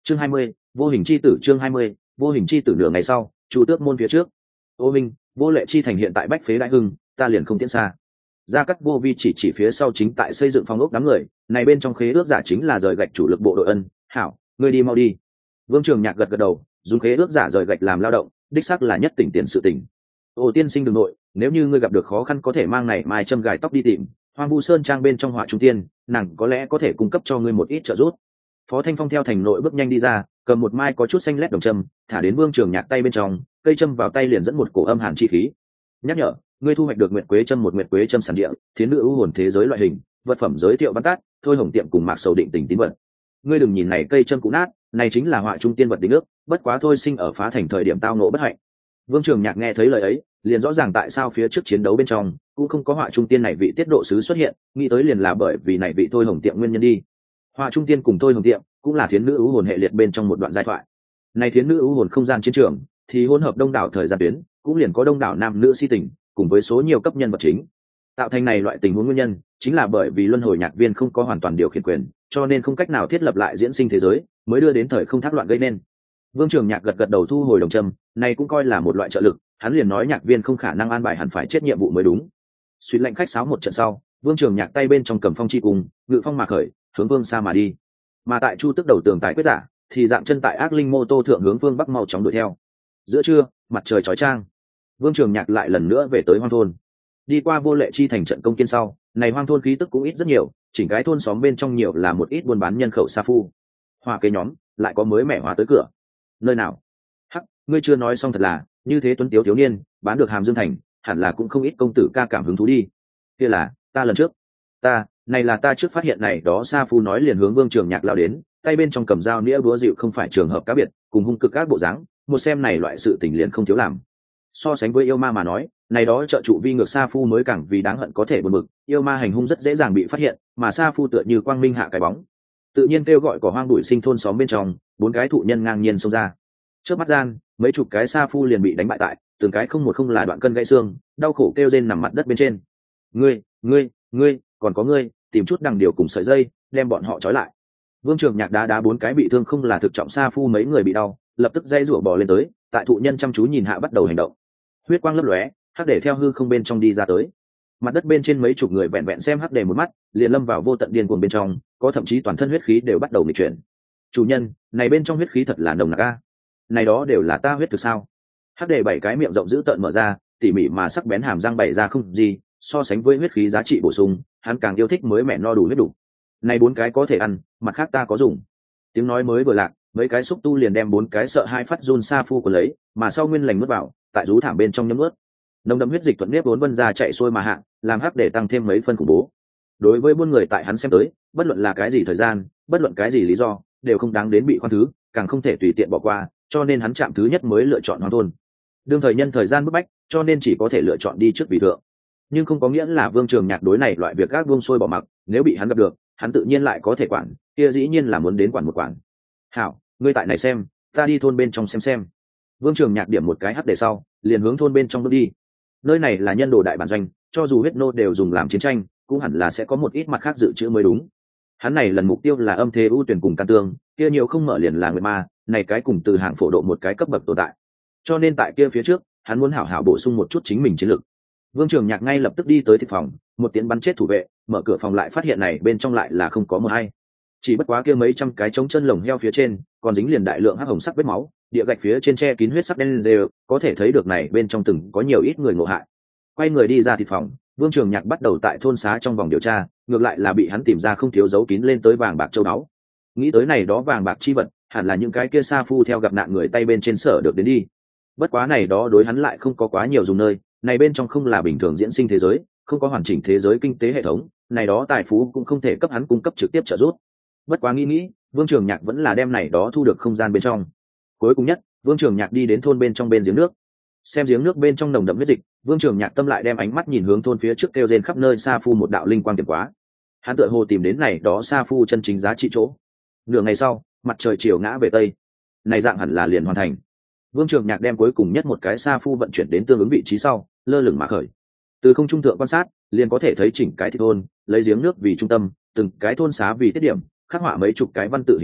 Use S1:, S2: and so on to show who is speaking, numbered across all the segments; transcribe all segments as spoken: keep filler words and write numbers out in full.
S1: chương hai mươi, vô hình chi tử. Chương hai mươi, vô hình chi tử. Nửa ngày sau, chu tước môn phía trước. Ô minh, vô lệ chi thành hiện tại bách phế đại hưng, ta liền không tiễn xa. Gia Cát Vô Vi chỉ chỉ phía sau chính tại xây dựng phong ốc đám người, này bên trong khế ước giả chính là rời gạch chủ lực bộ đội ân, hảo, ngươi đi mau đi. Vương Trường Nhạc gật gật đầu, dùng khế ước giả rời gạch làm lao động, đích xác là nhất tỉnh tiền sự tỉnh. Ô tiên sinh đường nội, nếu như ngươi gặp được khó khăn có thể mang này mai châm gài tóc đi tìm, Hoang Vu Sơn trang bên trong Họa Trung Tiên, nàng có lẽ có thể cung cấp cho ngươi một ít trợ giúp. Phó Thanh Phong theo thành nội bước nhanh đi ra, cầm một mai có chút xanh lét đồng châm, thả đến Vương Trường Nhạc tay bên trong, cây châm vào tay liền dẫn một cổ âm hàn chi khí. Nhắc nhở, ngươi thu hoạch được nguyệt quế châm một nguyệt quế châm sản địa, thiến nữ ưu hồn thế giới loại hình, vật phẩm giới thiệu văn tát, thôi hồng tiệm cùng mạc sầu định tình tín vật. Ngươi đừng nhìn này cây châm cũ nát, này chính là Họa Trung Tiên vật đính ước, bất quá thôi sinh ở phá thành thời điểm tao ngộ bất hạnh. Vương Trường Nhạc nghe thấy lời ấy, liền rõ ràng tại sao phía trước chiến đấu bên trong cũng không có Họa Trung Tiên này vị tiết độ sứ xuất hiện, nghĩ tới liền là bởi vì này vị thôi hồng tiệm nguyên nhân đi. Họa Trung Tiên cùng thôi hồng tiệm cũng là thiến nữ ưu hồn hệ liệt bên trong một đoạn giai thoại. Này thiến nữ ưu hồn không gian chiến trường thì hỗn hợp đông đảo thời gian tuyến, cũng liền có đông đảo nam nữ si tình, cùng với số nhiều cấp nhân vật chính. Tạo thành này loại tình huống nguyên nhân chính là bởi vì luân hồi nhạc viên không có hoàn toàn điều khiển quyền, cho nên không cách nào thiết lập lại diễn sinh thế giới, mới đưa đến thời không thác loạn gây nên. Vương Trường Nhạc gật gật đầu thu hồi đồng châm, này cũng coi là một loại trợ lực, hắn liền nói nhạc viên không khả năng an bài hẳn phải chết nhiệm vụ mới đúng. Suýt lệnh khách sáo một trận sau, Vương Trường Nhạc tay bên trong cầm phong chi cùng, ngự phong mà khởi, hướng vương xa mà đi. Mà tại Chu Tước đầu tường tại quyết giả, thì dạng chân tại ác linh mô tô thượng hướng phương bắc mau chóng đuổi theo. Giữa trưa, mặt trời chói chang, Vương Trường Nhạc lại lần nữa về tới hoang thôn. Đi qua vô lệ chi thành trận công kiên sau, này hoang thôn khí tức cũng ít rất nhiều, chỉnh cái thôn xóm bên trong nhiều là một ít buôn bán nhân khẩu sa phu. Hoa kế nhóm lại có mới mẻ hóa tới cửa. Nơi nào? Hắc, ngươi chưa nói xong thật là, như thế tuấn tiếu thiếu niên, bán được Hàm Dương thành, hẳn là cũng không ít công tử ca cảm hứng thú đi. Kia là, ta lần trước. Ta, này là ta trước phát hiện này đó sa phu nói liền hướng Vương Trường Nhạc lao đến, tay bên trong cầm dao nĩa búa dịu không phải trường hợp cá biệt, cùng hung cực các bộ dáng, một xem này loại sự tình liền không thiếu làm. So sánh với yêu ma mà nói, này đó trợ trụ vi ngược sa phu mới càng vì đáng hận có thể buồn bực, yêu ma hành hung rất dễ dàng bị phát hiện, mà sa phu tựa như quang minh hạ cái bóng. Tự nhiên kêu gọi của hoang bụi sinh thôn xóm bên trong, bốn cái thụ nhân ngang nhiên xông ra. Trước mắt gian, mấy chục cái sa phu liền bị đánh bại tại, từng cái không một không là đoạn cân gãy xương, đau khổ kêu rên nằm mặt đất bên trên. Ngươi, ngươi, ngươi, còn có ngươi, tìm chút đằng điều cùng sợi dây, đem bọn họ trói lại. Vương Trường Nhạc đá đá bốn cái bị thương không là thực trọng sa phu mấy người bị đau, lập tức dây rủa bò lên tới, tại thụ nhân chăm chú nhìn hạ bắt đầu hành động. Huyết quang lấp lóe, hắc để theo hư không bên trong đi ra tới. Mặt đất bên trên mấy chục người vẹn vẹn xem hắc để một mắt, liền lâm vào vô tận điên cuồng bên trong, có thậm chí toàn thân huyết khí đều bắt đầu nghịch chuyển. Chủ nhân, này bên trong huyết khí thật là nồng nặc a. Này đó đều là ta huyết thực sao? Hắc để bảy cái miệng rộng dữ tợn mở ra, tỉ mỉ mà sắc bén hàm răng bày ra không gì, so sánh với huyết khí giá trị bổ sung, hắn càng yêu thích mới mẹ no đủ huyết đủ. Này bốn cái có thể ăn, mặt khác ta có dùng. Tiếng nói mới vừa lạc, mấy cái xúc tu liền đem bốn cái sợ hai phát run sa phu của lấy, mà sau nguyên lành mất vào, tại rú thảm bên trong nhấm ướt. Nồng đậm huyết dịch thuận nếp vốn vân ra chạy xuôi mà hạ, làm hắc để tăng thêm mấy phân khủng bố. Đối với buôn người tại hắn xem tới, bất luận là cái gì thời gian, bất luận cái gì lý do, đều không đáng đến bị khoan thứ, càng không thể tùy tiện bỏ qua, cho nên hắn chạm thứ nhất mới lựa chọn hoang thôn. Đương thời nhân thời gian bức bách, cho nên chỉ có thể lựa chọn đi trước vì thượng. Nhưng không có nghĩa là Vương Trường Nhạc đối này loại việc gác buông xuôi bỏ mặc, nếu bị hắn gặp được, hắn tự nhiên lại có thể quản, kia dĩ nhiên là muốn đến quản một quản. Hảo, ngươi tại này xem, ta đi thôn bên trong xem xem. Vương Trường Nhạc điểm một cái hắt để sau, liền hướng thôn bên trong bước đi. Nơi này là nhân đồ đại bản doanh, cho dù huyết nô đều dùng làm chiến tranh, cũng hẳn là sẽ có một ít mặt khác dự trữ mới đúng. Hắn này lần mục tiêu là âm thế ưu tuyển cùng can tương, kia nhiều không mở liền là người ma, này cái cùng từ hạng phổ độ một cái cấp bậc tồn tại. Cho nên tại kia phía trước, hắn muốn hảo hảo bổ sung một chút chính mình chiến lực. Vương Trường Nhạc ngay lập tức đi tới thị phòng, một tiếng bắn chết thủ vệ, mở cửa phòng lại phát hiện này bên trong lại là không có một ai. Chỉ bất quá kia mấy trăm cái trống chân lồng heo phía trên, còn dính liền đại lượng hắc hồng sắc vết máu, địa gạch phía trên che kín huyết sắc đen đều, có thể thấy được này bên trong từng có nhiều ít người ngộ hại. Quay người đi ra thị phòng, Vương Trường Nhạc bắt đầu tại thôn xá trong vòng điều tra, ngược lại là bị hắn tìm ra không thiếu dấu kín lên tới vàng bạc châu báu. Nghĩ tới này đó vàng bạc chi vật, hẳn là những cái kia sa phu theo gặp nạn người tay bên trên sở được đến đi. Bất quá này đó đối hắn lại không có quá nhiều dùng nơi, này bên trong không là bình thường diễn sinh thế giới, không có hoàn chỉnh thế giới kinh tế hệ thống, này đó tài phú cũng không thể cấp hắn cung cấp trực tiếp trợ giúp. Bất quá nghĩ nghĩ, Vương Trường Nhạc vẫn là đem này đó thu được không gian bên trong. Cuối cùng nhất, Vương Trường Nhạc đi đến thôn bên trong bên giếng nước. Xem giếng nước bên trong nồng đậm huyết dịch, Vương Trường Nhạc tâm lại đem ánh mắt nhìn hướng thôn phía trước kêu rên khắp nơi sa phu một đạo linh quang điểm quá. Hắn tựa hồ tìm đến này đó sa phu chân chính giá trị chỗ. Nửa ngày sau, mặt trời chiều ngã về tây. Này dạng hẳn là liền hoàn thành. Vương Trường Nhạc đem cuối cùng nhất một cái sa phu vận chuyển đến tương ứng vị trí sau, lơ lửng mà khởi. Từ không trung thượng quan sát, liền có thể thấy chỉnh cái thị thôn, lấy giếng nước vì trung tâm, từng cái thôn xá vì tiết điểm, khắc họa mấy chục cái văn tự hình trên,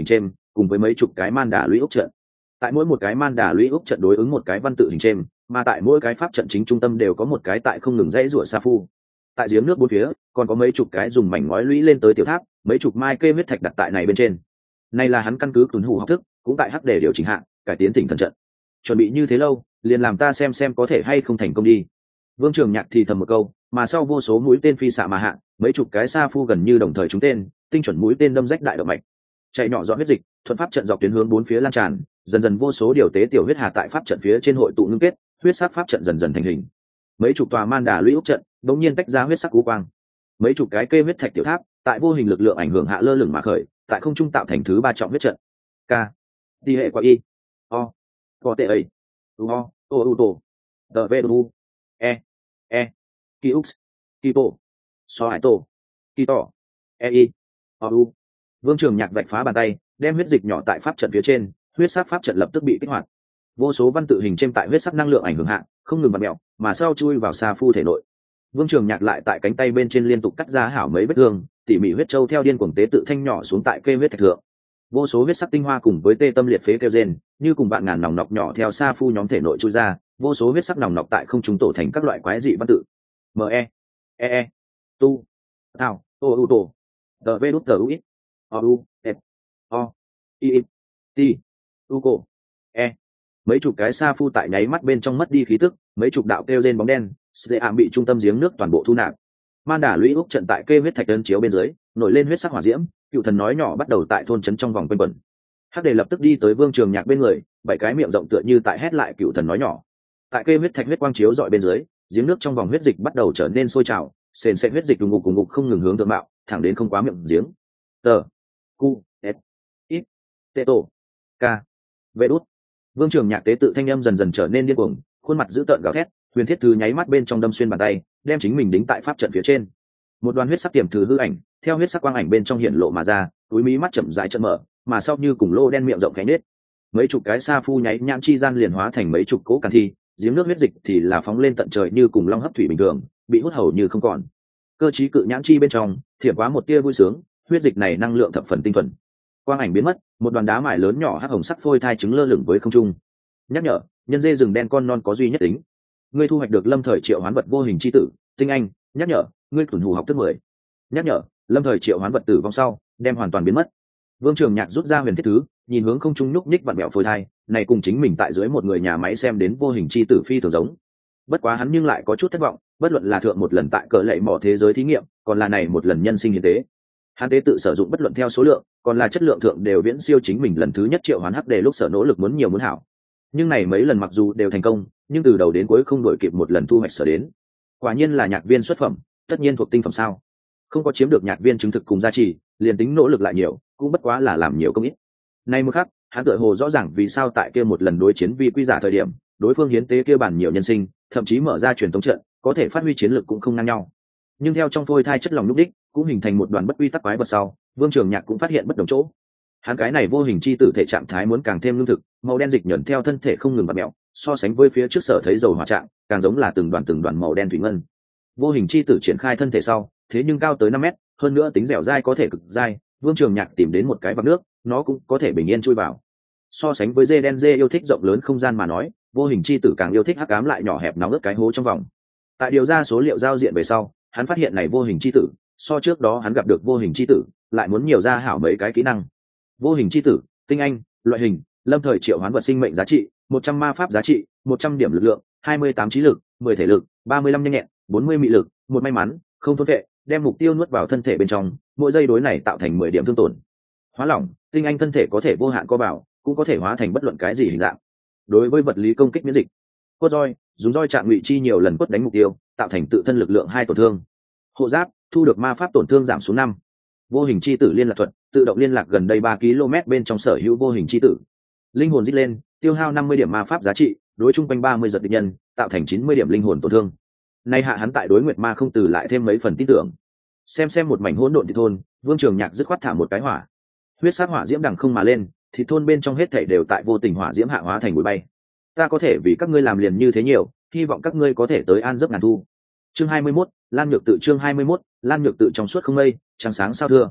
S1: cùng với mấy chục cái man đà lũy ốc trận. Tại mỗi một cái man đà lũy ốc trận đối ứng một cái văn tự hình trên, mà tại mỗi cái pháp trận chính trung tâm đều có một cái tại không ngừng dãy rủa sa phu. Tại giếng nước bốn phía còn có mấy chục cái dùng mảnh ngói lũy lên tới tiểu tháp, mấy chục mai kê huyết thạch đặt tại này bên trên. Này là hắn căn cứ tuần hủ học thức, cũng tại hắc để điều chỉnh hạ, cải tiến tỉnh thần trận. Chuẩn bị như thế lâu, liền làm ta xem xem có thể hay không thành công đi. Vương Trường Nhạc thì thầm một câu, mà sau vô số mũi tên phi xạ mà hạ, mấy chục cái sa phu gần như đồng thời trúng tên, tinh chuẩn mũi tên đâm rách đại động mạch. Chạy nhỏ rõ huyết dịch, thuận pháp trận dọc tuyến hướng bốn phía lan tràn, dần dần vô số điều tế tiểu huyết hà tại pháp trận phía trên hội tụ ngưng kết, huyết sắc pháp trận dần dần thành hình. Mấy chục tòa man đà lũy ốc trận, đột nhiên tách ra huyết sắc cú quang. Mấy chục cái kê huyết thạch tiểu tháp, tại vô hình lực lượng ảnh hưởng hạ lơ lửng mà khởi, tại không trung tạo thành thứ ba trọng huyết trận. K. Đi hệ qua y. O. Có tệ ấy. U o. O u tổ. Tờ v u. E. E. Kiux. Kipo. So hải tổ. Kito. E i. O u. Vương Trường Nhạc vạch phá bàn tay, đem huyết dịch nhỏ tại pháp trận phía trên, huyết sắc pháp trận lập tức bị kích hoạt. Vô số văn tự hình trên tại huyết sắc năng lượng ảnh hưởng hạ, không ngừng vặn mèo, mà sau chui vào sa phu thể nội. Vương Trường Nhạc lại tại cánh tay bên trên liên tục cắt ra hảo mấy vết thương, tỉ mỉ huyết châu theo điên cuồng tế tự thanh nhỏ xuống tại kê huyết thạch thượng. Vô số huyết sắc tinh hoa cùng với tê tâm liệt phế kêu rên, như cùng vạn ngàn nòng nọc nhỏ theo sa phu nhóm thể nội chui ra, vô số huyết sắc nòng nọc tại không trung tổ thành các loại quái dị văn tự. M E E E tu thảo o u tổ tờ v đút tờ u ít o u f o i i t u cổ e. Mấy chục cái sa phu tại nháy mắt bên trong mất đi khí tức, mấy chục đạo kêu rên bóng đen sẽ ảm bị trung tâm giếng nước toàn bộ thu nạp. Man đà lũy úc trận tại kê huyết thạch đơn chiếu bên dưới nổi lên huyết sắc hỏa diễm, cựu thần nói nhỏ bắt đầu tại thôn trấn trong vòng quanh quẩn. Hắc Đề lập tức đi tới Vương Trường Nhạc bên người, bảy cái miệng rộng tựa như tại hét lại cựu thần nói nhỏ. Tại kê huyết thạch huyết quang chiếu dọi bên dưới, giếng nước trong vòng huyết dịch bắt đầu trở nên sôi trào, sền sệt huyết dịch đùng ngục cùng ngục không ngừng hướng thượng mạo, thẳng đến không quá miệng giếng. Tờ, cu, s, ít, tê tổ, k, vê đút. Vương Trường Nhạc tế tự thanh âm dần dần trở nên điên cuồng, khuôn mặt dữ tợn gào thét, huyền thiết thứ nháy mắt bên trong đâm xuyên bàn tay, đem chính mình đính tại pháp trận phía trên. Một đoàn huyết sắc tiềm thứ hư ảnh, theo huyết sắc quang ảnh bên trong hiện lộ mà ra, túi mí mắt chậm rãi chợt mở, mà sau như cùng lô đen miệng rộng khẽ nết. Mấy chục cái sa phu nháy nhãn chi gian liền hóa thành mấy chục cỗ càn thi, giếng nước huyết dịch thì là phóng lên tận trời như cùng long hấp thủy bình thường, bị hút hầu như không còn. Cơ trí cự nhãn chi bên trong, thiểm quá một tia vui sướng, huyết dịch này năng lượng thập phần tinh thuần. Quang ảnh biến mất, một đoàn đá mài lớn nhỏ hắc hồng sắc phôi thai trứng lơ lửng với không trung. Nhắc nhở, nhân dê rừng đen con non có duy nhất tính. Ngươi thu hoạch được lâm thời triệu hoán vật vô hình chi tử, tinh anh. Nhắc nhở, ngươi thuần hù học thức mười. Nhắc nhở, lâm thời triệu hoán vật tử vong sau, đem hoàn toàn biến mất. Vương Trường Nhạc rút ra huyền thiết thứ, nhìn hướng không trung nhúc nhích vặn bẹo phôi thai, này cùng chính mình tại dưới một người nhà máy xem đến vô hình chi tử phi thường giống. Bất quá hắn nhưng lại có chút thất vọng, bất luận là thượng một lần tại cỡ lệ mỏ thế giới thí nghiệm, còn là này một lần nhân sinh hiến tế. Hắn tế tự sử dụng bất luận theo số lượng, còn là chất lượng thượng đều viễn siêu chính mình lần thứ nhất triệu hoán hắc đề lúc sở nỗ lực muốn nhiều muốn hảo. Nhưng này mấy lần mặc dù đều thành công, nhưng từ đầu đến cuối không đổi kịp một lần thu hoạch sở đến. Quả nhiên là nhạc viên xuất phẩm, tất nhiên thuộc tinh phẩm sao? Không có chiếm được nhạc viên chứng thực cùng giá trị, liền tính nỗ lực lại nhiều, cũng bất quá là làm nhiều công ít. Nay một khắc, hắn tựa hồ rõ ràng vì sao tại kia một lần đối chiến vi quy giả thời điểm, đối phương hiến tế kia bản nhiều nhân sinh, thậm chí mở ra truyền thống trận, có thể phát huy chiến lược cũng không ngang nhau. Nhưng theo trong phôi thai chất lỏng lúc đích, cũng hình thành một đoàn bất quy tắc quái vật sau, Vương Trường Nhạc cũng phát hiện bất đồng chỗ. Hắn cái này vô hình chi tử thể trạng thái muốn càng thêm lương thực, màu đen dịch nhẫn theo thân thể không ngừng bật mèo, so sánh với phía trước sở thấy dầu hỏa trạng, càng giống là từng đoàn từng đoàn màu đen thủy ngân. Vô hình chi tử triển khai thân thể sau, thế nhưng cao tới năm mét, hơn nữa tính dẻo dai có thể cực dai, Vương Trường Nhạc tìm đến một cái vạc nước, nó cũng có thể bình yên chui vào. So sánh với dê đen dê yêu thích rộng lớn không gian mà nói, vô hình chi tử càng yêu thích hắc ám lại nhỏ hẹp nóng ướt cái hố trong vòng. Tại điều ra số liệu giao diện về sau, hắn phát hiện này vô hình chi tử, so trước đó hắn gặp được vô hình chi tử, lại muốn nhiều ra hảo mấy cái kỹ năng. Vô hình chi tử, tinh anh, loại hình, lâm thời triệu hoán vật sinh mệnh giá trị, một trăm ma pháp giá trị, một trăm điểm lực lượng, hai mươi tám trí lực, mười thể lực, ba mươi lăm nhanh nhẹn, bốn mươi mị lực, một may mắn, không thôn vệ, đem mục tiêu nuốt vào thân thể bên trong, mỗi giây đối này tạo thành mười điểm thương tổn. Hóa lỏng, tinh anh thân thể có thể vô hạn co bảo, cũng có thể hóa thành bất luận cái gì hình dạng. Đối với vật lý công kích miễn dịch. Quất roi, dùng roi trạng ngụy chi nhiều lần quất đánh mục tiêu, tạo thành tự thân lực lượng hai tổn thương. Hộ giáp, thu được ma pháp tổn thương giảm xuống năm. Vô hình chi tử liên lạc thuật, tự động liên lạc gần đây ba ki lô mét bên trong sở hữu vô hình chi tử. Linh hồn rít lên, tiêu hao năm mươi điểm ma pháp giá trị, đối chung quanh ba mươi giật địch nhân, tạo thành chín mươi điểm linh hồn tổn thương. Nay hạ hắn tại đối nguyệt ma không từ lại thêm mấy phần tin tưởng. Xem xem một mảnh hỗn độn thị thôn, Vương Trường Nhạc dứt khoát thả một cái hỏa. Huyết sắc hỏa diễm đằng không mà lên, thì thôn bên trong hết thảy đều tại vô tình hỏa diễm hạ hóa thành bụi bay. Ta có thể vì các ngươi làm liền như thế nhiều, hy vọng các ngươi có thể tới an giấc ngàn thu. Chương hai mươi mốt, Lan Nhược tự chương hai mươi mốt, Lan Nhược tự trong suốt không mây, trăng sáng sao thưa.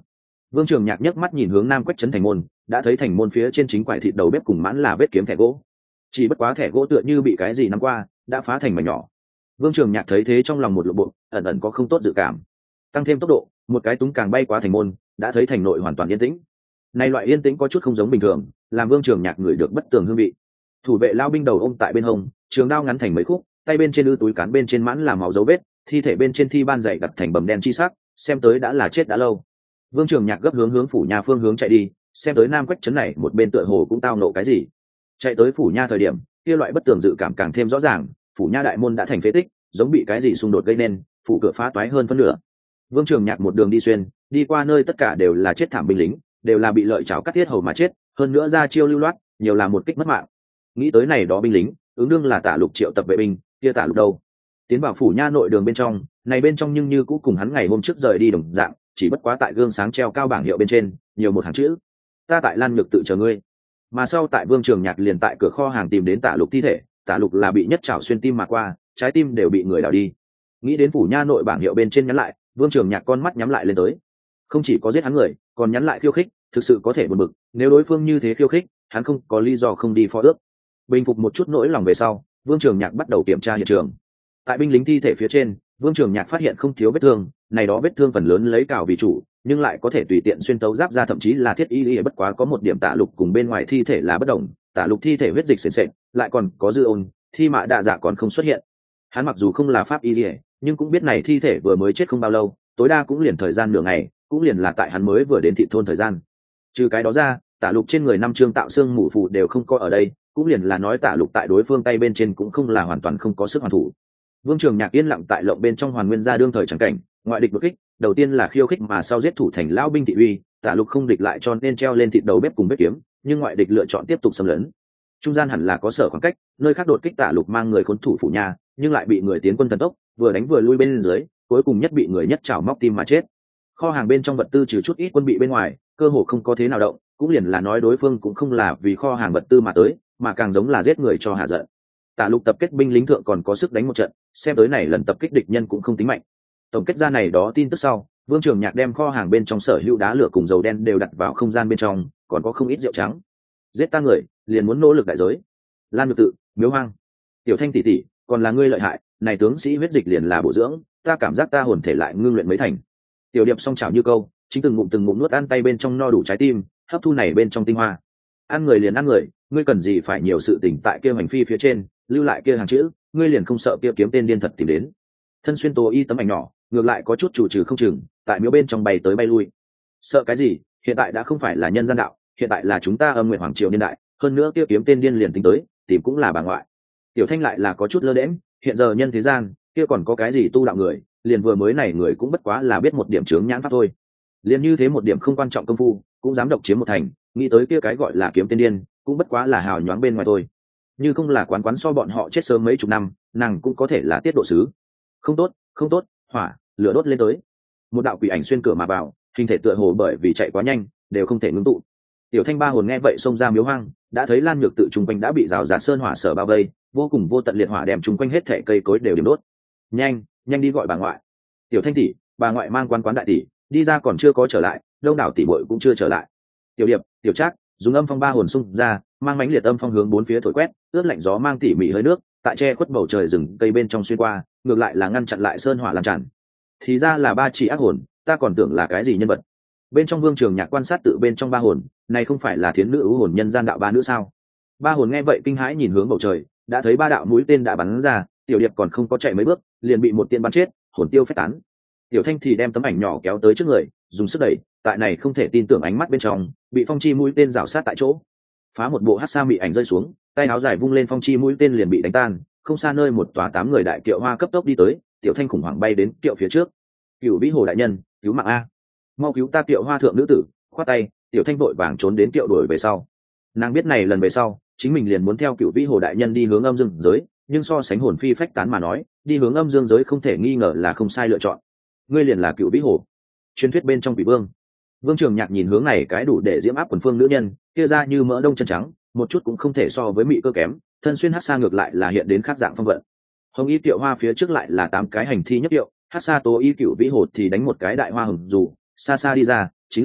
S1: Vương Trường Nhạc nhấc mắt nhìn hướng nam quách trấn thành môn, đã thấy thành môn phía trên chính quải thịt đầu bếp cùng mãn là vết kiếm thẻ gỗ, chỉ bất quá thẻ gỗ tựa như bị cái gì nắm qua, đã phá thành mảnh nhỏ. Vương Trường Nhạc thấy thế trong lòng một lộ bộ, ẩn ẩn có không tốt dự cảm. Tăng thêm tốc độ, một cái túng càng bay qua thành môn, đã thấy thành nội hoàn toàn yên tĩnh. Này loại yên tĩnh có chút không giống bình thường, làm Vương Trường Nhạc ngửi được bất tường hương vị. Thủ vệ lao binh đầu ôm tại bên hông, trường đao ngắn thành mấy khúc, tay bên trên ư túi cán bên trên mãn là máu dấu vết, thi thể bên trên thi ban dày đặt thành bầm đen chi sắc, xem tới đã là chết đã lâu. Vương Trường Nhạc gấp hướng hướng phủ nhà phương hướng chạy đi, xem tới nam quách trấn này một bên tựa hồ cũng tao nộ cái gì. Chạy tới phủ nha thời điểm, kia loại bất tường dự cảm càng thêm rõ ràng, phủ nha đại môn đã thành phế tích, giống bị cái gì xung đột gây nên, phủ cửa phá toái hơn phân nửa. Vương Trường Nhạc một đường đi xuyên, đi qua nơi tất cả đều là chết thảm binh lính, đều là bị lợi chảo cắt tiết hầu mà chết, hơn nữa ra chiêu lưu loát, nhiều là một kích mất mạng. Nghĩ tới này đó binh lính, ứng đương là Tả Lục triệu tập vệ binh, kia Tả Lục đâu? Tiến vào phủ nha nội đường bên trong, này bên trong nhưng như cũ cùng hắn ngày hôm trước rời đi đồng dạng, chỉ bất quá tại gương sáng treo cao bảng hiệu bên trên, nhiều một hàng chữ: ta tại Lan Nhược tự chờ ngươi. Mà sau tại Vương Trường Nhạc liền tại cửa kho hàng tìm đến Tả Lục thi thể, Tả Lục là bị nhất chảo xuyên tim mà qua, trái tim đều bị người đào đi. Nghĩ đến phủ nha nội bảng hiệu bên trên nhắn lại, Vương Trường Nhạc con mắt nhắm lại lên tới. Không chỉ có giết hắn người, còn nhắn lại khiêu khích, thực sự có thể buồn bực, nếu đối phương như thế khiêu khích, hắn không có lý do không đi phó ước. Bình phục một chút nỗi lòng về sau, Vương Trường Nhạc bắt đầu kiểm tra hiện trường. Tại binh lính thi thể phía trên, Vương Trường Nhạc phát hiện không thiếu vết thương, này đó vết thương phần lớn lấy cào vì chủ, nhưng lại có thể tùy tiện xuyên tấu giáp ra, thậm chí là thiết y lý, bất quá có một điểm Tả Lục cùng bên ngoài thi thể là bất đồng, Tả Lục thi thể huyết dịch sền sệt, lại còn có dư ôn, thi mạ đạ dạ còn không xuất hiện. Hắn mặc dù không là pháp y lý, nhưng cũng biết này thi thể vừa mới chết không bao lâu, tối đa cũng liền thời gian nửa ngày, cũng liền là tại hắn mới vừa đến thị thôn thời gian. Trừ cái đó ra, Tả Lục trên người năm chương tạo xương mủ phù đều không có ở đây, cũng liền là nói Tả Lục tại đối phương tay bên trên cũng không là hoàn toàn không có sức hoàn thủ. Vương Trường Nhạc yên lặng tại lộng bên trong hoàn nguyên ra đương thời chẳng cảnh, ngoại địch bất kích, đầu tiên là khiêu khích mà sau giết thủ thành lão binh thị uy, Tả Lục không địch lại cho nên treo lên thịt đầu bếp cùng bếp kiếm, nhưng ngoại địch lựa chọn tiếp tục xâm lấn. Trung gian hẳn là có sở khoảng cách, nơi khác đột kích Tả Lục mang người khốn thủ phủ nhà, nhưng lại bị người tiến quân thần tốc, vừa đánh vừa lui bên dưới, cuối cùng nhất bị người nhất chảo móc tim mà chết. Kho hàng bên trong vật tư trừ chút ít quân bị bên ngoài, cơ hồ không có thế nào động, cũng liền là nói đối phương cũng không là vì kho hàng vật tư mà tới, mà càng giống là giết người cho hạ giận. Tả Lục tập kết binh lính thượng còn có sức đánh một trận, xem tới này lần tập kích địch nhân cũng không tính mạnh. Tổng kết ra này đó tin tức sau, Vương Trường Nhạc đem kho hàng bên trong sở hữu đá lửa cùng dầu đen đều đặt vào không gian bên trong, còn có không ít rượu trắng. Giết ta người, liền muốn nỗ lực đại giới. Lan Nhược tự, Miếu Hoang, Tiểu Thanh tỷ tỷ, còn là ngươi lợi hại, này tướng sĩ huyết dịch liền là bổ dưỡng, ta cảm giác ta hồn thể lại ngưng luyện mấy thành. Tiểu Điệp song chảo như câu, chính từng ngụm từng ngụm nuốt ăn tay bên trong no đủ trái tim, hấp thu này bên trong tinh hoa. Ăn người liền ăn người, ngươi cần gì phải nhiều sự tình tại kia hành phi phía trên, lưu lại kia hàng chữ, ngươi liền không sợ kia kiếm tên điên thật tìm đến. Thân xuyên tố y tấm ảnh nhỏ, ngược lại có chút chủ trừ không chừng, tại miếu bên trong bay tới bay lui. Sợ cái gì, hiện tại đã không phải là nhân gian đạo, hiện tại là chúng ta Âm Nguyệt Hoàng triều niên đại, hơn nữa kia kiếm tên điên liền tính tới, tìm cũng là bà ngoại. Tiểu Thanh lại là có chút lơ đễnh, hiện giờ nhân thế gian, kia còn có cái gì tu đạo người, liền vừa mới này người cũng bất quá là biết một điểm chướng nhãn pháp thôi. Liền như thế một điểm không quan trọng công phu, cũng dám độc chiếm một thành, nghĩ tới kia cái gọi là kiếm tên điên, cũng bất quá là hào nhoáng bên ngoài thôi. Như không là quán quán so bọn họ chết sớm mấy chục năm, nàng cũng có thể là tiết độ sứ. Không tốt, không tốt, hỏa, lửa đốt lên tới. Một đạo quỷ ảnh xuyên cửa mà vào, hình thể tựa hồ bởi vì chạy quá nhanh, đều không thể ngưng tụ. Tiểu Thanh ba hồn nghe vậy xông ra miếu hoang, đã thấy Lan Nhược tự trung quanh đã bị rào rạt sơn hỏa sở bao vây, vô cùng vô tận liệt hỏa đem trung quanh hết thảy cây cối đều điểm đốt. Nhanh, nhanh đi gọi bà ngoại. Tiểu Thanh tỷ, bà ngoại mang quan quán đại tỷ, đi ra còn chưa có trở lại, đông đảo tỷ muội cũng chưa trở lại. Tiểu Điệp, Tiểu Trác, dùng âm phong ba hồn xung ra, mang mãnh liệt âm phong hướng bốn phía thổi quét, ướt lạnh gió mang tỉ mỉ hơi nước, tại che khuất bầu trời rừng cây bên trong xuyên qua, ngược lại là ngăn chặn lại sơn hỏa lan tràn. Thì ra là ba chỉ ác hồn, ta còn tưởng là cái gì nhân vật. Bên trong Vương Trường Nhạc quan sát tự bên trong ba hồn, này không phải là thiến nữ ưu hồn nhân gian đạo ba nữ sao? Ba hồn nghe vậy kinh hãi nhìn hướng bầu trời, đã thấy ba đạo mũi tên đã bắn ra, Tiểu Điệp còn không có chạy mấy bước, liền bị một tiên bắn chết, hồn tiêu phách tán. Tiểu Thanh thì đem tấm ảnh nhỏ kéo tới trước người, dùng sức đẩy, tại này không thể tin tưởng ánh mắt bên trong, bị phong chi mũi tên rào sát tại chỗ. Phá một bộ hắc sa mị ảnh rơi xuống, tay áo dài vung lên, phong chi mũi tên liền bị đánh tan. Không xa nơi một tòa tám người đại kiệu hoa cấp tốc đi tới, Tiểu Thanh khủng hoảng bay đến kiệu phía trước. Cửu Vĩ Hồ đại nhân, cứu mạng a, mau cứu ta kiệu hoa thượng nữ tử. Khoát tay, Tiểu Thanh vội vàng trốn đến kiệu đuổi về sau. Nàng biết này lần về sau, chính mình liền muốn theo Cửu Vĩ Hồ đại nhân đi hướng âm dương giới, nhưng so sánh hồn phi phách tán mà nói, đi hướng âm dương giới không thể nghi ngờ là không sai lựa chọn. Ngươi liền là Cửu Vĩ Hồ, truyền thuyết bên trong quỷ vương. Vương Trường Nhạc nhìn hướng này cái đủ để diễm áp quần phương nữ nhân, kia ra như mỡ đông chân trắng, một chút cũng không thể so với mị cơ kém, thân xuyên hắc sa ngược lại là hiện đến khác dạng phong vận. Hồng y tiệu hoa phía trước lại là tám cái hành thi nhất tiệu, hắc sa tố y Cửu Vĩ Hồ thì đánh một cái đại hoa hồng dù, xa xa đi ra, chính là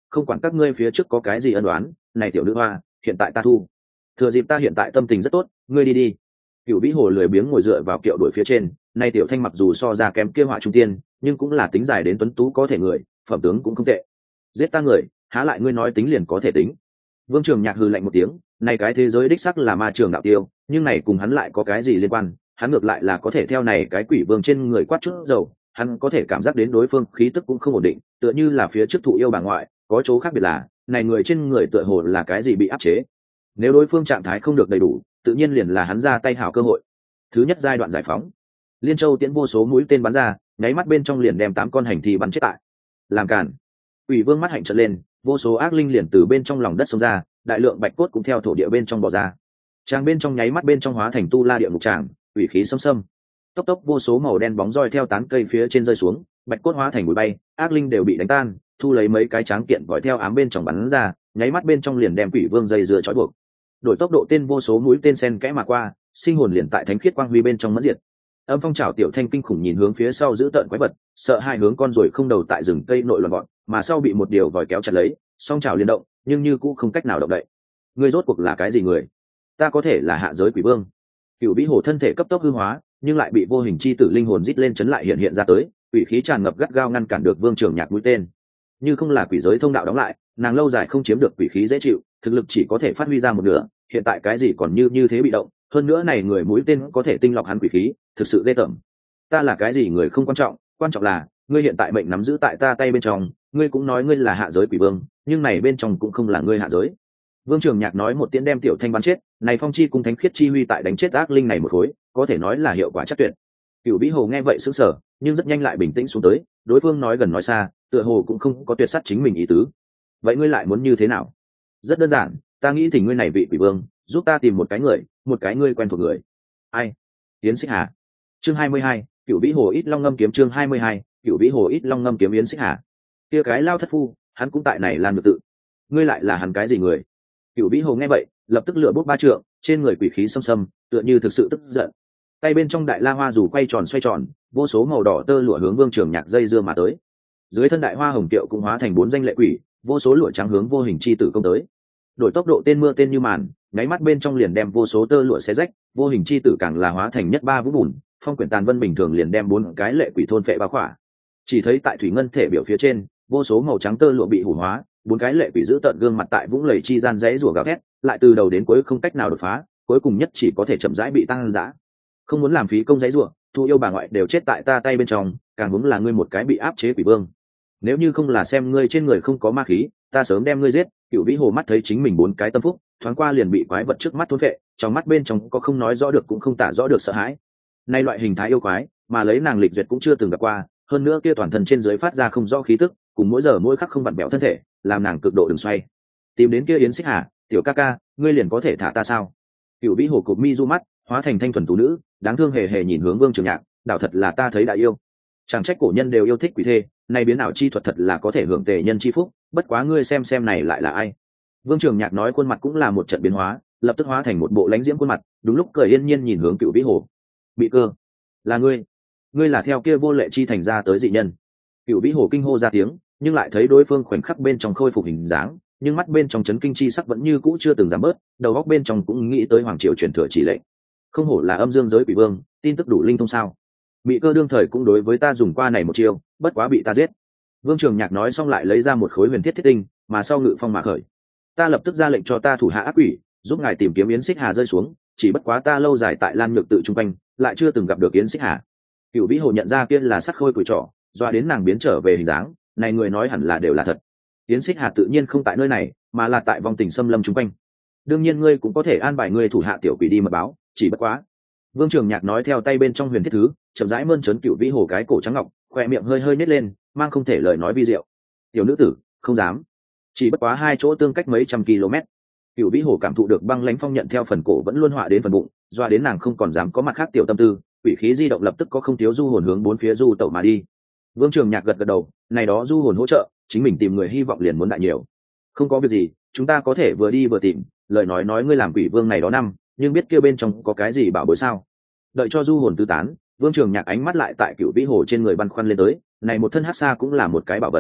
S1: không quản các ngươi phía trước có cái gì ân đoán, này tiểu nữ hoa hiện tại ta thu. Thừa dịp ta hiện tại tâm tình rất tốt, ngươi đi đi. Cửu vĩ hồ lười biếng ngồi dựa vào kiệu đuổi phía trên, nay tiểu thanh mặc dù so ra kém kia họa trung tiên, nhưng cũng là tính dài đến tuấn tú có thể người, phẩm tướng cũng không tệ. Giết ta người, há lại ngươi nói tính liền có thể tính. Vương Trường Nhạc hừ lạnh một tiếng, này cái thế giới đích sắc là ma trường đạo tiêu, nhưng này cùng hắn lại có cái gì liên quan? Hắn ngược lại là có thể theo này cái quỷ vương trên người quát chút dầu, hắn có thể cảm giác đến đối phương khí tức cũng không ổn định, tựa như là phía trước thụ yêu bà ngoại, có chỗ khác biệt là, này người trên người tựa hồ là cái gì bị áp chế. Nếu đối phương trạng thái không được đầy đủ, tự nhiên liền là hắn ra tay hảo cơ hội. Thứ nhất giai đoạn giải phóng, Liên Châu tiễn vô số mũi tên bắn ra, nháy mắt bên trong liền đem tám con hành thi bắn chết tại. Làm cản. Quỷ vương mắt hạnh trợn lên, vô số ác linh liền từ bên trong lòng đất xông ra, đại lượng bạch cốt cũng theo thổ địa bên trong bò ra. Tràng bên trong nháy mắt bên trong hóa thành tu la địa ngục tràng, quỷ khí xâm xâm. Tốc tốc vô số màu đen bóng roi theo tán cây phía trên rơi xuống, bạch cốt hóa thành bụi bay, ác linh đều bị đánh tan, thu lấy mấy cái tráng kiện vòi theo ám bên trong bắn ra, nháy mắt bên trong liền đem quỷ vương dây dưa trói buộc. Đổi tốc độ tên vô số mũi tên sen kẽ mà qua, sinh hồn liền tại thánh khiết quang huy bên trong mẫn diệt. Âm phong trào tiểu thanh kinh khủng nhìn hướng phía sau giữ tợn quái vật, sợ hai hướng con rồi không đầu tại rừng cây nội loạn gọn, mà sau bị một điều vòi kéo chặt lấy, song trào liên động, nhưng như cũng không cách nào động đậy. Ngươi rốt cuộc là cái gì người? Ta có thể là hạ giới quỷ vương. Cửu vĩ hồ thân thể cấp tốc hư hóa, nhưng lại bị vô hình chi tử linh hồn rít lên chấn lại hiện hiện ra tới, quỷ khí tràn ngập gắt gao ngăn cản được Vương Trường Nhạc mũi tên. Như không là quỷ giới thông đạo đóng lại, nàng lâu dài không chiếm được quỷ khí dễ chịu, thực lực chỉ có thể phát huy ra một nửa, hiện tại cái gì còn như như thế bị động, hơn nữa này người mũi tên có thể tinh lọc hắn quỷ khí, thực sự ghê tởm. Ta là cái gì người không quan trọng, quan trọng là ngươi hiện tại mệnh nắm giữ tại ta tay bên trong, ngươi cũng nói ngươi là hạ giới quỷ vương, nhưng này bên trong cũng không là ngươi hạ giới. Vương Trường Nhạc nói một tiếng đem tiểu thanh bắn chết, này phong chi cung thánh khiết chi huy tại đánh chết ác linh này một khối, có thể nói là hiệu quả chắc tuyệt. Cửu vĩ hồ nghe vậy sững sờ, nhưng rất nhanh lại bình tĩnh xuống tới, đối phương nói gần nói xa, tựa hồ cũng không có tuyệt sát chính mình ý tứ. Vậy ngươi lại muốn như thế nào? Rất đơn giản, ta nghĩ thì ngươi này vị quỷ vương, giúp ta tìm một cái người, một cái ngươi quen thuộc người. Ai? Yến Xích Hà. Chương hai mươi hai, Cửu vĩ hồ ít long ngâm kiếm chương hai mươi hai, Cửu vĩ hồ ít long ngâm kiếm Yến Xích Hà. Kia cái lao thất phu, hắn cũng tại này làm được tự. Ngươi lại là hắn cái gì người? Cửu vĩ hồ nghe vậy, lập tức lửa bốc ba trượng, trên người quỷ khí xâm xâm, tựa như thực sự tức giận. Tay bên trong đại la hoa dù quay tròn xoay tròn, vô số màu đỏ tơ lụa hướng Vương Trường Nhạc dây dưa mà tới. Dưới thân đại hoa hồng kiệu cũng hóa thành bốn danh lệ quỷ, vô số lụa trắng hướng vô hình chi tử công tới. Đổi tốc độ tên mưa tên như màn, nháy mắt bên trong liền đem vô số tơ lụa xé rách, vô hình chi tử càng là hóa thành nhất ba vũ bùn, phong quyển tàn vân bình thường liền đem bốn cái lệ quỷ thôn phệ bao khỏa. Chỉ thấy tại thủy ngân thể biểu phía trên, vô số màu trắng tơ lụa bị hủ hóa, bốn cái lệ quỷ giữ tận gương mặt tại vũng lầy chi gian rẽ rủa gào thét, lại từ đầu đến cuối không cách nào đột phá, cuối cùng nhất chỉ có thể chậm rãi bị tăng dã. Không muốn làm phí công giấy rủa, thu yêu bà ngoại đều chết tại ta tay bên trong, càng muốn là ngươi một cái bị áp chế quỷ vương. Nếu như không là xem ngươi trên người không có ma khí, ta sớm đem ngươi giết. Cửu vĩ hồ mắt thấy chính mình bốn cái tâm phúc, thoáng qua liền bị quái vật trước mắt thôn vệ, trong mắt bên trong có không nói rõ được cũng không tả rõ được sợ hãi. Nay loại hình thái yêu quái, mà lấy nàng lịch duyệt cũng chưa từng gặp qua, hơn nữa kia toàn thân trên dưới phát ra không rõ khí tức, cùng mỗi giờ mỗi khắc không vặn bẹo thân thể, làm nàng cực độ đường xoay. Tìm đến kia Yến Xích Hà, tiểu ca ca, ngươi liền có thể thả ta sao? Cửu vĩ hồ cụp mi du mắt, hóa thành thanh thuần tú nữ, đáng thương hề hề nhìn hướng Vương Trường Nhạc, đạo thật là ta thấy đại yêu. Chẳng trách cổ nhân đều yêu thích quỷ thê, nay biến ảo chi thuật thật là có thể hưởng tề nhân chi phúc, bất quá ngươi xem xem này lại là ai? Vương Trường Nhạc nói khuôn mặt cũng là một trận biến hóa, lập tức hóa thành một bộ lãnh diễm khuôn mặt, đúng lúc cười yên nhiên nhìn hướng Cửu vĩ hồ. Bị cơ, là ngươi, ngươi là theo kia vô lệ chi thành ra tới dị nhân. Cửu vĩ hồ kinh hô ra tiếng, nhưng lại thấy đối phương khoảnh khắc bên trong khôi phục hình dáng, nhưng mắt bên trong chấn kinh chi sắc vẫn như cũ chưa từng giảm bớt, đầu óc bên trong cũng nghĩ tới hoàng triều truyền thừa chỉ lệnh. Không hổ là âm dương giới quỷ vương, tin tức đủ linh thông sao? Mị cơ đương thời cũng đối với ta dùng qua này một chiêu, bất quá bị ta giết. Vương Trường Nhạc nói xong lại lấy ra một khối huyền thiết thiết tinh, mà sau ngự phong mà khởi. Ta lập tức ra lệnh cho ta thủ hạ ác quỷ, giúp ngài tìm kiếm Yến Xích Hà rơi xuống, chỉ bất quá ta lâu dài tại Lan Nhược tự trung quanh, lại chưa từng gặp được Yến Xích Hà. Cửu vĩ hồ nhận ra kia là sắc khôi củi trỏ, doa đến nàng biến trở về hình dáng, này người nói hẳn là đều là thật. Yến Xích Hà tự nhiên không tại nơi này, mà là tại vòng tình xâm lâm trung quanh. Đương nhiên ngươi cũng có thể an bài ngươi thủ hạ tiểu quỷ đi mật báo, chỉ bất quá. Vương Trường Nhạc nói theo tay bên trong huyền thiết thứ, chậm rãi mơn trớn Cửu vĩ hồ cái cổ trắng ngọc, khoe miệng hơi hơi nhếch lên, mang không thể lời nói vi diệu. Tiểu nữ tử, không dám. Chỉ bất quá hai chỗ tương cách mấy trăm km. Cửu vĩ hồ cảm thụ được băng lãnh phong nhận theo phần cổ vẫn luôn họa đến phần bụng, doa đến nàng không còn dám có mặt khác tiểu tâm tư, quỷ khí di động lập tức có không thiếu du hồn hướng bốn phía du tẩu mà đi. Vương Trường Nhạc gật gật đầu, này đó du hồn hỗ trợ, chính mình tìm người hy vọng liền muốn đại nhiều. Không có việc gì, chúng ta có thể vừa đi vừa tìm, lời nói nói ngươi làm quỷ vương này đó năm, nhưng biết kia bên trong có cái gì bảo bối sao? Đợi cho du hồn tứ tán, Vương Trường Nhạc ánh mắt lại tại Cửu vĩ hồ trên người băn khoăn lên tới, này một thân hắc sa cũng là một cái bảo vật.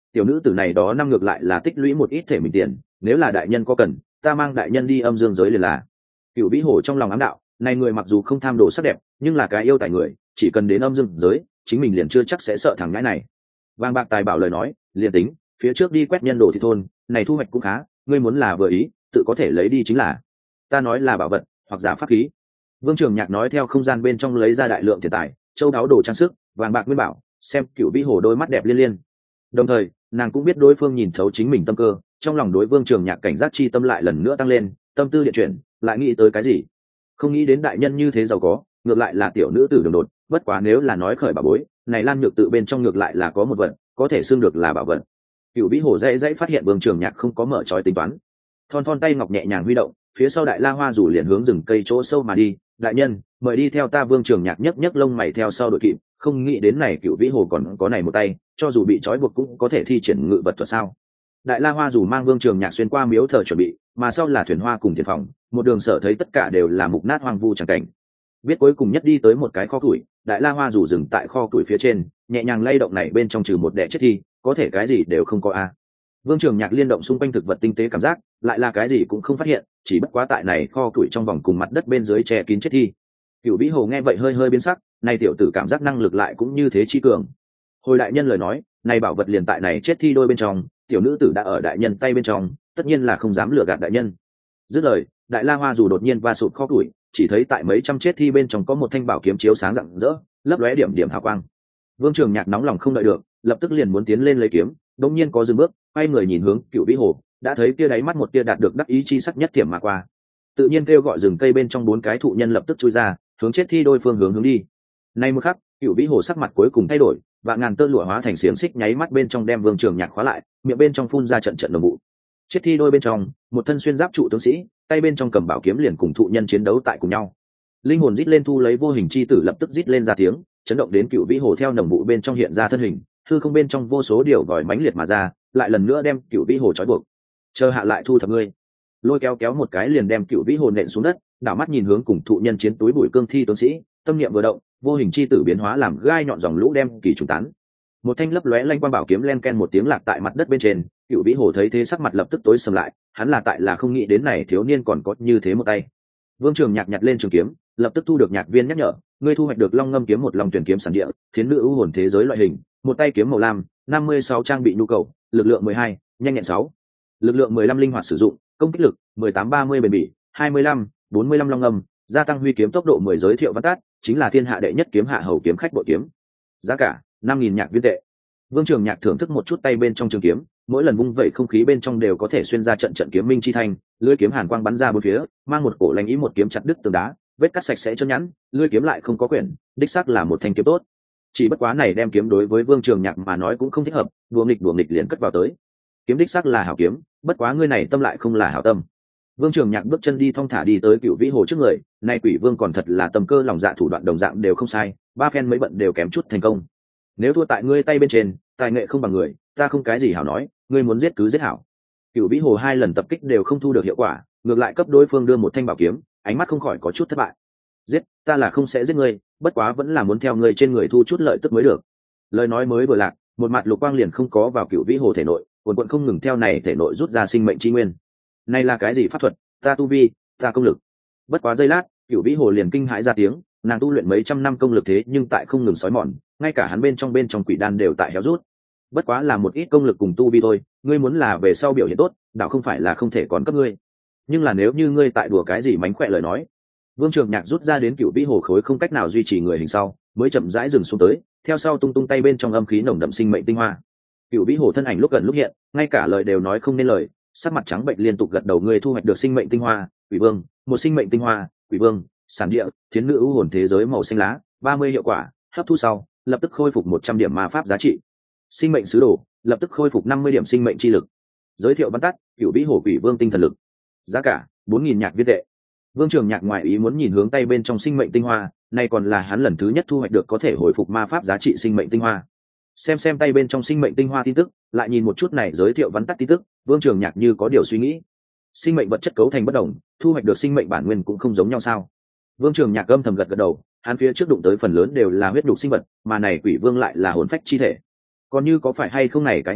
S1: tiểu nữ tử này đó năm ngược lại là tích lũy một ít thể mình tiền, nếu là đại nhân có cần, ta mang đại nhân đi âm dương giới liền là. Cửu vĩ hồ trong lòng ám đạo, này người mặc dù không tham đồ sắc đẹp, nhưng là cái yêu tài người, chỉ cần đến âm dương giới, chính mình liền chưa chắc sẽ sợ thằng ngãi này. Vàng bạc tài bảo lời nói, liền tính phía trước đi quét nhân đồ thì thôn, này thu hoạch cũng khá, ngươi muốn là vừa ý, tự có thể lấy đi chính là. Ta nói là bảo vật hoặc giả pháp khí. Vương Trường Nhạc nói theo không gian bên trong lấy ra đại lượng tiền tài, châu đáo đồ trang sức, vàng bạc nguyên bảo, xem Cửu vĩ hồ đôi mắt đẹp liên liên. Đồng thời, nàng cũng biết đối phương nhìn thấu chính mình tâm cơ, trong lòng đối Vương Trường Nhạc cảnh giác chi tâm lại lần nữa tăng lên, tâm tư điện chuyển, lại nghĩ tới cái gì? Không nghĩ đến đại nhân như thế giàu có, ngược lại là tiểu nữ tử đường đột, bất quá nếu là nói khởi bảo bối, này Lan Nhược tự bên trong ngược lại là có một vật, có thể xưng được là bảo vật. Cửu vĩ hồ dãy dãy phát hiện Vương Trường Nhạc không có mở trói tính toán, thon thon tay ngọc nhẹ nhàng huy động, phía sau đại la hoa rủ liền hướng rừng cây chỗ sâu mà đi. Đại nhân, mời đi theo ta. Vương Trường Nhạc nhấc nhấc lông mày theo sau đội kịp, không nghĩ đến này Cửu vĩ hồ còn có này một tay, cho dù bị trói buộc cũng có thể thi triển ngự vật thuật sao? Đại la hoa rủ mang Vương Trường Nhạc xuyên qua miếu thờ chuẩn bị, mà sau là thuyền hoa cùng tiền phòng, một đường sở thấy tất cả đều là mục nát hoang vu chẳng cảnh. Biết cuối cùng nhất đi tới một cái kho củi, đại la hoa rủ dừng tại kho củi phía trên, nhẹ nhàng lay động này bên trong trừ một đẻ chết thi, có thể cái gì đều không có a. Vương Trường Nhạc liên động xung quanh thực vật tinh tế cảm giác, lại là cái gì cũng không phát hiện, chỉ bất quá tại này kho củi trong vòng cùng mặt đất bên dưới che kín chết thi. Cửu vĩ hồ nghe vậy hơi hơi biến sắc, này tiểu tử cảm giác năng lực lại cũng như thế chi cường. Hồi đại nhân lời nói, này bảo vật liền tại này chết thi đôi bên trong, tiểu nữ tử đã ở đại nhân tay bên trong, tất nhiên là không dám lừa gạt đại nhân. Dứt lời, đại la hoa dù đột nhiên va sụt kho củi, chỉ thấy tại mấy trăm chết thi bên trong có một thanh bảo kiếm chiếu sáng rạng rỡ, lấp lóe điểm điểm hào quang. Vương Trường Nhạc nóng lòng không đợi được, lập tức liền muốn tiến lên lấy kiếm, đột nhiên có dừng bước, quay người nhìn hướng Cửu vĩ hồ, đã thấy kia đáy mắt một tia đạt được đắc ý chi sắc nhất tiềm mà qua. Tự nhiên kêu gọi rừng cây bên trong bốn cái thụ nhân lập tức chui ra, hướng chết thi đôi phương hướng hướng đi. Nay một khắc, Cửu vĩ hồ sắc mặt cuối cùng thay đổi, và ngàn tơ lụa hóa thành xiềng xích nháy mắt bên trong đem Vương Trường Nhạc khóa lại, miệng bên trong phun ra trận trận đồng vụ. Chết thi đôi bên trong, một thân xuyên giáp trụ tướng sĩ, tay bên trong cầm bảo kiếm liền cùng thụ nhân chiến đấu tại cùng nhau. Linh hồn rít lên thu lấy vô hình chi tử lập tức rít lên ra tiếng, chấn động đến Cửu vĩ hồ theo nồng vụ bên trong hiện ra thân hình, hư không bên trong vô số điều vòi mãnh liệt mà ra, lại lần nữa đem Cửu vĩ hồ trói buộc. Chờ hạ lại thu thập ngươi. Lôi kéo kéo một cái liền đem Cửu vĩ hồ nện xuống đất, đảo mắt nhìn hướng cùng thụ nhân chiến túi bụi cương thi tướng sĩ, tâm niệm vừa động, vô hình chi tử biến hóa làm gai nhọn dòng lũ đem kỳ trùng tán. Một thanh lấp lóe lanh quang bảo kiếm len ken một tiếng lạc tại mặt đất bên trên. Cửu vĩ hồ thấy thế sắc mặt lập tức tối sầm lại, hắn là tại là không nghĩ đến này thiếu niên còn có như thế một tay. Vương Trường Nhạc nhặt lên trường kiếm, lập tức thu được nhạc viên nhắc nhở, ngươi thu hoạch được long ngâm kiếm một lòng tuyển kiếm sản địa, thiến nữ ưu hồn thế giới loại hình, một tay kiếm màu lam, năm mươi sáu trang bị nhu cầu, lực lượng mười hai, nhanh nhẹn sáu, lực lượng mười lăm linh hoạt sử dụng, công kích lực mười tám ba mươi bền bỉ, hai mươi lăm, bốn mươi lăm long ngâm, gia tăng huy kiếm tốc độ mười giới thiệu văn tát, chính là thiên hạ đệ nhất kiếm hạ hầu kiếm khách bộ kiếm. Giá cả năm nghìn nhạc viên tệ. Vương Trường Nhạc thưởng thức một chút tay bên trong trường kiếm, mỗi lần vung vẩy không khí bên trong đều có thể xuyên ra trận trận kiếm minh chi thanh, lưỡi kiếm hàn quang bắn ra bốn phía, mang một cổ lạnh ý một kiếm chặt đứt tường đá, vết cắt sạch sẽ chân nhẵn, lưỡi kiếm lại không có quyển, đích xác là một thanh kiếm tốt. Chỉ bất quá này đem kiếm đối với Vương Trường Nhạc mà nói cũng không thích hợp, đùa nghịch đùa nghịch liền cất vào tới. Kiếm đích xác là hảo kiếm, bất quá ngươi này tâm lại không là hảo tâm. Vương Trường Nhạc bước chân đi thong thả đi tới Cửu vĩ hồ trước người, nay Quỷ Vương còn thật là tâm cơ lòng dạ thủ đoạn đồng dạng đều không sai, ba phen mấy bận đều kém chút thành công. Nếu thua tại ngươi tay bên trên, tài nghệ không bằng người, ta không cái gì hảo nói, ngươi muốn giết cứ giết hảo. Cửu vĩ hồ hai lần tập kích đều không thu được hiệu quả, ngược lại cấp đối phương đưa một thanh bảo kiếm, ánh mắt không khỏi có chút thất bại. Giết, ta là không sẽ giết ngươi, bất quá vẫn là muốn theo ngươi trên người thu chút lợi tức mới được. Lời nói mới vừa lạc, một mặt lục quang liền không có vào Cửu vĩ hồ thể nội, cuồn cuộn không ngừng theo này thể nội rút ra sinh mệnh chi nguyên. Này là cái gì pháp thuật? Ta tu vi, ta công lực. Bất quá giây lát, Cửu vĩ hồ liền kinh hãi ra tiếng, nàng tu luyện mấy trăm năm công lực thế nhưng tại không ngừng sói mòn, ngay cả hắn bên trong bên trong quỷ đan đều tại héo rút. Bất quá là một ít công lực cùng tu vi thôi, ngươi muốn là về sau biểu hiện tốt, đạo không phải là không thể còn cấp ngươi. Nhưng là nếu như ngươi tại đùa cái gì mánh khỏe lời nói. Vương Trường Nhạc rút ra đến Cửu vĩ hồ khối không cách nào duy trì người hình sau, mới chậm rãi dừng xuống tới, theo sau tung tung tay bên trong âm khí nồng đậm sinh mệnh tinh hoa. Cửu vĩ hồ thân ảnh lúc gần lúc hiện, ngay cả lời đều nói không nên lời, sắc mặt trắng bệnh liên tục gật đầu, ngươi thu hoạch được sinh mệnh tinh hoa, Quỷ Vương, một sinh mệnh tinh hoa, Quỷ Vương, sản địa, thiến nữ ưu hồn thế giới màu xanh lá, ba mươi hiệu quả, hấp thu sau, lập tức khôi phục một trăm điểm ma pháp giá trị. Sinh mệnh sứ đồ, lập tức khôi phục năm mươi điểm sinh mệnh chi lực. Giới thiệu văn tắt, Cửu vĩ hồ Quỷ Vương tinh thần lực. Giá cả bốn nghìn nhạc viên tệ. Vương Trường Nhạc ngoài ý muốn nhìn hướng tay bên trong sinh mệnh tinh hoa, nay còn là hắn lần thứ nhất thu hoạch được có thể hồi phục ma pháp giá trị sinh mệnh tinh hoa. Xem xem tay bên trong sinh mệnh tinh hoa tin tức, lại nhìn một chút này giới thiệu vắn tắt tin tức, Vương Trường Nhạc như có điều suy nghĩ. Sinh mệnh vật chất cấu thành bất đồng, thu hoạch được sinh mệnh bản nguyên cũng không giống nhau sao? Vương Trường Nhạc âm thầm gật gật đầu, hắn phía trước đụng tới phần lớn đều là huyết nhục sinh vật, mà này Quỷ Vương lại là hồn phách chi thể. Còn như có phải hay không này cái nguyên nhân,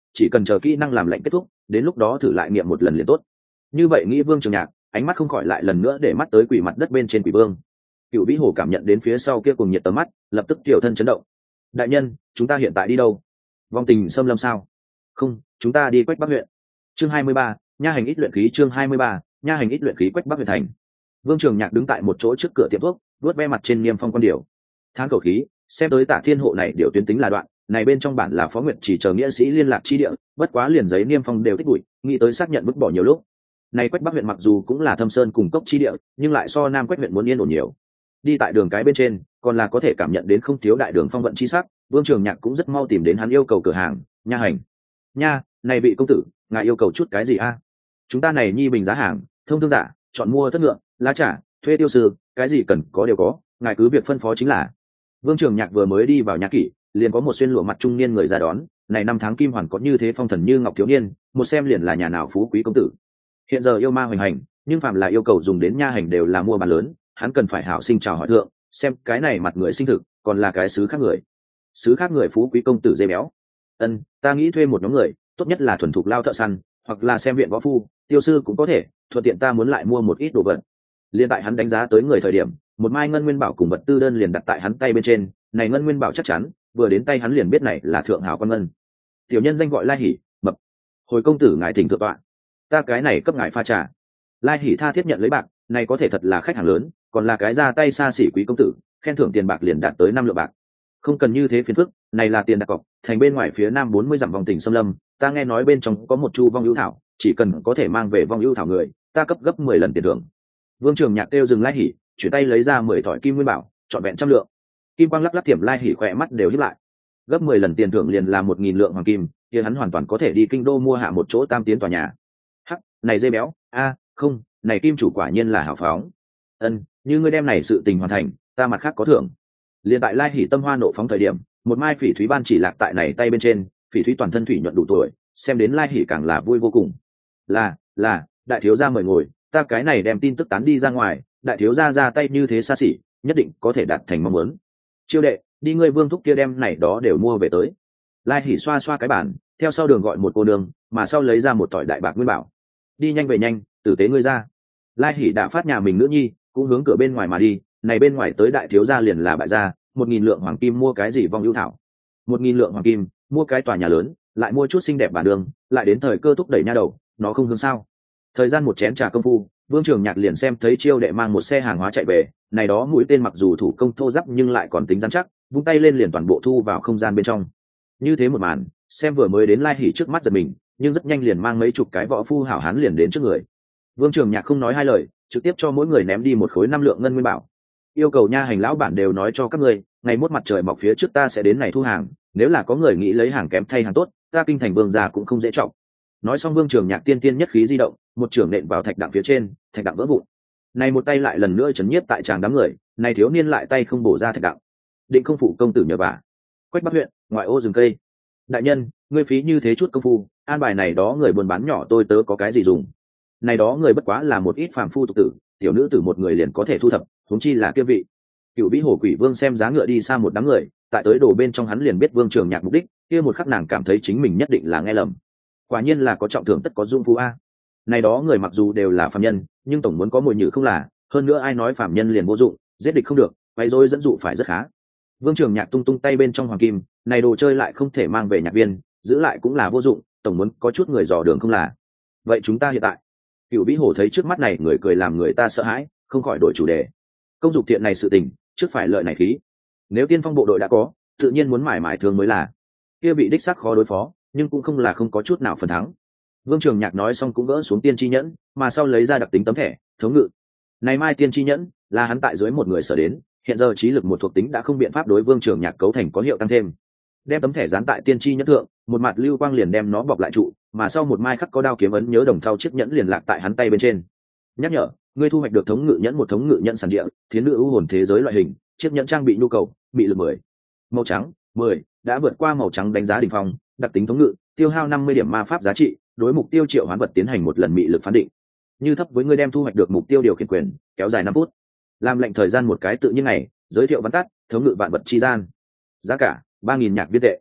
S1: chỉ cần chờ kỹ năng làm lệnh kết thúc, đến lúc đó thử lại nghiệm một lần liền tốt. Như vậy nghĩ Vương Trường Nhạc, ánh mắt không khỏi lại lần nữa để mắt tới quỷ mặt đất bên trên quỷ vương. Cựu Vĩ Hổ cảm nhận đến phía sau kia cùng nhiệt tầm mắt, lập tức tiểu thân chấn động. Đại nhân, chúng ta hiện tại đi đâu? Vong tình xâm lâm sao? Không, chúng ta đi Quách Bắc huyện. Chương hai mươi ba, nha hành ít luyện khí. Chương hai mươi ba, nha hành ít luyện khí. Quách Bắc huyện thành. Vương Trường Nhạc đứng tại một chỗ trước cửa tiệm thuốc, vuốt ve mặt trên niêm phong con điều. Thang khẩu khí, xem tới Tả Thiên hộ này điều tuyến tính là đoạn, này bên trong bản là Phó Nguyệt chỉ chờ nghĩa sĩ liên lạc chi địa, bất quá liền giấy niêm phong đều tích bụi, nghĩ tới xác nhận vứt bỏ nhiều lúc. Này Quách Bắc huyện mặc dù cũng là thâm sơn cùng cốc chi địa, nhưng lại so Nam Quách huyện muốn yên ổn nhiều. Đi tại đường cái bên trên, còn là có thể cảm nhận đến không thiếu đại đường phong vận chi sắc. Vương Trường Nhạc cũng rất mau tìm đến hắn yêu cầu cửa hàng. Nha hành, nha, này vị công tử, ngài yêu cầu chút cái gì a? Chúng ta này nhi bình giá hàng, thông thương giả, chọn mua thất ngựa, lá trả, thuê tiêu sư, cái gì cần có đều có, ngài cứ việc phân phó chính là. Vương Trường Nhạc vừa mới đi vào nhà kỷ, liền có một xuyên lụa mặt trung niên người ra đón. Này năm tháng kim hoàn có như thế phong thần như ngọc thiếu niên, một xem liền là nhà nào phú quý công tử. Hiện giờ yêu ma hoành hành, nhưng phạm là yêu cầu dùng đến nha hành đều là mua bán lớn, hắn cần phải hảo sinh chào hỏi thượng, xem cái này mặt người sinh thực, còn là cái xứ khác người. Xứ khác người phú quý công tử dê béo. Ân, ta nghĩ thuê một nhóm người, tốt nhất là thuần thục lao thợ săn, hoặc là xem viện võ phu, tiêu sư cũng có thể, thuận tiện ta muốn lại mua một ít đồ vật. Liên tại hắn đánh giá tới người thời điểm, một mai ngân nguyên bảo cùng vật tư đơn liền đặt tại hắn tay bên trên, này ngân nguyên bảo chắc chắn, vừa đến tay hắn liền biết này là thượng hảo quan ngân. Tiểu nhân danh gọi Lai Hỉ, mập. Hồi công tử ngài thỉnh thượng tọa, ta cái này cấp ngài pha trà. Lai Hỉ tha thiết nhận lấy bạc, này có thể thật là khách hàng lớn, còn là cái ra tay xa xỉ quý công tử, khen thưởng tiền bạc liền đạt tới năm lượng bạc. Không cần như thế phiền phức, này là tiền đặt cọc, thành bên ngoài phía nam bốn mươi dặm vòng tỉnh xâm lâm, ta nghe nói bên trong có một chu vong ưu thảo, chỉ cần có thể mang về vong ưu thảo người, ta cấp gấp mười lần tiền thưởng. Vương Trường Nhạc kêu dừng Lai Hỉ, chuyển tay lấy ra mười thỏi kim nguyên bảo, trọn vẹn trăm lượng. Kim quang lắc lắc tiềm Lai Hỉ khỏe mắt đều híp lại. Gấp mười lần tiền thưởng liền là một nghìn lượng hoàng kim, kia hắn hoàn toàn có thể đi kinh đô mua hạ một chỗ tam tiến tòa nhà. Hắc, này dê béo, a, không, này kim chủ quả nhiên là hảo phóng. Ân, như ngươi đem này sự tình hoàn thành, ta mặt khác có thưởng. Liên tại Lai Hỉ tâm hoa nộ phóng thời điểm, một mai phỉ thúy ban chỉ lạc tại này tay bên trên, phỉ thúy toàn thân thủy nhuận đủ tuổi, xem đến Lai Hỉ càng là vui vô cùng. Là, là, đại thiếu gia mời ngồi, ta cái này đem tin tức tán đi ra ngoài, đại thiếu gia ra tay như thế xa xỉ, nhất định có thể đạt thành mong muốn. Chiêu đệ, đi ngươi Vương thúc kia đem này đó đều mua về tới. Lai Hỉ xoa xoa cái bản, theo sau đường gọi một cô đường, mà sau lấy ra một tỏi đại bạc nguyên bảo. Đi nhanh về nhanh, tử tế ngươi ra. Lai Hỉ đã phát nhà mình nữ nhi, cũng hướng cửa bên ngoài mà đi. Này bên ngoài tới đại thiếu gia liền là bại gia, một nghìn lượng hoàng kim mua cái gì vong ưu thảo, một nghìn lượng hoàng kim mua cái tòa nhà lớn, lại mua chút xinh đẹp bản đường, lại đến thời cơ thúc đẩy nha đầu, nó không hướng sao? Thời gian một chén trà công phu, Vương Trường Nhạc liền xem thấy Chiêu đệ mang một xe hàng hóa chạy về, này đó mũi tên mặc dù thủ công thô ráp nhưng lại còn tính rắn chắc, vung tay lên liền toàn bộ thu vào không gian bên trong. Như thế một màn, xem vừa mới đến Lai Hỉ trước mắt giật mình, nhưng rất nhanh liền mang mấy chục cái võ phu hảo hán liền đến trước người. Vương Trường Nhạc không nói hai lời, trực tiếp cho mỗi người ném đi một khối năm lượng ngân nguyên bảo. Yêu cầu nha hành lão bản đều nói cho các ngươi, ngày mốt mặt trời mọc phía trước ta sẽ đến này thu hàng, nếu là có người nghĩ lấy hàng kém thay hàng tốt, ta kinh thành vương gia cũng không dễ trọng. Nói xong Vương Trường Nhạc tiên tiên nhất khí di động, một trường nện vào thạch đặng phía trên, thạch đặng vỡ vụn. Này một tay lại lần nữa chấn nhiếp tại tràng đám người, này thiếu niên lại tay không bổ ra thạch đặng. Định không phụ công tử nhờ vả. Quách Bắc huyện, ngoại ô rừng cây. Đại nhân, ngươi phí như thế chút công phu, an bài này đó người buôn bán nhỏ tôi tớ có cái gì dùng? Này đó người bất quá là một ít phàm phu tục tử, tiểu nữ tử một người liền có thể thu thập, huống chi là kia vị. Cựu Vĩ Hổ Quỷ Vương xem giá ngựa đi xa một đám người, tại tới đổ bên trong hắn liền biết Vương Trường Nhạc mục đích, kia một khắc nàng cảm thấy chính mình nhất định là nghe lầm. Quả nhiên là có trọng thưởng tất có dung phu a. Này đó người mặc dù đều là phàm nhân, nhưng tổng muốn có mồi nhử không là, hơn nữa ai nói phàm nhân liền vô dụng, giết địch không được, quay rối dẫn dụ phải rất khá. Vương Trường Nhạc tung tung tay bên trong hoàng kim, này đồ chơi lại không thể mang về nhạc viên, giữ lại cũng là vô dụng, tổng muốn có chút người dò đường không là. Vậy chúng ta hiện tại, Cựu Vĩ Hổ thấy trước mắt này người cười làm người ta sợ hãi, không khỏi đổi chủ đề. Công dục thiện này sự tình, trước phải lợi này khí. Nếu tiên phong bộ đội đã có, tự nhiên muốn mải mải thương mới là. Kia bị đích xác khó đối phó, nhưng cũng không là không có chút nào phần thắng. Vương Trường Nhạc nói xong cũng gỡ xuống tiên chi nhẫn, mà sau lấy ra đặc tính tấm thẻ thống ngự. Này mai tiên chi nhẫn là hắn tại dưới một người sở đến, hiện giờ trí lực một thuộc tính đã không biện pháp đối Vương Trường Nhạc cấu thành có hiệu tăng thêm. Đem tấm thẻ dán tại tiên chi nhẫn thượng, một mặt lưu quang liền đem nó bọc lại trụ, mà sau một mai khắc có đao kiếm ấn nhớ đồng thau chiếc nhẫn liền lạc tại hắn tay bên trên. Nhắc nhở, ngươi thu hoạch được thống ngự nhẫn một thống ngự nhẫn sản địa, thiến nữ ưu hồn thế giới loại hình, chiếc nhẫn trang bị nhu cầu, bị lực mười. Màu trắng, mười, đã vượt qua màu trắng đánh giá đỉnh phong, đặc tính thống ngự, tiêu hao năm mươi điểm ma pháp giá trị, đối mục tiêu triệu hoán vật tiến hành một lần mị lực phán định. Như thấp với ngươi đem thu hoạch được mục tiêu điều khiển quyền, kéo dài năm phút. Làm lệnh thời gian một cái tự nhiên ngày, giới thiệu văn tắt, thống ngự vạn vật chi gian. Giá cả ba nghìn nhạc viên tệ.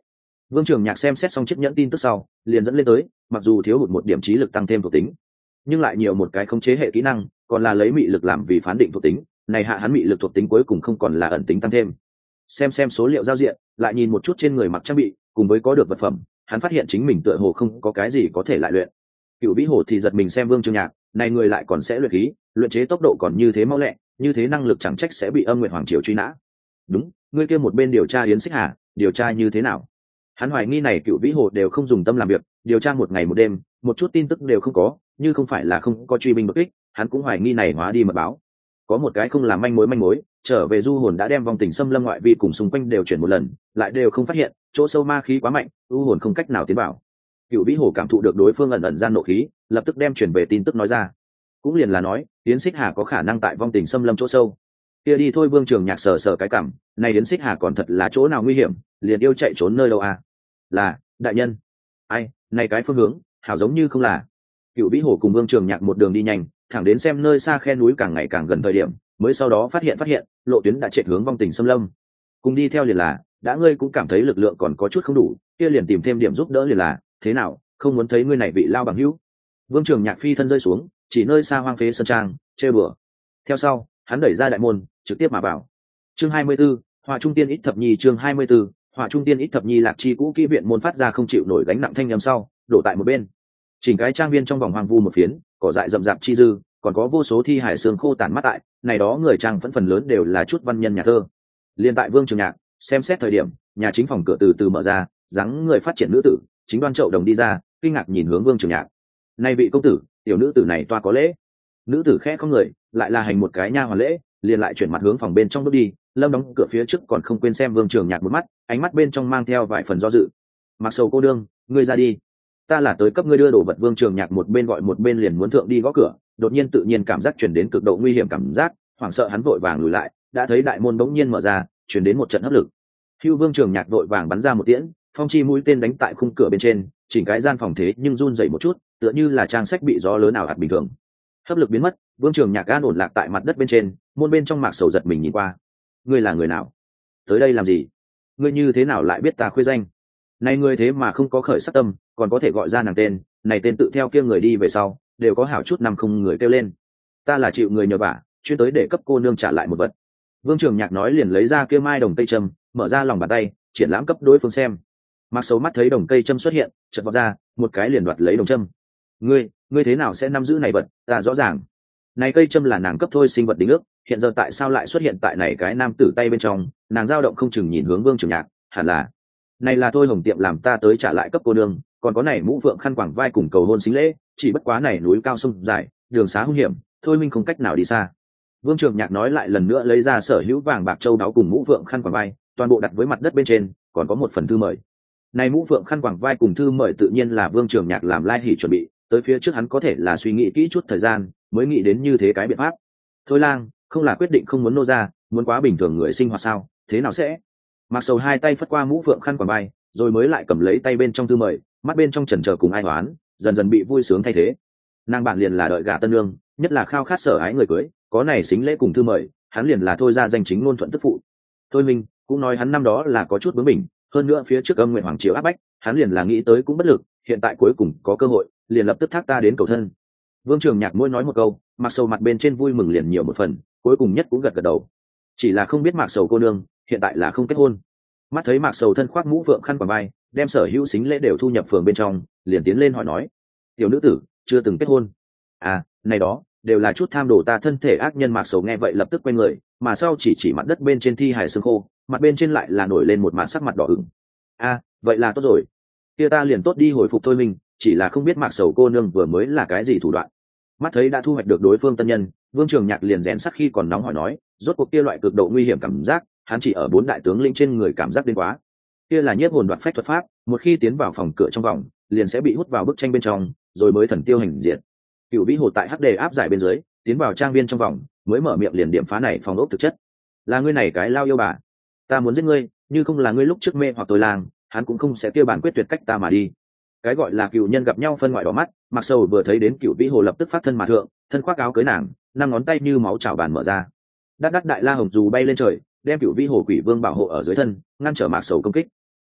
S1: Vương Trường Nhạc xem xét xong chiếc nhẫn tin tức sau liền dẫn lên tới, mặc dù thiếu hụt một điểm trí lực tăng thêm thuộc tính, nhưng lại nhiều một cái khống chế hệ kỹ năng, còn là lấy mị lực làm vì phán định thuộc tính này, hạ hắn mị lực thuộc tính cuối cùng không còn là ẩn tính tăng thêm. Xem xem số liệu giao diện, lại nhìn một chút trên người mặc trang bị cùng với có được vật phẩm, hắn phát hiện chính mình tựa hồ không có cái gì có thể lại luyện. Cựu Vĩ Hồ thì giật mình xem Vương Trường Nhạc này người lại còn sẽ luyện khí, luyện chế tốc độ còn như thế mau lẹ, như thế năng lực chẳng trách sẽ bị Âm Nguyệt Hoàng triều truy nã. Đúng, ngươi kia một bên điều tra Yến Xích Hà, điều tra như thế nào? Hắn hoài nghi này Cựu Vĩ Hồ đều không dùng tâm làm việc, điều tra một ngày một đêm, một chút tin tức đều không có, như không phải là không có truy binh đột kích, hắn cũng hoài nghi này hóa đi mật báo. Có một cái không làm manh mối manh mối, trở về du hồn đã đem vòng tình xâm lâm ngoại vi cùng xung quanh đều chuyển một lần, lại đều không phát hiện, chỗ sâu ma khí quá mạnh, u hồn không cách nào tiến vào. Cựu Vĩ Hồ cảm thụ được đối phương ẩn ẩn gian nộ khí, lập tức đem chuyển về tin tức nói ra. Cũng liền là nói, Yến Xích Hà có khả năng tại vong tình xâm lâm chỗ sâu. Kia đi thôi. Vương Trường Nhạc sờ sờ cái cảm, này Yến Xích Hà còn thật là chỗ nào nguy hiểm, liền yêu chạy trốn nơi đâu à? Là, đại nhân. Ai, này cái phương hướng, hảo giống như không là. Cựu Vĩ Hồ cùng Vương Trường Nhạc một đường đi nhanh, thẳng đến xem nơi xa khe núi càng ngày càng gần thời điểm, mới sau đó phát hiện phát hiện, lộ tuyến đã chạy hướng vong tình xâm lâm. Cùng đi theo liền là, đã ngươi cũng cảm thấy lực lượng còn có chút không đủ, kia liền tìm thêm điểm giúp đỡ liền là, thế nào, không muốn thấy ngươi này bị lao bằng hữu. Vương Trường Nhạc phi thân rơi xuống, chỉ nơi xa hoang phế sơn trang, chơi bừa. Theo sau, hắn đẩy ra đại môn, trực tiếp mà vào. Chương hai mươi 24, Hỏa Trung Tiên ít thập nhi. Chương hai mươi 24, Hỏa Trung Tiên ít thập nhi. Lạc Chi cũ kỹ viện môn phát ra không chịu nổi gánh nặng thanh âm sau, đổ tại một bên. Chỉnh cái trang viên trong vòng hoang vu một phiến, cỏ dại rậm rạp chi dư, còn có vô số thi hải xương khô tàn mắt tại, này đó người trang vẫn phần lớn đều là chút văn nhân nhà thơ. Liên tại Vương Trường Nhạc xem xét thời điểm, nhà chính phòng cửa từ từ mở ra, dáng người phát triển nữ tử chính đoan chậu đồng đi ra, kinh ngạc nhìn hướng Vương Trường Nhạc. Này vị công tử, tiểu nữ tử này toa có lễ. Nữ tử khẽ không người, lại là hành một cái nha hoàn lễ, liền lại chuyển mặt hướng phòng bên trong bước đi. Lâm đóng cửa phía trước còn không quên xem Vương Trường Nhạc một mắt, ánh mắt bên trong mang theo vài phần do dự. Mặc Sầu cô đương, ngươi ra đi, ta là tới cấp ngươi đưa đồ vật. Vương Trường Nhạc một bên gọi một bên liền muốn thượng đi gõ cửa, đột nhiên tự nhiên cảm giác chuyển đến cực độ nguy hiểm cảm giác, hoảng sợ hắn vội vàng lùi lại, đã thấy đại môn bỗng nhiên mở ra, chuyển đến một trận hấp lực. Hưu Vương Trường Nhạc vội vàng bắn ra một tiễn, phong chi mũi tên đánh tại khung cửa bên trên, chỉnh cái gian phòng thế nhưng run dậy một chút, tựa như là trang sách bị gió lớn ảo ạt bình thường. Hấp lực biến mất, Vương Trường Nhạc an ổn lạc tại mặt đất bên trên, môn bên trong Mạc Sầu giật mình nhìn qua. Ngươi là người nào? Tới đây làm gì? Ngươi như thế nào lại biết ta khuê danh? Này ngươi thế mà không có khởi sắc tâm, còn có thể gọi ra nàng tên, này tên tự theo kia người đi về sau, đều có hảo chút năm không người kêu lên. Ta là chịu người nhờ vả, chuyên tới để cấp cô nương trả lại một vật. Vương Trường Nhạc nói liền lấy ra kia mai đồng cây châm, mở ra lòng bàn tay, triển lãm cấp đối phương xem. Mạc Sầu mắt thấy đồng cây châm xuất hiện, chợt vọt ra, một cái liền đoạt lấy đồng châm. Ngươi, ngươi thế nào sẽ nắm giữ này vật? Ta rõ ràng, này cây châm là nàng cấp thôi sinh vật đính ước, hiện giờ tại sao lại xuất hiện tại này cái nam tử tay bên trong? Nàng dao động không chừng nhìn hướng Vương Trường Nhạc, hẳn là, này là thôi hồng tiệm làm ta tới trả lại cấp cô nương, còn có này mũ phượng khăn quàng vai cùng cầu hôn xính lễ, chỉ bất quá này núi cao sông dài, đường xá hung hiểm, thôi minh không cách nào đi xa. Vương Trường Nhạc nói lại lần nữa lấy ra sở hữu vàng bạc châu đáo cùng mũ phượng khăn quàng vai, toàn bộ đặt với mặt đất bên trên, còn có một phần thư mời. Này mũ phượng khăn quàng vai cùng thư mời tự nhiên là Vương Trường Nhạc làm lai hỉ chuẩn bị, tới phía trước hắn có thể là suy nghĩ kỹ chút thời gian, mới nghĩ đến như thế cái biện pháp. Thôi lang, không là quyết định không muốn nô ra, muốn quá bình thường người sinh hoạt sao? Thế nào sẽ? Mặc Sầu hai tay phất qua mũ phượng khăn quàng vai, rồi mới lại cầm lấy tay bên trong thư mời, mắt bên trong chần chờ cùng ai oán, dần dần bị vui sướng thay thế. Nàng bạn liền là đợi gả tân nương, nhất là khao khát sở ái người cưới, có này xính lễ cùng thư mời, hắn liền là thôi ra danh chính ngôn thuận tức phụ. Thôi mình cũng nói hắn năm đó là có chút bướng bỉnh, hơn nữa phía trước Âm Nguyệt Hoàng triều áp bách, hắn liền là nghĩ tới cũng bất lực, hiện tại cuối cùng có cơ hội, liền lập tức thác ta đến cầu thân. Vương Trường Nhạc mỗi nói một câu, Mạc Sầu mặt bên trên vui mừng liền nhiều một phần, cuối cùng nhất cũng gật gật đầu. Chỉ là không biết Mạc Sầu cô nương hiện tại là không kết hôn. Mắt thấy Mạc Sầu thân khoác mũ phượng khăn quàng vai, đem sở hữu xính lễ đều thu nhập phường bên trong, liền tiến lên hỏi nói: tiểu nữ tử chưa từng kết hôn? À, này đó đều là chút tham đồ ta thân thể ác nhân. Mạc Sầu nghe vậy lập tức quay người, mà sau chỉ chỉ mặt đất bên trên thi hài xương khô, mặt bên trên lại là nổi lên một màn sắc mặt đỏ ửng. À, vậy là tốt rồi, kia ta liền tốt đi hồi phục thôi mình, chỉ là không biết Mạc Sầu cô nương vừa mới là cái gì thủ đoạn. Mắt thấy đã thu hoạch được đối phương tân nhân, Vương Trường Nhạc liền rén sắc khi còn nóng hỏi nói, rốt cuộc kia loại cực độ nguy hiểm cảm giác, hắn chỉ ở bốn đại tướng lĩnh trên người cảm giác đến quá. Kia là nhiếp hồn đoạt phách thuật pháp, một khi tiến vào phòng cửa trong vòng, liền sẽ bị hút vào bức tranh bên trong, rồi mới thần tiêu hành diệt. Cựu Vĩ Hồ tại hắc đề áp giải bên dưới, tiến vào trang viên trong vòng, mới mở miệng liền điểm phá này phòng ốc thực chất. Là ngươi này cái lao yêu bà, ta muốn giết ngươi, như không là ngươi lúc trước mê hoặc tôi lang, hắn cũng không sẽ tiêu bản quyết tuyệt cách ta mà đi. Cái gọi là cựu nhân gặp nhau phân ngoại đỏ mắt, Mặc Sầu vừa thấy đến Cựu Vĩ Hồ lập tức phát thân mà thượng, thân khoác áo cưới nàng, năm ngón tay như máu chảo bàn mở ra, đắt đắt đại la hồng dù bay lên trời, đem Cựu Vĩ Hồ Quỷ Vương bảo hộ ở dưới thân, ngăn trở Mạc Sầu công kích.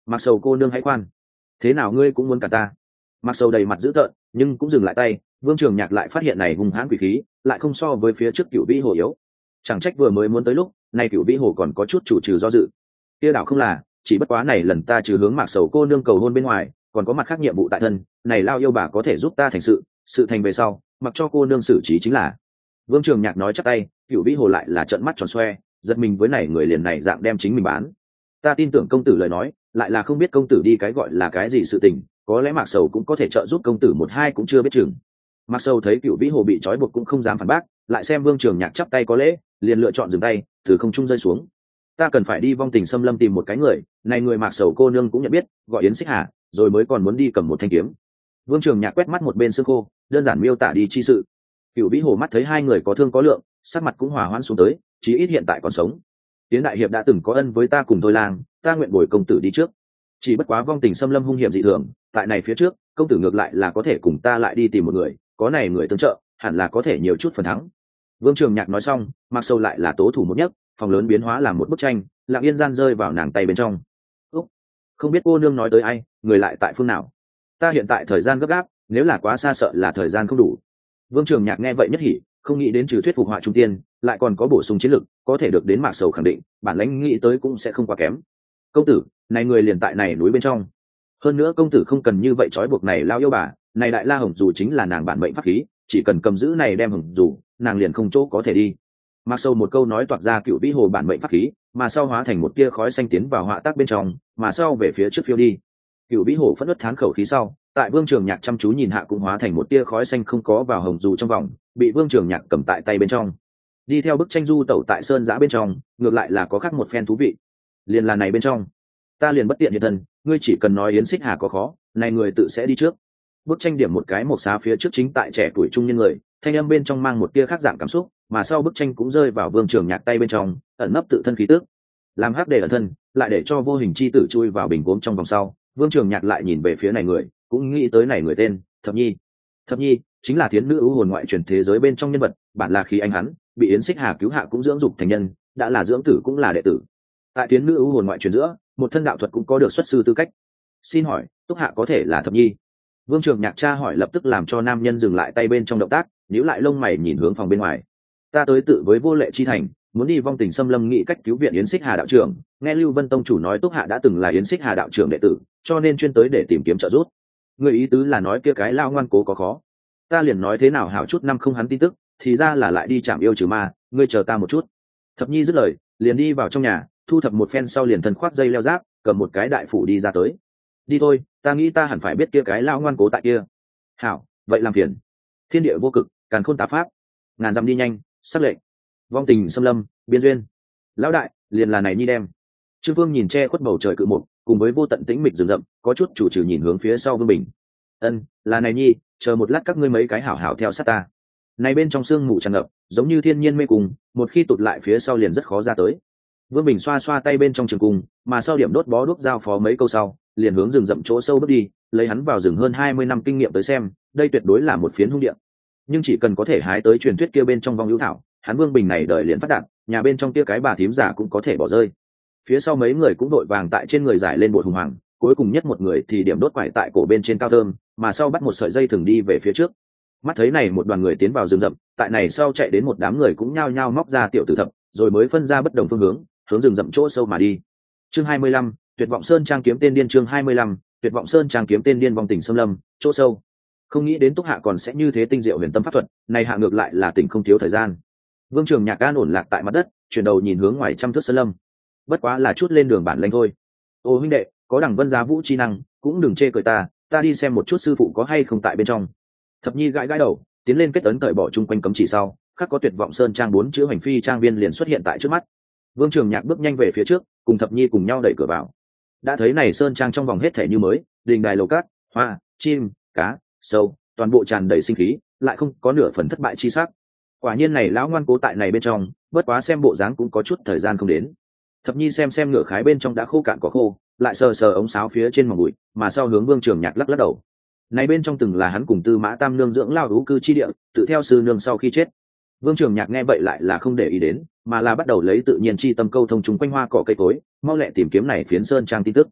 S1: Mặc sầu cô nương hãy khoan, thế nào ngươi cũng muốn cả ta. Mặc sầu đầy mặt dữ tợn nhưng cũng dừng lại tay. Vương Trường Nhạc lại phát hiện này hung hãn quỷ khí lại không so với phía trước Cửu Vĩ Hồ yếu. Chẳng trách vừa mới muốn tới lúc này Cửu Vĩ Hồ còn có chút chủ trừ do dự. Kia đảo không là, chỉ bất quá này lần ta trừ hướng Mạc Sầu cô nương cầu hôn bên ngoài, còn có mặt khác nhiệm vụ tại thân, này lao yêu bà có thể giúp ta thành sự, sự thành về sau, mặc cho cô nương xử trí chính là. Vương Trường Nhạc nói chắc tay, Cửu Vĩ Hồ lại là trợn mắt tròn xoe, giật mình với này người liền này dạng đem chính mình bán. Ta tin tưởng công tử lời nói, lại là không biết công tử đi cái gọi là cái gì sự tình, có lẽ Mạc Sầu cũng có thể trợ giúp công tử một hai cũng chưa biết chừng. Mạc Sầu thấy Cửu Vĩ Hồ bị trói buộc cũng không dám phản bác, lại xem Vương Trường Nhạc chắp tay có lễ, liền lựa chọn dừng tay, từ không trung rơi xuống. Ta cần phải đi vong tình xâm lâm tìm một cái người, này người Mạc Sầu cô nương cũng nhận biết, gọi Yến Xích Hà, rồi mới còn muốn đi cầm một thanh kiếm. Vương Trường Nhạc quét mắt một bên xương khô, đơn giản miêu tả đi chi sự. Cửu Vĩ Hồ mắt thấy hai người có thương có lượng, sắc mặt cũng hòa hoãn xuống tới, chí ít hiện tại còn sống. Tiến đại hiệp đã từng có ân với ta cùng Thôi Lang, ta nguyện bồi công tử đi trước. Chỉ bất quá vong tình xâm lâm hung hiểm dị thường, tại này phía trước, công tử ngược lại là có thể cùng ta lại đi tìm một người, có này người tương trợ, hẳn là có thể nhiều chút phần thắng. Vương Trường Nhạc nói xong, Mặc Sầu lại là tố thủ một nhất, phòng lớn biến hóa làm một bức tranh, lặng yên gian rơi vào nàng tay bên trong. Úc, không biết cô nương nói tới ai, người lại tại phương nào? Ta hiện tại thời gian gấp gáp, nếu là quá xa sợ là thời gian không đủ. Vương Trường Nhạc nghe vậy nhất hỉ, không nghĩ đến trừ thuyết phục họa trung tiên, lại còn có bổ sung chiến lực, có thể được đến Mạc Sầu khẳng định, bản lãnh nghĩ tới cũng sẽ không quá kém. Công tử, này người liền tại này núi bên trong. Hơn nữa công tử không cần như vậy trói buộc này lao yêu bà, này đại la hồng dù chính là nàng bản mệnh pháp khí, chỉ cần cầm giữ này đem hồng dù, nàng liền không chỗ có thể đi. Mạc Sầu một câu nói toạc ra Cửu Vĩ Hồ bản mệnh pháp khí, mà sau hóa thành một tia khói xanh tiến vào họa tác bên trong, mà sau về phía trước phiêu đi. Cửu Vĩ Hồ phẫn nộ thán khẩu khí sau, tại Vương Trường Nhạc chăm chú nhìn hạ cũng hóa thành một tia khói xanh không có vào hồng dù trong vòng, bị Vương Trường Nhạc cầm tại tay bên trong. Đi theo bức tranh du tẩu tại sơn giã bên trong, ngược lại là có khác một phen thú vị. Liền là này bên trong, ta liền bất tiện hiện thân, ngươi chỉ cần nói Yến Xích Hà có khó, này người tự sẽ đi trước. Bức tranh điểm một cái một xá phía trước chính tại trẻ tuổi trung niên người, thanh âm bên trong mang một tia khác dạng cảm xúc, mà sau bức tranh cũng rơi vào Vương Trường Nhạc tay bên trong, ẩn nấp tự thân khí tức, làm hắc để ẩn thân, lại để cho vô hình chi tử chui vào bình gốm trong vòng sau. Vương Trường Nhạc lại nhìn về phía này người, cũng nghĩ tới này người tên Thập Nhi. Thập Nhi chính là thiến nữ ưu hồn ngoại truyền thế giới bên trong nhân vật, bản là khí anh hắn, bị Yến Xích Hà cứu hạ cũng dưỡng dục thành nhân, đã là dưỡng tử cũng là đệ tử. Tại thiến nữ ưu hồn ngoại truyền giữa, một thân đạo thuật cũng có được xuất sư tư cách. Xin hỏi, Túc Hạ có thể là Thập Nhi? Vương Trường Nhạc tra hỏi lập tức làm cho nam nhân dừng lại tay bên trong động tác, nhíu lại lông mày nhìn hướng phòng bên ngoài. Ta tới tự với vô lệ chi thành, muốn đi vong tình xâm lâm nghị cách cứu viện Yến Xích Hà đạo trưởng, nghe Lưu Vân tông chủ nói Túc Hạ đã từng là Yến Xích Hà đạo trưởng đệ tử, cho nên chuyên tới để tìm kiếm trợ giúp. Người ý tứ là nói kia cái lao ngoan cố có khó. Ta liền nói thế nào hảo chút năm không hắn tin tức, thì ra là lại đi chạm yêu trừ ma, ngươi chờ ta một chút. Thập Nhi dứt lời, liền đi vào trong nhà, thu thập một phen sau liền thân khoác dây leo giáp, cầm một cái đại phủ đi ra tới. Đi thôi, ta nghĩ ta hẳn phải biết kia cái lao ngoan cố tại kia. Hảo, vậy làm phiền. Thiên địa vô cực, càn khôn tá pháp, ngàn dặm đi nhanh, sắc lệnh. Vong tình xâm lâm, biên duyên. Lão đại, liền là này Nhi đem. Trương Vương nhìn che khuất bầu trời cự mục, cùng với vô tận tĩnh mịch rừng rậm, có chút chủ trừ nhìn hướng phía sau Vương Bình. Ân, là này Nhi, chờ một lát các ngươi mấy cái hảo hảo theo sát ta. Này bên trong sương mù tràn ngập, giống như thiên nhiên mê cùng, một khi tụt lại phía sau liền rất khó ra tới. Vương Bình xoa xoa tay bên trong trường cung, mà sau điểm đốt bó đuốc giao phó mấy câu sau, liền hướng rừng rậm chỗ sâu bước đi, lấy hắn vào rừng hơn hai mươi năm kinh nghiệm tới xem, đây tuyệt đối là một phiến hung địa. Nhưng chỉ cần có thể hái tới truyền thuyết kia bên trong vong hữu thảo, hắn Vương Bình này đợi liền phát đạt, nhà bên trong kia cái bà thím giả cũng có thể bỏ rơi. Phía sau mấy người cũng đội vàng tại trên người giải lên bột hùng hoàng, cuối cùng nhất một người thì điểm đốt quải tại cổ bên trên cao thơm, mà sau bắt một sợi dây thừng đi về phía trước. Mắt thấy này một đoàn người tiến vào rừng rậm, tại này sau chạy đến một đám người cũng nhao nhao móc ra tiểu tử thập, rồi mới phân ra bất đồng phương hướng, hướng rừng rậm chỗ sâu mà đi. Chương hai mươi lăm, Tuyệt vọng sơn trang kiếm tên điên. Chương hai mươi lăm, Tuyệt vọng sơn trang kiếm tên điên. Vong tình xâm lâm chỗ sâu. Không nghĩ đến Túc Hạ còn sẽ như thế tinh diệu huyền tâm pháp thuật, này hạ ngược lại là tỉnh không thiếu thời gian. Vương Trường Nhạc an ổn lạc tại mặt đất, chuyển đầu nhìn hướng ngoài trăm thước sơn lâm. Bất quá là chút lên đường bản lĩnh thôi. Ô huynh đệ, có đẳng vân giá vũ chi năng, cũng đừng chê cười ta, ta đi xem một chút sư phụ có hay không tại bên trong. Thập Nhi gãi gãi đầu, tiến lên kết ấn cởi bỏ chung quanh cấm chỉ sau, khắc có Tuyệt vọng sơn trang bốn chữ hành phi trang viên liền xuất hiện tại trước mắt. Vương Trường Nhạc bước nhanh về phía trước, cùng Thập Nhi cùng nhau đẩy cửa vào. Đã thấy này sơn trang trong vòng hết thể như mới, đình đài lầu cát, hoa, chim, cá, sâu, toàn bộ tràn đầy sinh khí, lại không có nửa phần thất bại chi sắc. Quả nhiên này lão ngoan cố tại này bên trong, bất quá xem bộ dáng cũng có chút thời gian không đến. Thập Nhi xem xem ngựa khái bên trong đã khô cạn có khô, lại sờ sờ ống sáo phía trên mỏng bụi, mà sau hướng Vương Trường Nhạc lắc lắc đầu. Này bên trong từng là hắn cùng Tư Mã Tam nương dưỡng lao hữu cư chi địa, tự theo sư nương sau khi chết. Vương Trường Nhạc nghe vậy lại là không để ý đến, mà là bắt đầu lấy tự nhiên chi tâm câu thông chúng quanh hoa cỏ cây cối, mau lẹ tìm kiếm này phiến sơn trang tin tức.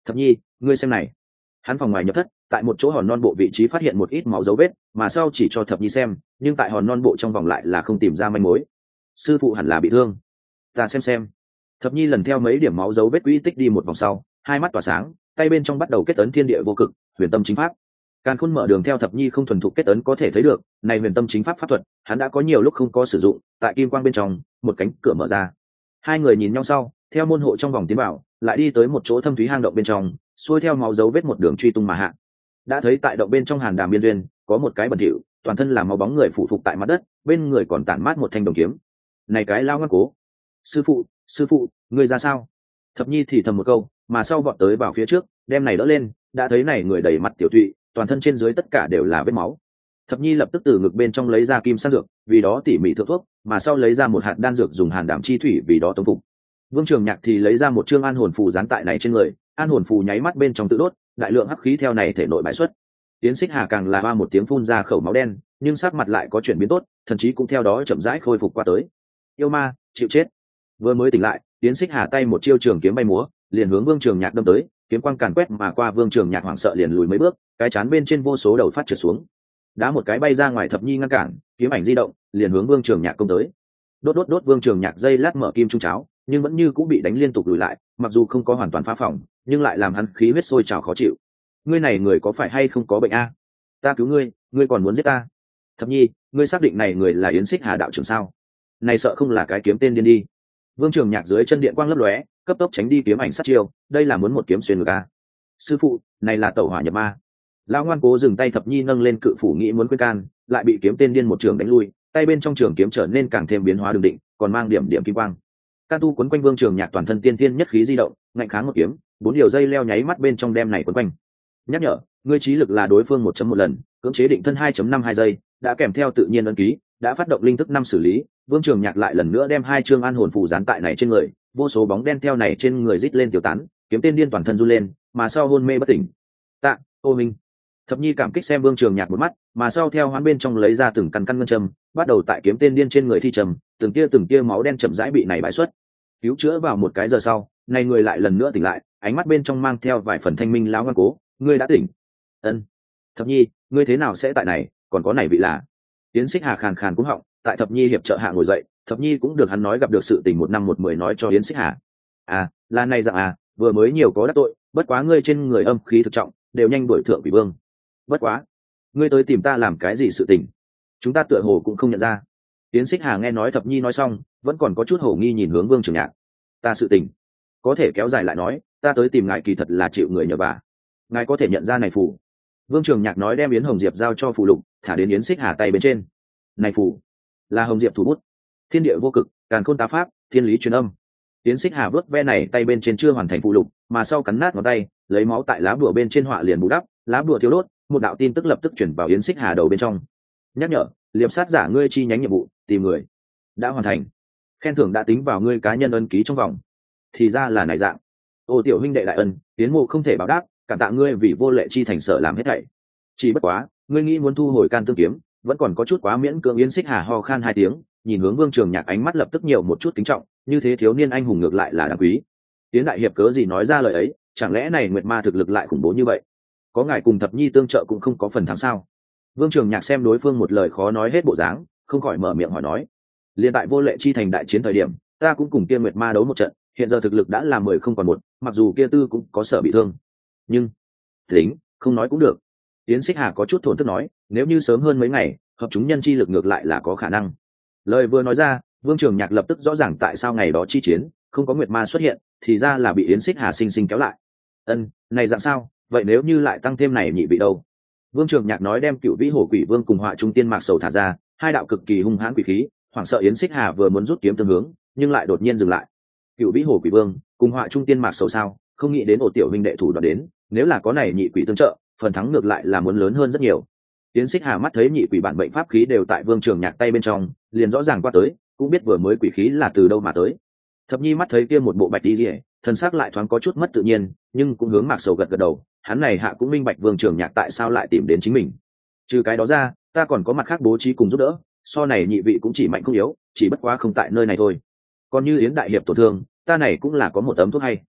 S1: Thập nhi, ngươi xem này. Hắn phòng ngoài nhập thất, tại một chỗ hòn non bộ vị trí phát hiện một ít máu dấu vết, mà sau chỉ cho thập nhi xem, nhưng tại hòn non bộ trong vòng lại là không tìm ra manh mối. Sư phụ hẳn là bị thương. Ta xem xem. Thập nhi lần theo mấy điểm máu dấu vết quỹ tích đi một vòng sau, hai mắt tỏa sáng, tay bên trong bắt đầu kết ấn thiên địa vô cực, huyền tâm chính pháp. Càn Khôn mở đường theo thập nhi không thuần thục kết ấn có thể thấy được, này huyền tâm chính pháp pháp thuật, hắn đã có nhiều lúc không có sử dụng, tại kim quang bên trong, một cánh cửa mở ra. Hai người nhìn nhau sau, theo môn hộ trong vòng tiến vào, lại đi tới một chỗ thâm thúy hang động bên trong, xuôi theo máu dấu vết một đường truy tung mà hạ. Đã thấy tại động bên trong hàn đàm biên duyên, có một cái bẩn thỉu, toàn thân là máu bóng người phủ phục tại mặt đất, bên người còn tản mát một thanh đồng kiếm. Này cái lao ngoan cố. Sư phụ, sư phụ, ngươi ra sao? Thập nhi thì thầm một câu, mà sau vọt tới vào phía trước, đem này đỡ lên, đã thấy này người đầy mặt tiểu tụy, toàn thân trên dưới tất cả đều là vết máu. Thập nhi lập tức từ ngực bên trong lấy ra kim sang dược, vì đó tỉ mỉ thượng thuốc, mà sau lấy ra một hạt đan dược dùng hàn đảm chi thủy vì đó tống phục. Vương Trường Nhạc thì lấy ra một chương an hồn phù dán tại này trên người, an hồn phù nháy mắt bên trong tự đốt, đại lượng hắc khí theo này thể nội bại xuất. Tiến Xích Hà càng là ba một tiếng phun ra khẩu máu đen, nhưng sắc mặt lại có chuyển biến tốt, thậm chí cũng theo đó chậm rãi khôi phục qua tới. Yêu ma, chịu chết. Vừa mới tỉnh lại, Tiến Xích Hà tay một chiêu trường kiếm bay múa, liền hướng Vương Trường Nhạc đâm tới, kiếm quang càn quét mà qua. Vương Trường Nhạc hoảng sợ liền lùi mấy bước, cái chán bên trên vô số đầu phát trượt xuống. Đá một cái bay ra ngoài, Thập nhi ngăn cản, kiếm ảnh di động, liền hướng Vương Trường Nhạc công tới. Đốt đốt đốt Vương Trường Nhạc dây lát mở kim trung cháo, nhưng vẫn như cũng bị đánh liên tục lùi lại, mặc dù không có hoàn toàn phá phòng, nhưng lại làm hắn khí huyết sôi trào khó chịu. Ngươi này người có phải hay không có bệnh a? Ta cứu ngươi, ngươi còn muốn giết ta? Thập nhi, ngươi xác định này người là Yến Xích Hà đạo trưởng sao? Này sợ không là cái kiếm tên điên đi. Vương Trường Nhạc dưới chân điện quang lấp lóe, cấp tốc tránh đi kiếm ảnh sát chiêu, đây là muốn một kiếm xuyên ngực a. Sư phụ, này là tẩu hỏa nhập ma. Lão ngoan cố dừng tay, Thập nhi nâng lên cự phủ nghĩ muốn khuyên can, lại bị kiếm tên điên một trường đánh lui, tay bên trong trường kiếm trở nên càng thêm biến hóa đường định, còn mang điểm điểm kim quang. Can tu quấn quanh Vương Trường Nhạc toàn thân tiên tiên nhất khí di động, ngạnh kháng một kiếm, bốn điều dây leo nháy mắt bên trong đem này quấn quanh. Nhắc nhở, ngươi trí lực là đối phương một chấm một lần, cưỡng chế định thân hai chấm năm hai giây, đã kèm theo tự nhiên ấn ký, đã phát động linh thức năm xử lý. Vương Trường Nhạc lại lần nữa đem hai chương an hồn phù dán tại này trên người, vô số bóng đen theo này trên người rít lên tiêu tán, kiếm tên điên toàn thân run lên, mà sau hôn mê bất tỉnh. Tạ, ô minh. Thập nhi cảm kích xem Vương Trường Nhạc một mắt, mà sau theo hoán bên trong lấy ra từng căn căn ngân châm, bắt đầu tại kiếm tên điên trên người thi trầm, từng tia từng tia máu đen chậm rãi bị này bãi xuất. Cứu chữa vào một cái giờ sau, này người lại lần nữa tỉnh lại, ánh mắt bên trong mang theo vài phần thanh minh. Lão ngoan cố, ngươi đã tỉnh. Ân. Thập nhi, ngươi thế nào sẽ tại này, còn có này vị là? Tiến Xích Hà khàn khàn cũng họng, tại Thập nhi hiệp trợ hạ ngồi dậy, Thập nhi cũng được hắn nói gặp được sự tình một năm một mười nói cho Yến Xích Hà. À, là này dạng à, vừa mới nhiều có đắc tội, bất quá ngươi trên người âm khí thực trọng, đều nhanh đuổi thượng quỷ vương. Bất quá, ngươi tới tìm ta làm cái gì sự tình? Chúng ta tựa hồ cũng không nhận ra. Yến Xích Hà nghe nói Thập nhi nói xong, vẫn còn có chút hồ nghi nhìn hướng Vương Trường Nhạc. Ta sự tình, có thể kéo dài lại nói, ta tới tìm ngài kỳ thật là chịu người nhờ vả. Ngài có thể nhận ra này phù. Vương Trường Nhạc nói đem Yến Hồng Diệp giao cho phù lục, thả đến Yến Xích Hà tay bên trên. Này phù, là Hồng Diệp thủ bút. Thiên địa vô cực, càn khôn tá pháp, thiên lý truyền âm. Yến Xích Hà vớt ve này tay bên trên chưa hoàn thành phù lục, mà sau cắn nát ngón tay, lấy máu tại lá bùa bên trên họa liền bù đắp, lá bùa thiếu đốt, một đạo tin tức lập tức chuyển vào Yến Xích Hà đầu bên trong. Nhắc nhở, liệp sát giả ngươi chi nhánh nhiệm vụ, tìm người đã hoàn thành, khen thưởng đã tính vào ngươi cá nhân ân ký trong vòng. Thì ra là này dạng. Ô tiểu huynh đệ đại ân, Yến mộ không thể báo đáp, cảm tạ ngươi vì vô lệ chi thành sở làm hết thảy. Chỉ bất quá, ngươi nghĩ muốn thu hồi can tương kiếm, vẫn còn có chút quá miễn cưỡng. Yến Xích Hà ho khan hai tiếng, nhìn hướng Vương Trường Nhạc, ánh mắt lập tức nhiều một chút kính trọng, như thế thiếu niên anh hùng ngược lại là đáng quý. Yến đại hiệp cớ gì nói ra lời ấy, chẳng lẽ này nguyệt ma thực lực lại khủng bố như vậy? Có ngài cùng Thập nhi tương trợ cũng không có phần thắng sao? Vương Trường Nhạc xem đối phương một lời khó nói hết bộ dáng, không khỏi mở miệng hỏi nói. Liên tại vô lệ chi thành đại chiến thời điểm, ta cũng cùng kia nguyệt ma đấu một trận, hiện giờ thực lực đã là mười không còn một, mặc dù kia tư cũng có sở bị thương, nhưng tính không nói cũng được. Yến Xích Hà có chút thổn thức nói, nếu như sớm hơn mấy ngày, hợp chúng nhân chi lực ngược lại là có khả năng. Lời vừa nói ra, Vương Trường Nhạc lập tức rõ ràng tại sao ngày đó chi chiến không có nguyệt ma xuất hiện, thì ra là bị Yến Xích Hà sinh sinh kéo lại. Ân, này dạng sao? Vậy nếu như lại tăng thêm này nhị vị đâu? Vương Trường Nhạc nói đem Cựu Vĩ Hổ Quỷ Vương cùng Họa Trung Tiên Mạc Sầu thả ra, hai đạo cực kỳ hung hãn quỷ khí, hoảng sợ Yến Xích Hà vừa muốn rút kiếm tương hướng, nhưng lại đột nhiên dừng lại. Cựu Vĩ Hổ Quỷ Vương cùng Họa Trung Tiên Mạc Sầu sao? Không nghĩ đến Ổ tiểu huynh đệ thủ đoạn đến, nếu là có này nhị quỷ tương trợ, phần thắng ngược lại là muốn lớn hơn rất nhiều. Yến Xích Hà mắt thấy nhị quỷ bản bệnh pháp khí đều tại Vương Trường Nhạc tay bên trong, liền rõ ràng qua tới, cũng biết vừa mới quỷ khí là từ đâu mà tới. Thập nhi mắt thấy kia một bộ bạch đi rỉa, thân xác lại thoáng có chút mất tự nhiên, nhưng cũng hướng Mạc Sầu gật gật đầu, hắn này hạ cũng minh bạch Vương Trường Nhạc tại sao lại tìm đến chính mình. Trừ cái đó ra, ta còn có mặt khác bố trí cùng giúp đỡ, so này nhị vị cũng chỉ mạnh không yếu, chỉ bất quá không tại nơi này thôi. Còn như Yến đại hiệp tổn thương, ta này cũng là có một tấm thuốc hay.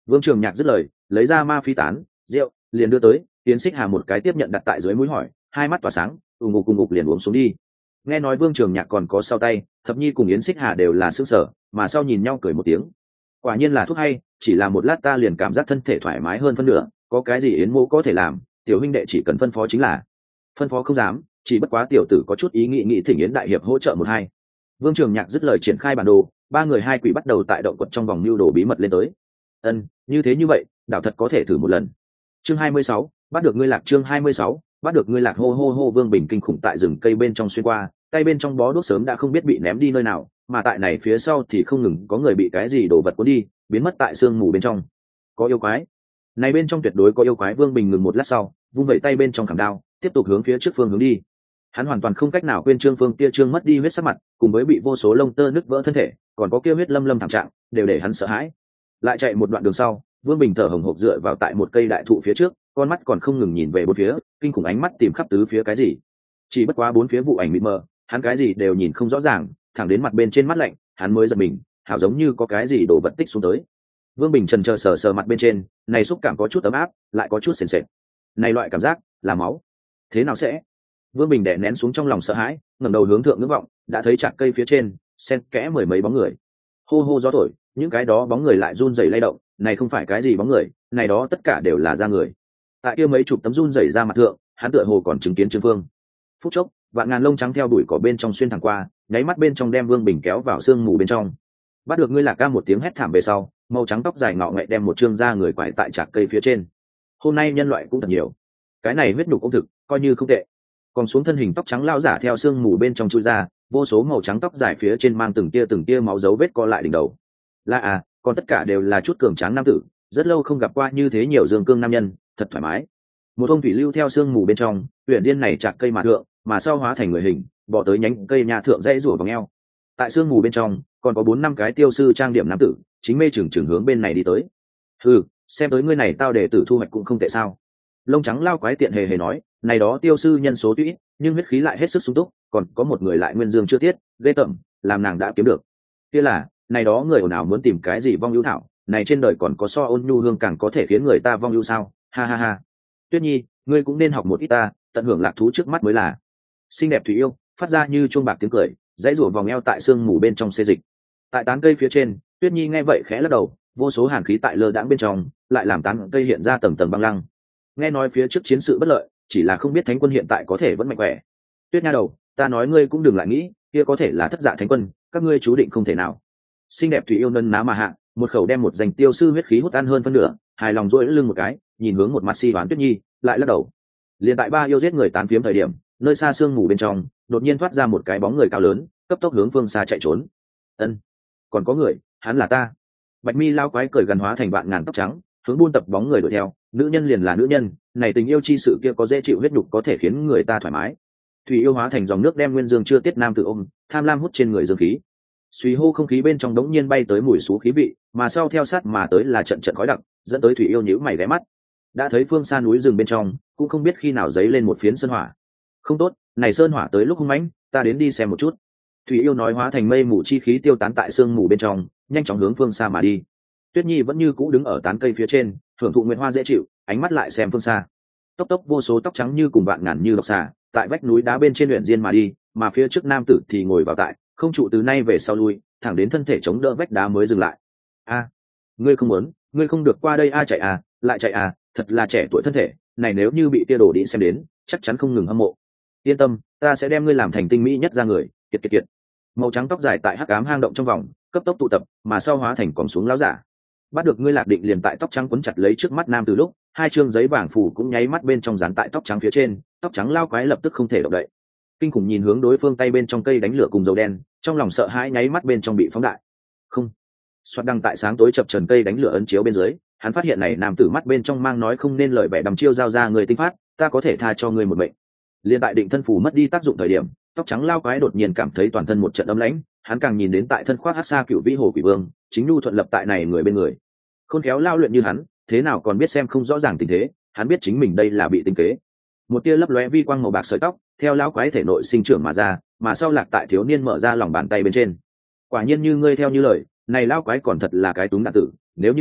S1: Vương Trường Nhạc dứt lời, lấy ra ma phi tán rượu liền đưa tới. Yến Xích Hà một cái tiếp nhận đặt tại dưới mũi hỏi, hai mắt tỏa sáng, ù ngục cùng ngục liền uống xuống đi. Nghe nói Vương Trường Nhạc còn có sau tay, Thập Nhi cùng Yến Xích Hà đều là sững sờ, mà sau nhìn nhau cười một tiếng. Quả nhiên là thuốc hay, chỉ là một lát ta liền cảm giác thân thể thoải mái hơn phân nửa, có cái gì Yến mỗ có thể làm, tiểu huynh đệ chỉ cần phân phó chính là. Phân phó không dám, chỉ bất quá tiểu tử có chút ý nghĩ nghĩ thỉnh Yến đại hiệp hỗ trợ một hai. Vương Trường Nhạc dứt lời triển khai bản đồ, ba người hai quỷ bắt đầu tại động quật trong vòng lưu đồ bí mật lên tới. Ân, như thế như vậy, đảo thật có thể thử một lần. Chương hai mươi sáu, bắt được ngươi lạc chương hai mươi sáu, bắt được ngươi lạc hô hô hô. Vương Bình kinh khủng tại rừng cây bên trong xuyên qua, tay bên trong bó đuốc sớm đã không biết bị ném đi nơi nào, mà tại này phía sau thì không ngừng có người bị cái gì đổ vật cuốn đi, biến mất tại sương mù bên trong. Có yêu quái. Này bên trong tuyệt đối có yêu quái. Vương Bình ngừng một lát sau, vung vẩy tay bên trong khảm đao, tiếp tục hướng phía trước phương hướng đi. Hắn hoàn toàn không cách nào quên Trương Phương tia trương mất đi huyết sắc mặt, cùng với bị vô số lông tơ nứt vỡ thân thể, còn có kia huyết lâm lâm thảm trạng, đều để hắn sợ hãi. Lại chạy một đoạn đường sau, Vương Bình thở hổn hộc dựa vào tại một cây đại thụ phía trước, con mắt còn không ngừng nhìn về bốn phía, kinh khủng ánh mắt tìm khắp tứ phía cái gì. Chỉ bất quá bốn phía vụ ảnh mịt mờ, hắn cái gì đều nhìn không rõ ràng, thẳng đến mặt bên trên mắt lạnh, hắn mới giật mình, hảo giống như có cái gì đổ vật tích xuống tới. Vương Bình chần chờ sờ sờ mặt bên trên, này xúc cảm có chút ấm áp, lại có chút sền sệt. Này loại cảm giác là máu. Thế nào sẽ? Vương Bình đè nén xuống trong lòng sợ hãi, ngẩng đầu hướng thượng ngưỡng vọng, đã thấy chạc cây phía trên, xen kẽ mười mấy bóng người. Hô hô gió thổi, những cái đó bóng người lại run rẩy lay động, này không phải cái gì bóng người, này đó tất cả đều là da người. Tại kia mấy chục tấm run rẩy ra mặt thượng, hắn tựa hồ còn chứng kiến Trương Phương. Phút chốc, vạn ngàn lông trắng theo đuổi cỏ bên trong xuyên thẳng qua, nháy mắt bên trong đem Vương Bình kéo vào sương mù bên trong. Bắt được ngươi lạc ca một tiếng hét thảm về sau, màu trắng tóc dài ngọ ngậy đem một trương da người quải tại chạc cây phía trên. Hôm nay nhân loại cũng thật nhiều, cái này huyết nhục ôn thực, coi như không tệ. Còn xuống thân hình tóc trắng lao giả theo sương mù bên trong chui ra, vô số màu trắng tóc dài phía trên mang từng tia từng tia máu dấu vết co lại đỉnh đầu. Là à, còn tất cả đều là chút cường tráng nam tử, rất lâu không gặp qua như thế nhiều dương cương nam nhân, thật thoải mái. Một ông thủy lưu theo sương mù bên trong, huyện diên này chạc cây mà thượng, mà sau hóa thành người hình, bỏ tới nhánh cây nhà thượng dãy rủa vòng eo. Tại sương mù bên trong, còn có bốn năm cái tiêu sư trang điểm nam tử, chính mê chừng chừng hướng bên này đi tới. Ừ, xem tới ngươi này tao để tử thu hoạch cũng không tệ sao. Lông trắng lao quái tiện hề hề nói, này đó tiêu sư nhân số tuy ít, nhưng huyết khí lại hết sức sung túc, còn có một người lại nguyên dương chưa tiết, ghê tởm, làm nàng đã kiếm được. Kia là, này đó người ồn ào muốn tìm cái gì vong ưu thảo, này trên đời còn có so ôn nhu hương càng có thể khiến người ta vong ưu sao? Ha ha ha. Tuyết Nhi, ngươi cũng nên học một ít ta, tận hưởng lạc thú trước mắt mới là. Xinh đẹp thủy yêu, phát ra như chuông bạc tiếng cười, dãy rủa vòng eo tại sương mù bên trong xê dịch. Tại tán cây phía trên, Tuyết Nhi nghe vậy khẽ lắc đầu, vô số hàn khí tại lơ đãng bên trong, lại làm tán cây hiện ra tầng tầng băng lăng. Nghe nói phía trước chiến sự bất lợi, chỉ là không biết thánh quân hiện tại có thể vẫn mạnh khỏe. Tuyết nha đầu, ta nói ngươi cũng đừng lại nghĩ, kia có thể là thất dạ thánh quân, các ngươi chú định không thể nào. Xinh đẹp thủy yêu nân ná mà hạ, một khẩu đem một dành tiêu sư huyết khí hút ăn hơn phân nửa, hài lòng duỗi lưng một cái, nhìn hướng một mặt si đoán Tuyết Nhi, lại lắc đầu. Liên tại ba yêu giết người tán phiếm thời điểm, nơi xa sương mù bên trong, đột nhiên thoát ra một cái bóng người cao lớn, cấp tốc hướng phương xa chạy trốn. Ân, còn có người, hắn là ta. Bạch mi lao quái cười gần hóa thành vạn ngàn tóc trắng, hướng buôn tập bóng người đuổi theo. Nữ nhân liền là nữ nhân, này tình yêu chi sự kia có dễ chịu huyết nhục có thể khiến người ta thoải mái. Thủy yêu hóa thành dòng nước đem nguyên dương chưa tiết nam tự ôm, tham lam hút trên người dương khí. Suy hô không khí bên trong đống nhiên bay tới mùi xú khí vị, mà sau theo sát mà tới là trận trận khói đặc, dẫn tới thủy yêu nhíu mày ghé mắt. Đã thấy phương xa núi rừng bên trong, cũng không biết khi nào giấy lên một phiến sơn hỏa. Không tốt, này sơn hỏa tới lúc hung mãnh, ta đến đi xem một chút. Thủy yêu nói hóa thành mây mù chi khí tiêu tán tại sương mù bên trong, nhanh chóng hướng phương xa mà đi. Tuyết Nhi vẫn như cũ đứng ở tán cây phía trên, hưởng thụ nguyện hoa dễ chịu, ánh mắt lại xem phương xa. Tốc tốc vô số tóc trắng như cùng vạn ngàn như độc xà, tại vách núi đá bên trên luyện diên mà đi, mà phía trước nam tử thì ngồi vào tại, không trụ từ nay về sau lui, thẳng đến thân thể chống đỡ vách đá mới dừng lại. A, ngươi không muốn, ngươi không được qua đây a chạy à, lại chạy à, thật là trẻ tuổi thân thể, này nếu như bị tia đổ đi xem đến, chắc chắn không ngừng hâm mộ. Yên tâm, ta sẽ đem ngươi làm thành tinh mỹ nhất ra người, kiệt kiệt kiệt. Màu trắng tóc dài tại hắc ám hang động trong vòng, cấp tốc tụ tập, mà sau hóa thành còng xuống láo giả. Bắt được ngươi lạc định liền tại tóc trắng quấn chặt lấy trước mắt nam từ lúc, hai chương giấy vàng phủ cũng nháy mắt bên trong dán tại tóc trắng phía trên, tóc trắng lao quái lập tức không thể động đậy. Kinh khủng nhìn hướng đối phương tay bên trong cây đánh lửa cùng dầu đen, trong lòng sợ hãi nháy mắt bên trong bị phóng đại. Không. Xoát đăng tại sáng tối chập trần cây đánh lửa ấn chiếu bên dưới, hắn phát hiện này nam tử mắt bên trong mang nói không nên lời vẻ đăm chiêu giao ra người tinh phát, ta có thể tha cho ngươi một mệnh. Liên tại định thân phủ mất đi tác dụng thời điểm, tóc trắng lao quái đột nhiên cảm thấy toàn thân một trận ấm lãnh, hắn càng nhìn đến tại thân khoác hắc sa cựu vĩ hồ quỷ vương, chính nhu thuận lập tại này người bên người. Khôn khéo lao luyện như hắn, thế nào còn biết xem không rõ ràng tình thế, hắn biết chính mình đây là bị tinh kế. Một tia lấp lóe vi quang màu bạc sợi tóc, theo lão quái thể nội sinh trưởng mà ra, mà sau lạc tại thiếu niên mở ra lòng bàn tay bên trên. Quả nhiên như ngươi theo như lời, này lão quái còn thật là cái túng đạn tử, nếu như thế,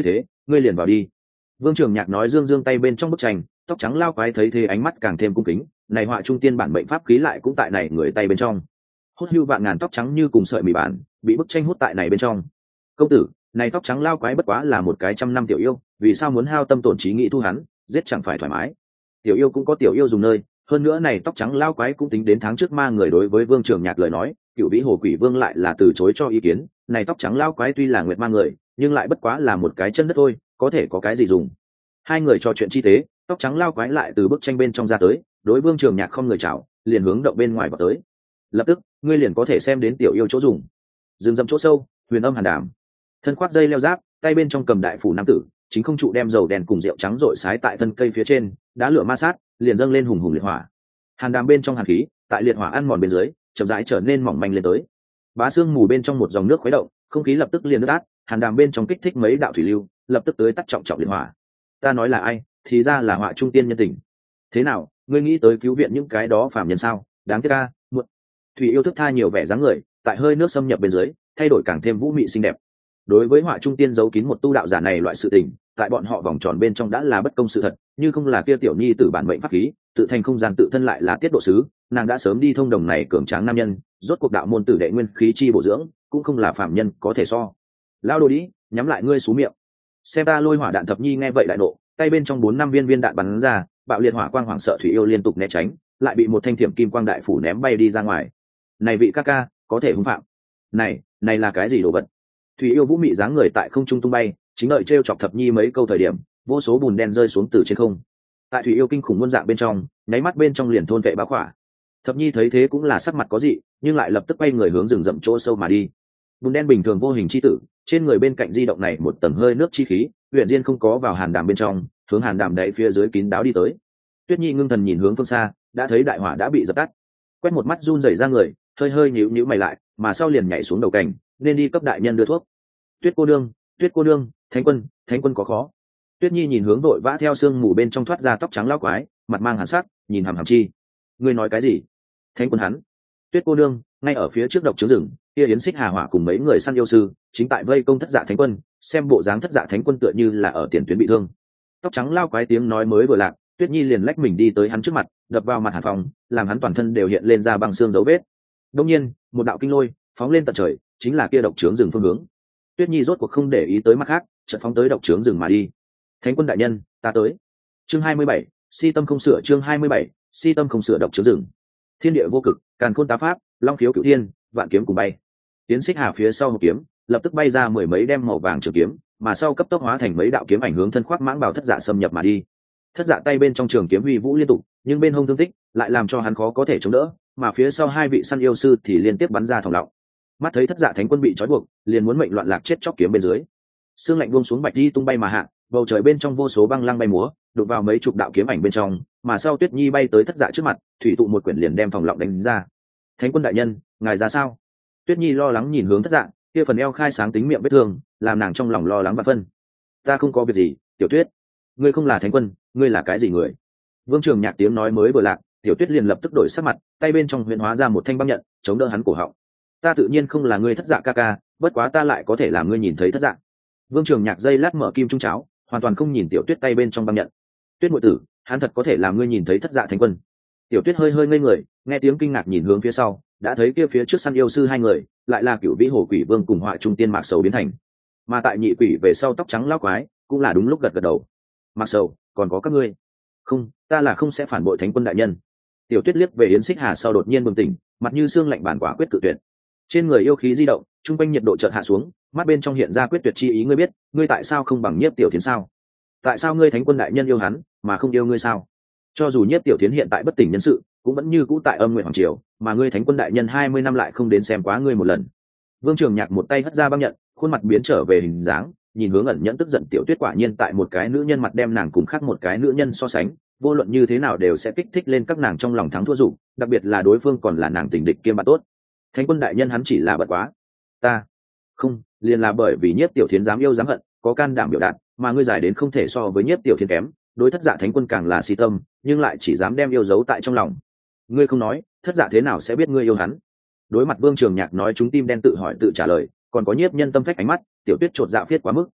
S1: ngươi liền vào đi. Vương Trường Nhạc nói, dương dương tay bên trong bức tranh. Tóc trắng lao quái thấy thế ánh mắt càng thêm cung kính, này họa trung tiên bản mệnh pháp khí lại cũng tại này người tay bên trong. Hút hưu vạn ngàn tóc trắng như cùng sợi mì bản, bị bức tranh hút tại này bên trong. Công tử, này tóc trắng lao quái bất quá là một cái trăm năm tiểu yêu, vì sao muốn hao tâm tổn trí nghĩ thu hắn, giết chẳng phải thoải mái. Tiểu yêu cũng có tiểu yêu dùng nơi, hơn nữa này tóc trắng lao quái cũng tính đến tháng trước ma người. Đối với Vương Trường Nhạc lời nói, Cửu Vĩ Hồ Quỷ Vương lại là từ chối cho ý kiến. Này tóc trắng lao quái tuy là nguyệt ma người, nhưng lại bất quá là một cái chân đất thôi, có thể có cái gì dùng. Hai người trò chuyện chi tế, tóc trắng lao quái lại từ bức tranh bên trong ra tới, đối Vương Trường Nhạc không người chào, liền hướng động bên ngoài vào tới. Lập tức ngươi liền có thể xem đến tiểu yêu chỗ dùng. Rừng rậm chỗ sâu, huyền âm hàn đàm, thân khoác dây leo giáp, tay bên trong cầm đại phủ nam tử, chính không trụ đem dầu đèn cùng rượu trắng rội sái tại thân cây phía trên, đá lửa ma sát, liền dâng lên hùng hùng liệt hỏa. Hàn đàm bên trong hàn khí, tại liệt hỏa ăn mòn bên dưới, chậm rãi trở nên mỏng manh lên tới. Bá xương mù bên trong một dòng nước khuấy động, không khí lập tức liền ướt át, hàn đàm bên trong kích thích mấy đạo thủy lưu, lập tức tới tắt trọng trọng liệt hỏa. Ta nói là ai, thì ra là họa trung tiên nhân tình. Thế nào, ngươi nghĩ tới cứu viện những cái đó phàm nhân sao? Đáng tiếc a, muộn. Thủy yêu thức tha nhiều vẻ dáng người, tại hơi nước xâm nhập bên dưới, thay đổi càng thêm vũ mị xinh đẹp. Đối với họa trung tiên giấu kín một tu đạo giả này loại sự tình, tại bọn họ vòng tròn bên trong đã là bất công sự thật, như không là kia tiểu nhi tử bản mệnh pháp khí, tự thành không gian tự thân lại là tiết độ sứ, nàng đã sớm đi thông đồng này cường tráng nam nhân, rốt cuộc đạo môn tử đệ nguyên khí chi bổ dưỡng, cũng không là phàm nhân có thể so. Lao đồ đi, nhắm lại ngươi xú miệng. Xem ta lôi hỏa đạn thập nhi nghe vậy đại nộ, tay bên trong bốn năm viên viên đạn bắn ra, bạo liệt hỏa quang hoảng sợ thủy yêu liên tục né tránh, lại bị một thanh thiểm kim quang đại phủ ném bay đi ra ngoài. Này vị ca ca, có thể hung phạm. Này, này là cái gì đồ vật? Thủy yêu vũ mị dáng người tại không trung tung bay, chính đợi trêu chọc thập nhi mấy câu thời điểm, vô số bùn đen rơi xuống từ trên không. Tại thủy yêu kinh khủng muôn dạng bên trong, nháy mắt bên trong liền thôn vệ bá khỏa. Thập nhi thấy thế cũng là sắc mặt có dị, nhưng lại lập tức quay người hướng rừng rậm chỗ sâu mà đi. Bùn đen bình thường vô hình chi tử, trên người bên cạnh di động này một tầng hơi nước chi khí, huyền diên không có vào hàn đàm bên trong, hướng hàn đàm đáy phía dưới kín đáo đi tới. Tuyết nhi ngưng thần nhìn hướng phương xa, đã thấy đại hỏa đã bị dập tắt, quét một mắt run rẩy ra người, hơi hơi nhíu nhíu mày lại, mà sau liền nhảy xuống đầu cảnh, nên đi cấp đại nhân đưa thuốc. Tuyết cô nương, Tuyết cô nương, thánh quân, thánh quân có khó. Tuyết nhi nhìn hướng đội vã theo sương mù bên trong thoát ra tóc trắng lão quái, mặt mang hàn sắc, nhìn hàm hàm chi. Ngươi nói cái gì? Thánh quân hắn. Tuyết cô nương, ngay ở phía trước độc trướng rừng, kia yến xích hà hỏa cùng mấy người săn yêu sư, chính tại vây công thất dạ thánh quân, xem bộ dáng thất dạ thánh quân tựa như là ở tiền tuyến bị thương. Tóc trắng lao quái tiếng nói mới vừa lạc, Tuyết nhi liền lách mình đi tới hắn trước mặt, đập vào mặt hàn phòng, làm hắn toàn thân đều hiện lên ra băng xương dấu vết. Đông nhiên, một đạo kinh lôi phóng lên tận trời, chính là kia độc trướng rừng phương hướng. Tuyết nhi rốt cuộc không để ý tới mắt khác, chợt phóng tới độc trướng rừng mà đi. Thánh quân đại nhân, ta tới. Chương hai mươi bảy, si tâm không sửa. Chương hai mươi bảy, si tâm không sửa. Độc trướng rừng. Thiên địa vô cực, càn khôn tá pháp, long khiếu cửu thiên, vạn kiếm cùng bay. Tiến xích hà phía sau một kiếm, lập tức bay ra mười mấy đem màu vàng trường kiếm, mà sau cấp tốc hóa thành mấy đạo kiếm ảnh hướng thân khoác mãng bào thất dạ xâm nhập mà đi. Thất dạ tay bên trong trường kiếm huy vũ liên tục, nhưng bên hông thương tích lại làm cho hắn khó có thể chống đỡ, mà phía sau hai vị săn yêu sư thì liên tiếp bắn ra thòng lọng. Mắt thấy thất dạ thánh quân bị trói buộc, liền muốn mệnh loạn lạc chết chóc kiếm bên dưới. Sương lạnh buông xuống, bạch đi tung bay mà hạ, bầu trời bên trong vô số băng lăng bay múa, đụng vào mấy chục đạo kiếm ảnh bên trong, mà sau Tuyết nhi bay tới thất dạ trước mặt, thủy tụ một quyển liền đem thòng lọng đánh ra. Thánh quân đại nhân, ngài ra sao? Tuyết nhi lo lắng nhìn hướng thất dạ, kia phần eo khai sáng tính miệng vết thương, làm nàng trong lòng lo lắng và phân. Ta không có việc gì, Tiểu Tuyết. Ngươi không là thánh quân, ngươi là cái gì người? Vương Trường Nhạc tiếng nói mới vừa lạc, Tiểu Tuyết liền lập tức đổi sắc mặt, tay bên trong huyền hóa ra một thanh băng nhận, chống đỡ hắn cổ họng. Ta tự nhiên không là ngươi thất dạ ca ca, bất quá ta lại có thể làm ngươi nhìn thấy thất dạ. Vương Trường Nhạc dây lát mở kim trung cháo, hoàn toàn không nhìn Tiểu Tuyết tay bên trong băng nhận. Tuyết muội tử, hắn thật có thể làm ngươi nhìn thấy thất dạ thánh quân. Tiểu Tuyết hơi hơi ngây người, nghe tiếng kinh ngạc nhìn hướng phía sau, đã thấy kia phía trước săn yêu sư hai người, lại là Cửu Vĩ Hồ Quỷ Vương cùng họa trung tiên Mạc Sầu biến thành. Mà tại nhị quỷ về sau tóc trắng lão quái, cũng là đúng lúc gật gật đầu. Mạc Sầu, còn có các ngươi. Không, ta là không sẽ phản bội thánh quân đại nhân. Tiểu Tuyết liếc về yến xích hà sau đột nhiên bừng tỉnh, mặt như xương lạnh bản quả quyết cự tuyệt. Trên người yêu khí di động, trung quanh nhiệt độ chợt hạ xuống, mắt bên trong hiện ra quyết tuyệt chi ý. Ngươi biết, ngươi tại sao không bằng Nhiếp Tiểu Thiến sao? Tại sao ngươi thánh quân đại nhân yêu hắn, mà không yêu ngươi sao? Cho dù Nhiếp Tiểu Thiến hiện tại bất tỉnh nhân sự, cũng vẫn như cũ tại âm nguyện hoàng triều, mà ngươi thánh quân đại nhân hai mươi năm lại không đến xem quá ngươi một lần. Vương Trường Nhạc một tay hất ra băng nhận, khuôn mặt biến trở về hình dáng, nhìn hướng ẩn nhẫn tức giận Tiểu Tuyết, quả nhiên tại một cái nữ nhân mặt đem nàng cùng khác một cái nữ nhân so sánh, vô luận như thế nào đều sẽ kích thích lên các nàng trong lòng thắng thua dục, đặc biệt là đối phương còn là nàng tình địch kiêm bạn tốt. Thánh quân đại nhân hắn chỉ là bật quá. Ta không, liền là bởi vì Nhiếp Tiểu Thiến dám yêu dám hận, có can đảm biểu đạt, mà ngươi giải đến không thể so với Nhiếp Tiểu Thiến kém, đối thất dạ thánh quân càng là si tâm, nhưng lại chỉ dám đem yêu giấu tại trong lòng. Ngươi không nói, thất dạ thế nào sẽ biết ngươi yêu hắn? Đối mặt Vương Trường Nhạc nói, chúng tim đen tự hỏi tự trả lời, còn có nhiếp nhân tâm phách ánh mắt, Tiểu Tuyết chột dạ viết quá mức.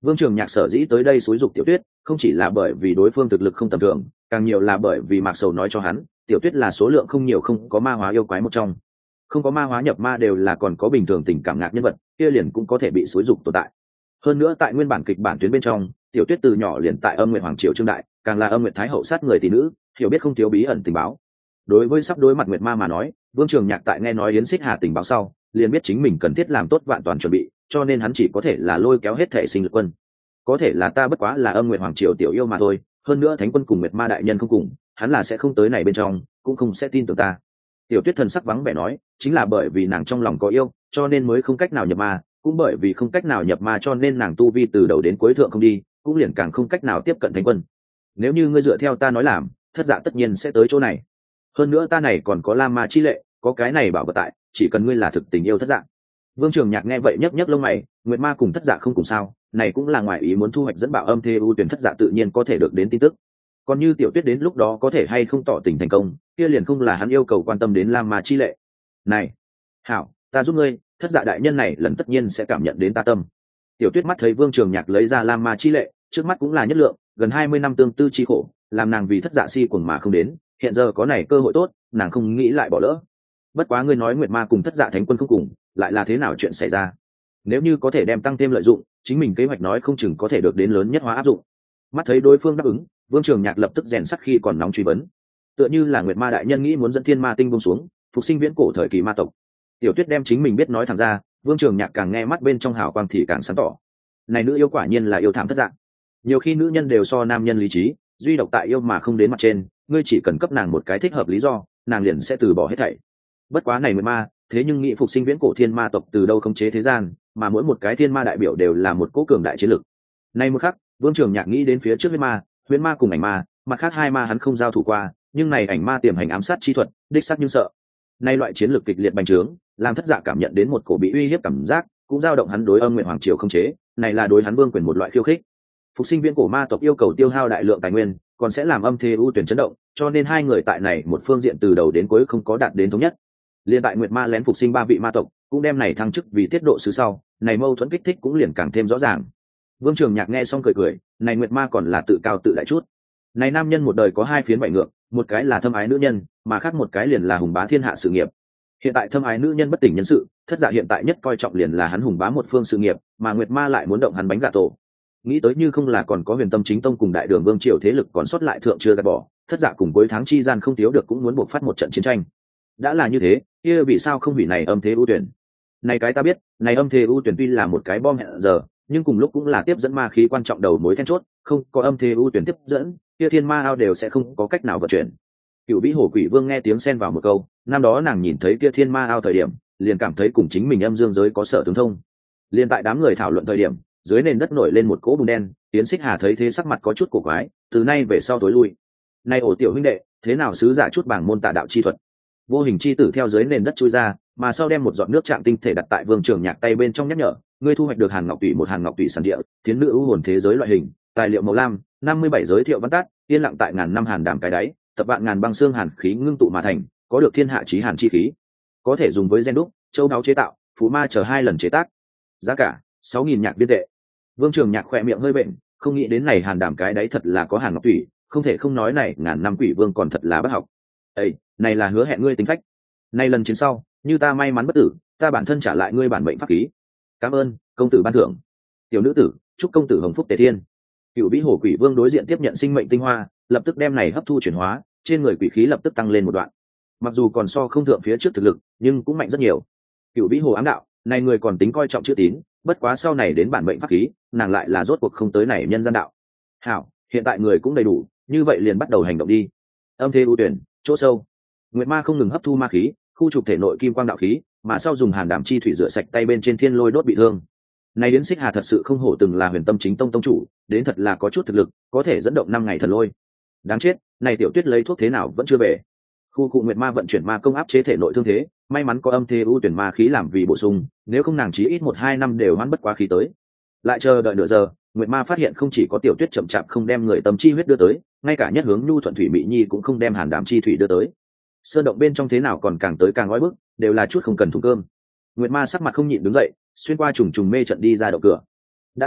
S1: Vương Trường Nhạc sở dĩ tới đây xúi giục Tiểu Tuyết, không chỉ là bởi vì đối phương thực lực không tầm thường, càng nhiều là bởi vì Mạc Sầu nói cho hắn, Tiểu Tuyết là số lượng không nhiều không có ma hóa yêu quái một trong. Không có ma hóa nhập ma đều là còn có bình thường tình cảm ngạc nhân vật, kia liền cũng có thể bị xúi giục tồn tại. Hơn nữa tại nguyên bản kịch bản tuyến bên trong, Tiểu Tuyết từ nhỏ liền tại Âm Nguyệt Hoàng triều Trương Đại, càng là Âm Nguyệt Thái hậu sát người tỷ nữ, hiểu biết không thiếu bí ẩn tình báo. Đối với sắp đối mặt Nguyệt Ma mà nói, Vương Trường Nhạc tại nghe nói Yến Xích Hà tình báo sau, liền biết chính mình cần thiết làm tốt vạn toàn chuẩn bị, cho nên hắn chỉ có thể là lôi kéo hết thể sinh lực quân. Có thể là ta bất quá là Âm Nguyệt Hoàng triều tiểu yêu mà thôi, hơn nữa Thánh quân cùng Nguyệt Ma đại nhân không cùng, hắn là sẽ không tới này bên trong, cũng không sẽ tin tưởng ta. Tiểu Tuyết thần sắc vắng vẻ nói, chính là bởi vì nàng trong lòng có yêu, cho nên mới không cách nào nhập ma, cũng bởi vì không cách nào nhập ma cho nên nàng tu vi từ đầu đến cuối thượng không đi, cũng liền càng không cách nào tiếp cận Thánh quân. Nếu như ngươi dựa theo ta nói làm, thất dạ tất nhiên sẽ tới chỗ này. Hơn nữa ta này còn có Lam Ma chi lệ, có cái này bảo vật tại, chỉ cần ngươi là thực tình yêu thất dạ. Vương Trường Nhạc nghe vậy nhấc nhấc lông mày, Nguyệt Ma cùng thất dạ không cùng sao, này cũng là ngoài ý muốn thu hoạch dẫn bảo âm thê ưu tuyển thất dạ tự nhiên có thể được đến tin tức. Còn như Tiểu Tuyết đến lúc đó có thể hay không tỏ tình thành công, kia liền không là hắn yêu cầu quan tâm đến Lam Ma chi lệ. Này, hảo, ta giúp ngươi, thất dạ đại nhân này lần tất nhiên sẽ cảm nhận đến ta tâm. Tiểu Tuyết mắt thấy Vương Trường Nhạc lấy ra Lam Ma chi lệ, trước mắt cũng là nhất lượng, gần hai mươi năm tương tư chi khổ, làm nàng vì thất dạ si cuồng mà không đến, hiện giờ có này cơ hội tốt, nàng không nghĩ lại bỏ lỡ. Bất quá ngươi nói Nguyệt Ma cùng thất dạ thánh quân không cùng, lại là thế nào chuyện xảy ra? Nếu như có thể đem tăng thêm lợi dụng, chính mình kế hoạch nói không chừng có thể được đến lớn nhất hóa áp dụng. Mắt thấy đối phương đáp ứng, Vương Trường Nhạc lập tức rèn sắc khi còn nóng truy vấn. Tựa như là Nguyệt Ma đại nhân nghĩ muốn dẫn Thiên Ma tinh buông xuống, phục sinh viễn cổ thời kỳ ma tộc. Tiểu Tuyết đem chính mình biết nói thẳng ra, Vương Trường Nhạc càng nghe mắt bên trong hào quang thì càng sáng tỏ. Này nữ yêu quả nhiên là yêu thảm thất dạng. Nhiều khi nữ nhân đều so nam nhân lý trí, duy độc tại yêu mà không đến mặt trên, ngươi chỉ cần cấp nàng một cái thích hợp lý do, nàng liền sẽ từ bỏ hết thảy. Bất quá này Nguyệt Ma, thế nhưng nghĩ phục sinh viễn cổ thiên ma tộc từ đâu khống chế thế gian, mà mỗi một cái thiên ma đại biểu đều là một cố cường đại chiến lực. Nay một khắc, Vương Trường Nhạc nghĩ đến phía trước huyễn ma, huyễn ma cùng ảnh ma, mặt khác hai ma hắn không giao thủ qua, nhưng này ảnh ma tiềm hành ám sát chi thuật, đích xác nhưng sợ. Nay loại chiến lược kịch liệt bành trướng, làm thất dạ cảm nhận đến một cổ bị uy hiếp cảm giác, cũng dao động hắn đối Âm Nguyệt Hoàng triều không chế, này là đối hắn vương quyền một loại khiêu khích. Phục sinh viễn cổ ma tộc yêu cầu tiêu hao đại lượng tài nguyên, còn sẽ làm âm thế ưu tuyển chấn động, cho nên hai người tại này một phương diện từ đầu đến cuối không có đạt đến thống nhất. Liên tại Nguyệt Ma lén phục sinh ba vị ma tộc, cũng đem này thăng chức vì tiết độ sứ sau, này mâu thuẫn kích thích cũng liền càng thêm rõ ràng. Vương Trường Nhạc nghe xong cười cười, này Nguyệt Ma còn là tự cao tự đại chút. Này nam nhân một đời có hai phiến bảy ngược, một cái là thâm ái nữ nhân, mà khác một cái liền là hùng bá thiên hạ sự nghiệp. Hiện tại thâm ái nữ nhân bất tỉnh nhân sự, thất dạ hiện tại nhất coi trọng liền là hắn hùng bá một phương sự nghiệp, mà Nguyệt Ma lại muốn động hắn bánh gà tổ. Nghĩ tới như không là còn có Huyền Tâm Chính Tông cùng Đại Đường Vương triều thế lực còn sót lại thượng chưa gạt bỏ, thất dạ cùng cuối tháng chi gian không thiếu được cũng muốn buộc phát một trận chiến tranh. Đã là như thế, kia vì sao không hủy này âm thế ưu tuyển? Này cái ta biết, này âm thế ưu tuyển tuy là một cái bom hẹn giờ, nhưng cùng lúc cũng là tiếp dẫn ma khí quan trọng đầu mối then chốt, không có âm thế ưu tuyển tiếp dẫn, kia thiên ma ao đều sẽ không có cách nào vận chuyển. Cựu Vĩ Hổ Quỷ Vương nghe tiếng xen vào một câu, năm đó nàng nhìn thấy kia thiên ma ao thời điểm, liền cảm thấy cùng chính mình âm dương giới có sở tương thông. Liên tại đám người thảo luận thời điểm, dưới nền đất nổi lên một cỗ bùn đen, Tiến Xích Hà thấy thế sắc mặt có chút cổ quái, từ nay về sau tối lui. Này ổ tiểu huynh đệ, thế nào sứ giả chút bảng môn tả đạo chi thuật? Vô hình chi tử theo dưới nền đất chui ra, mà sau đem một giọt nước chạm tinh thể đặt tại Vương Trường Nhạc tay bên trong nhắc nhở, ngươi thu hoạch được hàn ngọc tủy một hàn ngọc tủy sản địa, tiến nữ ưu hồn thế giới loại hình, tài liệu màu lam, năm mươi bảy giới thiệu văn tát, yên lặng tại ngàn năm hàn đàm cái đáy, tập vạn ngàn băng xương hàn khí ngưng tụ mà thành, có được thiên hạ chí hàn chi khí, có thể dùng với gen đúc, châu đáo chế tạo, phú ma chờ hai lần chế tác. Giá cả sáu nghìn nhạc viên tệ. Vương Trường Nhạc khỏe miệng hơi bệnh, không nghĩ đến này hàn đàm cái đáy thật là có hàn ngọc tủy, không thể không nói này ngàn năm quỷ vương còn thật là bất học. Ê, này là hứa hẹn ngươi tính phách. Nay lần chiến sau, như ta may mắn bất tử, ta bản thân trả lại ngươi bản mệnh pháp khí. Cảm ơn, công tử ban thưởng. Tiểu nữ tử, chúc công tử hồng phúc tề thiên. Cựu Vĩ Hổ Quỷ Vương đối diện tiếp nhận sinh mệnh tinh hoa, lập tức đem này hấp thu chuyển hóa, trên người quỷ khí lập tức tăng lên một đoạn. Mặc dù còn so không thượng phía trước thực lực, nhưng cũng mạnh rất nhiều. Cựu Vĩ Hồ ám đạo, này người còn tính coi trọng chữ tín, bất quá sau này đến bản mệnh pháp khí, nàng lại là rốt cuộc không tới này nhân gian đạo. Hảo, hiện tại người cũng đầy đủ, như vậy liền bắt đầu hành động đi. Âm thế ưu tuyển, chỗ sâu. Nguyệt Ma không ngừng hấp thu ma khí, khu trục thể nội kim quang đạo khí, mà sau dùng hàn đảm chi thủy rửa sạch tay bên trên thiên lôi đốt bị thương. Này đến Xích Hà thật sự không hổ từng là Huyền Tâm Chính Tông tông chủ, đến thật là có chút thực lực, có thể dẫn động năm ngày thần lôi. Đáng chết, này Tiểu Tuyết lấy thuốc thế nào vẫn chưa về. Khu cụ Nguyệt Ma vận chuyển ma công áp chế thể nội thương thế, may mắn có âm thế ưu tuyển ma khí làm vì bổ sung, nếu không nàng chí ít một hai năm đều hoãn bất quá khí tới. Lại chờ đợi nửa giờ, Nguyệt Ma phát hiện không chỉ có Tiểu Tuyết chậm chạp không đem người tâm chi huyết đưa tới, ngay cả nhất hướng nhu thuận thủy mỹ nhi cũng không đem hàn đảm chi thủy đưa tới. Sơn động bên trong thế nào còn càng tới càng ngói bức, đều là chút không cần thùng cơm. Nguyệt Ma sắc mặt không nhịn đứng dậy, xuyên qua trùng trùng mê trận đi ra động cửa. Đã thấy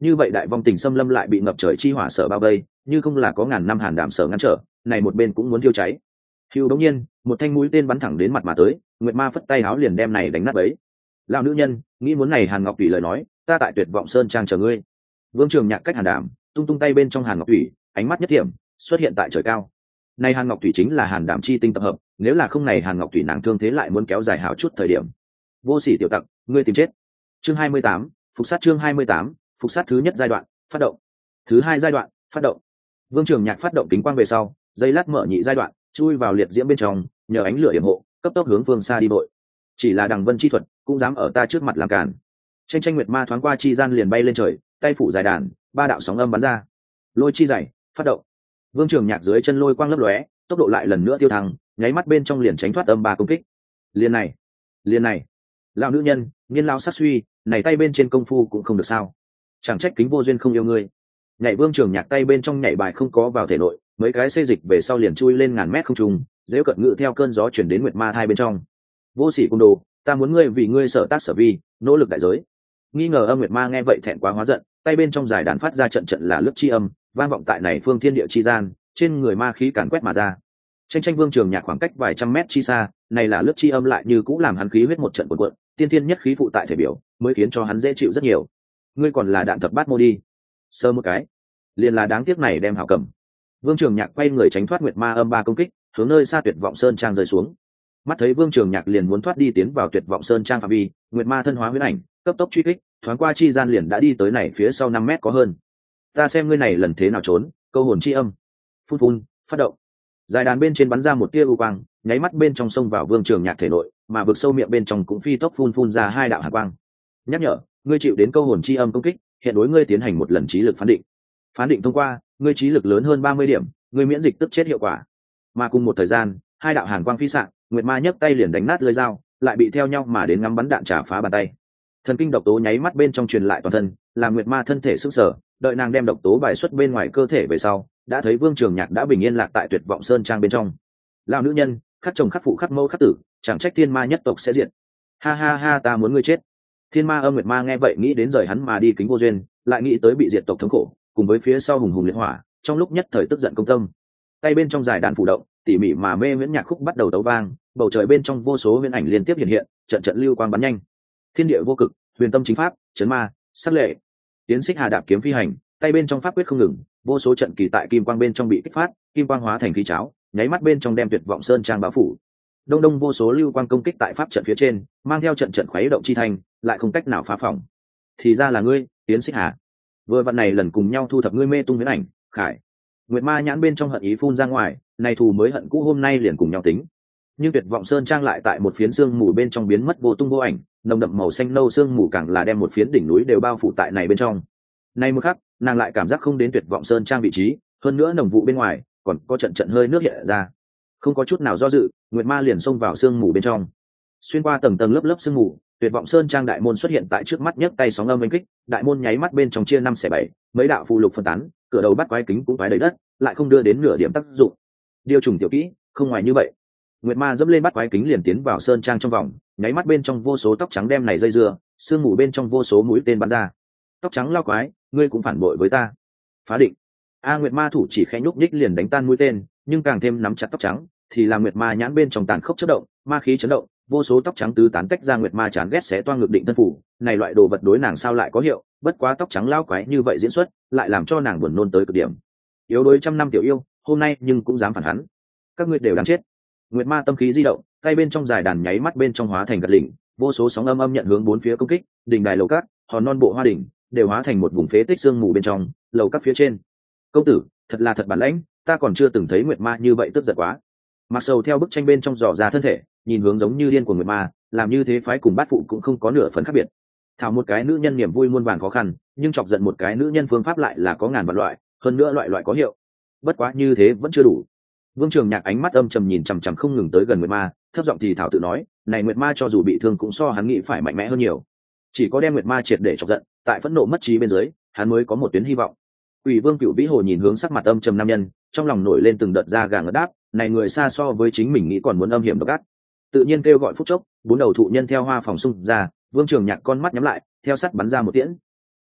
S1: như vậy đại vong tình xâm lâm lại bị ngập trời chi hỏa sở bao vây, như không là có ngàn năm hàn đảm sở ngăn trở, này một bên cũng muốn thiêu cháy. Hưu đống nhiên, một thanh mũi tên bắn thẳng đến mặt mà tới, Nguyệt Ma phất tay áo liền đem này đánh nát bấy. Lão nữ nhân, nghĩ muốn này Hàn Ngọc Thủy lời nói, ta tại Tuyệt Vọng Sơn trang chờ ngươi. Vương Trường Nhạc cách Hàn Đảm, tung tung tay bên trong Hàn Ngọc Thủy, ánh mắt nhất điểm xuất hiện tại trời cao. Này Hàn Ngọc Thủy chính là Hàn Đảm chi tinh tập hợp, nếu là không này Hàn Ngọc Thủy nàng thương thế lại muốn kéo dài hảo chút thời điểm. Vô sỉ tiểu tặc, ngươi tìm chết. Chương hai mươi tám, phục sát chương hai mươi tám, phục sát thứ nhất giai đoạn, phát động. Thứ hai giai đoạn, phát động. Vương Trường Nhạc phát động kính quang về sau, dây lát mở nhị giai đoạn, chui vào liệt diễm bên trong, nhờ ánh lửa yểm hộ, cấp tốc hướng phương xa đi bội. Chỉ là Đằng Vân chi thuật, cũng dám ở ta trước mặt làm cản. Tranh tranh Nguyệt Ma thoáng qua chi gian liền bay lên trời, tay phủ dài đàn, ba đạo sóng âm bắn ra. Lôi chi dày, phát động. Vương Trường Nhạc dưới chân lôi quang lấp lóe, tốc độ lại lần nữa tiêu thăng, nháy mắt bên trong liền tránh thoát âm ba công kích. Liên này, liên này, lão nữ nhân, nghiên lao sát suy, này tay bên trên công phu cũng không được sao? Chẳng trách Kính Vô Duyên không yêu ngươi. Nhảy Vương Trường Nhạc tay bên trong nhảy bài không có vào thể nội, mấy cái xê dịch về sau liền chui lên ngàn mét không trung, dễu cận ngự theo cơn gió chuyển đến Nguyệt Ma thai bên trong. Vô sỉ cung đồ, ta muốn ngươi vì ngươi sở tác sở vi, nỗ lực đại giới. Nghi ngờ âm Nguyệt Ma nghe vậy thẹn quá hóa giận, tay bên trong giải đàn phát ra trận trận là lướt chi âm, vang vọng tại này phương thiên địa chi gian, trên người ma khí càn quét mà ra. Tranh tranh Vương Trường Nhạc khoảng cách vài trăm mét chi xa, này là lướt chi âm lại như cũng làm hắn khí huyết một trận cuộn cuộn, tiên thiên nhất khí phụ tại thể biểu, mới khiến cho hắn dễ chịu rất nhiều. Ngươi còn là đạn thập bát mô đi, sơ một cái, liền là đáng tiếc này đem hảo cầm. Vương Trường Nhạc quay người tránh thoát Nguyệt Ma âm ba công kích, hướng nơi xa Tuyệt Vọng Sơn trang rơi xuống. Mắt thấy Vương Trường Nhạc liền muốn thoát đi tiến vào Tuyệt Vọng Sơn trang phạm vi, Nguyệt Ma thân hóa huyễn ảnh, cấp tốc truy kích, thoáng qua chi gian liền đã đi tới này phía sau năm mét có hơn. Ta xem ngươi này lần thế nào trốn, câu hồn chi âm. Phun phun, phát động. Dài đàn bên trên bắn ra một tia u quang, nháy mắt bên trong sông vào Vương Trường Nhạc thể nội, mà vực sâu miệng bên trong cũng phi tốc phun phun ra hai đạo hàn quang. Nhắc nhở, ngươi chịu đến câu hồn chi âm công kích, hiện đối ngươi tiến hành một lần trí lực phán định. Phán định thông qua, ngươi trí lực lớn hơn ba mươi điểm, ngươi miễn dịch tức chết hiệu quả. Mà cùng một thời gian, hai đạo hàn quang phi xạ, Nguyệt Ma nhấc tay liền đánh nát lưỡi dao, lại bị theo nhau mà đến ngắm bắn đạn trả phá bàn tay. Thần kinh độc tố nháy mắt bên trong truyền lại toàn thân, làm Nguyệt Ma thân thể sững sờ, đợi nàng đem độc tố bài xuất bên ngoài cơ thể về sau, đã thấy Vương Trường Nhạc đã bình yên lạc tại Tuyệt Vọng Sơn trang bên trong. Lão nữ nhân, khắc chồng khắc phụ khắc mẫu khắc tử, chẳng trách thiên ma nhất tộc sẽ diệt. Ha ha ha, ta muốn ngươi chết. Thiên ma âm Nguyệt Ma nghe vậy nghĩ đến rời hắn mà đi Kính Vô Duyên, lại nghĩ tới bị diệt tộc thống khổ, cùng với phía sau hùng hùng liệt hỏa, trong lúc nhất thời tức giận công tâm. Tay bên trong giải đàn phủ động, tỉ mỉ mà mê miễn nhạc khúc bắt đầu tấu vang, bầu trời bên trong vô số huyễn ảnh liên tiếp hiện hiện, trận trận lưu quang bắn nhanh. Thiên địa vô cực, huyền tâm chính pháp, chấn ma, sắc lệ. Tiến xích hà đạp kiếm phi hành, tay bên trong pháp quyết không ngừng, vô số trận kỳ tại kim quang bên trong bị kích phát, kim quang hóa thành khí cháo, nháy mắt bên trong đem Tuyệt Vọng Sơn trang bao phủ. Đông đông vô số lưu quang công kích tại pháp trận phía trên, mang theo trận trận khuấy động chi thành, lại không cách nào phá phòng. Thì ra là ngươi, Tiến xích hà. Vừa vặn này lần cùng nhau thu thập ngươi mê tung huyễn ảnh, khải. Nguyệt Ma nhãn bên trong hận ý phun ra ngoài, này thù mới hận cũ hôm nay liền cùng nhau tính. Nhưng Tuyệt Vọng Sơn trang lại tại một phiến sương mù bên trong biến mất vô tung vô ảnh, nồng đậm màu xanh nâu sương mù càng là đem một phiến đỉnh núi đều bao phủ tại này bên trong. Này một khắc, nàng lại cảm giác không đến Tuyệt Vọng Sơn trang vị trí, hơn nữa nồng vụ bên ngoài còn có trận trận hơi nước hiện ra. Không có chút nào do dự, Nguyệt Ma liền xông vào sương mù bên trong. Xuyên qua tầng tầng lớp lớp sương mù, Tuyệt Vọng Sơn trang đại môn xuất hiện tại trước mắt, nhấc tay sóng âm oanh kích, đại môn nháy mắt bên trong chia năm xẻ bảy, mấy đạo phù lục phân tán, cửa đầu bắt quái kính cũng toái đầy đất, lại không đưa đến nửa điểm tác dụng. Điều trùng tiểu kỹ, không ngoài như vậy. Nguyệt Ma dẫm lên bắt quái kính liền tiến vào sơn trang trong vòng, nháy mắt bên trong vô số tóc trắng đem này dây dưa, sương mù bên trong vô số mũi tên bắn ra. Tóc trắng lao quái, ngươi cũng phản bội với ta. Phá định. A Nguyệt Ma thủ chỉ khẽ nhúc nhích liền đánh tan mũi tên, nhưng càng thêm nắm chặt tóc trắng, thì là Nguyệt Ma nhãn bên trong tàn khốc chớp động, ma khí chấn động, vô số tóc trắng tứ tán tách ra. Nguyệt Ma chán ghét xé toang ngực định thân phủ, này loại đồ vật đối nàng sao lại có hiệu, bất quá tóc trắng lao quái như vậy diễn xuất, lại làm cho nàng buồn nôn tới cực điểm. Yếu đuối trăm năm tiểu yêu, hôm nay nhưng cũng dám phản hắn. Các ngươi đều đáng chết. Nguyệt Ma tâm khí di động, tay bên trong dài đàn nháy mắt bên trong hóa thành gật lỉnh, vô số sóng âm âm nhận hướng bốn phía công kích, đỉnh đài lầu cát, hòn non bộ hoa đỉnh đều hóa thành một vùng phế tích sương mù bên trong, lầu cát phía trên. Công tử, thật là thật bản lãnh, ta còn chưa từng thấy Nguyệt Ma như vậy tức giận quá. Mặc sầu theo bức tranh bên trong dò ra thân thể, nhìn hướng giống như điên của Nguyệt Ma, làm như thế phái cùng bát phụ cũng không có nửa phần khác biệt. Thảo một cái nữ nhân niềm vui muôn vàn khó khăn, nhưng chọc giận một cái nữ nhân phương pháp lại là có ngàn vạn loại, hơn nữa loại loại có hiệu. Bất quá như thế vẫn chưa đủ. Vương Trường Nhạc ánh mắt âm trầm nhìn chằm chằm không ngừng tới gần Nguyệt Ma, thấp giọng thì thảo tự nói, này Nguyệt Ma cho dù bị thương cũng so hắn nghĩ phải mạnh mẽ hơn nhiều. Chỉ có đem Nguyệt Ma triệt để chọc giận, tại phẫn nộ mất trí bên dưới, hắn mới có một tuyến hy vọng. Ủy Vương Cửu Vĩ Hồ nhìn hướng sắc mặt âm trầm nam nhân, trong lòng nổi lên từng đợt da gà ngất đáp, này người xa so với chính mình nghĩ còn muốn âm hiểm độc ác. Tự nhiên kêu gọi phút chốc, bốn đầu thụ nhân theo hoa phòng xung ra, Vương Trường Nhạc con mắt nhắm lại, theo sắt bắn ra một tiễn.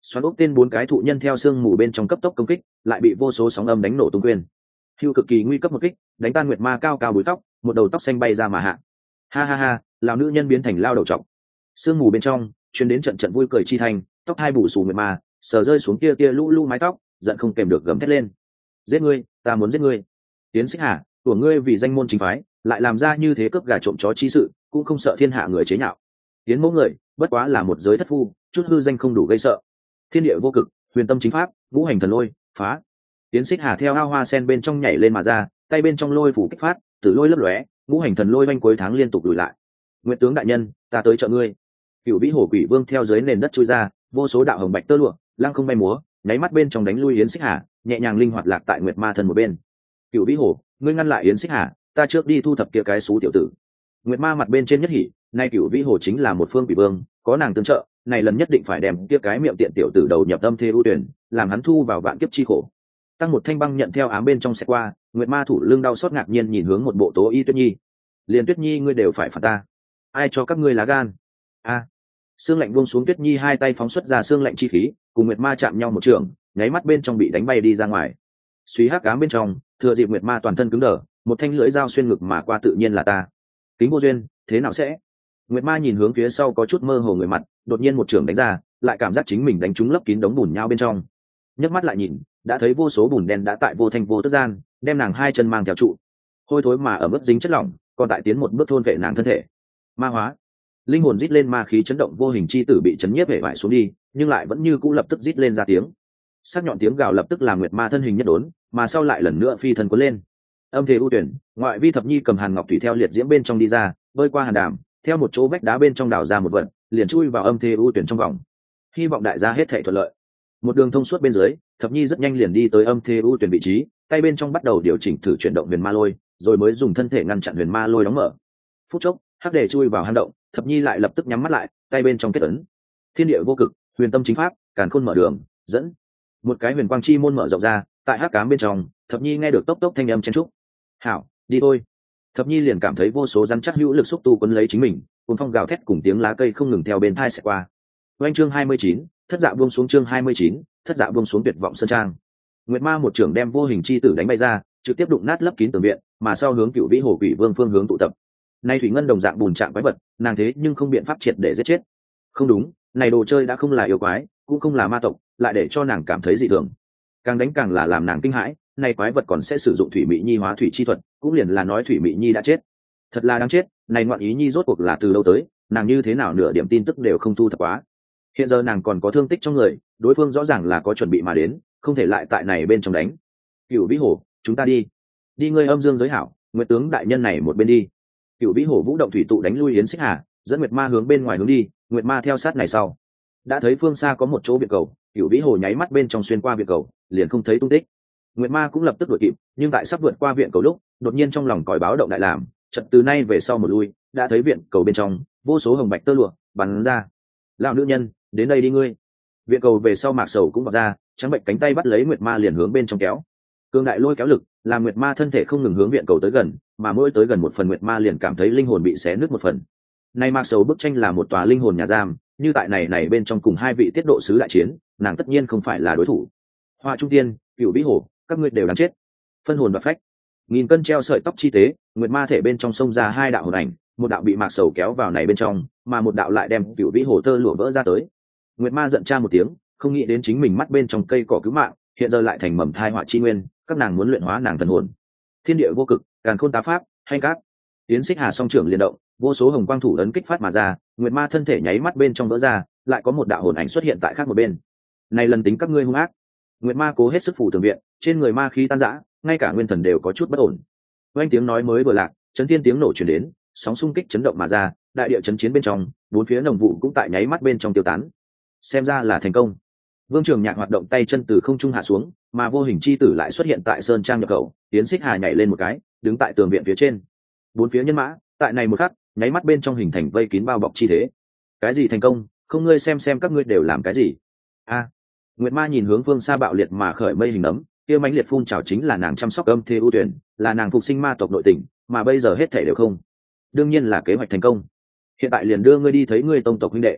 S1: xoắn ốc tên bốn cái thụ nhân theo sương mù bên trong cấp tốc công kích, lại bị vô số sóng âm đánh nổ tung quyền. Hưu cực kỳ nguy cấp một kích, đánh tan Nguyệt Ma cao cao búi tóc, một đầu tóc xanh bay ra mà hạ. Ha ha ha, lão nữ nhân biến thành lao đầu trọc. Sương mù bên trong truyền đến trận trận vui cười chi thành, tóc hai bù xù Nguyệt Ma sờ rơi xuống kia kia lũ lũ mái tóc, giận không kèm được gầm thét lên. Giết ngươi, ta muốn giết ngươi. Tiến Xích Hà, của ngươi vì danh môn chính phái, lại làm ra như thế cướp gà trộm chó chi sự, cũng không sợ thiên hạ người chế nhạo. Tiến mẫu người, bất quá là một giới thất phu, chút hư danh không đủ gây sợ. Thiên địa vô cực, huyền tâm chính pháp, ngũ hành thần lôi, phá. Tiến Xích Hà theo ao hoa sen bên trong nhảy lên mà ra, tay bên trong lôi phủ kích phát, tử lôi lấp lóe, ngũ hành thần lôi vanh cuối tháng liên tục lùi lại. Nguyệt tướng đại nhân, ta tới trợ ngươi. Cửu Vĩ Hổ Quỷ Vương theo dưới nền đất chui ra, vô số đạo hồng bạch tơ lụa, lăng không bay múa, nháy mắt bên trong đánh lui Yến Xích Hà, nhẹ nhàng linh hoạt lạc tại Nguyệt Ma thân một bên. Cửu Vĩ Hổ, ngươi ngăn lại Yến Xích Hà, ta trước đi thu thập kia cái xú tiểu tử. Nguyệt Ma mặt bên trên nhất hỉ, nay Cửu Vĩ Hổ chính là một phương quỷ vương, có nàng tương trợ, này lần nhất định phải đem kia cái miệng tiện tiểu tử đầu nhập âm thế ưu tuyển, làm hắn thu vào vạn kiếp chi khổ. Tăng một thanh băng nhận theo ám bên trong sẽ qua, Nguyệt Ma thủ lưng đau xót ngạc nhiên nhìn hướng một bộ Tố Y Tuyết Nhi. Liền Tuyết Nhi ngươi đều phải phạt ta, ai cho các ngươi lá gan? A. À. Xương lạnh buông xuống, Tuyết Nhi hai tay phóng xuất ra xương lạnh chi khí, cùng Nguyệt Ma chạm nhau một trường, nháy mắt bên trong bị đánh bay đi ra ngoài. Suy hắc ám bên trong, thừa dịp Nguyệt Ma toàn thân cứng đờ, một thanh lưỡi dao xuyên ngực mà qua, tự nhiên là ta. Kính vô duyên, thế nào sẽ? Nguyệt Ma nhìn hướng phía sau có chút mơ hồ người mặt, đột nhiên một trường đánh ra, lại cảm giác chính mình đánh trúng lấp kín đống bùn nhau bên trong. Nhấc mắt lại nhìn, đã thấy vô số bùn đen đã tại vô thanh vô tức gian, đem nàng hai chân mang theo trụ. Hôi thối mà ở mức dính chất lỏng, còn tại tiến một bước thôn vệ nàng thân thể. Ma hóa. Linh hồn rít lên, ma khí chấn động, vô hình chi tử bị chấn nhiếp hệ vải xuống đi, nhưng lại vẫn như cũ lập tức rít lên ra tiếng. Sắc nhọn tiếng gào lập tức làm Nguyệt Ma thân hình nhất đốn, mà sau lại lần nữa phi thân cuốn lên. Âm thế ưu tuyển, ngoại vi thập nhi cầm hàn ngọc thủy theo liệt diễm bên trong đi ra, bơi qua hàn đàm, theo một chỗ vách đá bên trong đào ra một vật, liền chui vào âm thế ưu tuyển trong vòng. Hy vọng đại gia hết thảy thuận lợi. Một đường thông suốt bên dưới, thập nhi rất nhanh liền đi tới âm thế ưu tuyển vị trí, tay bên trong bắt đầu điều chỉnh thử chuyển động huyền ma lôi, rồi mới dùng thân thể ngăn chặn huyền ma lôi đóng mở. Phút chốc, hắc đề chui vào hang động, thập nhi lại lập tức nhắm mắt lại, tay bên trong kết ấn. Thiên địa vô cực, huyền tâm chính pháp, càn khôn mở đường, dẫn. Một cái huyền quang chi môn mở rộng ra, tại hắc ám bên trong, thập nhi nghe được tốc tốc thanh âm chen trúc. Hảo, đi thôi. Thập nhi liền cảm thấy vô số rắn chắc hữu lực xúc tu quấn lấy chính mình, cùng phong gào thét cùng tiếng lá cây không ngừng theo bên thai sẽ qua. Oanh chương hai mươi chín, thất dạ buông xuống, chương hai mươi chín, thất dạ buông xuống, tuyệt vọng sơn trang. Nguyệt Ma một trưởng đem vô hình chi tử đánh bay ra, trực tiếp đụng nát lấp kín tường viện, mà sau hướng Cửu Vĩ Hổ Quỷ Vương phương hướng tụ tập. Nay thủy ngân đồng dạng bùn trạng quái vật, nàng thế nhưng không biện pháp triệt để giết chết. Không đúng, này đồ chơi đã không là yêu quái, cũng không là ma tộc, lại để cho nàng cảm thấy dị thường. Càng đánh càng là làm nàng kinh hãi, này quái vật còn sẽ sử dụng thủy mỹ nhi hóa thủy chi thuật, cũng liền là nói thủy mỹ nhi đã chết. Thật là đáng chết, này ngoạn ý nhi rốt cuộc là từ đâu tới, nàng như thế nào nửa điểm tin tức đều không thu thập quá. Hiện giờ nàng còn có thương tích trong người, đối phương rõ ràng là có chuẩn bị mà đến, không thể lại tại này bên trong đánh. Cửu Vĩ Hổ, chúng ta đi. Đi ngươi âm dương giới hảo, Nguyệt tướng đại nhân này một bên đi. Cửu Vĩ Hổ vũ động thủy tụ đánh lui Yến Xích Hà, dẫn Nguyệt Ma hướng bên ngoài hướng đi, Nguyệt Ma theo sát này sau. Đã thấy phương xa có một chỗ viện cầu, Cửu Vĩ Hổ nháy mắt bên trong xuyên qua viện cầu, liền không thấy tung tích. Nguyệt Ma cũng lập tức đuổi kịp, nhưng tại sắp vượt qua viện cầu lúc, đột nhiên trong lòng còi báo động đại làm, chợt từ nay về sau một lui, đã thấy viện cầu bên trong, vô số hồng bạch tơ lụa bắn ra. Lão nữ nhân, đến đây đi ngươi. Viện cầu về sau Mạc Sầu cũng vọt ra, trắng bệnh cánh tay bắt lấy Nguyệt Ma liền hướng bên trong kéo. Cương đại lôi kéo lực, làm Nguyệt Ma thân thể không ngừng hướng viện cầu tới gần, mà mỗi tới gần một phần Nguyệt Ma liền cảm thấy linh hồn bị xé nứt một phần. Nay Mạc Sầu bức tranh là một tòa linh hồn nhà giam, như tại này này bên trong cùng hai vị tiết độ sứ đại chiến, nàng tất nhiên không phải là đối thủ. Hoa Trung Tiên, Cửu Vĩ Hổ, các ngươi đều đáng chết. Phân hồn và phách. Nghìn cân treo sợi tóc chi tế, Nguyệt Ma thể bên trong sông ra hai đạo hồn ảnh, một đạo bị Mạc Sầu kéo vào này bên trong, mà một đạo lại đem Cửu Vĩ Hổ tơ lụa vỡ ra tới. Nguyệt Ma giận tra một tiếng, không nghĩ đến chính mình mắt bên trong cây cỏ cứu mạng, hiện giờ lại thành mầm thai họa chi nguyên, các nàng muốn luyện hóa nàng thần hồn. Thiên địa vô cực, càn khôn tá pháp, hay cát. Yến Xích Hà song trưởng liên động, vô số hồng quang thủ ấn kích phát mà ra, Nguyệt Ma thân thể nháy mắt bên trong vỡ ra, lại có một đạo hồn ảnh xuất hiện tại khác một bên. Này lần tính các ngươi hung ác. Nguyệt Ma cố hết sức phủ tường viện, trên người ma khí tan rã, ngay cả nguyên thần đều có chút bất ổn. Oanh tiếng nói mới vừa lạc, chấn thiên tiếng nổ truyền đến, sóng xung kích chấn động mà ra, đại địa chấn chiến bên trong, bốn phía nồng vụ cũng tại nháy mắt bên trong tiêu tán. Xem ra là thành công. Vương Trường Nhạc hoạt động tay chân từ không trung hạ xuống, mà vô hình chi tử lại xuất hiện tại sơn trang nhập khẩu. Yến Xích Hà nhảy lên một cái, đứng tại tường viện phía trên. Bốn phía nhân mã, tại này một khắc, nháy mắt bên trong hình thành vây kín bao bọc chi thế. Cái gì thành công? Không ngươi xem xem các ngươi đều làm cái gì? A. Nguyệt Ma nhìn hướng phương xa bạo liệt mà khởi mây hình nấm, kia mãnh liệt phun trào chính là nàng chăm sóc âm thế ưu tuyển, là nàng phục sinh ma tộc nội tình, mà bây giờ hết thảy đều không. Đương nhiên là kế hoạch thành công. Hiện tại liền đưa ngươi đi thấy ngươi tông tộc huynh đệ.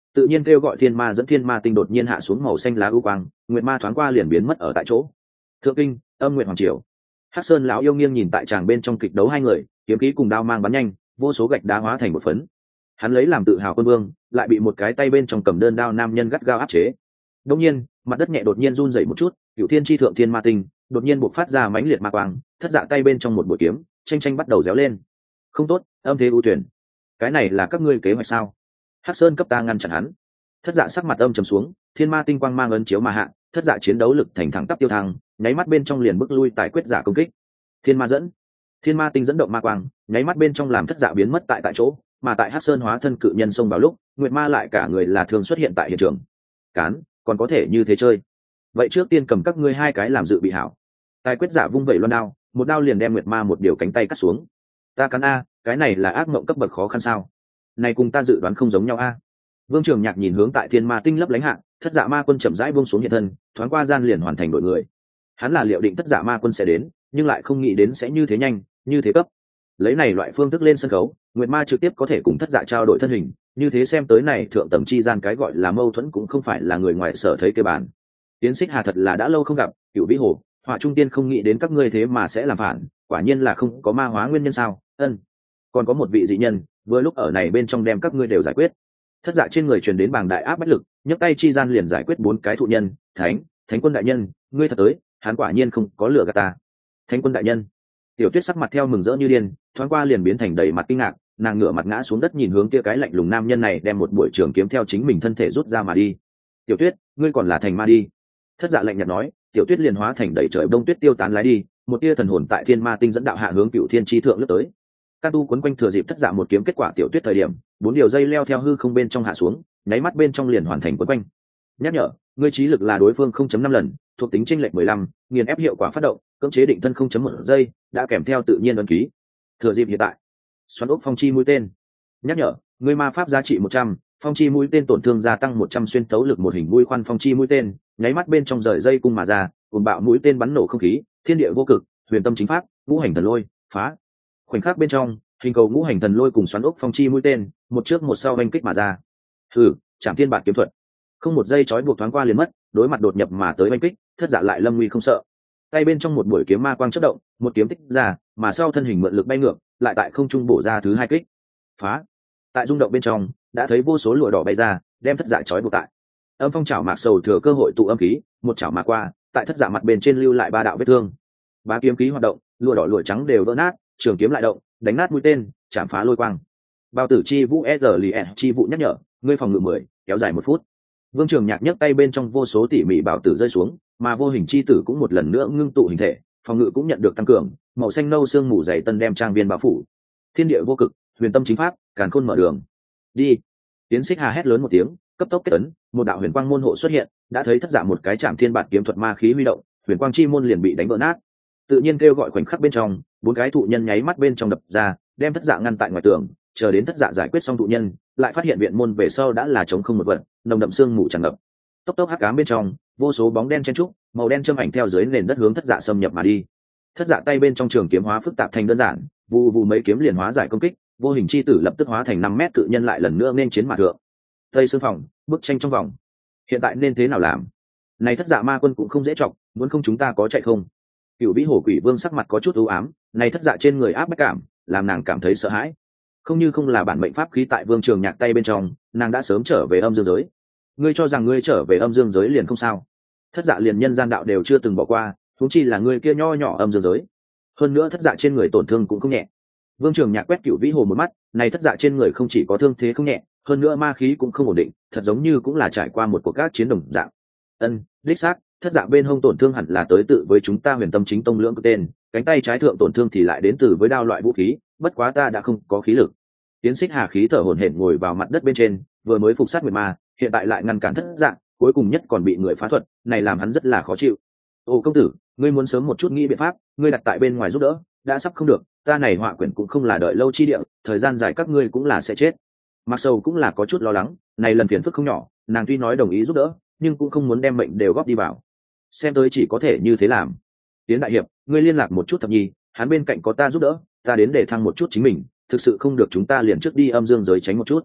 S1: tự nhiên kêu gọi thiên ma dẫn thiên ma tinh đột nhiên hạ xuống màu xanh lá ưu quang, nguyệt ma thoáng qua liền biến mất ở tại chỗ. Thượng kinh, âm nguyệt hoàng triều. Hắc Sơn lão yêu nghiêng nhìn tại tràng bên trong kịch đấu hai người, kiếm khí cùng đao mang bắn nhanh, vô số gạch đá hóa thành một phấn. Hắn lấy làm tự hào quân vương, lại bị một cái tay bên trong cầm đơn đao nam nhân gắt gao áp chế. Đột nhiên, mặt đất nhẹ đột nhiên run rẩy một chút, Cửu Thiên chi thượng thiên ma tinh đột nhiên bộc phát ra mãnh liệt ma quang, thất dạ tay bên trong một bội kiếm, tranh tranh bắt đầu réo lên. Không tốt, âm thế ưu tuyển. Cái này là các ngươi kế hoạch sao? Hắc Sơn cấp ta ngăn chặn hắn. Thất dạ sắc mặt âm trầm xuống, thiên ma tinh quang mang ấn chiếu mà hạ, thất dạ chiến đấu lực thành thẳng tắp tiêu thăng, nháy mắt bên trong liền bức lui tài quyết giả công kích. Thiên ma dẫn, thiên ma tinh dẫn động ma quang, nháy mắt bên trong làm thất dạ biến mất tại tại chỗ, mà tại Hắc Sơn hóa thân cự nhân xông vào lúc, nguyệt ma lại cả người là thường xuất hiện tại hiện trường. Cán, còn có thể như thế chơi? Vậy trước tiên cầm các ngươi hai cái làm dự bị hảo. Tài quyết giả vung vẩy loan đao, một đao liền đem nguyệt ma một điều cánh tay cắt xuống. Ta cắn a, cái này là ác mộng cấp bậc khó khăn sao? Này cùng ta dự đoán không giống nhau a. Vương Trường Nhạc nhìn hướng tại thiên ma tinh lấp lánh hạ, thất dạ ma quân chậm rãi buông xuống hiện thân, thoáng qua gian liền hoàn thành đội người. Hắn là liệu định thất dạ ma quân sẽ đến, nhưng lại không nghĩ đến sẽ như thế nhanh, như thế cấp. Lấy này loại phương thức lên sân khấu, nguyệt ma trực tiếp có thể cùng thất dạ trao đổi thân hình, như thế xem tới này thượng tầng chi gian cái gọi là mâu thuẫn cũng không phải là người ngoài sở thấy kia bản. Tiến Xích Hà thật là đã lâu không gặp, Cửu Vĩ Hồ, Họa Trung Tiên không nghĩ đến các ngươi thế mà sẽ làm phản, quả nhiên là không có ma hóa nguyên nhân sao? Ân. Còn có một vị dị nhân, vừa lúc ở này bên trong đem các ngươi đều giải quyết. Thất dạ trên người truyền đến bàng đại áp bách lực, nhấc tay chi gian liền giải quyết bốn cái thụ nhân. Thánh, Thánh quân đại nhân, ngươi thật tới, hắn quả nhiên không có lừa gạt ta. Thánh quân đại nhân. Tiểu Tuyết sắc mặt theo mừng rỡ như điên, thoáng qua liền biến thành đầy mặt kinh ngạc, nàng ngửa mặt ngã xuống đất nhìn hướng kia cái lạnh lùng nam nhân này đem một buổi trường kiếm theo chính mình thân thể rút ra mà đi. Tiểu Tuyết, ngươi còn là thành ma đi. Thất dạ lạnh nhạt nói, Tiểu Tuyết liền hóa thành đầy trời đông tuyết tiêu tán lái đi, một tia thần hồn tại thiên ma tinh dẫn đạo hạ hướng Cửu Thiên chi thượng lướt tới. Can tu quấn quanh thừa dịp thất dạ một kiếm kết quả Tiểu Tuyết thời điểm, bốn điều dây leo theo hư không bên trong hạ xuống, nháy mắt bên trong liền hoàn thành quấn quanh. Nhắc nhở, ngươi trí lực là đối phương không chấm năm lần, thuộc tính chênh lệch mười lăm, nghiền ép hiệu quả phát động, cưỡng chế định thân không chấm một giây, đã kèm theo tự nhiên ấn ký. Thừa dịp hiện tại, xoắn ốc phong chi mũi tên. Nhắc nhở, ngươi ma pháp giá trị một trăm, phong chi mũi tên tổn thương gia tăng một trăm xuyên tấu lực một hình mũi khoan phong chi mũi tên, nháy mắt bên trong rời dây cung mà ra, cùng bạo mũi tên bắn nổ không khí, thiên địa vô cực, huyền tâm chính pháp, ngũ hành thần lôi, phá. Khoảnh khắc bên trong, hình cầu ngũ hành thần lôi cùng xoắn ốc phong chi mũi tên, một trước một sau vành kích mà ra. Hừ, Trảm Thiên Bản kiếm thuật. Không một giây trói buộc thoáng qua liền mất, đối mặt đột nhập mà tới vành kích, thất dạ lại lâm nguy không sợ. Tay bên trong một buổi kiếm ma quang chớp động, một kiếm tích ra, mà sau thân hình mượn lực bay ngược, lại tại không trung bổ ra thứ hai kích. Phá. Tại rung động bên trong, đã thấy vô số lụa đỏ bay ra, đem thất dạ trói buộc tại. Âm phong chảo mạc sầu thừa cơ hội tụ âm khí, một chảo mà qua, tại thất dạ mặt bên trên lưu lại ba đạo vết thương. Ba kiếm khí hoạt động, lụa đỏ lụa trắng đều vỡ nát, trường kiếm lại động, đánh nát mũi tên, chạm phá lôi quang. Bao tử chi vũ s li chi vụ nhắc nhở, ngươi phòng ngự mười, kéo dài một phút. Vương Trường Nhạc nhấc tay bên trong vô số tỉ mỉ bảo tử rơi xuống, mà vô hình chi tử cũng một lần nữa ngưng tụ hình thể, phòng ngự cũng nhận được tăng cường, màu xanh nâu xương mù dày tân đem trang viên bao phủ. Thiên địa vô cực, huyền tâm chính pháp, càn khôn mở đường. Đi. Tiến Xích Hà hét lớn một tiếng, cấp tốc kết ấn, một đạo huyền quang môn hộ xuất hiện, đã thấy thất dạ một cái Trảm Thiên Bản kiếm thuật ma khí huy động, huyền quang chi môn liền bị đánh vỡ nát. Tự nhiên kêu gọi khoảnh khắc bên trong, bốn cái thụ nhân nháy mắt bên trong đập ra, đem thất dạ ngăn tại ngoài tường, chờ đến thất dạ giải quyết xong thụ nhân, lại phát hiện viện môn về sau đã là trống không một vật, nồng đậm xương mù tràn ngập. Tốc tốc hắc ám bên trong, vô số bóng đen chen trúc, màu đen châm ảnh theo dưới nền đất hướng thất dạ xâm nhập mà đi. Thất dạ tay bên trong trường kiếm hóa phức tạp thành đơn giản, vụ vụ mấy kiếm liền hóa giải công kích, vô hình chi tử lập tức hóa thành năm mét cự nhân lại lần nữa nên chiến mà thượng. Tây Sương phòng, bức tranh trong vòng. Hiện tại nên thế nào làm? Này thất dạ ma quân cũng không dễ trọng, muốn không chúng ta có chạy không? Cửu Vĩ Hổ Quỷ Vương sắc mặt có chút u ám, này thất dạ trên người áp bách cảm, làm nàng cảm thấy sợ hãi. Không như không là bản mệnh pháp khí tại Vương Trường Nhạc tay bên trong, nàng đã sớm trở về âm dương giới. Ngươi cho rằng ngươi trở về âm dương giới liền không sao? Thất dạ liền nhân gian đạo đều chưa từng bỏ qua, huống chi là ngươi kia nho nhỏ âm dương giới. Hơn nữa thất dạ trên người tổn thương cũng không nhẹ. Vương Trường Nhạc quét Cửu Vĩ Hồ một mắt, này thất dạ trên người không chỉ có thương thế không nhẹ, hơn nữa ma khí cũng không ổn định, thật giống như cũng là trải qua một cuộc các chiến đồng dạng. Ân, đích xác, thất dạ bên hông tổn thương hẳn là tới tự với chúng ta Huyền Tâm Chính Tông lưỡng cực tên, cánh tay trái thượng tổn thương thì lại đến từ với đao loại vũ khí, bất quá ta đã không có khí lực. Tiến Xích Hà khí thở hổn hển ngồi vào mặt đất bên trên, vừa mới phục sát nguyệt ma, hiện tại lại ngăn cản thất dạ, cuối cùng nhất còn bị người phá thuật, này làm hắn rất là khó chịu. Ô công tử, ngươi muốn sớm một chút nghĩ biện pháp, ngươi đặt tại bên ngoài giúp đỡ, đã sắp không được, ta này họa quyển cũng không là đợi lâu chi địa, thời gian dài các ngươi cũng là sẽ chết. Mặc sầu cũng là có chút lo lắng, này lần phiền phức không nhỏ, nàng tuy nói đồng ý giúp đỡ, nhưng cũng không muốn đem mệnh đều góp đi vào. Xem tới chỉ có thể như thế làm. Tiến đại hiệp, ngươi liên lạc một chút thập nhi, hắn bên cạnh có ta giúp đỡ, ta đến để thăng một chút chính mình, thực sự không được chúng ta liền trước đi âm dương giới tránh một chút.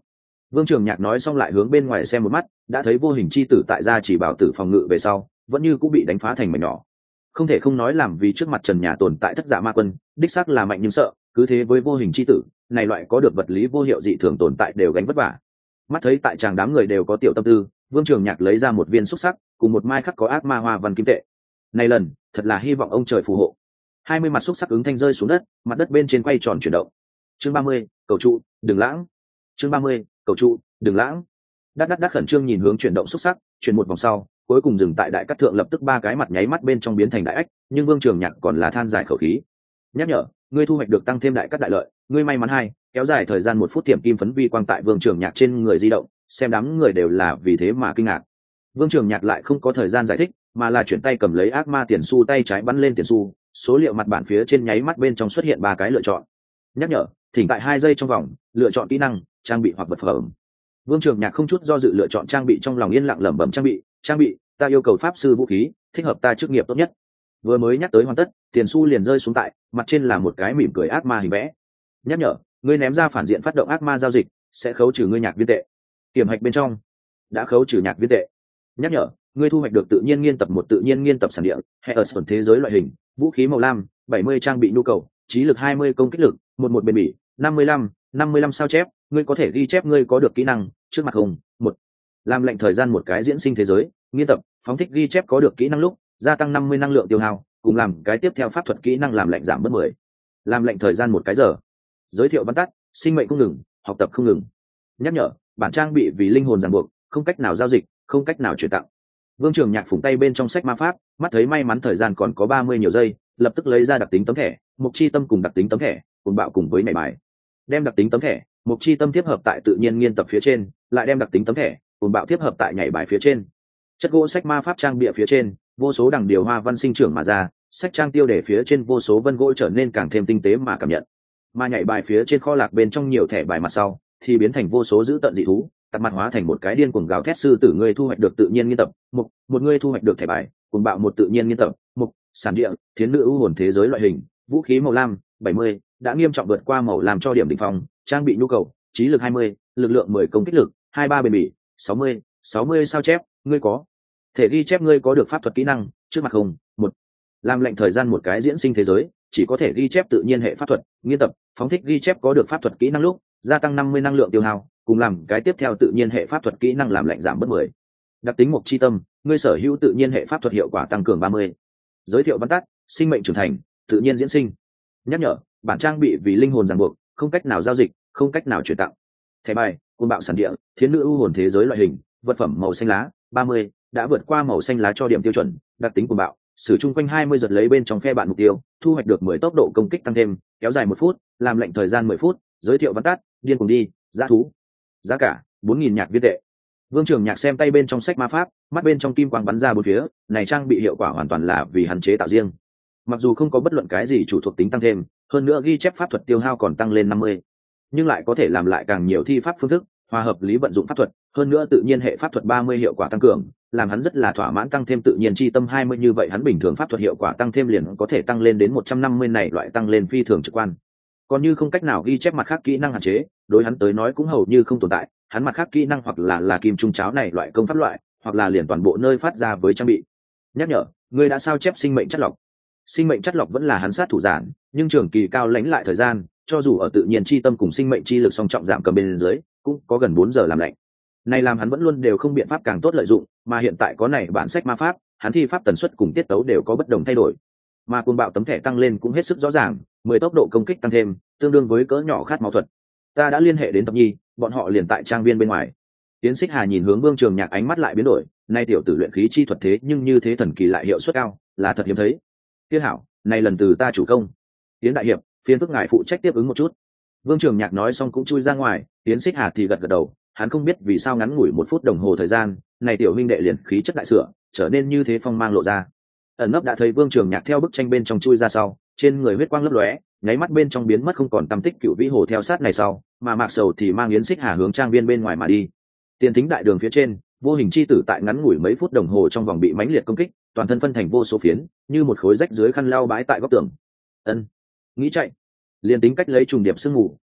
S1: Vương Trường Nhạc nói xong lại hướng bên ngoài xem một mắt, đã thấy vô hình chi tử tại gia chỉ bảo tử phòng ngự về sau vẫn như cũng bị đánh phá thành mảnh nhỏ. Không thể không nói làm vì trước mặt trần nhà tồn tại thất dạ ma quân đích xác là mạnh nhưng sợ, cứ thế với vô hình chi tử này loại có được vật lý vô hiệu dị thường tồn tại đều gánh vất vả. Mắt thấy tại tràng đám người đều có tiểu tâm tư, Vương Trường Nhạc lấy ra một viên xúc sắc cùng một mai khắc có ác ma hoa văn kim tệ. Này lần thật là hy vọng ông trời phù hộ. Hai mươi mặt xúc sắc ứng thanh rơi xuống đất, mặt đất bên trên quay tròn chuyển động. Chương ba mươi, cầu trụ đừng lãng. Chương ba mươi, cầu trụ đừng lãng. Đắt đắt đắt khẩn trương nhìn hướng chuyển động xúc sắc, chuyển một vòng sau cuối cùng dừng tại đại cát thượng, lập tức ba cái mặt nháy mắt bên trong biến thành đại ách, nhưng Vương Trường Nhạc còn là than dài khẩu khí. Nhắc nhở, ngươi thu hoạch được tăng thêm đại cát đại lợi, ngươi may mắn hai, kéo dài thời gian một phút tiềm kim phấn vi quang tại Vương Trường Nhạc trên người di động, xem đám người đều là vì thế mà kinh ngạc. Vương Trường Nhạc lại không có thời gian giải thích, mà là chuyển tay cầm lấy ác ma tiền xu, tay trái bắn lên tiền xu, số liệu mặt bản phía trên nháy mắt bên trong xuất hiện ba cái lựa chọn. Nhắc nhở, thỉnh tại hai giây trong vòng lựa chọn kỹ năng, trang bị hoặc vật phẩm. Vương Trường Nhạc không chút do dự lựa chọn trang bị, trong lòng yên lặng lẩm bẩm trang bị, trang bị, ta yêu cầu pháp sư vũ khí, thích hợp ta chức nghiệp tốt nhất. Vừa mới nhắc tới hoàn tất, tiền xu liền rơi xuống tại mặt trên là một cái mỉm cười ác ma hình vẽ. Nhắc nhở, ngươi ném ra phản diện phát động ác ma giao dịch sẽ khấu trừ ngươi nhạc viên tệ. Kiểm hạch bên trong đã khấu trừ nhạc viên tệ. Nhắc nhở, ngươi thu hoạch được tự nhiên nghiên tập một tự nhiên nghiên tập sản địa hệ ở phần thế giới loại hình, vũ khí màu lam, bảy mươi trang bị nhu cầu, trí lực hai mươi, công kích lực một một bền bỉ năm mươi lăm, năm mươi lăm sao chép, ngươi có thể ghi chép ngươi có được kỹ năng trước mặt hùng một, làm lệnh thời gian một cái diễn sinh thế giới nghiên tập, phóng thích ghi chép có được kỹ năng lúc gia tăng năm mươi năng lượng tiêu hao, cùng làm cái tiếp theo pháp thuật kỹ năng làm lệnh giảm bớt mười, làm lệnh thời gian một cái giờ. Giới thiệu văn tắt, sinh mệnh không ngừng, học tập không ngừng. Nhắc nhở, bản trang bị vì linh hồn ràng buộc, không cách nào giao dịch, không cách nào chuyển tặng. Vương Trường Nhạc phủng tay bên trong sách ma pháp, mắt thấy may mắn thời gian còn có ba mươi nhiều giây, lập tức lấy ra đặc tính tấm thẻ mục chi tâm cùng đặc tính tấm thẻ cùng bạo cùng với nhảy bài, đem đặc tính tấm thẻ mục chi tâm tiếp hợp tại tự nhiên nghiên tập phía trên, lại đem đặc tính tấm thẻ cùng bạo tiếp hợp tại nhảy bài phía trên. Chất gỗ sách ma pháp trang bịa phía trên vô số đằng điều hoa văn sinh trưởng mà ra, sách trang tiêu để phía trên vô số vân gỗ trở nên càng thêm tinh tế mà cảm nhận, mà nhảy bài phía trên kho lạc bên trong nhiều thẻ bài mặt sau thì biến thành vô số dữ tận dị thú, tạt mặt hóa thành một cái điên cuồng gào thét sư tử. Ngươi thu hoạch được tự nhiên nghiên tập một, một người thu hoạch được thẻ bài cùng bạo một tự nhiên nghiên tập một, sản địa thiến nữ ưu hồn thế giới loại hình, vũ khí màu lam bảy mươi, đã nghiêm trọng vượt qua màu làm cho điểm đỉnh phong, trang bị nhu cầu trí lực hai mươi, lực lượng mười, công kích lực hai mươi ba, bền bỉ sáu mươi, sáu mươi sao chép, ngươi có thể ghi chép ngươi có được pháp thuật kỹ năng trước mặt hùng một, làm lệnh thời gian một cái diễn sinh thế giới chỉ có thể ghi chép tự nhiên hệ pháp thuật nghiên tập, phóng thích ghi chép có được pháp thuật kỹ năng lúc gia tăng năm mươi năng lượng tiêu hao, cùng làm cái tiếp theo tự nhiên hệ pháp thuật kỹ năng làm lệnh giảm bớt mười. Đặc tính mục chi tâm, ngươi sở hữu tự nhiên hệ pháp thuật hiệu quả tăng cường ba mươi. Giới thiệu văn tắt, sinh mệnh trưởng thành, tự nhiên diễn sinh. Nhắc nhở, bản trang bị vì linh hồn ràng buộc, không cách nào giao dịch, không cách nào chuyển tặng. Thẻ bài, côn bạo sản địa, thiến nữ ưu hồn thế giới loại hình, vật phẩm màu xanh lá ba mươi, đã vượt qua màu xanh lá cho điểm tiêu chuẩn, đặc tính côn bạo, sử chung quanh hai mươi giật lấy bên trong phe bạn mục tiêu, thu hoạch được mười tốc độ công kích tăng thêm, kéo dài một phút, làm lệnh thời gian mười phút. Giới thiệu văn tắt, điên cùng đi, dã thú. Giá cả bốn nghìn nhạc viên tệ. Vương Trường Nhạc xem tay bên trong sách ma pháp, mắt bên trong kim quang bắn ra bốn phía, này trang bị hiệu quả hoàn toàn là vì hắn chế tạo riêng. Mặc dù không có bất luận cái gì chủ thuộc tính tăng thêm, hơn nữa ghi chép pháp thuật tiêu hao còn tăng lên năm mươi, nhưng lại có thể làm lại càng nhiều thi pháp phương thức, hòa hợp lý vận dụng pháp thuật, hơn nữa tự nhiên hệ pháp thuật ba mươi hiệu quả tăng cường, làm hắn rất là thỏa mãn. Tăng thêm tự nhiên chi tâm hai mươi, như vậy hắn bình thường pháp thuật hiệu quả tăng thêm liền có thể tăng lên đến một trăm năm mươi, này loại tăng lên phi thường trực quan. Còn như không cách nào ghi chép mặt khác kỹ năng hạn chế, đối hắn tới nói cũng hầu như không tồn tại, hắn mặt khác kỹ năng hoặc là là kim trung cháo này loại công pháp loại, hoặc là liền toàn bộ nơi phát ra với trang bị. Nhắc nhở, ngươi đã sao chép sinh mệnh chất lọc. Sinh mệnh chất lọc vẫn là hắn sát thủ giản, nhưng trường kỳ cao lãnh lại thời gian, cho dù ở tự nhiên chi tâm cùng sinh mệnh chi lực song trọng giảm cầm bên dưới, cũng có gần bốn giờ làm lạnh. Này làm hắn vẫn luôn đều không biện pháp càng tốt lợi dụng, mà hiện tại có này bản sách ma pháp, hắn thi pháp tần suất cùng tiết tấu đều có bất đồng thay đổi. Mà cuồng bạo tấm thẻ tăng lên cũng hết sức rõ ràng, mười tốc độ công kích tăng thêm, tương đương với cỡ nhỏ khát máu thuật. Ta đã liên hệ đến Tập Nhi, bọn họ liền tại trang viên bên ngoài. Tiến Xích Hà nhìn hướng Vương Trường Nhạc, ánh mắt lại biến đổi, nay tiểu tử luyện khí chi thuật thế nhưng như thế thần kỳ lại hiệu suất cao, là thật hiếm thấy. Tiếc hảo, này lần từ ta chủ công. Tiến đại hiệp, phiền phức ngài phụ trách tiếp ứng một chút. Vương Trường Nhạc nói xong cũng chui ra ngoài, Tiến Xích Hà thì gật gật đầu, hắn không biết vì sao ngắn ngủi một phút đồng hồ thời gian, này tiểu huynh đệ liền khí chất đại sửa, trở nên như thế phong mang lộ ra. Ẩn nấp đã thấy Vương Trường Nhạc theo bức tranh bên trong chui ra sau, trên người huyết quang lấp lóe, nháy mắt bên trong biến mất không còn tăm tích. Cựu Vĩ Hồ theo sát này sau, mà Mạc Sầu thì mang Yến Xích Hà hướng trang viên bên ngoài mà đi. Tiền Thính đại đường phía trên, vô hình chi tử tại ngắn ngủi mấy phút đồng hồ trong vòng bị mãnh liệt công kích, toàn thân phân thành vô số phiến, như một khối rách dưới khăn lau bãi tại góc tường. Ân, nghĩ chạy, liền tính cách lấy trùng điệp sương mù,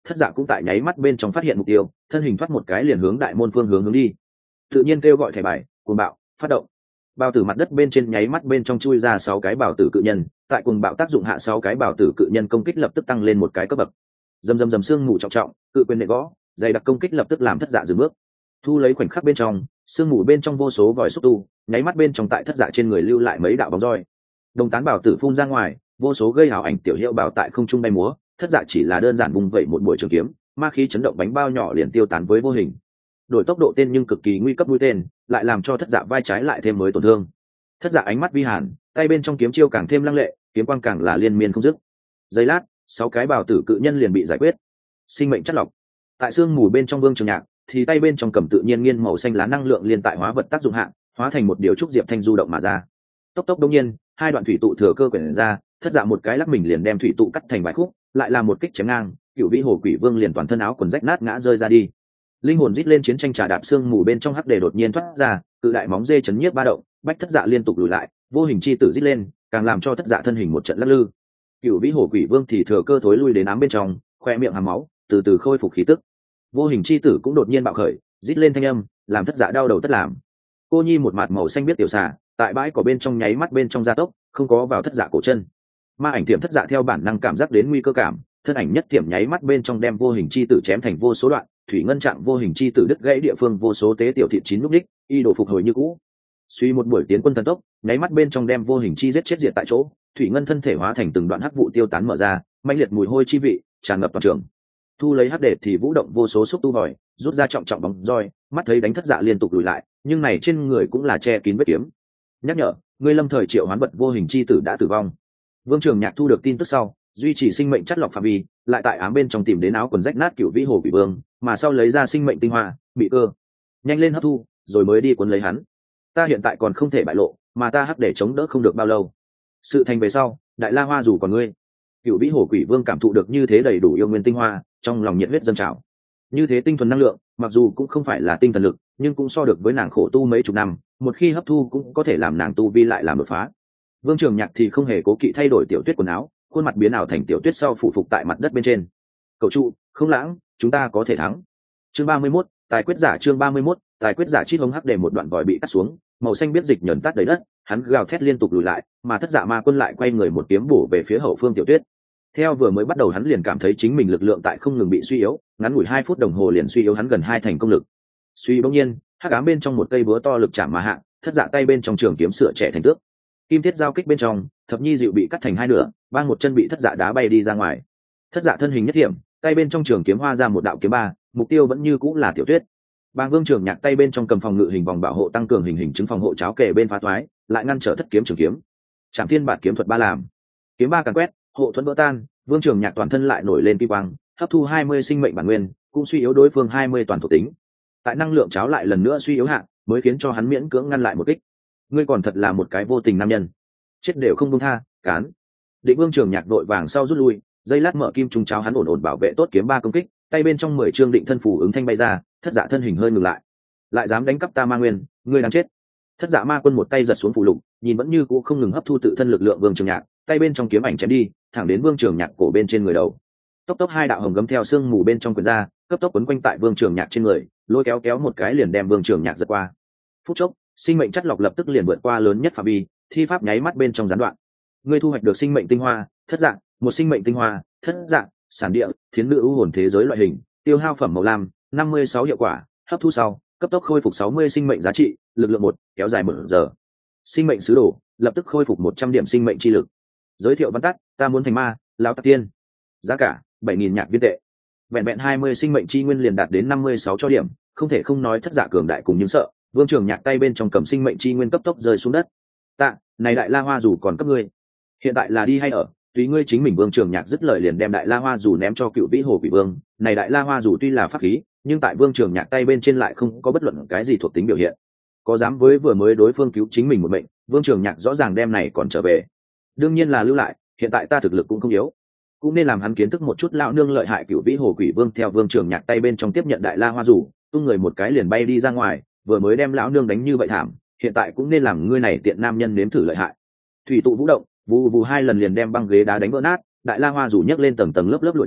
S1: thất dạ cũng tại nháy mắt bên trong phát hiện mục tiêu, thân hình thoát một cái liền hướng đại môn phương hướng hướng đi. Tự nhiên kêu gọi thẻ bài cuồng bạo phát động. Bào tử mặt đất bên trên nháy mắt bên trong chui ra sáu cái bào tử cự nhân, tại cuồng bạo tác dụng hạ sáu cái bào tử cự nhân công kích lập tức tăng lên một cái cấp bậc. Dầm dầm dầm xương mù trọng trọng, cự quyền nệ gõ, dày đặc công kích lập tức làm thất dạ dừng bước. Thu lấy khoảnh khắc bên trong, xương mù bên trong vô số vòi xúc tu, nháy mắt bên trong tại thất dạ trên người lưu lại mấy đạo bóng roi. Đồng tán bào tử phun ra ngoài, vô số gây hào ảnh tiểu hiệu bảo tại không trung bay múa, thất dạ chỉ là đơn giản vùng vẩy một buổi trường kiếm, ma khí chấn động bánh bao nhỏ liền tiêu tán với vô hình. Đổi tốc độ tên nhưng cực kỳ nguy cấp mũi tên, lại làm cho thất dạ vai trái lại thêm mới tổn thương. Thất dạ ánh mắt vi hàn, tay bên trong kiếm chiêu càng thêm lăng lệ, kiếm quang càng là liên miên không dứt. Giây lát, sáu cái bào tử cự nhân liền bị giải quyết. Sinh mệnh chất lọc. Tại xương mù bên trong Vương Trường Nhạc, thì tay bên trong cầm tự nhiên nghiên màu xanh lá năng lượng liên tại hóa vật tác dụng hạ, hóa thành một điều trúc diệp thanh du động mà ra. Tốc tốc đống nhiên, hai đoạn thủy tụ thừa cơ quyển ra, thất dạ một cái lắc mình liền đem thủy tụ cắt thành vài khúc, lại là một kích chém ngang, cựu vĩ hồ quỷ vương liền toàn thân áo quần rách nát ngã rơi ra đi. Linh hồn rít lên chiến tranh trà đạp xương mù bên trong hắc đề đột nhiên thoát ra, cự đại móng dê chấn nhiếp ba động, bách thất dạ liên tục lùi lại, vô hình chi tử rít lên, càng làm cho thất dạ thân hình một trận lắc lư. Cựu vĩ hồ quỷ vương thì thừa cơ thối lui đến ám bên trong, khoe miệng hàm máu, từ từ khôi phục khí tức. Vô hình chi tử cũng đột nhiên bạo khởi, rít lên thanh âm, làm thất dạ đau đầu tất làm. Cô nhi một mặt màu xanh biết tiểu xà, tại bãi cỏ bên trong nháy mắt bên trong gia tốc, không có vào thất dạ cổ chân. Ma ảnh tiềm thất dạ theo bản năng cảm giác đến nguy cơ cảm, thân ảnh nhất tiềm nháy mắt bên trong đem vô hình chi tử chém thành vô số đoạn, thủy ngân trạng vô hình chi tử đứt gãy địa phương vô số tế tiểu thịt chín lúc đích, y đồ phục hồi như cũ. Suy một buổi tiến quân thần tốc, nháy mắt bên trong đem vô hình chi giết chết diệt tại chỗ, thủy ngân thân thể hóa thành từng đoạn hắc vụ tiêu tán mở ra, mãnh liệt mùi hôi chi vị tràn ngập toàn trường. Thu lấy hắc đệ thì vũ động vô số xúc tu vòi, rút ra trọng trọng bóng roi, mắt thấy đánh thất dạ liên tục lùi lại, nhưng này trên người cũng là che kín vết kiếm. Nhắc nhở, ngươi lâm thời triệu hoán vật vô hình chi tử đã tử vong. Vương Trường Nhạc thu được tin tức sau, duy trì sinh mệnh chất lọc phạm vi, lại tại ám bên trong tìm đến áo quần rách nát cựu vĩ hồ quỷ vương, mà sau lấy ra sinh mệnh tinh hoa, bị cơ. Nhanh lên hấp thu, rồi mới đi cuốn lấy hắn. Ta hiện tại còn không thể bại lộ, mà ta hắc để chống đỡ không được bao lâu. Sự thành về sau, đại la hoa dù còn ngươi. Cựu vĩ hồ quỷ vương cảm thụ được như thế đầy đủ yêu nguyên tinh hoa, trong lòng nhiệt huyết dâng trào. Như thế tinh thuần năng lượng, mặc dù cũng không phải là tinh thần lực, nhưng cũng so được với nàng khổ tu mấy chục năm, một khi hấp thu cũng có thể làm nàng tu vi lại làm đột phá. Vương Trường Nhạc thì không hề cố kỵ thay đổi tiểu tuyết quần áo, khuôn mặt biến ảo thành tiểu tuyết sau phủ phục tại mặt đất bên trên. Cậu trụ, không lãng, chúng ta có thể thắng. Chương ba mươi mốt, tài quyết giả chương ba mươi mốt, tài quyết giả chít hống hắc để một đoạn vòi bị cắt xuống, màu xanh biết dịch nhẫn tát đầy đất, hắn gào thét liên tục lùi lại, mà thất dạ ma quân lại quay người một tiếng bổ về phía hậu phương tiểu tuyết. Theo vừa mới bắt đầu hắn liền cảm thấy chính mình lực lượng tại không ngừng bị suy yếu, ngắn ngủi hai phút đồng hồ liền suy yếu hắn gần hai thành công lực. Suy bỗng nhiên, hắc ám bên trong một cây búa to lực chạm mà hạ, thất dạ tay bên trong trường kiếm sửa trẻ thành tước. Kim thiết giao kích bên trong, thập nhi dịu bị cắt thành hai nửa, bang một chân bị thất dạ đá bay đi ra ngoài. Thất dạ thân hình nhất hiểm, tay bên trong trường kiếm hoa ra một đạo kiếm ba, mục tiêu vẫn như cũng là tiểu tuyết. Bang Vương Trường Nhạc tay bên trong cầm phòng ngự hình vòng bảo hộ tăng cường hình hình chứng phòng hộ cháo kề bên phá toái, lại ngăn trở thất kiếm trường kiếm. Trảm Thiên Bạt kiếm thuật ba làm, kiếm ba càn quét, hộ thuẫn vỡ tan, Vương Trường Nhạc toàn thân lại nổi lên kim quang, hấp thu hai mươi sinh mệnh bản nguyên, cũng suy yếu đối phương hai mươi toàn thuộc tính. Tại năng lượng cháo lại lần nữa suy yếu hạ, mới khiến cho hắn miễn cưỡng ngăn lại một kích. Ngươi còn thật là một cái vô tình nam nhân, chết đều không buông tha, cán. Định Vương Trường Nhạc đội vàng sau rút lui, dây lát mở kim trùng cháo hắn ổn ổn bảo vệ tốt kiếm ba công kích, tay bên trong mười trương định thân phù ứng thanh bay ra, thất dạ thân hình hơi ngừng lại. Lại dám đánh cắp ta ma nguyên, ngươi đáng chết. Thất dạ ma quân một tay giật xuống phù lục, nhìn vẫn như cũ không ngừng hấp thu tự thân lực lượng Vương Trường Nhạc, tay bên trong kiếm ảnh chém đi, thẳng đến Vương Trường Nhạc cổ bên trên người đầu. Tốc tốc hai đạo hồng gấm theo xương mù bên trong quyển ra, cấp tốc quấn quanh tại Vương Trường Nhạc trên người, lôi kéo kéo một cái liền đem Vương Trường Nhạc giật qua. Phút chốc, sinh mệnh chất lọc lập tức liền vượt qua lớn nhất phạm vi, thi pháp nháy mắt bên trong gián đoạn. Ngươi thu hoạch được sinh mệnh tinh hoa, thất dạng, một sinh mệnh tinh hoa, thất dạng, sản địa, thiến nữ ưu hồn thế giới loại hình, tiêu hao phẩm màu lam, năm mươi sáu hiệu quả, hấp thu sau, cấp tốc khôi phục sáu mươi sinh mệnh giá trị, lực lượng một, kéo dài một giờ. Sinh mệnh sứ đồ, lập tức khôi phục một trăm điểm sinh mệnh chi lực. Giới thiệu văn tắt, ta muốn thành ma, lão tắc tiên. Giá cả, bảy nghìn nhạc viên tệ. Vẹn vẹn hai mươi sinh mệnh chi nguyên liền đạt đến năm mươi sáu cho điểm, không thể không nói thất giả cường đại cùng những sợ. Vương Trường Nhạc tay bên trong cầm sinh mệnh chi nguyên cấp tốc rơi xuống đất. Tạ, này đại la hoa dù còn cấp ngươi. Hiện tại là đi hay ở, tùy ngươi chính mình. Vương Trường Nhạc dứt lời liền đem đại la hoa dù ném cho cựu vĩ hồ quỷ vương. Này đại la hoa dù tuy là pháp khí, nhưng tại Vương Trường Nhạc tay bên trên lại không có bất luận cái gì thuộc tính biểu hiện. Có dám với vừa mới đối phương cứu chính mình một mệnh, Vương Trường Nhạc rõ ràng đem này còn trở về. Đương nhiên là lưu lại, hiện tại ta thực lực cũng không yếu, cũng nên làm hắn kiến thức một chút lão nương lợi hại. Cựu vĩ hồ quỷ vương theo Vương Trường Nhạc tay bên trong tiếp nhận đại la hoa dù, tung người một cái liền bay đi ra ngoài, vừa mới đem lão nương đánh như vậy thảm, hiện tại cũng nên làm ngươi này tiện nam nhân nếm thử lợi hại. Thủy tụ vũ động, vù vù hai lần liền đem băng ghế đá đánh vỡ nát, đại la hoa dù nhấc lên tầng tầng lớp lớp lụa trắng,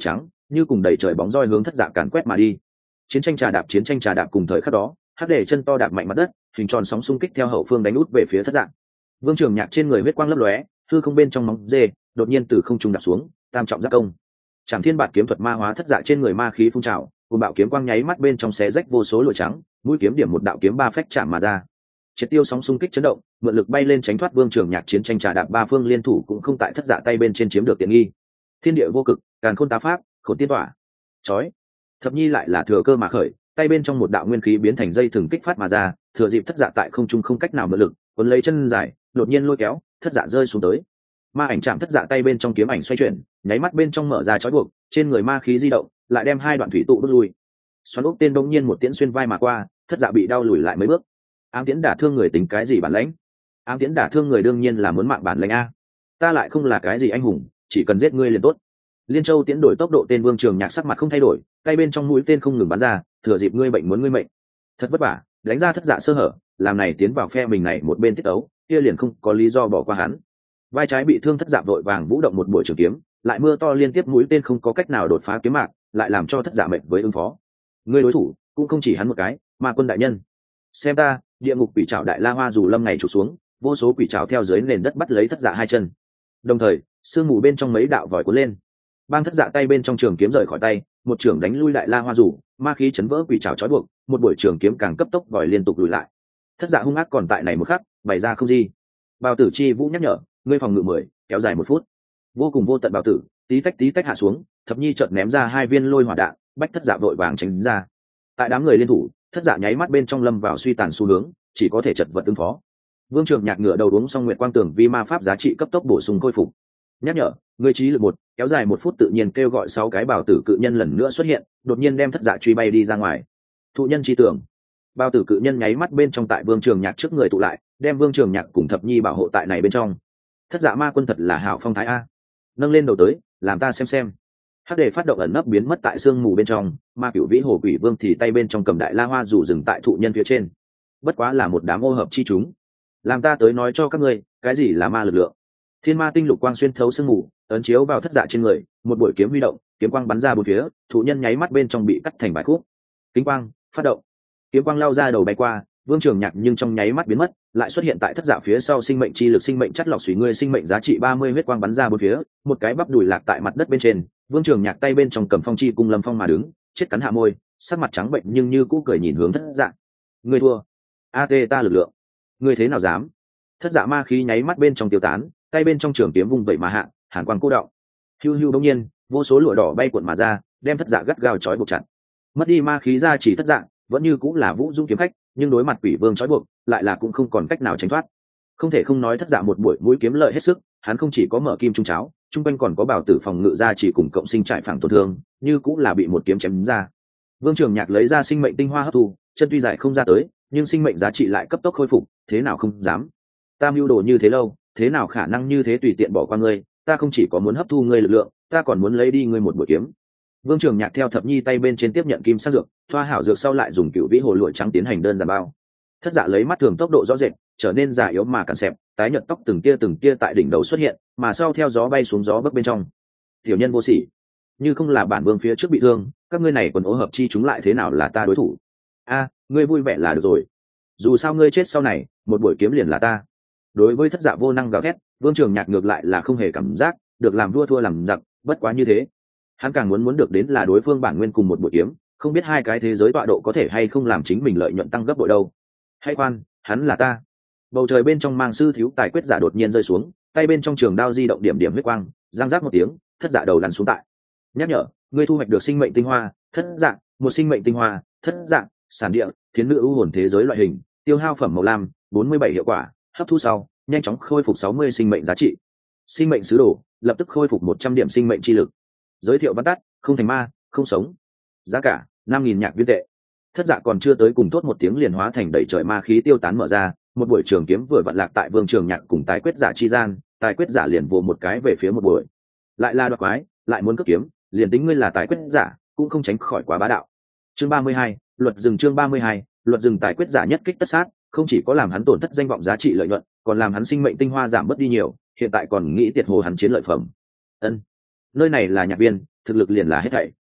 S1: như cùng đầy trời bóng roi hướng thất dạ càn quét mà đi. Chiến tranh trà đạp, chiến tranh trà đạp cùng thời khắc đó, hắc để chân to đạp mạnh mặt đất, hình tròn sóng xung kích theo hậu phương đánh út về phía thất dạ. Vương Trường Nhạc trên người huyết quang lấp lóe, hư không bên trong móng dê đột nhiên từ không trung đạp xuống, tam trọng giác công. Trảm Thiên Bạt kiếm thuật ma hóa thất dạ trên người ma khí phun trào, cùng bạo kiếm quang nháy mắt bên trong xé rách vô số lụa trắng, mũi kiếm điểm một đạo kiếm ba phách chạm mà ra. Triệt tiêu sóng xung kích chấn động, mượn lực bay lên tránh thoát Vương Trường Nhạc chiến tranh trà đạp ba phương liên thủ cũng không tại thất dạ tay bên trên chiếm được tiện nghi. Thiên địa vô cực, càn khôn tá pháp, khốn tiên tỏa. Chói. Thập Nhi lại là thừa cơ mà khởi, tay bên trong một đạo nguyên khí biến thành dây thừng kích phát mà ra, thừa dịp thất dạ tại không trung không cách nào mượn lực, cuốn lấy chân dài, đột nhiên lôi kéo, thất dạ rơi xuống tới. Ma ảnh chạm thất dạ tay bên trong kiếm ảnh xoay chuyển, nháy mắt bên trong mở ra chói buộc, trên người ma khí di động, lại đem hai đoạn thủy tụ bước lui. Xoắn ốc tên đông nhiên một tiễn xuyên vai mà qua, thất dạ bị đau lùi lại mấy bước. Ám tiễn đả thương người tính cái gì bản lãnh? Ám tiễn đả thương người đương nhiên là muốn mạng bản lãnh a. Ta lại không là cái gì anh hùng, chỉ cần giết ngươi liền tốt. Liên Châu tiễn đổi tốc độ, tên Vương Trường Nhạc sắc mặt không thay đổi, tay bên trong mũi tên không ngừng bắn ra, thừa dịp ngươi bệnh muốn ngươi mệnh. Thật vất vả, đánh ra thất dạ sơ hở, làm này tiến vào phe mình này một bên tiết ấu, kia liền không có lý do bỏ qua hắn. Vai trái bị thương thất dạ vội vàng vũ động một buổi trường kiếm, lại mưa to liên tiếp mũi tên không có cách nào đột phá kiếm mạc, lại làm cho thất dạ mệnh với ứng phó. Ngươi đối thủ cũng không chỉ hắn một cái, Ma Quân đại nhân. Xem ta, địa ngục quỷ trảo đại la hoa dù lâm ngày trục xuống, vô số quỷ trảo theo dưới nền đất bắt lấy thất dạ hai chân. Đồng thời, sương mù bên trong mấy đạo vòi cuốn lên. Bang thất dạ tay bên trong trường kiếm rời khỏi tay, một trường đánh lui đại la hoa rủ, ma khí chấn vỡ quỷ trảo trói buộc, một buổi trường kiếm càng cấp tốc vòi liên tục lùi lại. Thất dạ hung ác còn tại này một khắc, bày ra không gì. Bào tử chi vũ nhắc nhở, ngươi phòng ngự mười, kéo dài một phút. Vô cùng vô tận bào tử, tí tách tí tách hạ xuống, Thập Nhi chợt ném ra hai viên lôi hỏa đạn, bách thất dạ vội vàng tránh ra. Tại đám người liên thủ, thất dạ nháy mắt bên trong lâm vào suy tàn xu hướng, chỉ có thể chật vật ứng phó. Vương Trường Nhạc ngửa đầu uống xong nguyệt quang tưởng vi ma pháp giá trị cấp tốc bổ sung khôi phục. Nhắc nhở, ngươi trí lực một, kéo dài một phút, tự nhiên kêu gọi sáu cái bào tử cự nhân lần nữa xuất hiện, đột nhiên đem thất dạ truy bay đi ra ngoài. Thụ nhân chi tưởng, bào tử cự nhân nháy mắt bên trong tại Vương Trường Nhạc trước người tụ lại, đem Vương Trường Nhạc cùng Thập Nhi bảo hộ tại này bên trong. Thất dạ ma quân thật là hảo phong thái a, nâng lên đầu tới, làm ta xem xem. Hắc đề phát động ẩn nấp biến mất tại sương mù bên trong, ma cửu vĩ hồ quỷ vương thì tay bên trong cầm đại la hoa rủ dừng tại thụ nhân phía trên. Bất quá là một đám ô hợp chi chúng, làm ta tới nói cho các ngươi, cái gì là ma lực lượng. Thiên ma tinh lục quang xuyên thấu sương mù, ấn chiếu vào thất dạ trên người, một buổi kiếm huy động, kiếm quang bắn ra bốn phía, thụ nhân nháy mắt bên trong bị cắt thành vài khúc. Kính quang phát động, kiếm quang lao ra đầu bay qua, Vương Trường Nhạc nhưng trong nháy mắt biến mất, lại xuất hiện tại thất dạ phía sau. Sinh mệnh chi lực, sinh mệnh chất lọc suy ngươi, sinh mệnh giá trị ba mươi, huyết quang bắn ra bốn phía, một cái bắp đùi lạc tại mặt đất bên trên. Vương Trường Nhạc tay bên trong cầm phong chi cung lâm phong mà đứng, chết cắn hạ môi, sắc mặt trắng bệnh nhưng như cũ cười nhìn hướng thất dạ. Ngươi thua. A tê ta lực lượng. Ngươi thế nào dám? Thất dạ ma khí nháy mắt bên trong tiêu tán, tay bên trong trường kiếm vung vẩy mà hạ, hàn quang cô đọng. Hưu hưu đống nhiên, vô số lụa đỏ bay cuộn mà ra, đem thất dạ gắt gao trói buộc chặt. Mất đi ma khí ra chỉ thất dạ, vẫn như cũng là vũ dung kiếm khách, nhưng đối mặt quỷ vương trói buộc, lại là cũng không còn cách nào tránh thoát. Không thể không nói thất dạ một buổi mũi kiếm lợi hết sức, hắn không chỉ có mở kim trung cháo, trung quanh còn có bảo tử phòng ngự ra chỉ cùng cộng sinh trại phẳng tổn thương, như cũng là bị một kiếm chém ra. Vương Trường Nhạc lấy ra sinh mệnh tinh hoa hấp thu, chân tuy dài không ra tới, nhưng sinh mệnh giá trị lại cấp tốc khôi phục, thế nào không dám. Ta mưu đồ như thế lâu, thế nào khả năng như thế tùy tiện bỏ qua ngươi, ta không chỉ có muốn hấp thu ngươi lực lượng, ta còn muốn lấy đi ngươi một buổi kiếm. Vương Trường Nhạc theo Thập Nhi tay bên trên tiếp nhận kim sắc dược, thoa hảo dược sau lại dùng cựu vĩ hồ lụa trắng tiến hành đơn giản bao. Thất dạ lấy mắt thường tốc độ rõ rệt, trở nên già yếu mà cằn sẹp, tái nhợt tóc từng tia từng tia tại đỉnh đầu xuất hiện, mà sau theo gió bay xuống gió bấc bên trong. Tiểu nhân vô sỉ, như không là bản vương phía trước bị thương, các ngươi này còn ố hợp chi chúng lại thế nào là ta đối thủ? A, ngươi vui vẻ là được rồi. Dù sao ngươi chết sau này, một buổi kiếm liền là ta. Đối với thất dạ vô năng gào thét, Vương Trường Nhạc ngược lại là không hề cảm giác được làm vua thua làm giặc, bất quá như thế, hắn càng muốn muốn được đến là đối phương bản nguyên cùng một buổi kiếm, không biết hai cái thế giới tọa độ có thể hay không làm chính mình lợi nhuận tăng gấp bội đâu. Hay khoan, hắn là ta. Bầu trời bên trong mang sư thiếu tài quyết giả đột nhiên rơi xuống, tay bên trong trường đao di động điểm điểm huyết quang, giang giác một tiếng, thất dạ đầu lăn xuống tại. Nhắc nhở, ngươi thu hoạch được sinh mệnh tinh hoa, thất dạng, một sinh mệnh tinh hoa, thất dạng, sản địa, thiến nữ ưu hồn thế giới loại hình, tiêu hao phẩm màu lam, bốn mươi bảy hiệu quả, hấp thu sau, nhanh chóng khôi phục sáu mươi sinh mệnh giá trị. Sinh mệnh sứ đồ, lập tức khôi phục một trăm điểm sinh mệnh chi lực. Giới thiệu văn tắt, không thành ma, không sống. Giá cả, năm nghìn nhạc viên tệ. Thất dạ còn chưa tới cùng thốt một tiếng liền hóa thành đầy trời ma khí tiêu tán mở ra, một buổi trường kiếm vừa vặn lạc tại Vương Trường Nhạc cùng tái quyết giả chi gian, tái quyết giả liền vồ một cái về phía một buổi. Lại là đoạt quái, lại muốn cướp kiếm, liền tính ngươi là tái quyết giả, cũng không tránh khỏi quá bá đạo. Chương ba mươi hai, luật dừng chương ba mươi hai, luật dừng tái quyết giả nhất kích tất sát, không chỉ có làm hắn tổn thất danh vọng giá trị lợi nhuận, còn làm hắn sinh mệnh tinh hoa giảm bớt đi nhiều, hiện tại còn nghĩ tiệt hồ hắn chiến lợi phẩm. Ân, nơi này là nhạc viên, thực lực liền là hết thảy.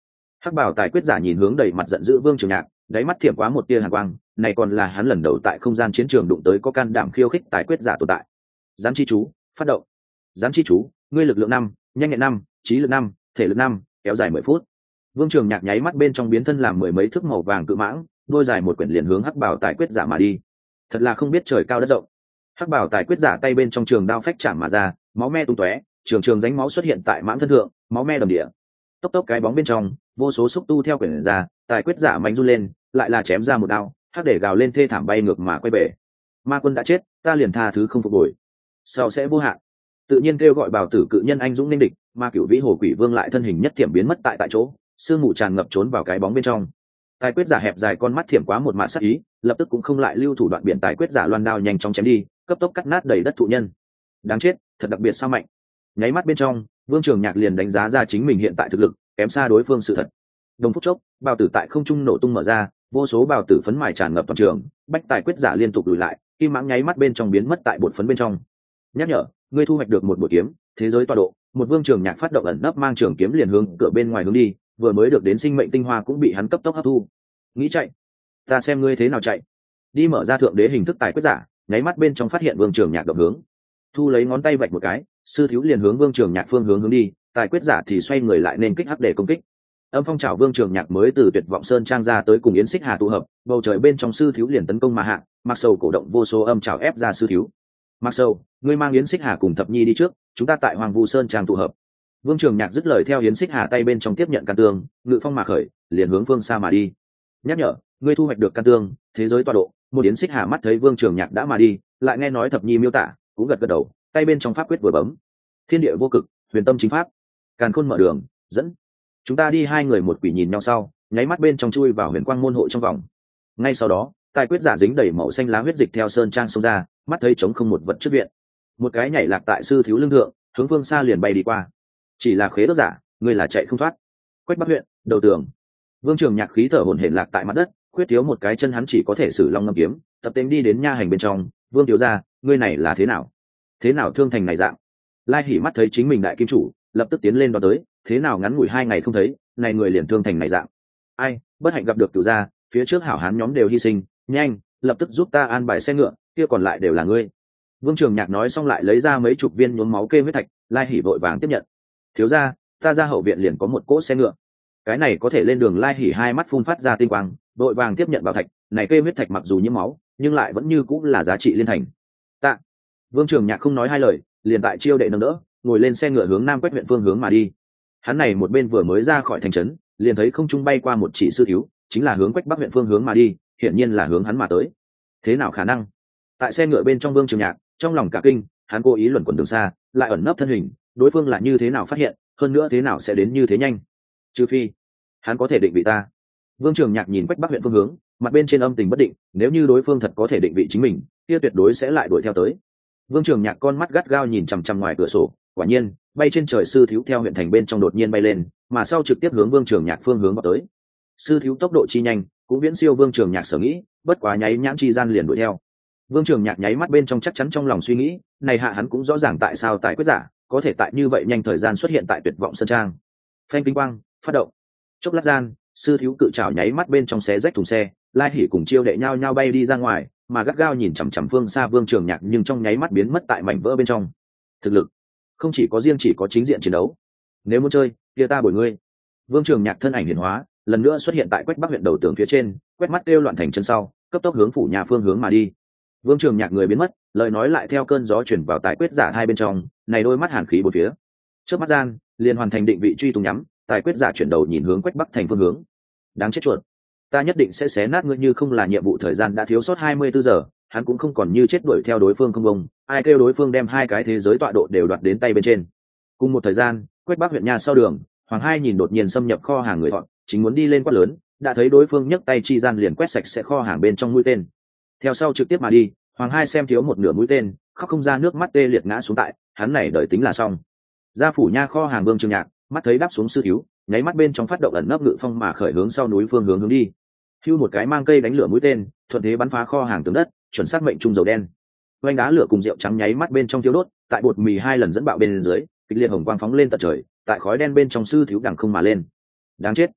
S1: Hắc bảo tài quyết giả nhìn hướng đầy mặt giận dữ Vương Trường Nhạc, đáy mắt thiểm quá một tia hàn quang, này còn là hắn lần đầu tại không gian chiến trường đụng tới có can đảm khiêu khích tài quyết giả tồn tại. Gián chi chú, phát động. Gián chi chú, ngươi lực lượng năm, nhanh nhẹn năm, trí lực năm, thể lực năm, kéo dài mười phút. Vương Trường Nhạc nháy mắt bên trong biến thân làm mười mấy thước màu vàng cự mãng, đôi dài một quyển liền hướng Hắc bảo tài quyết giả mà đi. Thật là không biết trời cao đất rộng. Hắc bảo tài quyết giả tay bên trong trường đao phách chạm mà ra, máu me tung tóe, trường trường rãnh máu xuất hiện tại mãng thân thượng, máu me đầm địa. Tốc tốc cái bóng bên trong, vô số xúc tu theo quyển ra, tài quyết giả mạnh run lên, lại là chém ra một đao, hắc để gào lên thê thảm bay ngược mà quay bể. Ma quân đã chết, ta liền tha thứ không phục hồi, sau sẽ vô hạn. Tự nhiên kêu gọi bảo tử cự nhân anh dũng ninh địch, ma cửu vĩ hồ quỷ vương lại thân hình nhất thiểm biến mất tại tại chỗ, sương mù tràn ngập trốn vào cái bóng bên trong. Tài quyết giả hẹp dài con mắt thiểm quá một mạt sắc ý, lập tức cũng không lại lưu thủ đoạn biển tài quyết giả loan đao nhanh chóng chém đi, cấp tốc cắt nát đầy đất thụ nhân. Đáng chết, thật đặc biệt sao mạnh. Nháy mắt bên trong, Vương Trường Nhạc liền đánh giá ra chính mình hiện tại thực lực kém xa đối phương sự thật. Đồng phút chốc, bào tử tại không trung nổ tung mở ra, vô số bào tử phấn mài tràn ngập toàn trường, bách tài quyết giả liên tục lùi lại, kim mãng nháy mắt bên trong biến mất tại bột phấn bên trong. Nhắc nhở, ngươi thu hoạch được một bội kiếm, thế giới tọa độ. Một Vương Trường Nhạc phát động ẩn nấp mang trường kiếm liền hướng cửa bên ngoài hướng đi, vừa mới được đến sinh mệnh tinh hoa cũng bị hắn cấp tốc hấp thu. Nghĩ chạy, ta xem ngươi thế nào chạy. Đi mở ra thượng đế hình thức tài quyết giả, nháy mắt bên trong phát hiện Vương Trường Nhạc động hướng, thu lấy ngón tay vạch một cái, sư thiếu liền hướng Vương Trường Nhạc phương hướng hướng đi, tài quyết giả thì xoay người lại nên kích hắc để công kích. Âm phong trào Vương Trường Nhạc mới từ Tuyệt Vọng Sơn trang ra tới cùng Yến Xích Hà tụ hợp, bầu trời bên trong sư thiếu liền tấn công mà hạ, Mặc Sầu cổ động vô số âm trào ép ra sư thiếu. Mặc Sầu, ngươi mang Yến Xích Hà cùng Thập Nhi đi trước, chúng ta tại Hoàng Vu Sơn trang tụ hợp. Vương Trường Nhạc dứt lời theo Yến Xích Hà tay bên trong tiếp nhận can tương, ngự phong mà khởi, liền hướng phương xa mà đi. Nhắc nhở, ngươi thu hoạch được can tương, thế giới tọa độ. Một Yến Xích Hà mắt thấy Vương Trường Nhạc đã mà đi, lại nghe nói Thập Nhi miêu tả, cũng gật gật đầu, tay bên trong pháp quyết vừa bấm. Thiên địa vô cực, huyền tâm chính pháp, càn khôn mở đường, dẫn. Chúng ta đi hai người một quỷ nhìn nhau sau, nháy mắt bên trong chui vào huyền quang môn hộ trong vòng. Ngay sau đó, tài quyết giả dính đầy màu xanh lá huyết dịch theo sơn trang xông ra, mắt thấy trống không một vật trước viện. Một cái nhảy lạc tại sư thiếu lưng thượng, hướng phương xa liền bay đi qua. Chỉ là khế ước giả, ngươi là chạy không thoát. Quách Bắc huyện, đầu tường. Vương Trường Nhạc khí thở hổn hển lạc tại mặt đất, khuyết thiếu một cái chân hắn chỉ có thể sử long ngâm kiếm, tập tên đi đến nha hành bên trong. Vương thiếu gia, ngươi này là thế nào? Thế nào thương thành này dạng? Lai Hỉ mắt thấy chính mình đại kim chủ, lập tức tiến lên đó tới, thế nào ngắn ngủi hai ngày không thấy, này người liền thương thành này dạng. Ai, bất hạnh gặp được cửu gia, phía trước hảo hán nhóm đều hy sinh, nhanh, lập tức giúp ta an bài xe ngựa, kia còn lại đều là ngươi. Vương Trường Nhạc nói xong lại lấy ra mấy chục viên nhuốm máu kê huyết thạch, Lai Hỉ vội vàng tiếp nhận. Thiếu gia, ta ra hậu viện liền có một cỗ xe ngựa, cái này có thể lên đường. Lai Hỉ hai mắt phun phát ra tinh quang, vội vàng tiếp nhận bảo thạch, này kê huyết thạch mặc dù nhiễm máu, nhưng lại vẫn như cũng là giá trị liên thành. Tạ. Vương Trường Nhạc không nói hai lời, liền tại chiêu đệ nâng đỡ, ngồi lên xe ngựa hướng Nam Quách huyện phương hướng mà đi. Hắn này một bên vừa mới ra khỏi thành trấn, liền thấy không trung bay qua một chỉ sư thiếu, chính là hướng Quách Bắc huyện phương hướng mà đi, hiển nhiên là hướng hắn mà tới. Thế nào khả năng? Tại xe ngựa bên trong Vương Trường Nhạc, trong lòng cả kinh, hắn cố ý luẩn quẩn đường xa, lại ẩn nấp thân hình, đối phương là như thế nào phát hiện, hơn nữa thế nào sẽ đến như thế nhanh? Trừ phi, hắn có thể định vị ta. Vương Trường Nhạc nhìn Quách Bắc huyện phương hướng, mặt bên trên âm tình bất định, nếu như đối phương thật có thể định vị chính mình, kia tuyệt đối sẽ lại đuổi theo tới. Vương Trường Nhạc con mắt gắt gao nhìn chằm chằm ngoài cửa sổ, quả nhiên, bay trên trời sư thiếu theo huyện thành bên trong đột nhiên bay lên, mà sau trực tiếp hướng Vương Trường Nhạc phương hướng vào tới. Sư thiếu tốc độ chi nhanh, cũng viễn siêu Vương Trường Nhạc sở nghĩ, bất quá nháy nhãn chi gian liền đuổi theo. Vương Trường Nhạc nháy mắt bên trong chắc chắn trong lòng suy nghĩ, này hạ hắn cũng rõ ràng tại sao tài quyết giả có thể tại như vậy nhanh thời gian xuất hiện tại Tuyệt Vọng Sơn trang. Phanh kinh quang, phát động. Chốc lát gian, sư thiếu cự trảo nháy mắt bên trong xé rách thùng xe, Lai Hỉ cùng chiêu đệ nhau nhau bay đi ra ngoài, mà gắt gao nhìn chằm chằm phương xa Vương Trường Nhạc nhưng trong nháy mắt biến mất tại mảnh vỡ bên trong. Thực lực không chỉ có riêng chỉ có chính diện chiến đấu, nếu muốn chơi kia ta bồi ngươi. Vương Trường Nhạc thân ảnh hiển hóa, lần nữa xuất hiện tại Quách Bắc huyện đầu tường phía trên, quét mắt kêu loạn thành chân sau, cấp tốc hướng phủ nhà phương hướng mà đi. Vương Trường Nhạc người biến mất, lời nói lại theo cơn gió chuyển vào tài quyết giả hai bên trong, này đôi mắt hàn khí bốn phía. Trước mắt gian, liền hoàn thành định vị truy tung nhắm, tài quyết giả chuyển đầu nhìn hướng Quách Bắc thành phương hướng. Đáng chết chuột, ta nhất định sẽ xé nát ngươi, như không là nhiệm vụ thời gian đã thiếu sót hai mươi bốn giờ, hắn cũng không còn như chết đuổi theo đối phương không bông, ai kêu đối phương đem hai cái thế giới tọa độ đều đoạt đến tay bên trên. Cùng một thời gian, Quách Bắc huyện nhà sau đường, Hoàng Hai nhìn đột nhiên xâm nhập kho hàng người họ, chính muốn đi lên quát lớn, đã thấy đối phương nhấc tay chi gian liền quét sạch sẽ kho hàng bên trong mũi tên. Theo sau trực tiếp mà đi, Hoàng Hai xem thiếu một nửa mũi tên, khóc không ra nước mắt tê liệt ngã xuống tại, hắn này đợi tính là xong. Ra phủ nha kho hàng Vương Trường Nhạc, mắt thấy đáp xuống sư thiếu, nháy mắt bên trong phát động ẩn nấp ngự phong mà khởi hướng sau núi phương hướng hướng đi. Hưu một cái mang cây đánh lửa mũi tên, thuận thế bắn phá kho hàng tường đất, chuẩn xác mệnh trung dầu đen. Oanh đá lửa cùng rượu trắng nháy mắt bên trong thiêu đốt, tại bột mì hai lần dẫn bạo bên dưới, kịch liệt hồng quang phóng lên tận trời, tại khói đen bên trong sư thiếu đằng không mà lên. Đáng chết,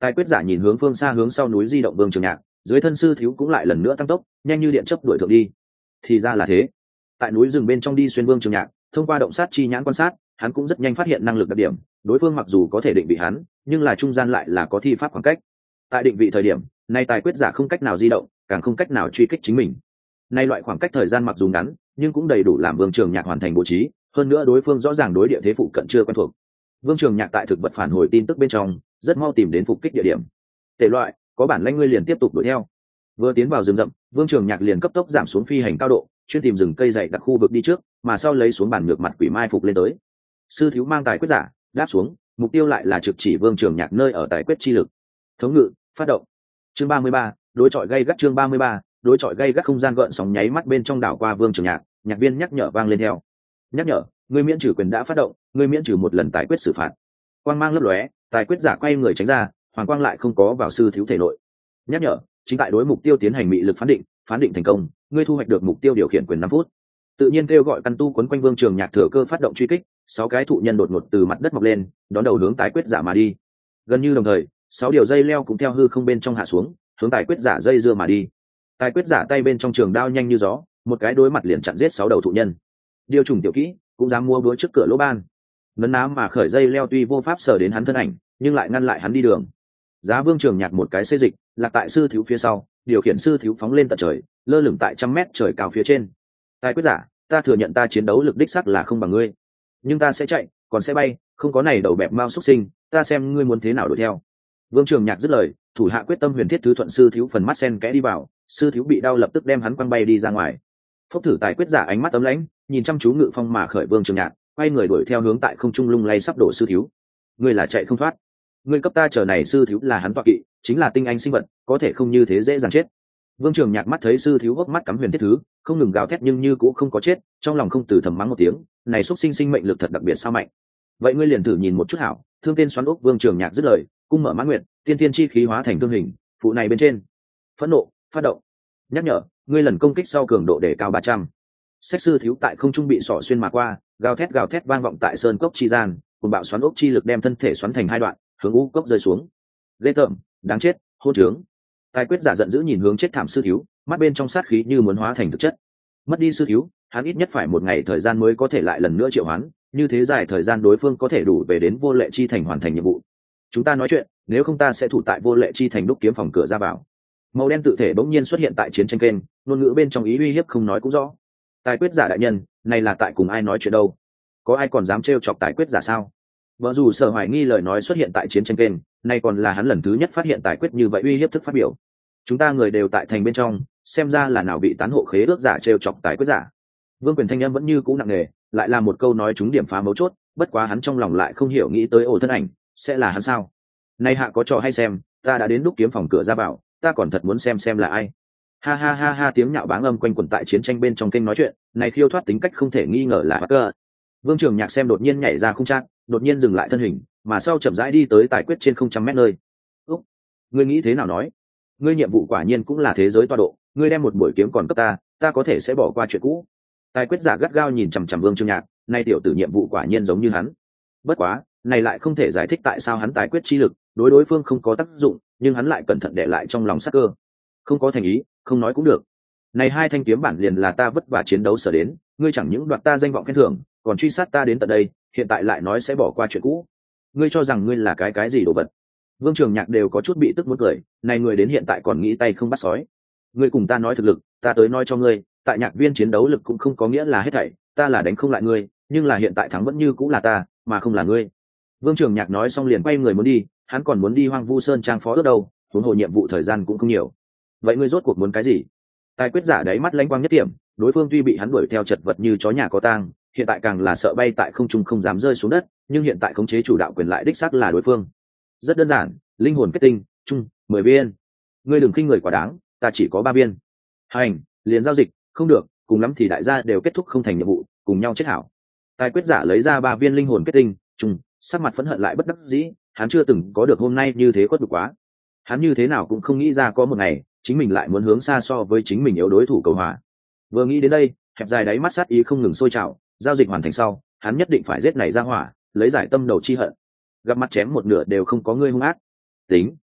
S1: Tài quyết giả nhìn hướng phương xa hướng sau núi di động Vương Trường Nhạc, dưới thân sư thiếu cũng lại lần nữa tăng tốc, nhanh như điện chớp đuổi thượng đi. Thì ra là thế. Tại núi rừng bên trong đi xuyên Vương Trường Nhạc, thông qua động sát chi nhãn quan sát, hắn cũng rất nhanh phát hiện năng lực đặc điểm, đối phương mặc dù có thể định vị hắn, nhưng là trung gian lại là có thi pháp khoảng cách. Tại định vị thời điểm, nay tài quyết giả không cách nào di động, càng không cách nào truy kích chính mình. Nay loại khoảng cách thời gian mặc dù ngắn, nhưng cũng đầy đủ làm Vương Trường Nhạc hoàn thành bố trí, hơn nữa đối phương rõ ràng đối địa thế phụ cận chưa quen thuộc. Vương Trường Nhạc tại thực vật phản hồi tin tức bên trong, rất mau tìm đến phục kích địa điểm. Tệ loại, có bản lãnh ngươi liền tiếp tục đuổi theo. Vừa tiến vào rừng rậm, Vương Trường Nhạc liền cấp tốc giảm xuống phi hành cao độ, chuyên tìm rừng cây dày đặc khu vực đi trước, mà sau lấy xuống bản ngược mặt quỷ mai phục lên tới. Sư thiếu mang tài quyết giả đáp xuống, mục tiêu lại là trực chỉ Vương Trường Nhạc nơi ở tài quyết chi lực. Thống ngự, phát động. Chương ba mươi ba, đối chọi gây gắt chương ba mươi ba, đối chọi gây gắt không gian gợn sóng nháy mắt bên trong đảo qua Vương Trường Nhạc, nhạc viên nhắc nhở vang lên theo. Nhắc nhở, ngươi miễn trừ quyền đã phát động, ngươi miễn trừ một lần tài quyết xử phạt. Quang mang lấp lóe, tài quyết giả quay người tránh ra, hoàng quang lại không có vào sư thiếu thể nội. Nhắc nhở, chính tại đối mục tiêu tiến hành mị lực phán định, phán định thành công, ngươi thu hoạch được mục tiêu điều khiển quyền năm phút. Tự nhiên kêu gọi căn tu quấn quanh Vương Trường Nhạc thừa cơ phát động truy kích, sáu cái thụ nhân đột ngột từ mặt đất mọc lên, đón đầu hướng tài quyết giả mà đi. Gần như đồng thời, sáu điều dây leo cũng theo hư không bên trong hạ xuống, hướng tài quyết giả dây dưa mà đi. Tài quyết giả tay bên trong trường đao nhanh như gió, một cái đối mặt liền chặn giết sáu đầu thụ nhân. Điều trùng tiểu kỹ, cũng dám mua búa trước cửa lỗ ban. Nấn ná mà khởi dây leo tuy vô pháp sở đến hắn thân ảnh, nhưng lại ngăn lại hắn đi đường. Giá Vương Trường Nhạc một cái xê dịch, lạc tại sư thiếu phía sau, điều khiển sư thiếu phóng lên tận trời, lơ lửng tại trăm mét trời cao phía trên. Tài quyết giả, ta thừa nhận ta chiến đấu lực đích sắc là không bằng ngươi, nhưng ta sẽ chạy, còn sẽ bay, không có này đầu bẹp mau xuất sinh, ta xem ngươi muốn thế nào đuổi theo. Vương Trường Nhạc dứt lời, thủ hạ quyết tâm huyền thiết thứ thuận sư thiếu phần mắt sen kẽ đi vào, sư thiếu bị đau lập tức đem hắn quăng bay đi ra ngoài. Phốc thử tài quyết giả ánh mắt ấm lãnh, nhìn chăm chú ngự phong mà khởi Vương Trường Nhạc, quay người đuổi theo hướng tại không trung lung lay sắp đổ sư thiếu. Ngươi là chạy không thoát, ngươi cấp ta chờ này sư thiếu là hắn tọa kỵ, chính là tinh anh sinh vật, có thể không như thế dễ dàng chết. Vương Trường Nhạc mắt thấy sư thiếu hốc mắt cắm huyền thiết thứ, không ngừng gào thét nhưng như cũng không có chết, trong lòng không từ thầm mắng một tiếng, này xuất sinh sinh mệnh lực thật đặc biệt sao mạnh. Vậy ngươi liền thử nhìn một chút hảo, thương tên xoắn ốc. Vương Trường Nhạc dứt lời, cung mở mãn nguyệt, tiên tiên chi khí hóa thành thương hình, phụ này bên trên. Phẫn nộ, phát động. Nhắc nhở, ngươi lần công kích sau cường độ đề cao ba trăm. Sách sư thiếu tại không trung bị sỏ xuyên mà qua, gào thét gào thét vang vọng tại sơn cốc chi gian, cùng bạo xoắn ốc chi lực đem thân thể xoắn thành hai đoạn, hướng u cốc rơi xuống. Ghê tởm, đáng chết, hôn trướng. Tài quyết giả giận dữ nhìn hướng chết thảm sư thiếu, mắt bên trong sát khí như muốn hóa thành thực chất. Mất đi sư thiếu, hắn ít nhất phải một ngày thời gian mới có thể lại lần nữa triệu hoán, như thế dài thời gian đối phương có thể đủ về đến vô lệ chi thành hoàn thành nhiệm vụ. Chúng ta nói chuyện, nếu không ta sẽ thủ tại vô lệ chi thành đúc kiếm phòng cửa ra vào. Màu đen tự thể bỗng nhiên xuất hiện tại chiến tranh kênh, ngôn ngữ bên trong ý uy hiếp không nói cũng rõ. Tài quyết giả đại nhân, này là tại cùng ai nói chuyện đâu? Có ai còn dám trêu chọc tài quyết giả sao? Vợ dù sợ hoài nghi lời nói xuất hiện tại chiến tranh kênh, nay còn là hắn lần thứ nhất phát hiện tài quyết như vậy uy hiếp thức phát biểu. Chúng ta người đều tại thành bên trong, xem ra là nào bị tán hộ khế ước giả trêu chọc tài quyết giả. Vương Quyền thanh em vẫn như cũ nặng nề, lại là một câu nói trúng điểm phá mấu chốt, bất quá hắn trong lòng lại không hiểu nghĩ tới ổ thân ảnh, sẽ là hắn sao? Nay hạ có trò hay xem, ta đã đến đúc kiếm phòng cửa ra vào, ta còn thật muốn xem xem là ai. Ha ha ha ha, tiếng nhạo báng âm quanh quẩn tại chiến tranh bên trong kênh nói chuyện, này khiêu thoát tính cách không thể nghi ngờ là cơ. Vương Trường Nhạc xem đột nhiên nhảy ra không trang, đột nhiên dừng lại thân hình, mà sau chậm rãi đi tới tài quyết trên không trăm mét nơi. Úc, ngươi nghĩ thế nào nói? Ngươi nhiệm vụ quả nhiên cũng là thế giới toa độ, ngươi đem một buổi kiếm còn cấp ta, ta có thể sẽ bỏ qua chuyện cũ. Tài quyết giả gắt gao nhìn chằm chằm Vương Trường Nhạc, nay tiểu tử nhiệm vụ quả nhiên giống như hắn. Bất quá, này lại không thể giải thích tại sao hắn tài quyết chi lực đối đối phương không có tác dụng, nhưng hắn lại cẩn thận để lại trong lòng sắc cơ. Không có thành ý, không nói cũng được. Này hai thanh kiếm bản liền là ta vất vả chiến đấu sở đến, ngươi chẳng những đoạt ta danh vọng khen thưởng, còn truy sát ta đến tận đây, hiện tại lại nói sẽ bỏ qua chuyện cũ. Ngươi cho rằng ngươi là cái cái gì đồ vật? Vương Trường Nhạc đều có chút bị tức muốn cười, này người đến hiện tại còn nghĩ tay không bắt sói. Ngươi cùng ta nói thực lực, ta tới nói cho ngươi, tại nhạc viên chiến đấu lực cũng không có nghĩa là hết thảy, ta là đánh không lại ngươi, nhưng là hiện tại thắng vẫn như cũng là ta, mà không là ngươi. Vương Trường Nhạc nói xong liền quay người muốn đi, hắn còn muốn đi Hoang Vu Sơn trang phó ước đâu, huống hồ nhiệm vụ thời gian cũng không nhiều. Vậy ngươi rốt cuộc muốn cái gì? Tài quyết giả đáy mắt lanh quang nhất điểm, đối phương tuy bị hắn đuổi theo chật vật như chó nhà có tang, hiện tại càng là sợ bay tại không trung không dám rơi xuống đất, nhưng hiện tại khống chế chủ đạo quyền lại đích xác là đối phương. Rất đơn giản, linh hồn kết tinh, chung, mười viên. Ngươi đừng khinh người quá đáng, ta chỉ có ba viên. Hành, liền giao dịch, không được, cùng lắm thì đại gia đều kết thúc không thành nhiệm vụ, cùng nhau chết hảo. Tài quyết giả lấy ra ba viên linh hồn kết tinh, chung, sắc mặt phẫn hận lại bất đắc dĩ, hắn chưa từng có được hôm nay như thế khuất nhục quá. Hắn như thế nào cũng không nghĩ ra có một ngày, chính mình lại muốn hướng xa so với chính mình yếu đối thủ cầu hòa. Vừa nghĩ đến đây, hẹp dài đáy mắt sát ý không ngừng sôi trào, giao dịch hoàn thành sau, hắn nhất định phải giết này ra hỏa, lấy giải tâm đầu chi hận. Gặp mặt chém một nửa đều không có ngươi hung ác. Tính,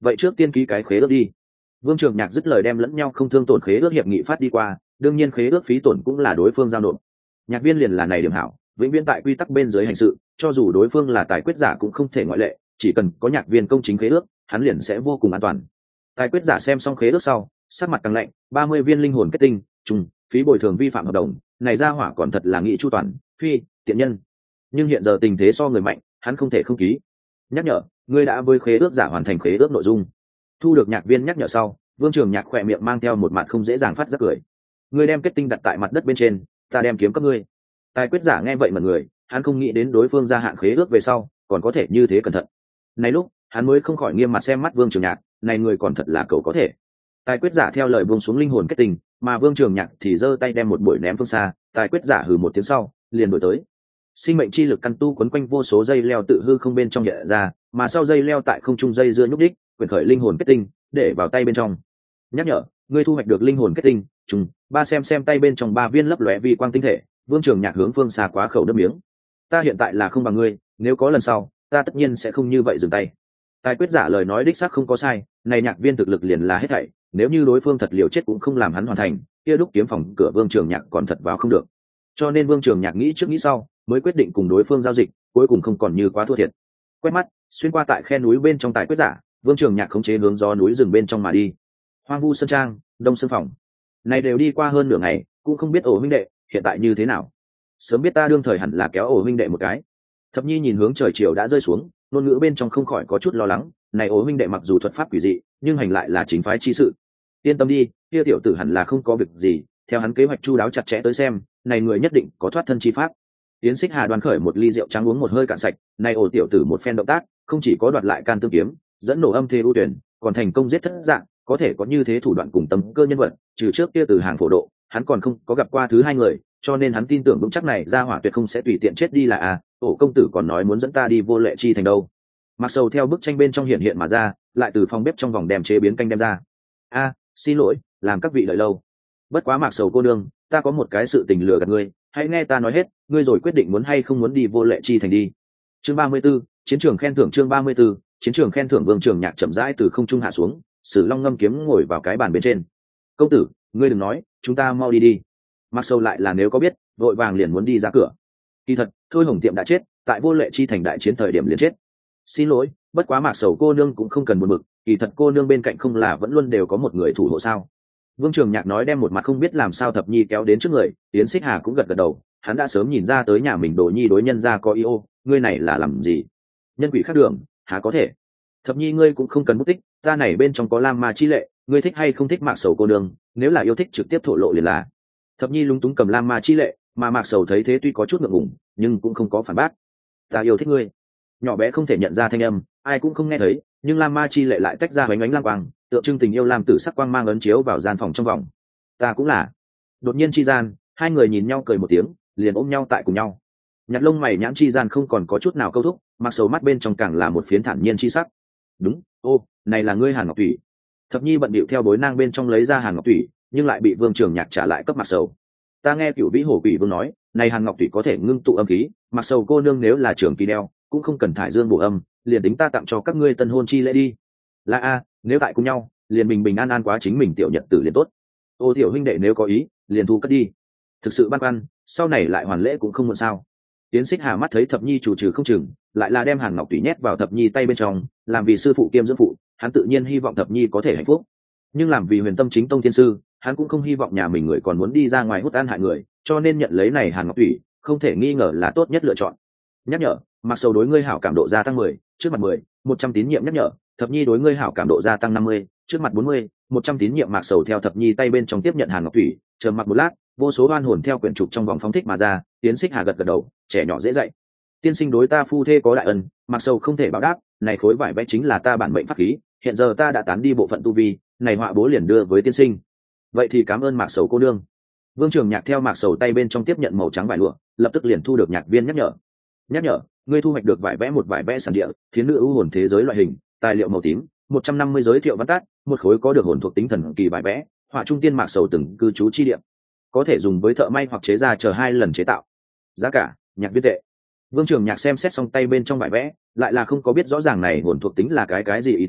S1: vậy trước tiên ký cái khế ước đi. Vương Trường Nhạc dứt lời đem lẫn nhau không thương tổn khế ước hiệp nghị phát đi qua, đương nhiên khế ước phí tổn cũng là đối phương giao nộp. Nhạc Viên liền là này điểm hảo, vĩnh viễn tại quy tắc bên dưới hành sự, cho dù đối phương là tài quyết giả cũng không thể ngoại lệ, chỉ cần có Nhạc Viên công chính khế ước, hắn liền sẽ vô cùng an toàn. Tài quyết giả xem xong khế ước sau, sắc mặt càng lạnh, ba mươi viên linh hồn kết tinh, trùng, phí bồi thường vi phạm hợp đồng, này ra hỏa còn thật là nghị chu toàn, phi, tiện nhân. Nhưng hiện giờ tình thế so người mạnh, hắn không thể không ký. Nhắc nhở, ngươi đã với khế ước giả hoàn thành khế ước nội dung. Thu được Nhạc Viên nhắc nhở sau, Vương Trường Nhạc khỏe miệng mang theo một mặt không dễ dàng phát ra cười. Ngươi đem kết tinh đặt tại mặt đất bên trên, ta đem kiếm cấp ngươi. Tài quyết giả nghe vậy mà người, hắn không nghĩ đến đối phương gia hạn khế ước về sau, còn có thể như thế cẩn thận. Này lúc, hắn mới không khỏi nghiêm mặt xem mắt Vương Trường Nhạc, này người còn thật là cậu có thể. Tài quyết giả theo lời buông xuống linh hồn kết tinh, mà Vương Trường Nhạc thì giơ tay đem một buổi ném phương xa, tài quyết giả hừ một tiếng sau, liền đổi tới. Sinh mệnh chi lực căn tu quấn quanh vô số dây leo tự hư không bên trong hiện ra, mà sau dây leo tại không trung dây dưa nhúc đích, quyển khởi linh hồn kết tinh, để vào tay bên trong. Nhắc nhở, ngươi thu hoạch được linh hồn kết tinh, trùng, ba xem xem tay bên trong ba viên lấp lóe vi quang tinh thể. Vương Trường Nhạc hướng phương xa quá khẩu nước miếng. Ta hiện tại là không bằng ngươi, nếu có lần sau, ta tất nhiên sẽ không như vậy dừng tay. Tài quyết giả lời nói đích xác không có sai, này Nhạc Viên thực lực liền là hết thảy, nếu như đối phương thật liều chết cũng không làm hắn hoàn thành, kia lúc kiếm phòng cửa Vương Trường Nhạc còn thật vào không được. Cho nên Vương Trường Nhạc nghĩ trước nghĩ sau, mới quyết định cùng đối phương giao dịch, cuối cùng không còn như quá thua thiệt. Quét mắt, xuyên qua tại khe núi bên trong tài quyết giả, Vương Trường Nhạc khống chế hướng gió núi rừng bên trong mà đi. Hoang vu sơn trang, đông sơn phòng. Này đều đi qua hơn nửa ngày, cũng không biết ổ huynh đệ hiện tại như thế nào. Sớm biết ta đương thời hẳn là kéo ổ huynh đệ một cái. Thập Nhi nhìn hướng trời chiều đã rơi xuống, ngôn ngữ bên trong không khỏi có chút lo lắng, này ổ huynh đệ mặc dù thuật pháp quỷ dị, nhưng hành lại là chính phái chi sự. Yên tâm đi, kia tiểu tử hẳn là không có việc gì, theo hắn kế hoạch chu đáo chặt chẽ tới xem, này người nhất định có thoát thân chi pháp. Yến Xích Hà đoan khởi một ly rượu trắng uống một hơi cạn sạch, này ổ tiểu tử một phen động tác, không chỉ có đoạt lại can tương kiếm, dẫn nổ âm thê ưu tuyển, còn thành công giết thất dạng, có thể có như thế thủ đoạn cùng tầm cơ nhân vật, trừ trước kia từ hàng phổ độ, hắn còn không có gặp qua thứ hai người, cho nên hắn tin tưởng vững chắc này ra hỏa tuyệt không sẽ tùy tiện chết đi là à, ổ công tử còn nói muốn dẫn ta đi vô lệ chi thành đâu. Mặc Sầu theo bức tranh bên trong hiện hiện mà ra, lại từ phòng bếp trong vòng đem chế biến canh đem ra. A, xin lỗi, làm các vị đợi lâu. Bất quá Mạc Sầu cô nương, ta có một cái sự tình lừa gạt ngươi, hãy nghe ta nói hết, ngươi rồi quyết định muốn hay không muốn đi vô lệ chi thành đi. Chương ba mươi 34, chiến trường khen thưởng chương ba mươi 34, chiến trường khen thưởng. Vương Trường Nhạc chậm rãi từ không trung hạ xuống, Sử Long ngâm kiếm ngồi vào cái bàn bên trên. Công tử, ngươi đừng nói, chúng ta mau đi đi. Mạc Sầu lại là nếu có biết, vội vàng liền muốn đi ra cửa. Kỳ thật, Thôi Hồng Tiệm đã chết, tại vô lệ chi thành đại chiến thời điểm liền chết. Xin lỗi, bất quá Mạc Sầu cô nương cũng không cần buồn bực, kỳ thật cô nương bên cạnh không là vẫn luôn đều có một người thủ hộ sao? Vương Trường Nhạc nói đem một mặt không biết làm sao Thập Nhi kéo đến trước người, Yến Xích Hà cũng gật gật đầu, hắn đã sớm nhìn ra tới nhà mình Đồ Nhi đối nhân gia có yêu, ngươi này là làm gì? Nhân quỷ khác đường, há có thể? Thập Nhi ngươi cũng không cần bút tích, ta này bên trong có Lam Ma chi lệ, ngươi thích hay không thích Mạc Sầu cô nương, nếu là yêu thích trực tiếp thổ lộ liền là. Thập Nhi lúng túng cầm Lam Ma chi lệ, mà Mạc Sầu thấy thế tuy có chút ngượng ngùng, nhưng cũng không có phản bác. Ta yêu thích ngươi. Nhỏ bé không thể nhận ra thanh âm, ai cũng không nghe thấy, nhưng Lam Ma chi lệ lại tách ra bánh ánh lam quang, tượng trưng tình yêu lam tử sắc quang mang ấn chiếu vào gian phòng trong vòng. Ta cũng là. Đột nhiên chi gian, hai người nhìn nhau cười một tiếng, liền ôm nhau tại cùng nhau. Nhặt lông mày nhãn chi gian không còn có chút nào câu thúc, Mặc Sầu mắt bên trong càng là một phiến thản nhiên chi sắc. Đúng, ô, này là ngươi Hàn Ngọc Thủy. Thập Nhi bận bịu theo bối nang bên trong lấy ra Hàn Ngọc Thủy, nhưng lại bị Vương Trường Nhạc trả lại cấp Mặc Sầu. Ta nghe Cửu Vĩ Hổ Quỷ Vương nói, này Hàn Ngọc Thủy có thể ngưng tụ âm khí, Mặc Sầu cô nương nếu là trưởng kỳ đeo, cũng không cần thải dương bổ âm, liền tính ta tặng cho các ngươi tân hôn chi lễ đi. Là a, nếu tại cùng nhau, liền bình bình an an quá chính mình tiểu nhật tử liền tốt. Ô tiểu huynh đệ nếu có ý, liền thu cất đi. Thực sự băn khoăn, sau này lại hoàn lễ cũng không muộn sao. Tiến Xích Hà mắt thấy Thập Nhi chủ trừ không chừng, lại là đem Hàn Ngọc Thủy nhét vào Thập Nhi tay bên trong, làm vì sư phụ kiêm dưỡng phụ, hắn tự nhiên hy vọng Thập Nhi có thể hạnh phúc. Nhưng làm vì Huyền Tâm Chính Tông thiên sư, hắn cũng không hy vọng nhà mình người còn muốn đi ra ngoài hút ăn hại người, cho nên nhận lấy này Hàn Ngọc Thủy, không thể nghi ngờ là tốt nhất lựa chọn. Nhắc nhở, Mặc Sầu đối ngươi hảo cảm độ gia tăng mười, trước mặt mười, một trăm tín nhiệm nhắc nhở, Thập Nhi đối ngươi hảo cảm độ gia tăng năm mươi, trước mặt bốn mươi, một trăm tín nhiệm. Mạc Sầu theo Thập Nhi tay bên trong tiếp nhận Hàn Ngọc Thủy, chờ mặc một lát, vô số oan hồn theo quyển trục trong vòng phóng thích mà ra. Tiến Xích Hà gật gật đầu, trẻ nhỏ dễ dạy. Tiên sinh đối ta phu thê có đại ân, Mạc Sầu không thể báo đáp, này khối vải vẽ chính là ta bản mệnh pháp khí, hiện giờ ta đã tán đi bộ phận tu vi, này họa bố liền đưa với tiên sinh. Vậy thì cảm ơn Mạc Sầu cô nương. Vương Trường Nhạc theo Mạc Sầu tay bên trong tiếp nhận màu trắng vải lụa, lập tức liền thu được Nhạc Viên nhắc nhở. Nhắc nhở, ngươi thu hoạch được vải vẽ một vải vẽ sản địa, thiến nữ ưu hồn thế giới loại hình, tài liệu màu tím, một trăm năm mươi giới thiệu văn tát, một khối có được hồn thuộc tính thần kỳ vải vẽ, họa trung tiên Mạc Sầu từng cư trú chi địa, có thể dùng với thợ may hoặc chế ra chờ hai lần chế tạo. Giá cả, Nhạc Viên tệ. Vương Trường Nhạc xem xét xong tay bên trong vải vẽ, lại là không có biết rõ ràng này hồn thuộc tính là cái cái gì ý tứ,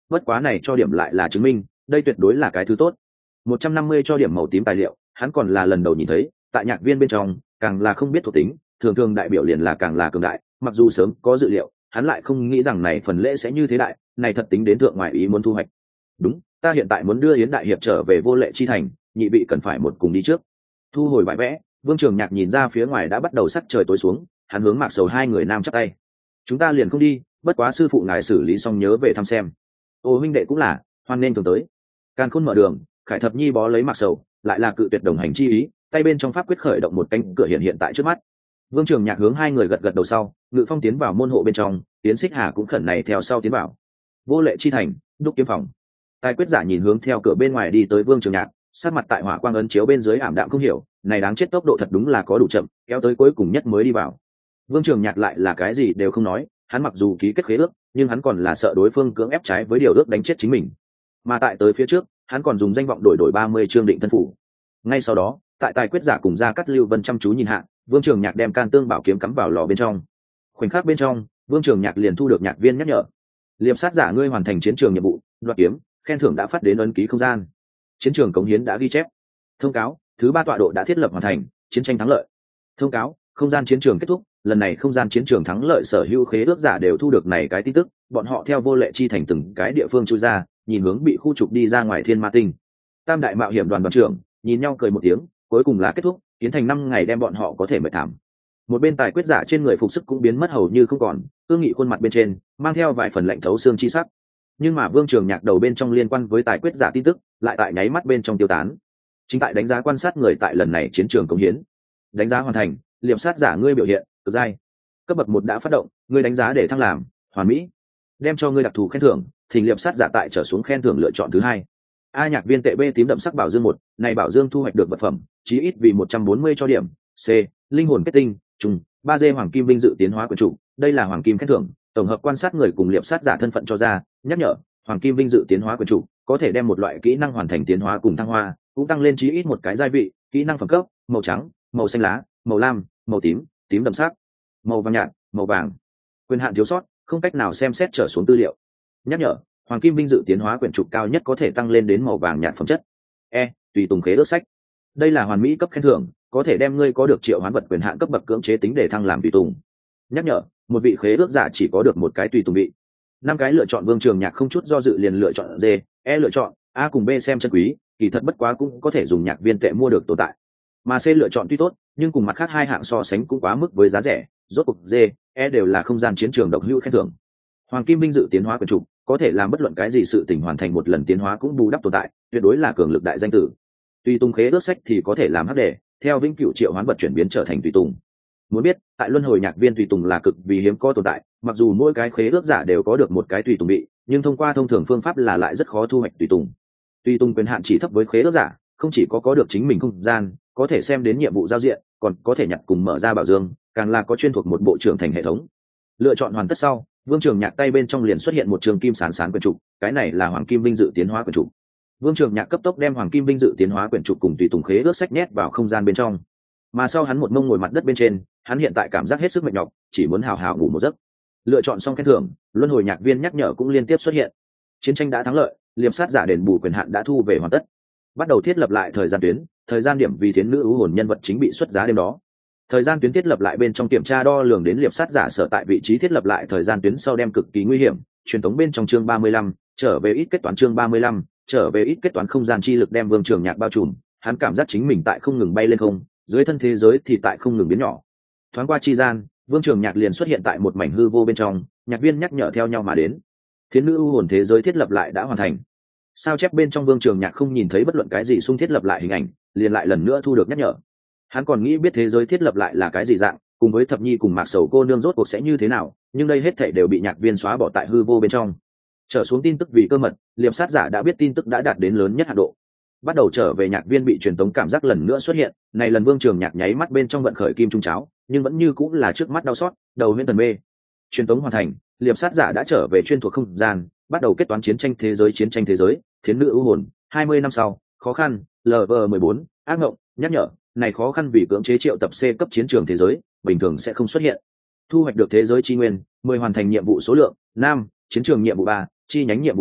S1: bất quá này cho điểm lại là chứng minh đây tuyệt đối là cái thứ tốt. Một trăm năm mươi cho điểm màu tím tài liệu hắn còn là lần đầu nhìn thấy, tại nhạc viên bên trong càng là không biết thuộc tính, thường thường đại biểu liền là càng là cường đại, mặc dù sớm có dự liệu hắn lại không nghĩ rằng này phần lễ sẽ như thế đại, này thật tính đến thượng ngoại ý muốn thu hoạch. Đúng, ta hiện tại muốn đưa Yến đại hiệp trở về Vô Lệ Chi thành, nhị vị cần phải một cùng đi trước. Thu hồi bãi vẽ, Vương Trường Nhạc nhìn ra phía ngoài đã bắt đầu sắc trời tối xuống, hắn hướng Mạc Sầu hai người nam chắp tay. Chúng ta liền không đi, bất quá sư phụ ngài xử lý xong nhớ về thăm xem. Ô huynh đệ cũng là, hoan nên thường tới. Càn Khôn mở đường, Khải Thập Nhi bó lấy Mạc Sầu, lại là cự tuyệt đồng hành chi ý, tay bên trong pháp quyết khởi động một cánh cửa hiện hiện tại trước mắt. Vương Trường Nhạc hướng hai người gật gật đầu sau, Ngự Phong tiến vào môn hộ bên trong, Tiến Xích Hà cũng khẩn này theo sau tiến vào. Vô Lệ Chi thành, đúc kiếm phòng. Tài quyết giả nhìn hướng theo cửa bên ngoài đi tới Vương Trường Nhạc, sát mặt tại hỏa quang ấn chiếu bên dưới ảm đạm không hiểu, này đáng chết tốc độ thật đúng là có đủ chậm, kéo tới cuối cùng nhất mới đi vào. Vương Trường Nhạc lại là cái gì đều không nói, hắn mặc dù ký kết khế ước, nhưng hắn còn là sợ đối phương cưỡng ép trái với điều ước đánh chết chính mình. Mà tại tới phía trước, hắn còn dùng danh vọng đổi đổi ba mươi chương định thân phủ. Ngay sau đó, tại tài quyết giả cùng Gia Cát Lưu Vân chăm chú nhìn hạ, Vương Trường Nhạc đem can tương bảo kiếm cắm vào lò bên trong. Khoảnh khắc bên trong, Vương Trường Nhạc liền thu được nhạc viên nhắc nhở: liệp sát giả ngươi hoàn thành chiến trường nhiệm vụ, đoạt kiếm, khen thưởng đã phát đến ấn ký không gian. Chiến trường cống hiến đã ghi chép. Thông cáo: thứ ba tọa độ đã thiết lập hoàn thành, chiến tranh thắng lợi. Thông cáo: không gian chiến trường kết thúc, lần này không gian chiến trường thắng lợi sở hữu khế ước giả đều thu được này cái tin tức, bọn họ theo Vô Lệ Chi thành từng cái địa phương chui ra, nhìn hướng bị khu trục đi ra ngoài Thiên Ma Tinh. Tam đại mạo hiểm đoàn đoàn trưởng nhìn nhau cười một tiếng, cuối cùng là kết thúc, tiến thành năm ngày đem bọn họ có thể mệt thảm. Một bên tài quyết giả trên người phục sức cũng biến mất hầu như không còn, cương nghị khuôn mặt bên trên mang theo vài phần lạnh thấu xương chi sắc. Nhưng mà Vương Trường Nhạc đầu bên trong liên quan với tài quyết giả tin tức lại tại nháy mắt bên trong tiêu tán. Chính tại đánh giá quan sát người tại lần này chiến trường cống hiến. Đánh giá hoàn thành, liệp sát giả ngươi biểu hiện cực giai, cấp bậc một đã phát động, ngươi đánh giá để thăng làm hoàn mỹ, đem cho ngươi đặc thù khen thưởng, thỉnh liệp sát giả tại trở xuống khen thưởng lựa chọn thứ hai. A nhạc viên tệ B tím đậm sắc bảo dương một, này bảo dương thu hoạch được vật phẩm chí ít vì một trăm bốn mươi cho điểm. C linh hồn kết tinh trùng ba D hoàng kim vinh dự tiến hóa quyền chủ, đây là hoàng kim khen thưởng, tổng hợp quan sát người cùng liệp sát giả thân phận cho ra. Nhắc nhở: hoàng kim vinh dự tiến hóa quyền chủ có thể đem một loại kỹ năng hoàn thành tiến hóa cùng thăng hoa, cũng tăng lên chí ít một cái giai vị. Kỹ năng phẩm cấp: màu trắng, màu xanh lá, màu lam, màu tím, tím đậm sắc, màu vàng nhạt, màu vàng. Quyền hạn thiếu sót, không cách nào xem xét trở xuống tư liệu. Nhắc nhở: hoàng kim vinh dự tiến hóa quyển trục cao nhất có thể tăng lên đến màu vàng nhạt phẩm chất. E tùy tùng khế ước sách, đây là hoàn mỹ cấp khen thưởng, có thể đem ngươi có được triệu hoán vật quyền hạn cấp bậc cưỡng chế tính để thăng làm tùy tùng. Nhắc nhở: một vị khế ước giả chỉ có được một cái tùy tùng vị. Năm cái lựa chọn Vương Trường Nhạc không chút do dự liền lựa chọn D. E lựa chọn A cùng B xem chân quý, kỳ thật bất quá cũng có thể dùng nhạc viên tệ mua được tồn tại. Mà C lựa chọn tuy tốt, nhưng cùng mặt khác hai hạng so sánh cũng quá mức với giá rẻ. Rốt cuộc D, E đều là không gian chiến trường độc hữu khen thưởng. Hoàng kim vinh dự tiến hóa quyền trục có thể làm bất luận cái gì sự tình hoàn thành một lần tiến hóa cũng bù đắp tồn tại, tuyệt đối là cường lực đại danh tử. Tùy tùng khế ước sách thì có thể làm hắc đề, theo vĩnh cửu triệu hoán vật chuyển biến trở thành tùy tùng. Muốn biết, tại luân hồi nhạc viên tùy tùng là cực vì hiếm có tồn tại, mặc dù mỗi cái khế ước giả đều có được một cái tùy tùng bị, nhưng thông qua thông thường phương pháp là lại rất khó thu hoạch tùy tùng. Tùy tùng quyền hạn chỉ thấp với khế ước giả, không chỉ có có được chính mình không gian, có thể xem đến nhiệm vụ giao diện, còn có thể nhặt cùng mở ra bảo dương, càng là có chuyên thuộc một bộ trưởng thành hệ thống. Lựa chọn hoàn tất sau, Vương Trường Nhạc tay bên trong liền xuất hiện một trường kim sán sán quyển trục, cái này là hoàng kim vinh dự tiến hóa quyển trục. Vương Trường Nhạc cấp tốc đem hoàng kim vinh dự tiến hóa quyển trục cùng tùy tùng khế ước sách nhét vào không gian bên trong. Mà sau hắn một mông ngồi mặt đất bên trên, hắn hiện tại cảm giác hết sức mệt nhọc, chỉ muốn hào hào ngủ một giấc. Lựa chọn xong khen thưởng, luân hồi nhạc viên nhắc nhở cũng liên tiếp xuất hiện. Chiến tranh đã thắng lợi, liệp sát giả đền bù quyền hạn đã thu về hoàn tất. Bắt đầu thiết lập lại thời gian tuyến, thời gian điểm vì thiến nữ ưu hồn nhân vật chính bị xuất giá đêm đó. Thời gian tuyến thiết lập lại bên trong kiểm tra đo lường đến liệp sát giả sở tại vị trí thiết lập lại thời gian tuyến sau đem cực kỳ nguy hiểm, truyền thống bên trong chương ba mươi lăm, trở về ít kết toán chương ba mươi lăm, trở về ít kết toán không gian chi lực đem Vương Trường Nhạc bao trùm, hắn cảm giác chính mình tại không ngừng bay lên không, dưới thân thế giới thì tại không ngừng biến nhỏ. Thoáng qua chi gian, Vương Trường Nhạc liền xuất hiện tại một mảnh hư vô bên trong, nhạc viên nhắc nhở theo nhau mà đến. Thiến nữ ưu hồn thế giới thiết lập lại đã hoàn thành. Sao chép bên trong Vương Trường Nhạc không nhìn thấy bất luận cái gì xung thiết lập lại hình ảnh, liền lại lần nữa thu được nhắc nhở. Hắn còn nghĩ biết thế giới thiết lập lại là cái gì dạng, cùng với Thập Nhi cùng Mạc Sầu cô nương rốt cuộc sẽ như thế nào, nhưng đây hết thảy đều bị nhạc viên xóa bỏ tại hư vô bên trong. Trở xuống tin tức vì cơ mật, liệp sát giả đã biết tin tức đã đạt đến lớn nhất hạn độ. Bắt đầu trở về nhạc viên bị truyền tống cảm giác lần nữa xuất hiện, này lần Vương Trường Nhạc nháy mắt bên trong vận khởi kim trung cháo, nhưng vẫn như cũng là trước mắt đau xót, đầu huyễn tần mê. Truyền tống hoàn thành, liệp sát giả đã trở về chuyên thuộc không gian, bắt đầu kết toán chiến tranh thế giới chiến tranh thế giới, thiến nữ ưu hồn, hai mươi năm sau, khó khăn, lờ vê mười bốn, ác ngộng, nhắc nhở, này khó khăn vì cưỡng chế triệu tập C cấp chiến trường thế giới, bình thường sẽ không xuất hiện. Thu hoạch được thế giới chi nguyên, mười hoàn thành nhiệm vụ số lượng, năm chiến trường nhiệm vụ ba chi nhánh nhiệm vụ một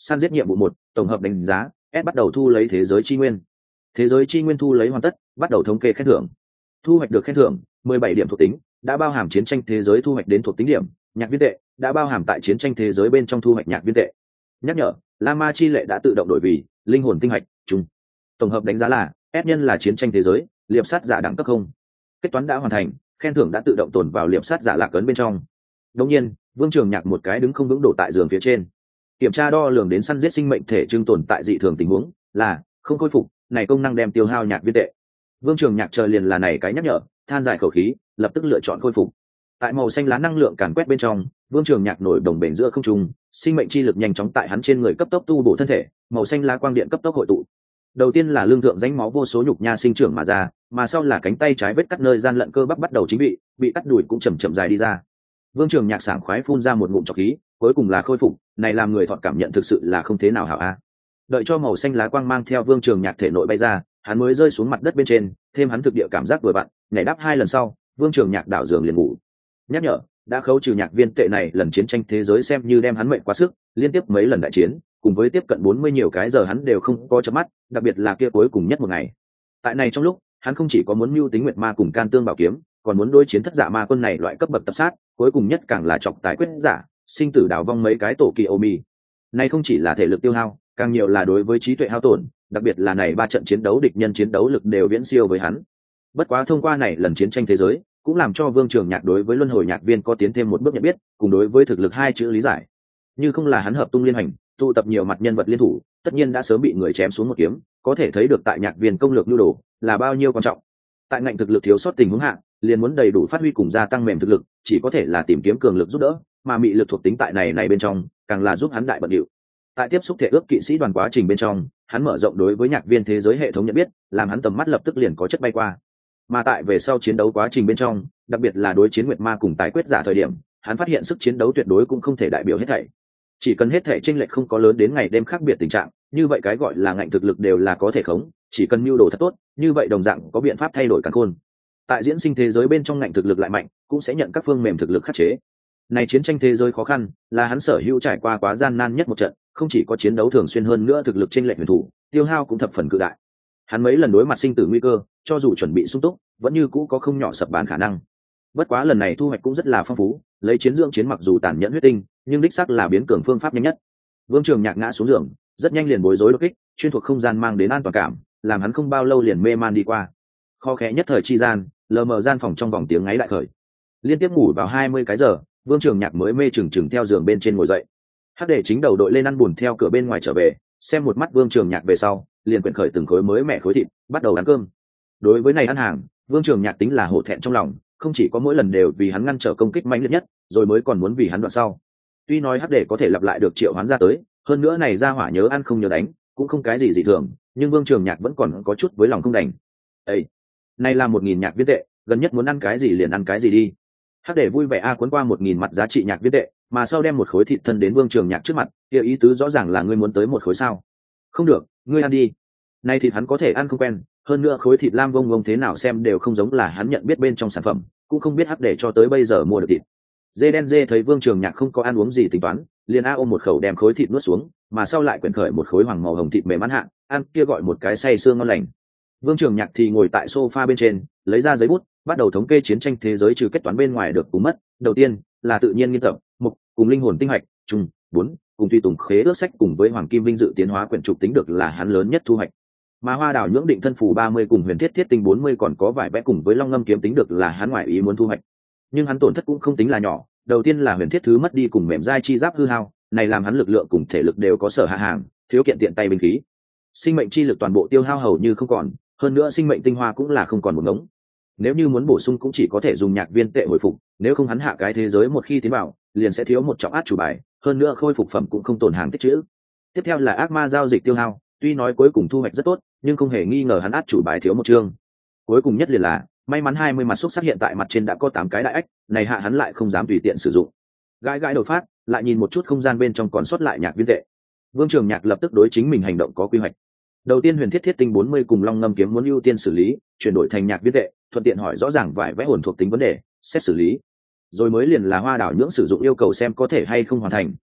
S1: săn giết nhiệm vụ một, tổng hợp đánh giá. S bắt đầu thu lấy thế giới chi nguyên. Thế giới chi nguyên thu lấy hoàn tất, bắt đầu thống kê khen thưởng. Thu hoạch được khen thưởng mười bảy điểm thuộc tính, đã bao hàm chiến tranh thế giới thu hoạch đến thuộc tính điểm. Nhạc viên tệ đã bao hàm tại chiến tranh thế giới bên trong thu hoạch nhạc viên tệ. Nhắc nhở, La Ma chi lệ đã tự động đổi vì linh hồn tinh hạch chung. Tổng hợp đánh giá là S nhân là chiến tranh thế giới, liệp sát giả đẳng cấp không. Kết toán đã hoàn thành, khen thưởng đã tự động tồn vào liệp sát giả lạc ấn bên trong. Đương nhiên, Vương Trường Nhạc một cái đứng không vững đổ tại giường phía trên. Kiểm tra đo lường đến săn giết sinh mệnh thể trưng tồn tại dị thường tình huống là không khôi phục, này công năng đem tiêu hao nhạc viên tệ. Vương Trường Nhạc chờ liền là này cái nhắc nhở, than dài khẩu khí, lập tức lựa chọn khôi phục. Tại màu xanh lá năng lượng càn quét bên trong, Vương Trường Nhạc nổi đồng bền giữa không trung, sinh mệnh chi lực nhanh chóng tại hắn trên người cấp tốc tu bổ thân thể, màu xanh lá quang điện cấp tốc hội tụ. Đầu tiên là lương thượng rãnh máu vô số nhục nha sinh trưởng mà ra, mà sau là cánh tay trái vết cắt nơi gian lận cơ bắp bắt đầu chính bị, bị cắt đùi cũng chậm chậm dài đi ra. Vương Trường Nhạc sảng khoái phun ra một ngụm trọc khí, cuối cùng là khôi phục, này làm người thọt cảm nhận thực sự là không thế nào hảo a. Đợi cho màu xanh lá quang mang theo Vương Trường Nhạc thể nội bay ra, hắn mới rơi xuống mặt đất bên trên, thêm hắn thực địa cảm giác vừa vặn, nhảy đáp hai lần sau, Vương Trường Nhạc đảo giường liền ngủ. Nhắc nhở, đã khấu trừ nhạc viên tệ này lần chiến tranh thế giới xem như đem hắn mệnh quá sức, liên tiếp mấy lần đại chiến, cùng với tiếp cận bốn mươi nhiều cái giờ hắn đều không có chớp mắt, đặc biệt là kia cuối cùng nhất một ngày. Tại này trong lúc, hắn không chỉ có muốn mưu tính nguyệt ma cùng can tương bảo kiếm, còn muốn đối chiến thất giả ma quân này loại cấp bậc tập sát, cuối cùng nhất càng là trọng tài quyết giả, sinh tử đảo vong mấy cái tổ kỳ ô mi. Này không chỉ là thể lực tiêu hao, càng nhiều là đối với trí tuệ hao tổn, đặc biệt là này ba trận chiến đấu địch nhân chiến đấu lực đều viễn siêu với hắn. Bất quá thông qua này lần chiến tranh thế giới, cũng làm cho Vương Trường Nhạc đối với luân hồi nhạc viên có tiến thêm một bước nhận biết, cùng đối với thực lực hai chữ lý giải. Như không là hắn hợp tung liên hành, tụ tập nhiều mặt nhân vật liên thủ, tất nhiên đã sớm bị người chém xuống một kiếm, có thể thấy được tại nhạc viên công lược nhu đồ là bao nhiêu quan trọng. Tại ngành thực lực thiếu sót tình huống hạ, liền muốn đầy đủ phát huy cùng gia tăng mềm thực lực, chỉ có thể là tìm kiếm cường lực giúp đỡ, mà mị lực thuộc tính tại này này bên trong, càng là giúp hắn đại bận điệu. Tại tiếp xúc thể ước kỵ sĩ đoàn quá trình bên trong, hắn mở rộng đối với nhạc viên thế giới hệ thống nhận biết, làm hắn tầm mắt lập tức liền có chất bay qua. Mà tại về sau chiến đấu quá trình bên trong, đặc biệt là đối chiến nguyệt ma cùng tái quyết giả thời điểm, hắn phát hiện sức chiến đấu tuyệt đối cũng không thể đại biểu hết thảy. Chỉ cần hết thảy chênh lệch không có lớn đến ngày đêm khác biệt tình trạng, như vậy cái gọi là ngạnh thực lực đều là có thể khống, chỉ cần mưu đồ thật tốt, như vậy đồng dạng có biện pháp thay đổi càn khôn. Tại diễn sinh thế giới bên trong ngạnh thực lực lại mạnh, cũng sẽ nhận các phương mềm thực lực khắc chế. Này chiến tranh thế giới khó khăn, là hắn sở hữu trải qua quá gian nan nhất một trận, không chỉ có chiến đấu thường xuyên hơn nữa thực lực chênh lệch huyền thủ, tiêu hao cũng thập phần cự đại. Hắn mấy lần đối mặt sinh tử nguy cơ, cho dù chuẩn bị sung túc, vẫn như cũ có không nhỏ sập bán khả năng. Bất quá lần này thu hoạch cũng rất là phong phú, lấy chiến dưỡng chiến mặc dù tàn nhẫn huyết tinh, nhưng đích xác là biến cường phương pháp nhanh nhất. Vương Trường Nhạc ngã xuống giường, rất nhanh liền bối rối đột kích, chuyên thuộc không gian mang đến an toàn cảm, làm hắn không bao lâu liền mê man đi qua. Kho khẽ nhất thời chi gian, lờ mờ gian phòng trong vòng tiếng ngáy đại khởi. Liên tiếp ngủ vào hai mươi cái giờ, Vương Trường Nhạc mới mê chừng chừng theo giường bên trên ngồi dậy. Hắc Để chính đầu đội lên ăn buồn theo cửa bên ngoài trở về, xem một mắt Vương Trường Nhạc về sau, liền quyển khởi từng khối mới mẻ khối thịt, bắt đầu ăn cơm. Đối với này ăn hàng, Vương Trường Nhạc tính là hổ thẹn trong lòng, không chỉ có mỗi lần đều vì hắn ngăn trở công kích mạnh liệt nhất, rồi mới còn muốn vì hắn đoạn sau. Tuy nói Hắc Để có thể lặp lại được triệu hoán ra tới, hơn nữa này ra hỏa nhớ ăn không nhớ đánh, cũng không cái gì dị thường, nhưng Vương Trường Nhạc vẫn còn có chút với lòng không đành. Ê, này là một nghìn nhạc viên tệ, gần nhất muốn ăn cái gì liền ăn cái gì đi. Hắc Để vui vẻ a cuốn qua một nghìn mặt giá trị nhạc viên tệ, mà sau đem một khối thịt thân đến Vương Trường Nhạc trước mặt, kia ý tứ rõ ràng là ngươi muốn tới một khối sao? Không được, ngươi ăn đi. Này thịt hắn có thể ăn không quen, hơn nữa khối thịt lam vông vông thế nào xem đều không giống là hắn nhận biết bên trong sản phẩm, cũng không biết Hắc Để cho tới bây giờ mua được thịt. Dê đen dê thấy Vương Trường Nhạc không có ăn uống gì tính toán, liền a ôm một khẩu đem khối thịt nuốt xuống, mà sau lại quyển khởi một khối hoàng màu hồng thịt mềm ăn hạn, ăn kia gọi một cái say xương ngon lành. Vương Trường Nhạc thì ngồi tại sofa bên trên, lấy ra giấy bút, bắt đầu thống kê chiến tranh thế giới trừ kết toán bên ngoài được cùng mất. Đầu tiên là tự nhiên nghiên tập, mục cùng linh hồn tinh hạch, trùng bốn cùng tùy tùng khế ước sách cùng với hoàng kim vinh dự tiến hóa quyển trục tính được là hắn lớn nhất thu hoạch. Mà hoa đào nhưỡng định thân phù ba mươi cùng huyền thiết thiết tinh bốn mươi còn có vài vẽ cùng với long ngâm kiếm tính được là hắn ngoại ý muốn thu hoạch. Nhưng hắn tổn thất cũng không tính là nhỏ, đầu tiên là huyền thiết thứ mất đi cùng mềm dai chi giáp hư hao, này làm hắn lực lượng cùng thể lực đều có sở hạ hàng, thiếu kiện tiện tay binh khí. Sinh mệnh chi lực toàn bộ tiêu hao hầu như không còn, hơn nữa sinh mệnh tinh hoa cũng là không còn một ngống. Nếu như muốn bổ sung cũng chỉ có thể dùng nhạc viên tệ hồi phục, nếu không hắn hạ cái thế giới một khi tiến vào, liền sẽ thiếu một trọng át chủ bài, hơn nữa khôi phục phẩm cũng không tồn hàng tích trữ. Tiếp theo là ác ma giao dịch tiêu hao, tuy nói cuối cùng thu hoạch rất tốt, nhưng không hề nghi ngờ hắn át chủ bài thiếu một chương. Cuối cùng nhất liền là may mắn hai mươi mặt xúc sắc hiện tại mặt trên đã có tám cái đại ách, này hạ hắn lại không dám tùy tiện sử dụng. Gãi gãi đầu phát, lại nhìn một chút không gian bên trong còn sót lại nhạc viên tệ. Vương Trường Nhạc lập tức đối chính mình hành động có quy hoạch. Đầu tiên huyền thiết thiết tinh bốn mươi cùng long ngâm kiếm muốn ưu tiên xử lý, chuyển đổi thành nhạc viên tệ, thuận tiện hỏi rõ ràng vài vẽ hồn thuộc tính vấn đề, xét xử lý. Rồi mới liền là hoa đảo nhưỡng sử dụng yêu cầu xem có thể hay không hoàn thành,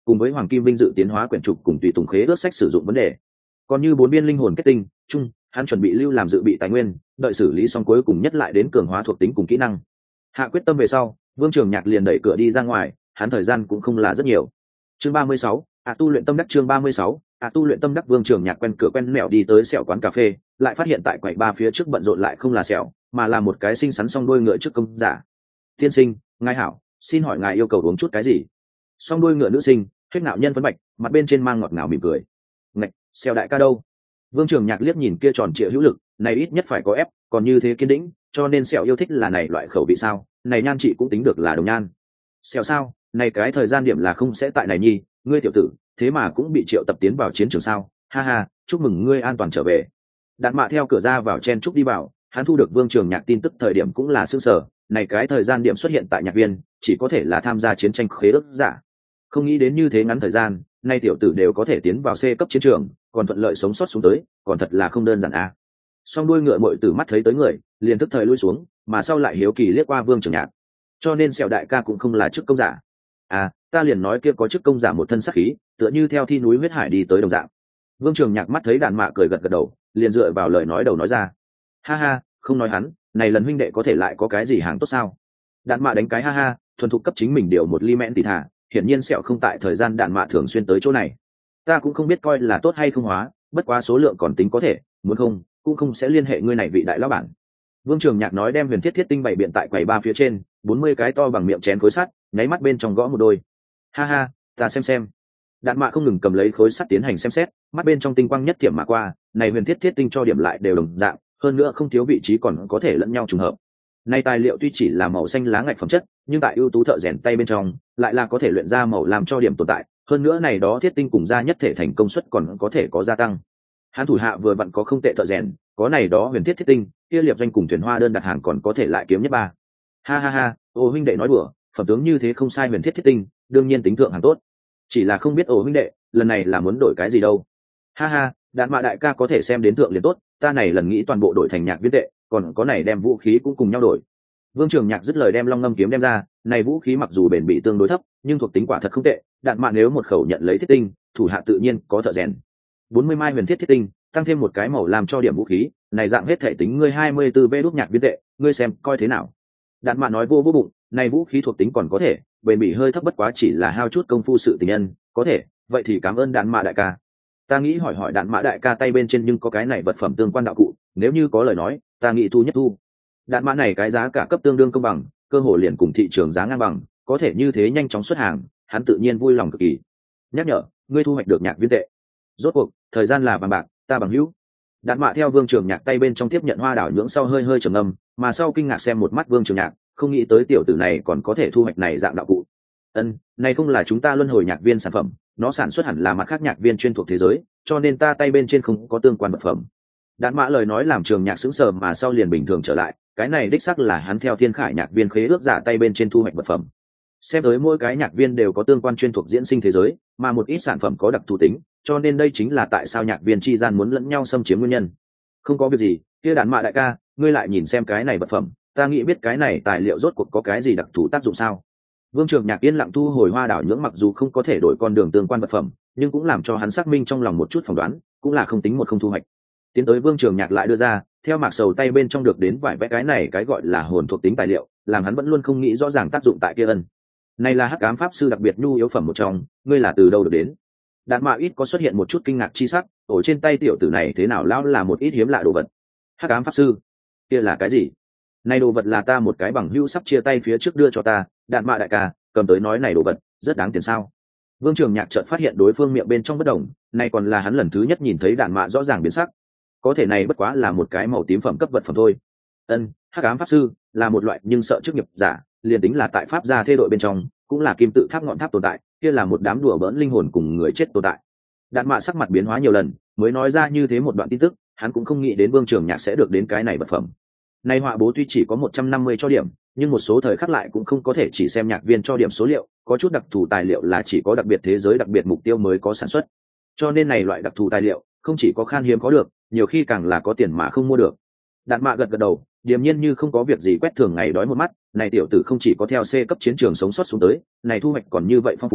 S1: cùng với hoàng kim vinh dự tiến hóa quyển trục cùng tùy tùng khế ước sách sử dụng vấn đề. Còn như bốn viên linh hồn kết tinh chung, hắn chuẩn bị lưu làm dự bị tài nguyên, đợi xử lý xong cuối cùng nhất lại đến cường hóa thuộc tính cùng kỹ năng. Hạ quyết tâm về sau, Vương Trường Nhạc liền đẩy cửa đi ra ngoài, hắn thời gian cũng không là rất nhiều. Chương ba mươi sáu, à tu luyện tâm đắc chương ba mươi sáu, à tu luyện tâm đắc. Vương Trường Nhạc quen cửa quen mẹo đi tới sẹo quán cà phê, lại phát hiện tại quầy ba phía trước bận rộn lại không là sẹo, mà là một cái xinh xắn song đuôi ngựa trước công giả. Tiên sinh, ngài hảo, xin hỏi ngài yêu cầu uống chút cái gì? Song đuôi ngựa nữ sinh, hết ngạo nhân phấn bạch, mặt bên trên mang ngọt ngào mỉm cười. Ngạch, sẹo đại ca đâu? Vương Trường Nhạc liếc nhìn kia tròn trịa hữu lực, này ít nhất phải có ép, còn như thế kiên định, cho nên sẹo yêu thích là này loại khẩu vị sao? Này nhan chị cũng tính được là đồng nhan. Sẹo sao? Này cái thời gian điểm là không sẽ tại này nhi, ngươi tiểu tử, thế mà cũng bị triệu tập tiến vào chiến trường sao? Ha ha, chúc mừng ngươi an toàn trở về. Đạn Mạ theo cửa ra vào chen chúc đi vào, hắn thu được Vương Trường Nhạc tin tức thời điểm cũng là sương sở, này cái thời gian điểm xuất hiện tại nhạc viên, chỉ có thể là tham gia chiến tranh khế ước giả. Không nghĩ đến như thế ngắn thời gian, nay tiểu tử đều có thể tiến vào C cấp chiến trường, còn thuận lợi sống sót xuống tới, còn thật là không đơn giản a. À. Song đuôi ngựa muội tử mắt thấy tới người, liền tức thời lui xuống, mà sau lại hiếu kỳ liếc qua Vương Trường Nhạc. Cho nên sẹo đại ca cũng không là chức công giả. À, ta liền nói kia có chức công giả một thân sắc khí, tựa như theo thi núi huyết hải đi tới đồng dạng. Vương Trường Nhạc mắt thấy Đạn Mạ cười gật gật đầu, liền dựa vào lời nói đầu nói ra. Ha ha, không nói hắn, này lần huynh đệ có thể lại có cái gì hàng tốt sao? Đạn Mạ đánh cái ha ha, thuần thục cấp chính mình điều một ly mẹn tỉ thả, hiển nhiên sẹo không tại thời gian Đạn Mạ thường xuyên tới chỗ này. Ta cũng không biết coi là tốt hay không hóa, bất quá số lượng còn tính có thể, muốn không, cũng không sẽ liên hệ ngươi này vị đại lão bản. Vương Trường Nhạc nói đem huyền thiết thiết tinh bày biện tại quầy ba phía trên, bốn mươi cái to bằng miệng chén khối sắt, nháy mắt bên trong gõ một đôi. Ha ha, ta xem xem. Đạn Mạ không ngừng cầm lấy khối sắt tiến hành xem xét, mắt bên trong tinh quang nhất thiểm mà qua, này huyền thiết thiết tinh cho điểm lại đều đồng dạng, hơn nữa không thiếu vị trí còn có thể lẫn nhau trùng hợp. Này tài liệu tuy chỉ là màu xanh lá ngạch phẩm chất, nhưng tại ưu tú thợ rèn tay bên trong, lại là có thể luyện ra màu làm cho điểm tồn tại, hơn nữa này đó thiết tinh cùng ra nhất thể thành công suất còn có thể có gia tăng. Hắn thủ hạ vừa vặn có không tệ thợ rèn, có này đó huyền thiết thiết tinh, kia liệp doanh cùng thuyền hoa đơn đặt hàng còn có thể lại kiếm nhất ba. Ha ha ha, ô huynh đệ nói đùa, phẩm tướng như thế không sai huyền thiết thiết tinh, đương nhiên tính thượng hàng tốt. Chỉ là không biết ô huynh đệ, lần này là muốn đổi cái gì đâu. Ha ha, Đạn Mạ đại ca có thể xem đến thượng liền tốt, ta này lần nghĩ toàn bộ đổi thành nhạc viên tệ, còn có này đem vũ khí cũng cùng nhau đổi. Vương Trường Nhạc dứt lời đem long ngâm kiếm đem ra, này vũ khí mặc dù bền bị tương đối thấp, nhưng thuộc tính quả thật không tệ, Đạn Mạ nếu một khẩu nhận lấy thiết tinh, thủ hạ tự nhiên có thợ rèn. bốn mươi mai huyền thiết thiết tinh, tăng thêm một cái màu làm cho điểm vũ khí, này dạng hết thể tính ngươi hai mươi tư vé đúc nhạc viên tệ, ngươi xem coi thế nào. Đạn Mạ nói vô vô bụng, này vũ khí thuộc tính còn có thể, bền bị hơi thấp bất quá chỉ là hao chút công phu sự tình nhân, có thể, vậy thì cảm ơn Đạn Mạ đại ca. Ta nghĩ hỏi hỏi Đạn Mạ đại ca tay bên trên nhưng có cái này vật phẩm tương quan đạo cụ, nếu như có lời nói, ta nghĩ thu nhất thu. Đạn Mạ này cái giá cả cấp tương đương công bằng, cơ hội liền cùng thị trường giá ngang bằng, có thể như thế nhanh chóng xuất hàng, hắn tự nhiên vui lòng cực kỳ. Nhắc nhở, ngươi thu hoạch được nhạc viên tệ. Rốt cuộc, thời gian là bằng bạc, ta bằng hữu. Đạn Mạ theo Vương Trường Nhạc tay bên trong tiếp nhận hoa đảo nhưỡng sau hơi hơi trầm ngâm, mà sau kinh ngạc xem một mắt Vương Trường Nhạc, không nghĩ tới tiểu tử này còn có thể thu hoạch này dạng đạo cụ. Ân, này không là chúng ta luân hồi nhạc viên sản phẩm, nó sản xuất hẳn là mặt khác nhạc viên chuyên thuộc thế giới, cho nên ta tay bên trên không có tương quan vật phẩm. Đạn Mạ lời nói làm Trường Nhạc sững sờ mà sau liền bình thường trở lại, cái này đích xác là hắn theo Thiên Khải nhạc viên khế ước giả tay bên trên thu hoạch vật phẩm. Xem tới mỗi cái nhạc viên đều có tương quan chuyên thuộc diễn sinh thế giới, mà một ít sản phẩm có đặc thù tính, cho nên đây chính là tại sao nhạc viên chi gian muốn lẫn nhau xâm chiếm nguyên nhân. Không có việc gì, kia Đạn Mạ đại ca, ngươi lại nhìn xem cái này vật phẩm, ta nghĩ biết cái này tài liệu rốt cuộc có cái gì đặc thù tác dụng sao. Vương Trường Nhạc yên lặng thu hồi hoa đảo nhưỡng, mặc dù không có thể đổi con đường tương quan vật phẩm, nhưng cũng làm cho hắn xác minh trong lòng một chút phỏng đoán, cũng là không tính một không thu hoạch. Tiến tới Vương Trường Nhạc lại đưa ra, theo Mạc Sầu tay bên trong được đến vài vẽ cái này cái gọi là hồn thuộc tính tài liệu, làm hắn vẫn luôn không nghĩ rõ ràng tác dụng tại kia ân. Này là Hắc Ám pháp sư đặc biệt nhu yếu phẩm một trong, ngươi là từ đâu được đến? Đạn Mạ ít có xuất hiện một chút kinh ngạc chi sắc, ở trên tay tiểu tử này thế nào lão là một ít hiếm lạ đồ vật. Hắc Ám pháp sư, kia là cái gì? Này đồ vật là ta một cái bằng hữu sắp chia tay phía trước đưa cho ta, Đạn Mạ đại ca, cầm tới nói này đồ vật rất đáng tiền sao? Vương Trường Nhạc chợt phát hiện đối phương miệng bên trong bất đồng, này còn là hắn lần thứ nhất nhìn thấy Đạn Mạ rõ ràng biến sắc. Có thể này bất quá là một cái màu tím phẩm cấp vật phẩm thôi. Ân, Hắc Ám pháp sư là một loại nhưng sợ chức nghiệp giả, liền tính là tại pháp gia thê đội bên trong, cũng là kim tự tháp ngọn tháp tồn tại, kia là một đám đùa bỡn linh hồn cùng người chết tồn tại. Đạn Mạ sắc mặt biến hóa nhiều lần, mới nói ra như thế một đoạn tin tức, hắn cũng không nghĩ đến Vương Trường Nhạc sẽ được đến cái này vật phẩm. Này họa bố tuy chỉ có một trăm năm mươi cho điểm, nhưng một số thời khắc lại cũng không có thể chỉ xem nhạc viên cho điểm số liệu, có chút đặc thù tài liệu là chỉ có đặc biệt thế giới đặc biệt mục tiêu mới có sản xuất. Cho nên này loại đặc thù tài liệu, không chỉ có khan hiếm có được, nhiều khi càng là có tiền mà không mua được. Đạn Mạ gật gật đầu, điềm nhiên như không có việc gì quét thường ngày đói một mắt, này tiểu tử không chỉ có theo C cấp chiến trường sống sót xuống tới, này thu hoạch còn như vậy phong phú,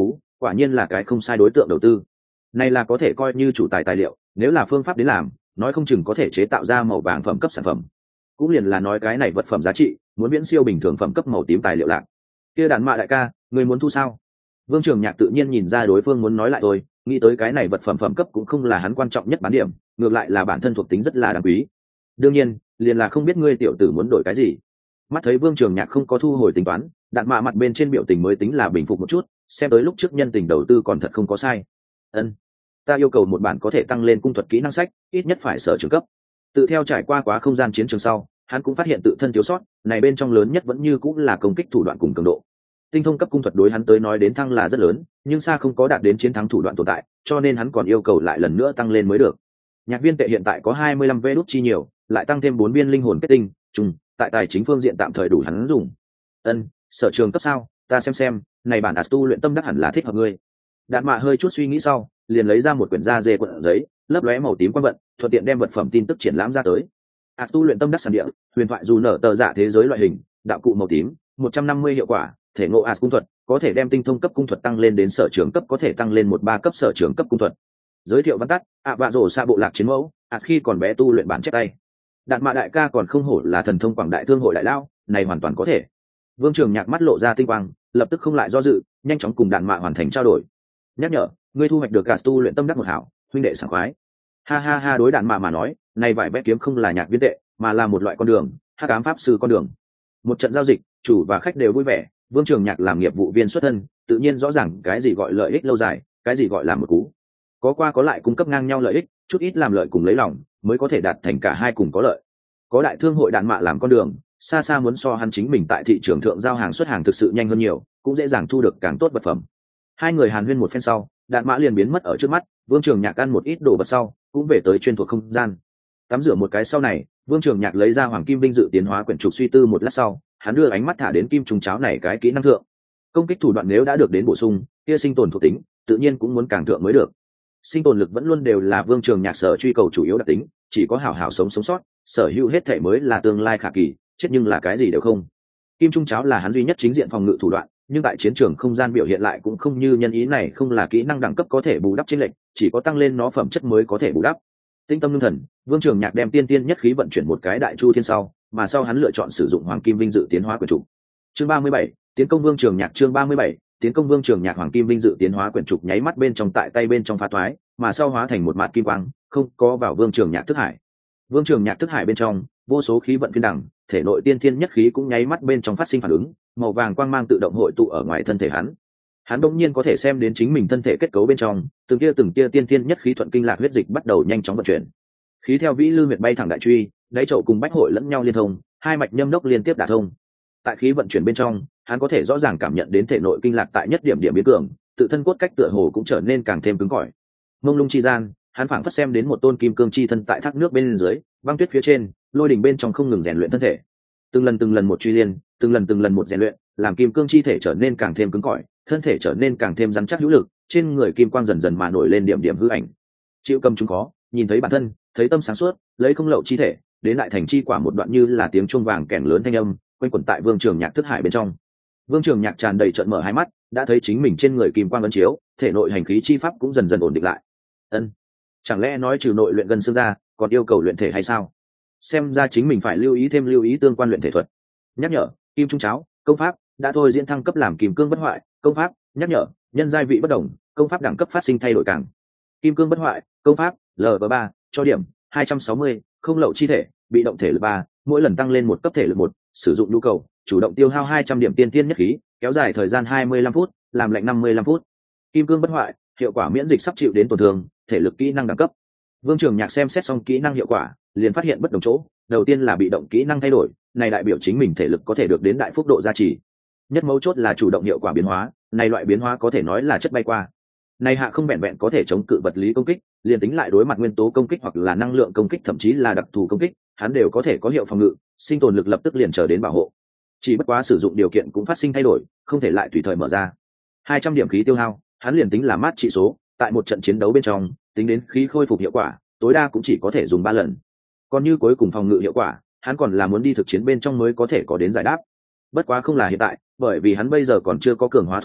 S1: quả nhiên là cái không sai đối tượng đầu tư. Này là có thể coi như chủ tài tài liệu, nếu là phương pháp đến làm, nói không chừng có thể chế tạo ra màu vàng phẩm cấp sản phẩm. Cũng liền là nói cái này vật phẩm giá trị muốn viễn siêu bình thường phẩm cấp màu tím tài liệu lạc. Kia Đạn Mạ đại ca, người muốn thu sao? Vương Trường Nhạc tự nhiên nhìn ra đối phương muốn nói lại thôi, nghĩ tới cái này vật phẩm phẩm cấp cũng không là hắn quan trọng nhất bán điểm, ngược lại là bản thân thuộc tính rất là đáng quý. Đương nhiên, liền là không biết ngươi tiểu tử muốn đổi cái gì. Mắt thấy Vương Trường Nhạc không có thu hồi tính toán, Đạn Mạ mặt bên trên biểu tình mới tính là bình phục một chút, xem tới lúc trước nhân tình đầu tư còn thật không có sai. Ân, ta yêu cầu một bản có thể tăng lên cung thuật kỹ năng sách, ít nhất phải sở trường cấp. Tự theo trải qua quá không gian chiến trường sau, hắn cũng phát hiện tự thân thiếu sót, này bên trong lớn nhất vẫn như cũng là công kích thủ đoạn cùng cường độ. Tinh thông cấp cung thuật đối hắn tới nói đến thăng là rất lớn, nhưng xa không có đạt đến chiến thắng thủ đoạn tồn tại, cho nên hắn còn yêu cầu lại lần nữa tăng lên mới được. Nhạc viên tệ hiện tại có hai mươi lăm vé đút chi nhiều, lại tăng thêm bốn viên linh hồn kết tinh, trùng, tại tài chính phương diện tạm thời đủ hắn dùng. Ân, sở trường cấp sao, ta xem xem, này bản Astu luyện tâm đắc hẳn là thích hợp ngươi. Đạn Mạ hơi chút suy nghĩ sau, liền lấy ra một quyển da dê cuộn giấy, lấp lóe màu tím quang vận, thuận tiện đem vật phẩm tin tức triển lãm ra tới. Astu luyện tâm đắc sản địa, huyền thoại dù nở tờ giả thế giới loại hình, đạo cụ màu tím, một trăm năm mươi hiệu quả, thể ngộ as cung thuật, có thể đem tinh thông cấp cung thuật tăng lên đến sở trường cấp, có thể tăng lên một ba cấp sở trường cấp cung thuật. Giới thiệu văn tắt, ạ vạ rổ xa bộ lạc chiến mẫu, ạ khi còn bé tu luyện bản chép tay. Đạn Mạ đại ca còn không hổ là thần thông quảng đại thương hội đại lao, này hoàn toàn có thể. Vương Trường Nhạc mắt lộ ra tinh quang, lập tức không lại do dự, nhanh chóng cùng Đạn Mạ hoàn thành trao đổi. Nhắc nhở, ngươi thu hoạch được gạt tu luyện tâm đắc một hảo, huynh đệ sảng khoái. Ha ha ha, đối Đạn Mạ mà nói, này vải vẽ kiếm không là nhạc viên tệ, mà là một loại con đường, hắc ám pháp sư con đường. Một trận giao dịch, chủ và khách đều vui vẻ. Vương Trường Nhạc làm nghiệp vụ viên xuất thân, tự nhiên rõ ràng cái gì gọi lợi ích lâu dài, cái gì gọi là một cú. Có qua có lại cung cấp ngang nhau lợi ích, chút ít làm lợi cùng lấy lòng, mới có thể đạt thành cả hai cùng có lợi. Có đại thương hội Đạn Mạ làm con đường, xa xa muốn so hắn chính mình tại thị trường thượng giao hàng xuất hàng thực sự nhanh hơn nhiều, cũng dễ dàng thu được càng tốt vật phẩm. Hai người hàn huyên một phen sau, Đạn Mạ liền biến mất ở trước mắt, Vương Trường Nhạc ăn một ít đồ vật sau, cũng về tới chuyên thuộc không gian. Tắm rửa một cái sau này, Vương Trường Nhạc lấy ra Hoàng Kim Vinh dự tiến hóa quyển trục suy tư một lát sau, hắn đưa ánh mắt thả đến kim trùng cháo này cái kỹ năng thượng. Công kích thủ đoạn nếu đã được đến bổ sung, kia sinh tồn thuộc tính tự nhiên cũng muốn càng thượng mới được. Sinh tồn lực vẫn luôn đều là Vương Trường Nhạc sở truy cầu chủ yếu đặc tính, chỉ có hảo hảo sống sống sót, sở hữu hết thể mới là tương lai khả kỳ, chết nhưng là cái gì đều không. Kim trung cháo là hắn duy nhất chính diện phòng ngự thủ đoạn, nhưng tại chiến trường không gian biểu hiện lại cũng không như nhân ý này không là kỹ năng đẳng cấp có thể bù đắp trên lệnh, chỉ có tăng lên nó phẩm chất mới có thể bù đắp. Tinh tâm ngưng thần, Vương Trường Nhạc đem tiên tiên nhất khí vận chuyển một cái đại chu thiên sau, mà sau hắn lựa chọn sử dụng Hoàng Kim Vinh dự tiến hóa quyển trục. Chương ba mươi bảy, tiến công Vương Trường Nhạc chương ba mươi bảy, tiến công Vương Trường Nhạc Hoàng Kim Vinh dự tiến hóa quyển trục nháy mắt bên trong tại tay bên trong phá thoái, mà sau hóa thành một mạt kim quang, không có vào Vương Trường Nhạc thức hải. Vương Trường Nhạc thức hải bên trong, vô số khí vận phiên đẳng, thể nội tiên thiên nhất khí cũng nháy mắt bên trong phát sinh phản ứng, màu vàng quang mang tự động hội tụ ở ngoài thân thể hắn. Hắn đột nhiên có thể xem đến chính mình thân thể kết cấu bên trong, từng tia từng tia tiên thiên nhất khí thuận kinh lạc huyết dịch bắt đầu nhanh chóng vận chuyển. Khí theo vĩ lưu huyệt bay thẳng đại truy, đáy chậu cùng bách hội lẫn nhau liên thông, hai mạch nhâm đốc liên tiếp đả thông. Tại khí vận chuyển bên trong, hắn có thể rõ ràng cảm nhận đến thể nội kinh lạc tại nhất điểm điểm biến cường, tự thân cốt cách tựa hồ cũng trở nên càng thêm cứng cỏi. Mông lung chi gian, hắn phảng phất xem đến một tôn kim cương chi thân tại thác nước bên dưới, băng tuyết phía trên, lôi đỉnh bên trong không ngừng rèn luyện thân thể. Từng lần từng lần một truy liên, từng lần từng lần một rèn luyện, làm kim cương chi thể trở nên càng thêm cứng cỏi, thân thể trở nên càng thêm rắn chắc hữu lực, trên người kim quang dần dần mà nổi lên điểm điểm hư ảnh. Chịu cầm chúng khó, nhìn thấy bản thân, thấy tâm sáng suốt, lấy không lậu chi thể, đến lại thành chi quả một đoạn như là tiếng chuông vàng kèn lớn thanh âm, quanh quẩn tại Vương Trường Nhạc thức hải bên trong. Vương Trường Nhạc tràn đầy trợn mở hai mắt, đã thấy chính mình trên người kim quang ấn chiếu, thể nội hành khí chi pháp cũng dần dần ổn định lại. Ân, chẳng lẽ nói trừ nội luyện gần xương ra, còn yêu cầu luyện thể hay sao? Xem ra chính mình phải lưu ý thêm lưu ý tương quan luyện thể thuật. Nhắc nhở, kim trung cháo, công pháp đã thôi diễn thăng cấp làm kim cương bất hoại, công pháp nhắc nhở, nhân giai vị bất đồng, công pháp đẳng cấp phát sinh thay đổi càng. Kim cương bất hoại, công pháp L V ba, cho điểm hai trăm sáu mươi, không lậu chi thể, bị động thể lực ba, mỗi lần tăng lên một cấp thể lực một, sử dụng nhu cầu, chủ động tiêu hao hai trăm điểm tiên tiên nhất khí, kéo dài thời gian hai mươi lăm phút, làm lạnh năm mươi lăm phút. Kim cương bất hoại, hiệu quả miễn dịch sắp chịu đến tổn thương, thể lực kỹ năng đẳng cấp. Vương Trường Nhạc xem xét xong kỹ năng hiệu quả, liền phát hiện bất đồng chỗ, đầu tiên là bị động kỹ năng thay đổi, này đại biểu chính mình thể lực có thể được đến đại phúc độ gia trì. Nhất mấu chốt là chủ động hiệu quả biến hóa, này loại biến hóa có thể nói là chất bay qua. Này hạ không vẹn vẹn có thể chống cự vật lý công kích, liền tính lại đối mặt nguyên tố công kích hoặc là năng lượng công kích thậm chí là đặc thù công kích, hắn đều có thể có hiệu phòng ngự, sinh tồn lực lập tức liền trở đến bảo hộ. Chỉ bất quá sử dụng điều kiện cũng phát sinh thay đổi, không thể lại tùy thời mở ra. hai trăm điểm khí tiêu hao, hắn liền tính là mát trị số, tại một trận chiến đấu bên trong, tính đến khí khôi phục hiệu quả, tối đa cũng chỉ có thể dùng ba lần. Còn như cuối cùng phòng ngự hiệu quả, hắn còn là muốn đi thực chiến bên trong mới có thể có đến giải đáp. Bất quá không là hiện tại, bởi vì hắn bây giờ còn chưa có cường hóa thuộc tính,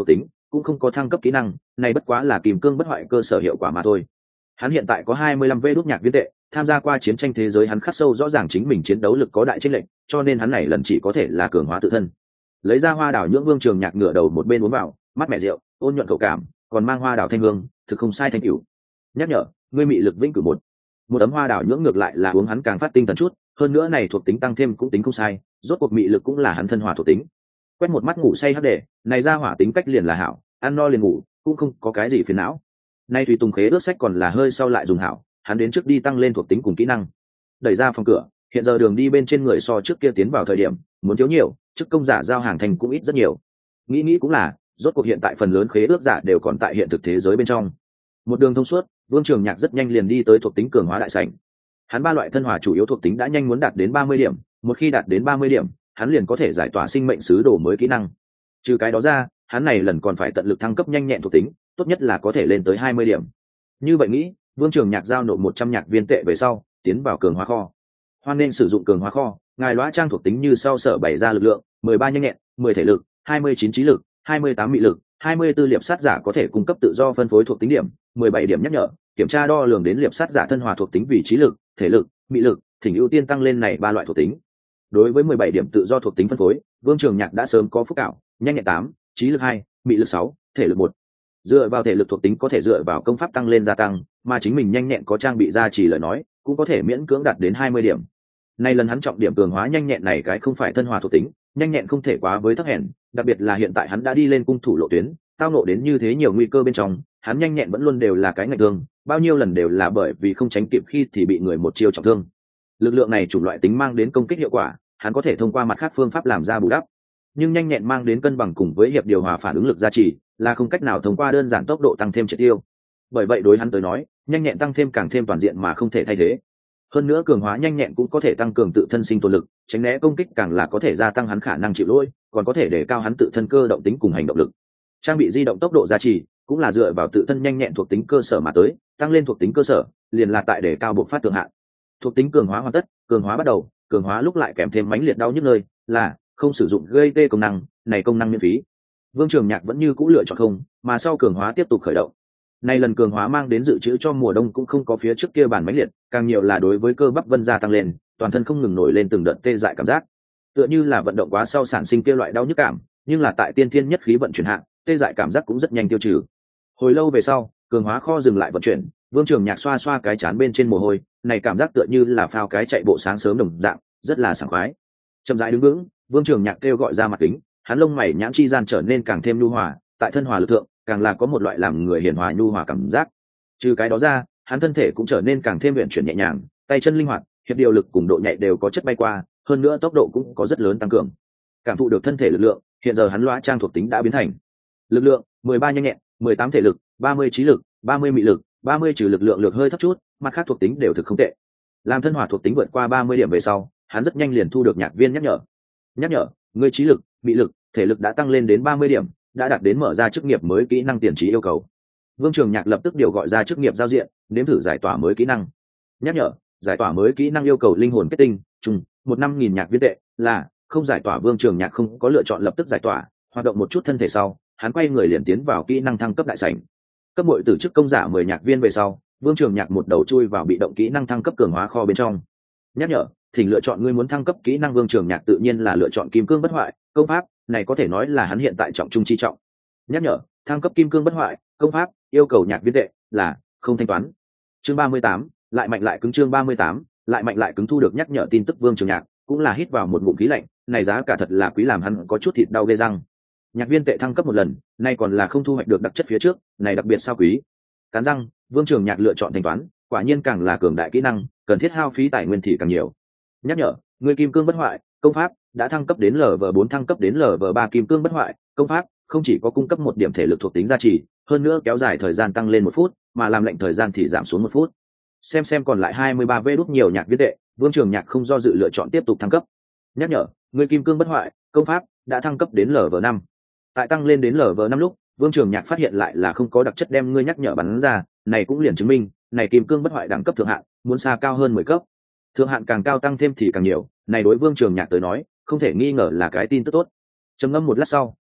S1: cũng không có thăng cấp kỹ năng, này bất quá là kìm cương bất hoại cơ sở hiệu quả mà thôi. Hắn hiện tại có hai mươi lăm vê đốt nhạc viên tệ, tham gia qua chiến tranh thế giới hắn khắc sâu rõ ràng chính mình chiến đấu lực có đại chênh lệch, cho nên hắn này lần chỉ có thể là cường hóa tự thân. Lấy ra hoa đảo nhưỡng Vương Trường Nhạc ngửa đầu một bên uống vào, mắt mẹ rượu, ôn nhuận khẩu cảm, còn mang hoa đảo thanh hương, thực không sai thanh cửu. Nhắc nhở, ngươi mị lực vĩnh cửu một. Một ấm hoa đảo nhưỡng ngược lại là uống hắn càng phát tinh thần chút, hơn nữa này thuộc tính tăng thêm cũng tính không sai, rốt cuộc mị lực cũng là hắn thân hỏa thuộc tính. Quét một mắt ngủ say hấp để, này ra hỏa tính cách liền là hảo, ăn no liền ngủ, cũng không có cái gì phiền não. Nay tùy tùng khế ước sách còn là hơi sau lại dùng hảo, hắn đến trước đi tăng lên thuộc tính cùng kỹ năng. Đẩy ra phòng cửa, hiện giờ đường đi bên trên người so trước kia tiến vào thời điểm, muốn thiếu nhiều, chức công giả giao hàng thành cũng ít rất nhiều. Nghĩ nghĩ cũng là, rốt cuộc hiện tại phần lớn khế ước giả đều còn tại hiện thực thế giới bên trong. Một đường thông suốt, Vương Trường Nhạc rất nhanh liền đi tới thuộc tính cường hóa đại sảnh. Hắn ba loại thân hỏa chủ yếu thuộc tính đã nhanh muốn đạt đến ba mươi điểm, một khi đạt đến ba mươi điểm, hắn liền có thể giải tỏa sinh mệnh sứ đồ mới kỹ năng. Trừ cái đó ra, hắn này lần còn phải tận lực thăng cấp nhanh nhẹn thuộc tính, tốt nhất là có thể lên tới hai mươi điểm. Như vậy nghĩ, Vương Trường Nhạc giao nộp một trăm nhạc viên tệ về sau, tiến vào cường hóa kho. Hoan nên sử dụng cường hóa kho, ngài lõa trang thuộc tính như sau sở bày ra lực lượng, mười ba nhanh nhẹn, mười thể lực, hai mươi chín trí lực, hai mươi tám mị lực, hai mươi tư liệp sát giả có thể cung cấp tự do phân phối thuộc tính điểm, mười bảy điểm nhắc nhở, kiểm tra đo lường đến liệp sát giả thân hòa thuộc tính vì trí lực, thể lực, mị lực, thỉnh ưu tiên tăng lên này ba loại thuộc tính. Đối với mười bảy điểm tự do thuộc tính phân phối, Vương Trường Nhạc đã sớm có phúc cảo, nhanh nhẹn tám, trí lực hai, mị lực sáu, thể lực một. Dựa vào thể lực thuộc tính có thể dựa vào công pháp tăng lên gia tăng, mà chính mình nhanh nhẹn có trang bị gia trì lời nói, cũng có thể miễn cưỡng đạt đến hai mươi điểm. Nay lần hắn trọng điểm cường hóa nhanh nhẹn này cái không phải thân hòa thuộc tính, nhanh nhẹn không thể quá với thấp hèn, đặc biệt là hiện tại hắn đã đi lên cung thủ lộ tuyến, tao nộ đến như thế nhiều nguy cơ bên trong, hắn nhanh nhẹn vẫn luôn đều là cái ngạch thương, bao nhiêu lần đều là bởi vì không tránh kịp khi thì bị người một chiêu trọng thương. Lực lượng này chủng loại tính mang đến công kích hiệu quả, hắn có thể thông qua mặt khác phương pháp làm ra bù đắp. Nhưng nhanh nhẹn mang đến cân bằng cùng với hiệp điều hòa phản ứng lực gia trì, là không cách nào thông qua đơn giản tốc độ tăng thêm triệt tiêu. Bởi vậy đối hắn tới nói, nhanh nhẹn tăng thêm càng thêm toàn diện mà không thể thay thế. Hơn nữa cường hóa nhanh nhẹn cũng có thể tăng cường tự thân sinh tồn lực, tránh né công kích càng là có thể gia tăng hắn khả năng chịu lỗi, còn có thể để cao hắn tự thân cơ động tính cùng hành động lực. Trang bị di động tốc độ gia trì cũng là dựa vào tự thân nhanh nhẹn thuộc tính cơ sở mà tới, tăng lên thuộc tính cơ sở liền là tại để cao bộ phát thượng hạn. Thuộc tính cường hóa hoàn tất, cường hóa bắt đầu, cường hóa lúc lại kèm thêm mãnh liệt đau nhức nơi, là không sử dụng gây tê công năng, này công năng miễn phí. Vương Trường Nhạc vẫn như cũ lựa chọn không, mà sau cường hóa tiếp tục khởi động. Này lần cường hóa mang đến dự trữ cho mùa đông cũng không có phía trước kia bản mãnh liệt, càng nhiều là đối với cơ bắp vân gia tăng lên, toàn thân không ngừng nổi lên từng đợt tê dại cảm giác. Tựa như là vận động quá sau sản sinh kia loại đau nhức cảm, nhưng là tại tiên thiên nhất khí vận chuyển hạng, tê dại cảm giác cũng rất nhanh tiêu trừ. Hồi lâu về sau, cường hóa kho dừng lại vận chuyển, Vương Trường Nhạc xoa xoa cái chán bên trên mồ hôi, này cảm giác tựa như là phao cái chạy bộ sáng sớm đồng dạng, rất là sảng khoái. Chậm rãi đứng vững, Vương Trường Nhạc kêu gọi ra mặt kính, hắn lông mày nhãn chi gian trở nên càng thêm nhu hòa, tại thân hòa lực thượng, càng là có một loại làm người hiền hòa nhu hòa cảm giác. Trừ cái đó ra, hắn thân thể cũng trở nên càng thêm uyển chuyển nhẹ nhàng, tay chân linh hoạt, hiệp điều lực cùng độ nhạy đều có chất bay qua, hơn nữa tốc độ cũng có rất lớn tăng cường. Cảm thụ được thân thể lực lượng, hiện giờ hắn lõa trang thuộc tính đã biến thành lực lượng mười ba nhanh nhẹn, mười tám thể lực, ba mươi trí lực, ba mươi mị lực, ba mươi trừ lực lượng lược hơi thấp chút, mặt khác thuộc tính đều thực không tệ. Làm thân hỏa thuộc tính vượt qua ba mươi điểm về sau, hắn rất nhanh liền thu được nhạc viên nhắc nhở. Nhắc nhở, ngươi trí lực, mị lực, thể lực đã tăng lên đến ba mươi điểm, đã đạt đến mở ra chức nghiệp mới kỹ năng tiền trí yêu cầu. Vương Trường Nhạc lập tức điều gọi ra chức nghiệp giao diện, nếm thử giải tỏa mới kỹ năng. Nhắc nhở, giải tỏa mới kỹ năng yêu cầu linh hồn kết tinh, trùng, một năm nghìn nhạc viên tệ, là không giải tỏa. Vương Trường Nhạc không có lựa chọn lập tức giải tỏa, hoạt động một chút thân thể sau, hắn quay người liền tiến vào kỹ năng thăng cấp đại sảnh. Cấp mỗi từ chức công giả mười nhạc viên về sau, Vương Trường Nhạc một đầu chui vào bị động kỹ năng thăng cấp cường hóa kho bên trong. Nhắc nhở, thỉnh lựa chọn ngươi muốn thăng cấp kỹ năng. Vương Trường Nhạc tự nhiên là lựa chọn kim cương bất hoại công pháp, này có thể nói là hắn hiện tại trọng trung chi trọng. Nhắc nhở, thăng cấp kim cương bất hoại công pháp, yêu cầu nhạc viên tệ là không thanh toán. Chương ba mươi tám, lại mạnh lại cứng. Chương ba mươi tám, lại mạnh lại cứng. Thu được nhắc nhở tin tức, Vương Trường Nhạc cũng là hít vào một ngụm khí lạnh, này giá cả thật là quý, làm hắn có chút thịt đau ghê răng. Nhạc viên tệ thăng cấp một lần, nay còn là không thu hoạch được đặc chất phía trước, này đặc biệt sao quý. Cắn răng, Vương Trường Nhạc lựa chọn thanh toán, quả nhiên càng là cường đại kỹ năng, cần thiết hao phí tài nguyên thì càng nhiều. Nhắc nhở, người kim cương bất hoại công pháp đã thăng cấp đến lv bốn, thăng cấp đến lv ba. Kim cương bất hoại công pháp không chỉ có cung cấp một điểm thể lực thuộc tính gia trì, hơn nữa kéo dài thời gian tăng lên một phút, mà làm lệnh thời gian thì giảm xuống một phút. Xem xem còn lại hai mươi ba vê đút nhiều nhạc viên tệ, Vương Trường Nhạc không do dự lựa chọn tiếp tục thăng cấp. Nhắc nhở, người kim cương bất hoại công pháp đã thăng cấp đến lv năm. Tại tăng lên đến lv năm lúc, Vương Trường Nhạc phát hiện lại là không có đặc chất đem ngươi nhắc nhở bắn ra, này cũng liền chứng minh, này kim cương bất hoại đẳng cấp thượng hạn, muốn xa cao hơn mười cấp. Thượng hạn càng cao tăng thêm thì càng nhiều, này đối Vương Trường Nhạc tới nói, không thể nghi ngờ là cái tin tức tốt. Trầm ngâm một lát sau,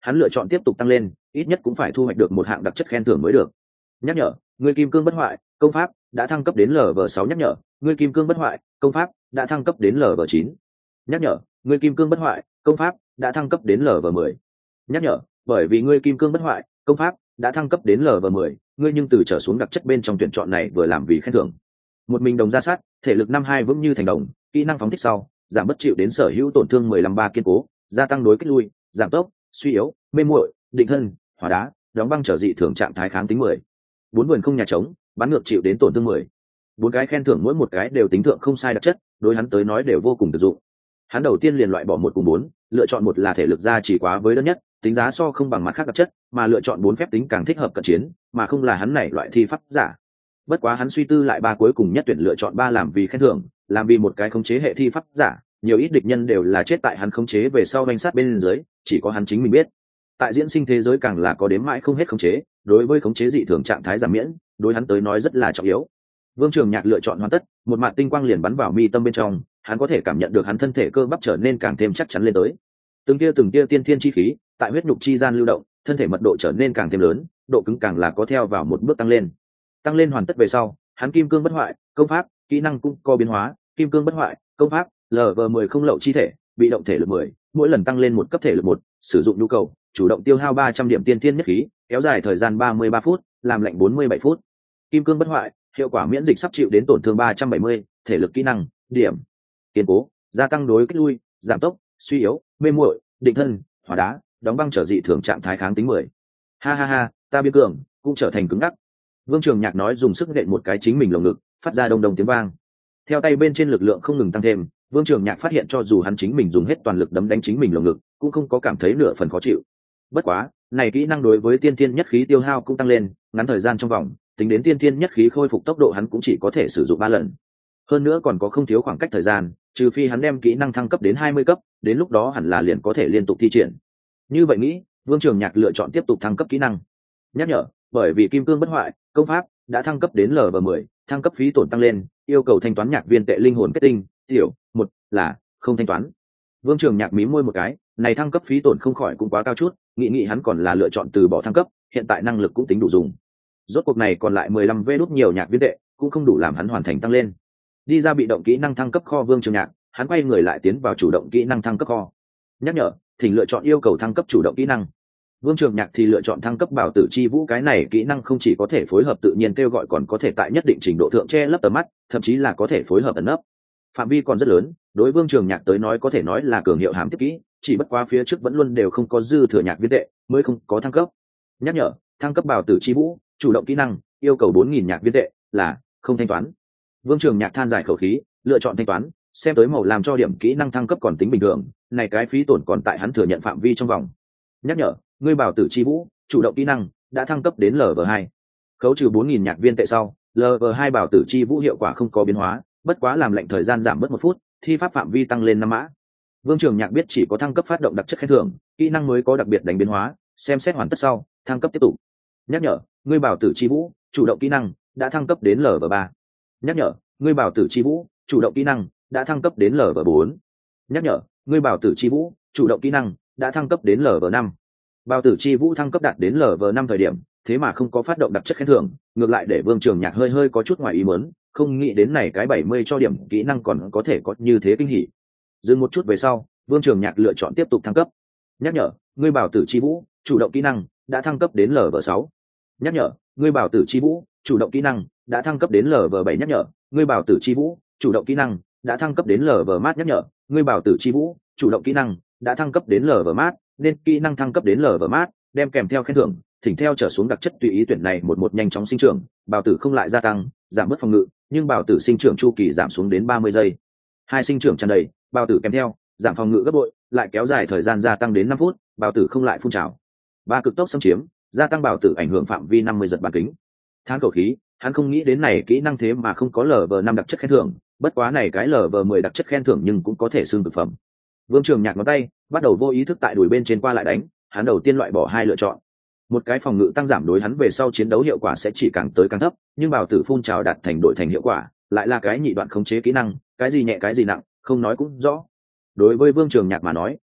S1: hắn lựa chọn tiếp tục tăng lên, ít nhất cũng phải thu hoạch được một hạng đặc chất khen thưởng mới được. Nhắc nhở, ngươi kim cương bất hoại công pháp đã thăng cấp đến lv sáu. Nhắc nhở, ngươi kim cương bất hoại công pháp đã thăng cấp đến lv chín. Nhắc nhở, ngươi kim cương bất hoại công pháp đã thăng cấp đến lv mười. Nhắc nhở, bởi vì ngươi kim cương bất hoại công pháp đã thăng cấp đến lv mười, ngươi nhưng từ trở xuống đặc chất bên trong tuyển chọn này vừa làm vì khen thưởng. Một mình đồng ra sát, thể lực năm hai vững như thành đồng, kỹ năng phóng thích sau giảm bất chịu đến sở hữu tổn thương mười lăm ba kiên cố, gia tăng đối kích lui, giảm tốc, suy yếu, mê muội, định thân, hỏa đá, đóng băng trở dị thường trạng thái kháng tính mười. Bốn vườn không nhà trống, bắn ngược chịu đến tổn thương mười. Bốn cái khen thưởng mỗi một cái đều tính thượng không sai đặc chất, đối hắn tới nói đều vô cùng thực dụng. Hắn đầu tiên liền loại bỏ một cùng bốn, lựa chọn một là thể lực gia chỉ quá với đơn nhất, tính giá so không bằng mặt khác đặc chất, mà lựa chọn bốn phép tính càng thích hợp cận chiến, mà không là hắn này loại thi pháp giả. Bất quá hắn suy tư lại ba cuối cùng nhất tuyển lựa chọn ba làm vì khen thưởng, làm vì một cái khống chế hệ thi pháp giả, nhiều ít địch nhân đều là chết tại hắn khống chế về sau banh sát bên dưới, chỉ có hắn chính mình biết. Tại diễn sinh thế giới càng là có đếm mãi không hết khống chế, đối với khống chế dị thường trạng thái giảm miễn, đối hắn tới nói rất là trọng yếu. Vương Trường Nhạc lựa chọn hoàn tất, một mạt tinh quang liền bắn vào mi tâm bên trong, hắn có thể cảm nhận được hắn thân thể cơ bắp trở nên càng thêm chắc chắn lên tới. Từng tia từng tia tiên thiên chi khí, tại huyết nhục chi gian lưu động, thân thể mật độ trở nên càng thêm lớn, độ cứng càng là có theo vào một bước tăng lên. Tăng lên hoàn tất về sau, hắn kim cương bất hoại công pháp kỹ năng cũng có biến hóa, kim cương bất hoại công pháp lv mười không lậu chi thể, bị động thể lực mười, mỗi lần tăng lên một cấp thể lực một, sử dụng nhu cầu chủ động tiêu hao ba trăm điểm tiên thiên nhất khí, kéo dài thời gian ba mươi ba phút, làm lạnh bốn mươi bảy phút. Kim cương bất hoại, hiệu quả miễn dịch sắp chịu đến tổn thương ba trăm bảy mươi, thể lực kỹ năng điểm kiên cố, gia tăng đối kích lui, giảm tốc, suy yếu, mê muội, định thân, hỏa đá, đóng băng trở dị thường trạng thái kháng tính mười. Ha ha ha, ta biến cường cũng trở thành cứng ngắc. Vương Trường Nhạc nói, dùng sức nện một cái chính mình lồng ngực, phát ra đông đông tiếng vang. Theo tay bên trên lực lượng không ngừng tăng thêm, Vương Trường Nhạc phát hiện cho dù hắn chính mình dùng hết toàn lực đấm đánh chính mình lồng ngực, cũng không có cảm thấy nửa phần khó chịu. Bất quá, này kỹ năng đối với tiên thiên nhất khí tiêu hao cũng tăng lên, ngắn thời gian trong vòng, tính đến tiên thiên nhất khí khôi phục tốc độ hắn cũng chỉ có thể sử dụng ba lần. Hơn nữa còn có không thiếu khoảng cách thời gian, trừ phi hắn đem kỹ năng thăng cấp đến hai mươi cấp, đến lúc đó hẳn là liền có thể liên tục thi triển. Như vậy nghĩ, Vương Trường Nhạc lựa chọn tiếp tục thăng cấp kỹ năng. Nhắc nhở, bởi vì kim cương bất hoại công pháp đã thăng cấp đến lv mười, thăng cấp phí tổn tăng lên, yêu cầu thanh toán nhạc viên tệ linh hồn kết tinh tiểu một là không thanh toán. Vương Trường Nhạc mí môi một cái, này thăng cấp phí tổn không khỏi cũng quá cao chút, nghĩ nghĩ hắn còn là lựa chọn từ bỏ thăng cấp, hiện tại năng lực cũng tính đủ dùng. Rốt cuộc này còn lại mười lăm vê đút nhiều nhạc viên tệ, cũng không đủ làm hắn hoàn thành tăng lên. Đi ra bị động kỹ năng thăng cấp kho Vương Trường Nhạc, hắn quay người lại tiến vào chủ động kỹ năng thăng cấp kho. Nhắc nhở, thỉnh lựa chọn yêu cầu thăng cấp chủ động kỹ năng. Vương Trường Nhạc thì lựa chọn thăng cấp bảo tử chi vũ, cái này kỹ năng không chỉ có thể phối hợp tự nhiên kêu gọi, còn có thể tại nhất định trình độ thượng che lấp tầm mắt, thậm chí là có thể phối hợp ẩn nấp. Phạm vi còn rất lớn, đối Vương Trường Nhạc tới nói có thể nói là cường hiệu hàm tiếp kỹ, chỉ bất quá phía trước vẫn luôn đều không có dư thừa nhạc viên tệ, mới không có thăng cấp. Nhắc nhở, thăng cấp bảo tử chi vũ, chủ động kỹ năng, yêu cầu bốn nghìn nhạc viên tệ, là không thanh toán. Vương Trường Nhạc than dài khẩu khí, lựa chọn thanh toán, xem tới màu làm cho điểm kỹ năng thăng cấp còn tính bình thường, này cái phí tổn còn tại hắn thừa nhận phạm vi trong vòng. Nhắc nhở, ngươi bảo tử chi vũ chủ động kỹ năng đã thăng cấp đến lv hai, khấu trừ bốn nghìn nhạc viên tệ sau, lv hai bảo tử chi vũ hiệu quả không có biến hóa, bất quá làm lệnh thời gian giảm bớt một phút, thi pháp phạm vi tăng lên năm mã. Vương Trường Nhạc biết chỉ có thăng cấp phát động đặc chất khen thưởng, kỹ năng mới có đặc biệt đánh biến hóa, xem xét hoàn tất sau thăng cấp tiếp tục. Nhắc nhở, ngươi bảo tử chi vũ chủ động kỹ năng đã thăng cấp đến lv ba. Nhắc nhở, ngươi bảo tử chi vũ chủ động kỹ năng đã thăng cấp đến lv bốn. Nhắc nhở, ngươi bảo tử chi vũ chủ động kỹ năng đã thăng cấp đến lv năm. Bảo tử chi vũ thăng cấp đạt đến lv năm thời điểm, thế mà không có phát động đặc chất khen thưởng, ngược lại để Vương Trường Nhạc hơi hơi có chút ngoài ý muốn, không nghĩ đến này cái bảy mươi cho điểm kỹ năng còn có thể có như thế kinh hỉ. Dừng một chút về sau, Vương Trường Nhạc lựa chọn tiếp tục thăng cấp. Nhắc nhở, ngươi bảo tử chi vũ chủ động kỹ năng đã thăng cấp đến lv sáu. Nhắc nhở, ngươi bảo tử chi vũ chủ động kỹ năng đã thăng cấp đến lv bảy. Nhắc nhở, ngươi bảo tử chi vũ chủ động kỹ năng đã thăng cấp đến lv mát. Nhắc nhở, ngươi bảo tử chi vũ chủ động kỹ năng đã thăng cấp đến lv mát, nên kỹ năng thăng cấp đến lv mát đem kèm theo khen thưởng, thỉnh theo trở xuống đặc chất tùy ý tuyển này một một nhanh chóng sinh trưởng, bào tử không lại gia tăng, giảm bớt phòng ngự, nhưng bào tử sinh trưởng chu kỳ giảm xuống đến ba mươi giây. Hai sinh trưởng tràn đầy, bào tử kèm theo giảm phòng ngự gấp bội, lại kéo dài thời gian gia tăng đến năm phút, bào tử không lại phun trào. Ba cực tốc xâm chiếm, gia tăng bào tử ảnh hưởng phạm vi năm mươi giật bán kính. Thang khẩu khí, hắn không nghĩ đến này kỹ năng thế mà không có lv năm đặc chất khen thưởng, bất quá này cái lv mười đặc chất khen thưởng nhưng cũng có thể xưng thực phẩm. Vương Trường Nhạc ngón tay bắt đầu vô ý thức tại đùi bên trên qua lại đánh, hắn đầu tiên loại bỏ hai lựa chọn. Một cái phòng ngự tăng giảm đối hắn về sau chiến đấu hiệu quả sẽ chỉ càng tới càng thấp, nhưng bào tử phun trào đạt thành đổi thành hiệu quả, lại là cái nhị đoạn khống chế kỹ năng, cái gì nhẹ cái gì nặng, không nói cũng rõ. Đối với Vương Trường Nhạc mà nói,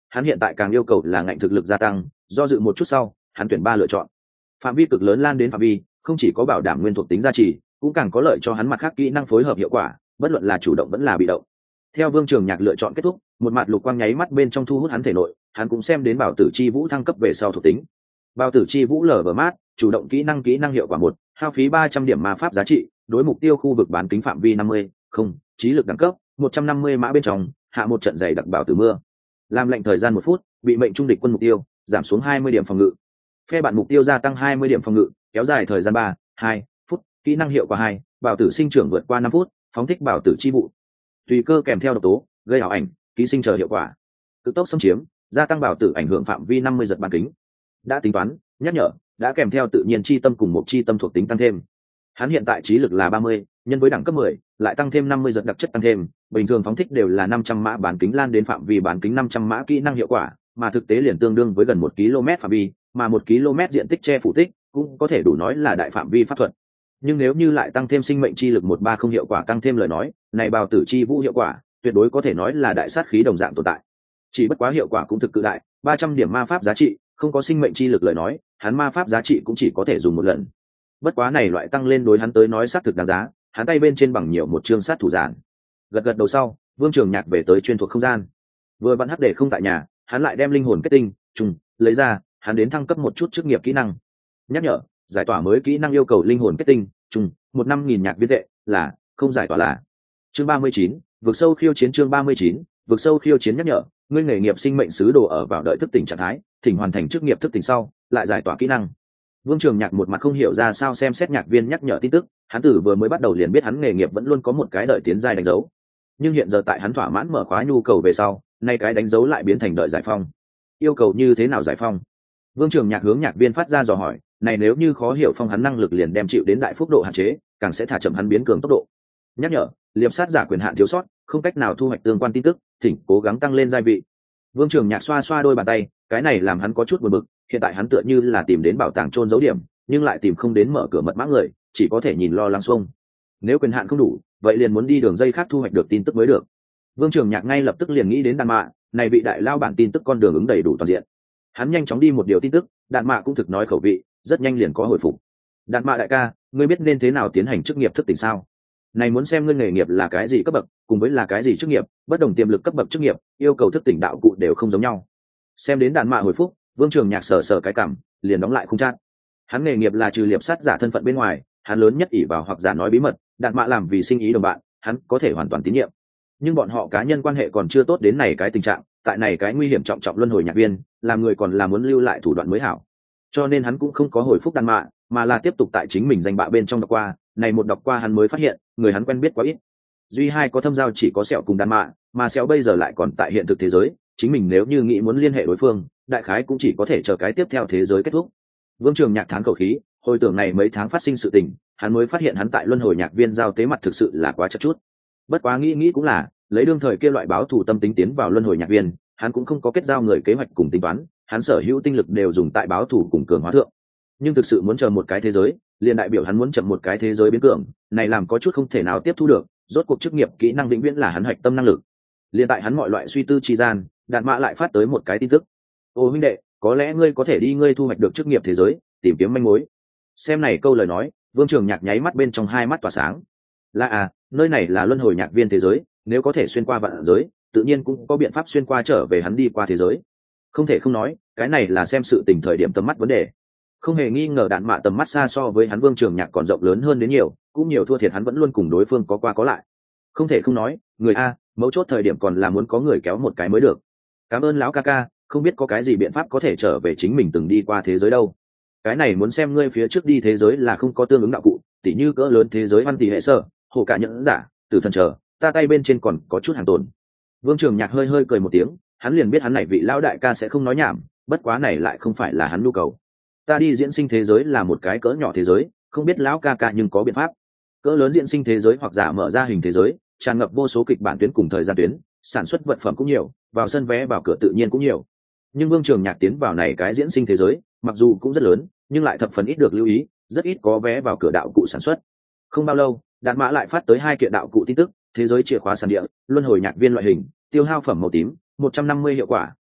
S1: hắn hiện tại càng yêu cầu là ngạnh thực lực gia tăng, do dự một chút sau hắn tuyển ba lựa chọn. Phạm vi cực lớn lan đến phạm vi không chỉ có bảo đảm nguyên thuộc tính gia trì, cũng càng có lợi cho hắn mặt khác kỹ năng phối hợp hiệu quả, bất luận là chủ động vẫn là bị động. Theo Vương Trường Nhạc lựa chọn kết thúc, một mặt lục quang nháy mắt bên trong thu hút hắn thể nội, hắn cũng xem đến bảo tử chi vũ thăng cấp về sau thuộc tính. Bảo tử chi vũ lở vở mát, chủ động kỹ năng kỹ năng hiệu quả một, hao phí ba trăm điểm ma pháp giá trị, đối mục tiêu khu vực bán kính phạm vi năm mươi, không, trí lực đẳng cấp một trăm năm mươi mã bên trong, hạ một trận dày đặc bảo tử mưa. Làm lệnh thời gian một phút, bị mệnh trung địch quân mục tiêu, giảm xuống hai mươi điểm phòng ngự. Phe bạn mục tiêu gia tăng hai mươi điểm phòng ngự, kéo dài thời gian ba, hai phút, kỹ năng hiệu quả hai, bảo tử sinh trưởng vượt qua năm phút, phóng thích bảo tử chi vụ. Tùy cơ kèm theo độc tố, gây ảo ảnh, ký sinh chờ hiệu quả. Cực tốc xâm chiếm, gia tăng bảo tử ảnh hưởng phạm vi năm mươi giật bán kính. Đã tính toán, nhắc nhở, đã kèm theo tự nhiên chi tâm cùng một chi tâm thuộc tính tăng thêm. Hắn hiện tại trí lực là ba mươi, nhân với đẳng cấp mười, lại tăng thêm năm mươi giật đặc chất tăng thêm, bình thường phóng thích đều là năm trăm mã bán kính lan đến phạm vi bán kính năm trăm mã kỹ năng hiệu quả, mà thực tế liền tương đương với gần một ki lô mét phạm vi, mà một ki lô mét diện tích che phủ tích, cũng có thể đủ nói là đại phạm vi pháp thuật. Nhưng nếu như lại tăng thêm sinh mệnh chi lực một ba không hiệu quả tăng thêm lời nói, này bào tử chi vũ hiệu quả, tuyệt đối có thể nói là đại sát khí đồng dạng tồn tại. Chỉ bất quá hiệu quả cũng thực cự đại, ba trăm điểm ma pháp giá trị, không có sinh mệnh chi lực lời nói, hắn ma pháp giá trị cũng chỉ có thể dùng một lần. Bất quá này loại tăng lên đối hắn tới nói xác thực đáng giá, hắn tay bên trên bằng nhiều một chương sát thủ giản. Gật gật đầu sau, Vương Trường Nhạc về tới chuyên thuộc không gian. Vừa bận hắc để không tại nhà, hắn lại đem linh hồn kết tinh trùng lấy ra, hắn đến thăng cấp một chút chức nghiệp kỹ năng. Nhắc nhở, giải tỏa mới kỹ năng yêu cầu linh hồn kết tinh trùng một năm nghìn nhạc viên tệ, là không giải tỏa là. Chương ba mươi chín, vực sâu khiêu chiến. Chương ba mươi chín, vực sâu khiêu chiến. Nhắc nhở, ngươi nghề nghiệp sinh mệnh sứ đồ ở vào đợi thức tỉnh trạng thái, thỉnh hoàn thành chức nghiệp thức tỉnh sau lại giải tỏa kỹ năng. Vương Trường Nhạc một mặt không hiểu ra sao xem xét nhạc viên nhắc nhở tin tức, hắn tử vừa mới bắt đầu liền biết hắn nghề nghiệp vẫn luôn có một cái đợi tiến giai đánh dấu, nhưng hiện giờ tại hắn thỏa mãn mở khóa nhu cầu về sau, nay cái đánh dấu lại biến thành đợi giải phong. Yêu cầu như thế nào giải phong? Vương Trường Nhạc hướng nhạc viên phát ra dò hỏi, này nếu như khó hiểu phong hắn năng lực liền đem chịu đến đại phúc độ hạn chế, càng sẽ thả chậm hắn biến cường tốc độ. Nhắc nhở, liệp sát giả quyền hạn thiếu sót, không cách nào thu hoạch tương quan tin tức, thỉnh cố gắng tăng lên giai vị. Vương Trường Nhạc xoa xoa đôi bàn tay, cái này làm hắn có chút buồn bực, hiện tại hắn tựa như là tìm đến bảo tàng trôn giấu điểm, nhưng lại tìm không đến mở cửa mật mã người, chỉ có thể nhìn lo lắng xuông. Nếu quyền hạn không đủ, vậy liền muốn đi đường dây khác thu hoạch được tin tức mới được. Vương Trường Nhạc ngay lập tức liền nghĩ đến đàn mạ, này vị đại lao bản tin tức con đường ứng đầy đủ toàn diện. Hắn nhanh chóng đi một điều tin tức, đàn mạ cũng thực nói khẩu vị, rất nhanh liền có hồi phục. Đàn mạ đại ca, ngươi biết nên thế nào tiến hành chức nghiệp thức tỉnh sao? Này muốn xem ngươi nghề nghiệp là cái gì cấp bậc, cùng với là cái gì chức nghiệp, bất đồng tiềm lực cấp bậc chức nghiệp, yêu cầu thức tỉnh đạo cụ đều không giống nhau. Xem đến đàn mạ hồi phục, Vương Trường Nhạc sờ sờ cái cằm, liền đóng lại khung chat. Hắn nghề nghiệp là trừ liệp sát giả thân phận bên ngoài, hắn lớn nhất ỷ vào hoặc giả nói bí mật, đàn mạ làm vì sinh ý đồng bạn, hắn có thể hoàn toàn tín nhiệm. Nhưng bọn họ cá nhân quan hệ còn chưa tốt đến này cái tình trạng, tại này cái nguy hiểm trọng trọng luân hồi nhạc viên, làm người còn là muốn lưu lại thủ đoạn mới hảo. Cho nên hắn cũng không có hồi phục đàn mạ, mà là tiếp tục tại chính mình danh bạ bên trong đọc qua, này một đọc qua hắn mới phát hiện, người hắn quen biết quá ít. Duy hai có thâm giao chỉ có Sẹo cùng đàn mạ, mà Sẹo bây giờ lại còn tại hiện thực thế giới, chính mình nếu như nghĩ muốn liên hệ đối phương, đại khái cũng chỉ có thể chờ cái tiếp theo thế giới kết thúc. Vương Trường Nhạc thán khẩu khí, hồi tưởng này mấy tháng phát sinh sự tình, hắn mới phát hiện hắn tại luân hồi nhạc viên giao tế mặt thực sự là quá chật chút. Bất quá nghĩ nghĩ cũng là, lấy đương thời kia loại báo thù tâm tính tiến vào luân hồi nhạc viên, hắn cũng không có kết giao người kế hoạch cùng tính toán, hắn sở hữu tinh lực đều dùng tại báo thù cùng cường hóa thượng. Nhưng thực sự muốn chờ một cái thế giới, liền đại biểu hắn muốn chậm một cái thế giới biến cường, này làm có chút không thể nào tiếp thu được, rốt cuộc chức nghiệp kỹ năng vĩnh viễn là hắn hoạch tâm năng lực. Liên tại hắn mọi loại suy tư chi gian, Đạn Mã lại phát tới một cái tin tức. Ô huynh đệ, có lẽ ngươi có thể đi ngươi thu hoạch được chức nghiệp thế giới, tìm kiếm manh mối. Xem này câu lời nói, Vương Trường Nhạc nháy mắt bên trong hai mắt tỏa sáng. Là à, nơi này là luân hồi nhạc viên thế giới, nếu có thể xuyên qua vạn giới, tự nhiên cũng có biện pháp xuyên qua trở về hắn đi qua thế giới. Không thể không nói, cái này là xem sự tình thời điểm tầm mắt vấn đề. Không hề nghi ngờ Đạn Mã tầm mắt xa so với hắn Vương Trường Nhạc còn rộng lớn hơn đến nhiều, cũng nhiều thua thiệt hắn vẫn luôn cùng đối phương có qua có lại. Không thể không nói, người a, mấu chốt thời điểm còn là muốn có người kéo một cái mới được. Cảm ơn lão ca ca, không biết có cái gì biện pháp có thể trở về chính mình từng đi qua thế giới đâu. Cái này muốn xem ngươi phía trước đi thế giới là không có tương ứng đạo cụ, tỉ như cỡ lớn thế giới văn tỷ hệ sơ, hồ cả nhẫn giả, tử thần chờ, ta tay bên trên còn có chút hàng tồn. Vương Trường Nhạc hơi hơi cười một tiếng, hắn liền biết hắn này vị lão đại ca sẽ không nói nhảm, bất quá này lại không phải là hắn nhu cầu. Ta đi diễn sinh thế giới là một cái cỡ nhỏ thế giới, không biết lão ca ca nhưng có biện pháp. Cỡ lớn diễn sinh thế giới hoặc giả mở ra hình thế giới, tràn ngập vô số kịch bản tuyến cùng thời gian tuyến, sản xuất vật phẩm cũng nhiều, vào sân vé vào cửa tự nhiên cũng nhiều. Nhưng Vương Trường Nhạc tiến vào này cái diễn sinh thế giới, mặc dù cũng rất lớn, nhưng lại thập phần ít được lưu ý, rất ít có vé vào cửa đạo cụ sản xuất. Không bao lâu, Đạn Mã lại phát tới hai kiện đạo cụ tin tức, thế giới chìa khóa sản địa, luân hồi nhạc viên loại hình, tiêu hao phẩm màu tím, một trăm năm mươi hiệu quả,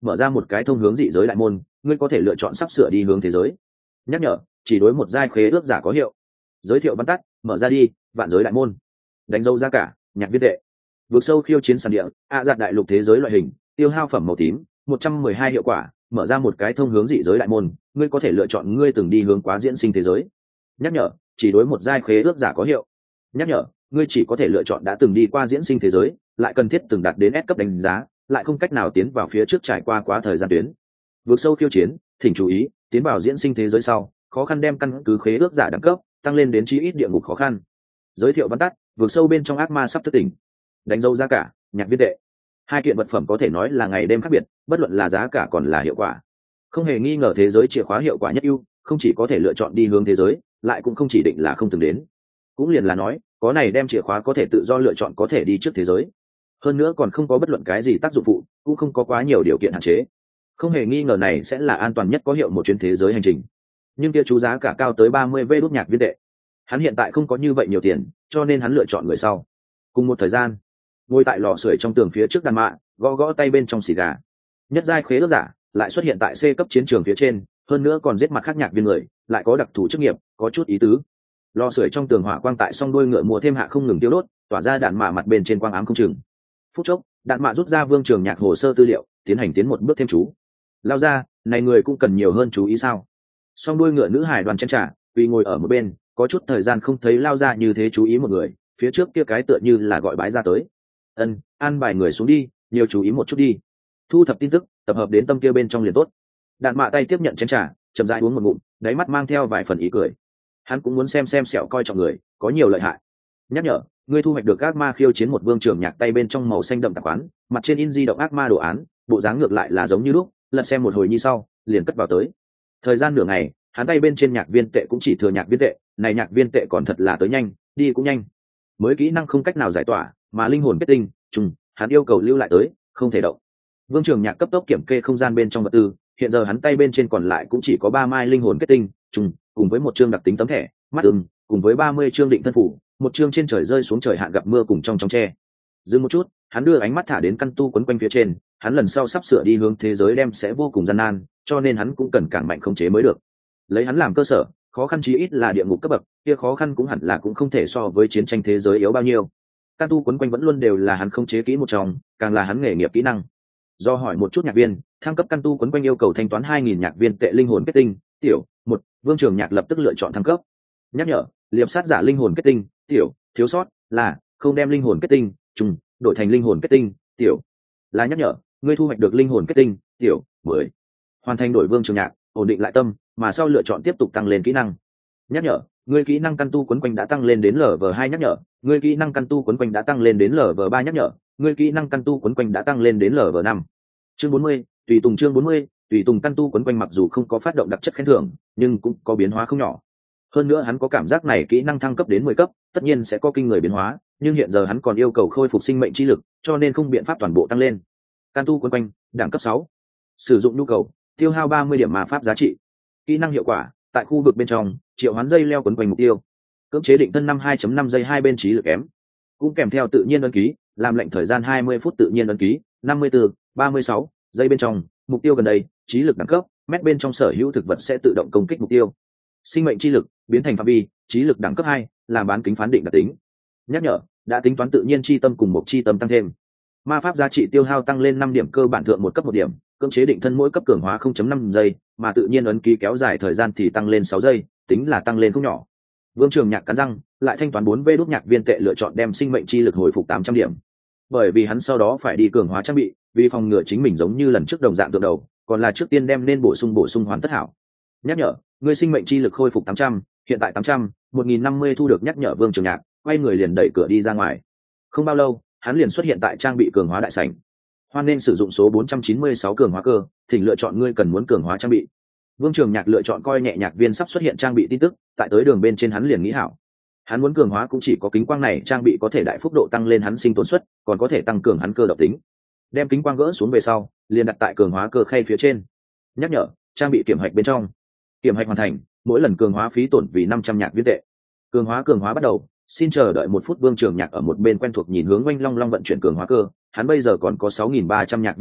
S1: mở ra một cái thông hướng dị giới đại môn, ngươi có thể lựa chọn sắp sửa đi hướng thế giới. Nhắc nhở, chỉ đối một giai khế ước giả có hiệu. Giới thiệu văn tắt, mở ra đi, vạn giới đại môn. Đánh dấu giá cả, nhạc viên tệ. Vượt sâu khiêu chiến sàn địa, ạ dạt đại lục thế giới loại hình, tiêu hao phẩm màu tím, một trăm mười hai hiệu quả, mở ra một cái thông hướng dị giới đại môn, ngươi có thể lựa chọn ngươi từng đi hướng quá diễn sinh thế giới. Nhắc nhở, chỉ đối một giai khế ước giả có hiệu. Nhắc nhở, ngươi chỉ có thể lựa chọn đã từng đi qua diễn sinh thế giới, lại cần thiết từng đạt đến S cấp đánh giá, lại không cách nào tiến vào phía trước trải qua quá thời gian tuyến. Vượt sâu khiêu chiến, thỉnh chú ý, tiến vào diễn sinh thế giới sau, khó khăn đem căn cứ khế ước giả đẳng cấp tăng lên đến chí ít địa ngục khó khăn. Giới thiệu văn tắt, vượt sâu bên trong ác ma sắp thức tỉnh. Đánh dấu giá cả, nhạc viên tệ. Hai kiện vật phẩm có thể nói là ngày đêm khác biệt, bất luận là giá cả còn là hiệu quả. Không hề nghi ngờ thế giới chìa khóa hiệu quả nhất ưu, không chỉ có thể lựa chọn đi hướng thế giới, lại cũng không chỉ định là không từng đến. Cũng liền là nói, có này đem chìa khóa có thể tự do lựa chọn có thể đi trước thế giới. Hơn nữa còn không có bất luận cái gì tác dụng phụ, cũng không có quá nhiều điều kiện hạn chế. Không hề nghi ngờ này sẽ là an toàn nhất có hiệu một chuyến thế giới hành trình. Nhưng kia chú giá cả cao tới ba mươi vê đốt nhạc viên tệ. Hắn hiện tại không có như vậy nhiều tiền, cho nên hắn lựa chọn người sau. Cùng một thời gian, ngồi tại lò sưởi trong tường phía trước đàn mạ, gõ gõ tay bên trong xì gà. Nhất giai khế ước giả lại xuất hiện tại C cấp chiến trường phía trên, hơn nữa còn giết mặt khác nhạc viên người, lại có đặc thù chức nghiệp, có chút ý tứ. Lò sưởi trong tường hỏa quang tại song đuôi ngựa mùa thêm hạ không ngừng tiêu đốt, tỏa ra đạn mạ mặt bên trên quang ám không chừng. Phút chốc, đạn mạ rút ra Vương Trường Nhạc hồ sơ tư liệu, tiến hành tiến một bước thêm chú. Lao ra, này người cũng cần nhiều hơn chú ý sao? Song đuôi ngựa nữ hải đoàn chén trà, vì ngồi ở một bên, có chút thời gian không thấy Lao ra như thế chú ý một người, phía trước kia cái tựa như là gọi bái ra tới. Ân, an bài người xuống đi, nhiều chú ý một chút đi. Thu thập tin tức, tập hợp đến tâm kia bên trong liền tốt. Đạn mạ tay tiếp nhận chén trà, chậm rãi uống một ngụm, đáy mắt mang theo vài phần ý cười. Hắn cũng muốn xem xem sẹo coi trọng người, có nhiều lợi hại. Nhắc nhở, ngươi thu hoạch được ác ma khiêu chiến một Vương Trường Nhạc tay bên trong màu xanh đậm tạp quán, mặt trên in di động ác ma đồ án, bộ dáng ngược lại là giống như lúc, lật xem một hồi như sau, liền cất vào tới. Thời gian nửa ngày, hắn tay bên trên nhạc viên tệ cũng chỉ thừa nhạc viên tệ, này nhạc viên tệ còn thật là tới nhanh, đi cũng nhanh. Mới kỹ năng không cách nào giải tỏa, mà linh hồn kết tinh, trùng, hắn yêu cầu lưu lại tới, không thể động. Vương Trường Nhạc cấp tốc kiểm kê không gian bên trong vật tư, hiện giờ hắn tay bên trên còn lại cũng chỉ có ba mai linh hồn kết tinh, trùng, cùng với một chương đặc tính tấm thẻ, mắt ưng, cùng với ba mươi chương định thân phủ, một chương trên trời rơi xuống trời hạn gặp mưa cùng trong trong tre. Dừng một chút, hắn đưa ánh mắt thả đến căn tu quấn quanh phía trên, hắn lần sau sắp sửa đi hướng thế giới đem sẽ vô cùng gian nan, cho nên hắn cũng cần càng mạnh khống chế mới được. Lấy hắn làm cơ sở, khó khăn chí ít là địa ngục cấp bậc, kia khó khăn cũng hẳn là cũng không thể so với chiến tranh thế giới yếu bao nhiêu. Căn tu quấn quanh vẫn luôn đều là hắn khống chế kỹ một trong, càng là hắn nghề nghiệp kỹ năng. Do hỏi một chút nhạc viên, thăng cấp căn tu quấn quanh yêu cầu thanh toán hai nghìn nhạc viên tệ linh hồn kết tinh, tiểu, một, Vương Trường Nhạc lập tức lựa chọn thăng cấp. Nhắc nhở, liệp sát giả linh hồn kết tinh, tiểu, thiếu sót là không đem linh hồn kết tinh, trùng, đổi thành linh hồn kết tinh, tiểu. Là nhắc nhở, ngươi thu hoạch được linh hồn kết tinh, tiểu, mười. Hoàn thành đổi Vương Trường Nhạc, ổn định lại tâm, mà sau lựa chọn tiếp tục tăng lên kỹ năng. Nhắc nhở, ngươi kỹ năng căn tu quấn quanh đã tăng lên đến lv hai. Nhắc nhở, ngươi kỹ năng căn tu quấn quanh đã tăng lên đến lv ba. Nhắc nhở, ngươi kỹ năng căn tu quấn quanh đã tăng lên đến lv năm. Chương bốn mươi, tùy tùng chương bốn mươi, tùy tùng căn tu quấn quanh mặc dù không có phát động đặc chất khen thưởng, nhưng cũng có biến hóa không nhỏ. Hơn nữa hắn có cảm giác này kỹ năng thăng cấp đến mười cấp, tất nhiên sẽ có kinh người biến hóa, nhưng hiện giờ hắn còn yêu cầu khôi phục sinh mệnh chi lực, cho nên không biện pháp toàn bộ tăng lên. Căn tu quấn quanh, đẳng cấp sáu. Sử dụng nhu cầu, tiêu hao ba mươi điểm ma pháp giá trị. Kỹ năng hiệu quả, tại khu vực bên trong, triệu hoán dây leo quấn quanh mục tiêu. Cưỡng chế định thân năm hai chấm năm giây hai bên trí lực kém. Cũng kèm theo tự nhiên ấn ký, làm lệnh thời gian hai mươi phút tự nhiên ấn ký, năm mươi tư, ba mươi sáu giây bên trong, mục tiêu gần đây, trí lực đẳng cấp, mét bên trong sở hữu thực vật sẽ tự động công kích mục tiêu. Sinh mệnh chi lực biến thành phạm vi, trí lực đẳng cấp hai, làm bán kính phán định đặc tính. Nhắc nhở, đã tính toán tự nhiên chi tâm cùng một chi tâm tăng thêm. Ma pháp giá trị tiêu hao tăng lên năm điểm cơ bản thượng một cấp một điểm, cưỡng chế định thân mỗi cấp cường hóa không chấm năm giây, mà tự nhiên ấn ký kéo dài thời gian thì tăng lên sáu giây, tính là tăng lên không nhỏ. Vương Trường Nhạc cắn răng, lại thanh toán bốn vê đốt nhạc viên tệ lựa chọn đem sinh mệnh chi lực hồi phục tám trăm điểm. Bởi vì hắn sau đó phải đi cường hóa trang bị, vì phòng ngừa chính mình giống như lần trước đồng dạng tượng đầu, còn là trước tiên đem nên bổ sung bổ sung hoàn tất hảo. Nhắc nhở, ngươi sinh mệnh chi lực khôi phục tám trăm, hiện tại tám trăm, một nghìn năm mươi thu được nhắc nhở Vương Trường Nhạc, quay người liền đẩy cửa đi ra ngoài. Không bao lâu, hắn liền xuất hiện tại trang bị cường hóa đại sảnh. Hoan nên sử dụng số bốn trăm chín mươi sáu cường hóa cơ, thỉnh lựa chọn ngươi cần muốn cường hóa trang bị. Vương Trường Nhạc lựa chọn coi nhẹ nhạc viên sắp xuất hiện trang bị tin tức, tại tới đường bên trên hắn liền nghĩ hảo. Hắn muốn cường hóa cũng chỉ có kính quang này trang bị có thể đại phúc độ tăng lên hắn sinh tốn suất, còn có thể tăng cường hắn cơ độc tính. Đem kính quang gỡ xuống về sau, liền đặt tại cường hóa cơ khay phía trên. Nhắc nhở, trang bị kiểm hạch bên trong. Kiểm hạch hoàn thành, mỗi lần cường hóa phí tổn vì năm trăm nhạc viên tệ. Cường hóa cường hóa bắt đầu, xin chờ đợi một phút. Vương Trường Nhạc ở một bên quen thuộc nhìn hướng Oanh Long Long vận chuyển cường hóa cơ, hắn bây giờ còn có sáu nghìn ba trăm nhạc viên tệ,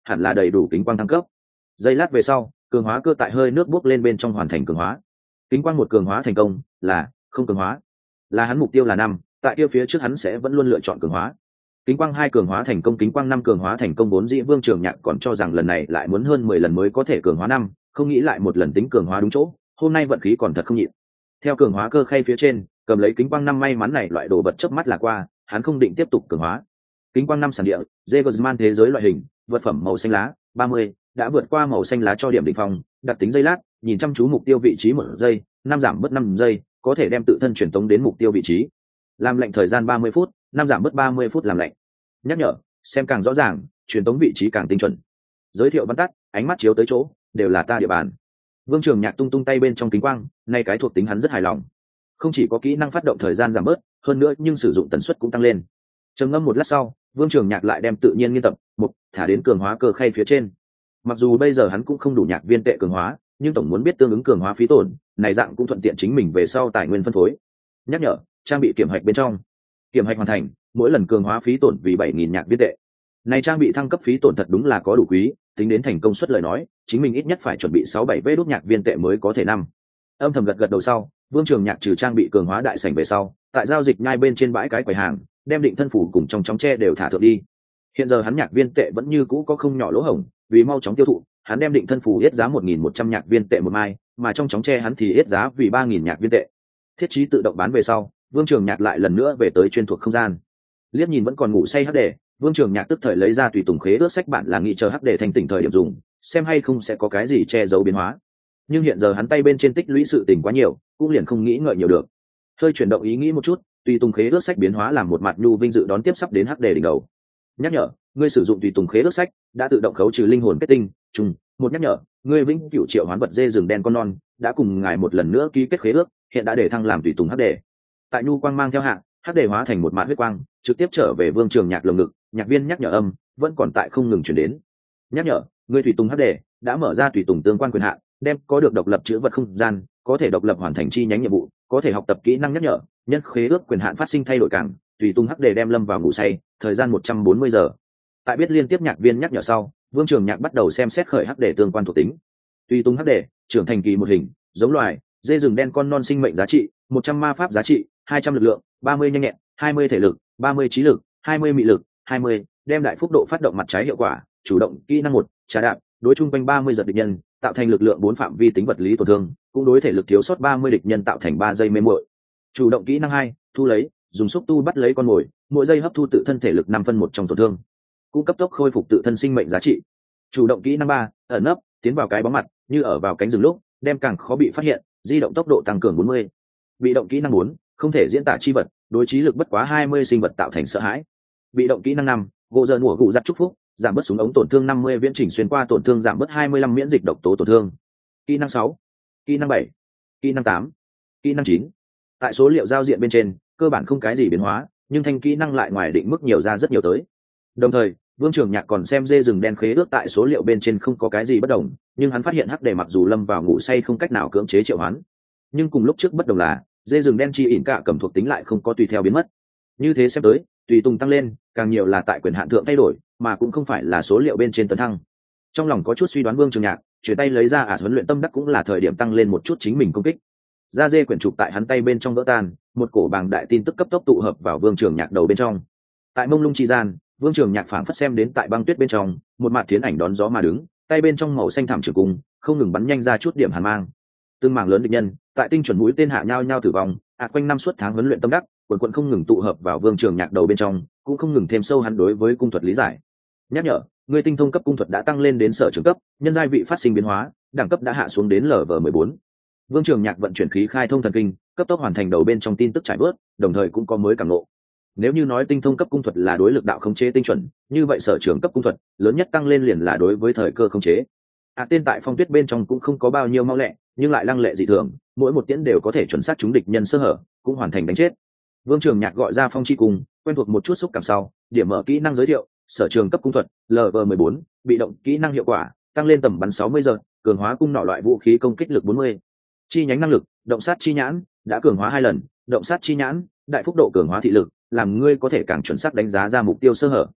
S1: hẳn là đầy đủ kính quang thăng cấp. Giây lát về sau, cường hóa cơ tại hơi nước bốc lên bên trong hoàn thành cường hóa. Kính quang một cường hóa thành công, là không cường hóa. Là hắn mục tiêu là năm, tại kia phía trước hắn sẽ vẫn luôn lựa chọn cường hóa. Kính quang hai cường hóa thành công, kính quang năm cường hóa thành công, vốn dĩ Vương Trường Nhạc còn cho rằng lần này lại muốn hơn mười lần mới có thể cường hóa năm, không nghĩ lại một lần tính cường hóa đúng chỗ, hôm nay vận khí còn thật không nhịn. Theo cường hóa cơ khay phía trên, cầm lấy kính quang năm may mắn này loại đồ vật chớp mắt là qua, hắn không định tiếp tục cường hóa. Kính quang năm sản địa, Zegersman thế giới loại hình, vật phẩm màu xanh lá, ba mươi, đã vượt qua màu xanh lá cho điểm đỉnh phong, đặt tính giây lát, nhìn chăm chú mục tiêu vị trí một giây, năm giảm bớt năm giây, có thể đem tự thân truyền tống đến mục tiêu vị trí. Làm lệnh thời gian ba mươi phút, năm giảm bớt ba mươi phút làm lệnh. Nhắc nhở, xem càng rõ ràng, truyền tống vị trí càng tinh chuẩn. Giới thiệu văn tắt, ánh mắt chiếu tới chỗ, đều là ta địa bàn. Vương Trường Nhạc tung tung tay bên trong kính quang, nay cái thuộc tính hắn rất hài lòng. Không chỉ có kỹ năng phát động thời gian giảm bớt, hơn nữa nhưng sử dụng tần suất cũng tăng lên. Trầm ngâm một lát sau, Vương Trường Nhạc lại đem tự nhiên nghiên tập một thả đến cường hóa cơ khay phía trên. Mặc dù bây giờ hắn cũng không đủ nhạc viên tệ cường hóa, nhưng tổng muốn biết tương ứng cường hóa phí tổn, này dạng cũng thuận tiện chính mình về sau tài nguyên phân phối. Nhắc nhở, trang bị kiểm hạch bên trong. Kiểm hạch hoàn thành, mỗi lần cường hóa phí tổn vì bảy nghìn nhạc viên tệ. Này trang bị thăng cấp phí tổn thật đúng là có đủ quý, tính đến thành công suất lời nói, chính mình ít nhất phải chuẩn bị sáu bảy vé đốt nhạc viên tệ mới có thể năm. Âm thầm gật gật đầu sau, Vương Trường Nhạc trừ trang bị cường hóa đại sảnh về sau, tại giao dịch nhai bên trên bãi cái quầy hàng, đem định thân phủ cùng trong chóng tre đều thả thượng đi. Hiện giờ hắn nhạc viên tệ vẫn như cũ có không nhỏ lỗ hổng, vì mau chóng tiêu thụ, hắn đem định thân phủ yết giá một nghìn một trăm nhạc viên tệ một mai, mà trong chóng tre hắn thì yết giá vì ba nghìn nhạc viên tệ. Thiết trí tự động bán về sau, Vương Trường Nhạc lại lần nữa về tới chuyên thuộc không gian. Liếc nhìn vẫn còn ngủ say hắc đề, Vương Trường Nhạc tức thời lấy ra tùy tùng khế ước sách bản là nghĩ chờ hắc đề thành tỉnh thời điểm dùng, xem hay không sẽ có cái gì che giấu biến hóa. Nhưng hiện giờ hắn tay bên trên tích lũy sự tình quá nhiều, cũng liền không nghĩ ngợi nhiều được. Hơi chuyển động ý nghĩ một chút, tùy tùng khế ước sách biến hóa làm một mặt nhu vinh dự đón tiếp sắp đến hắc đề đỉnh đầu. Nhắc nhở, ngươi sử dụng tùy tùng khế ước sách đã tự động khấu trừ linh hồn kết tinh trùng. Một nhắc nhở, ngươi vĩnh cửu triệu hoán vật dê rừng đen con non đã cùng ngài một lần nữa ký kết khế ước, hiện đã để thăng làm tùy tùng hắc đề. Tại nhu quang mang theo hạng, hắc đề hóa thành một mạt huyết quang, trực tiếp trở về Vương Trường Nhạc lồng ngực. Nhạc viên nhắc nhở âm vẫn còn tại không ngừng chuyển đến. Nhắc nhở, ngươi tùy tùng hắc đề đã mở ra tùy tùng tương quan quyền hạn, đem có được độc lập chữ vật không gian, có thể độc lập hoàn thành chi nhánh nhiệm vụ, có thể học tập kỹ năng nhắc nhở. Nhân khế ước quyền hạn phát sinh thay đổi càng, tùy tùng hắc đề đem lâm vào ngủ say, thời gian một trăm bốn mươi giờ. Tại biết liên tiếp nhạc viên nhắc nhở sau, Vương Trường Nhạc bắt đầu xem xét khởi hắc đề tương quan thuộc tính. Tùy tùng hắc đề, trưởng thành kỳ một hình, giống loài, dê rừng đen con non sinh mệnh giá trị, một trăm ma pháp giá trị, hai trăm lực lượng, ba mươi nhanh nhẹn, hai mươi thể lực, ba mươi trí lực, hai mươi mị lực, hai mươi, đem đại phúc độ phát động mặt trái hiệu quả, chủ động kỹ năng một, trà đạp, đối trung quanh ba mươi giật địch nhân, tạo thành lực lượng bốn phạm vi tính vật lý tổn thương, cũng đối thể lực thiếu sót ba mươi địch nhân tạo thành ba giây mê muội. Chủ động kỹ năng hai, thu lấy, dùng xúc tu bắt lấy con mồi, mỗi giây hấp thu tự thân thể lực năm phân một trong tổn thương, cũng cấp tốc khôi phục tự thân sinh mệnh giá trị. Chủ động kỹ năng ba, ẩn nấp, tiến vào cái bóng mặt, như ở vào cánh rừng lúc, đem càng khó bị phát hiện, di động tốc độ tăng cường bốn mươi. Bị động kỹ năng bốn, không thể diễn tả chi vật, đối trí lực bất quá hai mươi sinh vật tạo thành sợ hãi. Bị động kỹ năng năm, gỗ dần mùa gụ giặt chúc phúc, giảm bớt súng ống tổn thương năm mươi, viễn chỉnh xuyên qua tổn thương giảm bớt hai mươi lăm, miễn dịch độc tố tổn thương. Kỹ năng sáu, kỹ năng bảy, kỹ năng tám, kỹ năng chín. Tại số liệu giao diện bên trên, cơ bản không cái gì biến hóa, nhưng thanh kỹ năng lại ngoài định mức nhiều ra rất nhiều tới. Đồng thời, Vương Trường Nhạc còn xem dê rừng đen khế ước tại số liệu bên trên không có cái gì bất đồng, nhưng hắn phát hiện hắc đề mặc dù lâm vào ngủ say không cách nào cưỡng chế triệu hoán, nhưng cùng lúc trước bất đồng là dê rừng đen chi ỉn cả cầm thuộc tính lại không có tùy theo biến mất. Như thế xem tới, tùy tùng tăng lên, càng nhiều là tại quyền hạn thượng thay đổi, mà cũng không phải là số liệu bên trên tấn thăng. Trong lòng có chút suy đoán, Vương Trường Nhạc chuyển tay lấy ra ả huấn luyện tâm đắc cũng là thời điểm tăng lên một chút chính mình công kích. Ra dê quyển trục tại hắn tay bên trong vỡ tan, một cổ bàng đại tin tức cấp tốc tụ hợp vào Vương Trường Nhạc đầu bên trong. Tại mông lung chi gian, Vương Trường Nhạc phảng phất xem đến tại băng tuyết bên trong, một mặt thiến ảnh đón gió mà đứng, tay bên trong màu xanh thảm trường cung, không ngừng bắn nhanh ra chút điểm hàn mang. Tương mảng lớn địch nhân, tại tinh chuẩn mũi tên hạ nhau nhau tử vong, ạt quanh năm suốt tháng huấn luyện tâm đắc, quần quần không ngừng tụ hợp vào Vương Trường Nhạc đầu bên trong, cũng không ngừng thêm sâu hắn đối với cung thuật lý giải. Nhắc nhở, người tinh thông cấp cung thuật đã tăng lên đến sở trường cấp, nhân giai vị phát sinh biến hóa, đẳng cấp đã hạ xuống đến L V mười bốn. Vương Trường Nhạc vận chuyển khí khai thông thần kinh, cấp tốc hoàn thành đầu bên trong tin tức trải bớt, đồng thời cũng có mới cảm ngộ. Nếu như nói tinh thông cấp cung thuật là đối lực đạo khống chế tinh chuẩn, như vậy sở trường cấp cung thuật lớn nhất tăng lên liền là đối với thời cơ khống chế. À, tên tại phong tuyết bên trong cũng không có bao nhiêu mau lẹ, nhưng lại lăng lệ dị thường, mỗi một tiễn đều có thể chuẩn xác trúng địch nhân sơ hở, cũng hoàn thành đánh chết. Vương Trường Nhạc gọi ra phong chi cung, quen thuộc một chút xúc cảm sau, điểm mở kỹ năng giới thiệu, sở trường cấp cung thuật, L V mười bốn, bị động kỹ năng hiệu quả, tăng lên tầm bắn sáu mươi giờ, cường hóa cung nỏ loại vũ khí công kích lực bốn mươi. Chi nhánh năng lực, động sát chi nhãn, đã cường hóa hai lần, động sát chi nhãn, đại phúc độ cường hóa thị lực, làm ngươi có thể càng chuẩn xác đánh giá ra mục tiêu sơ hở.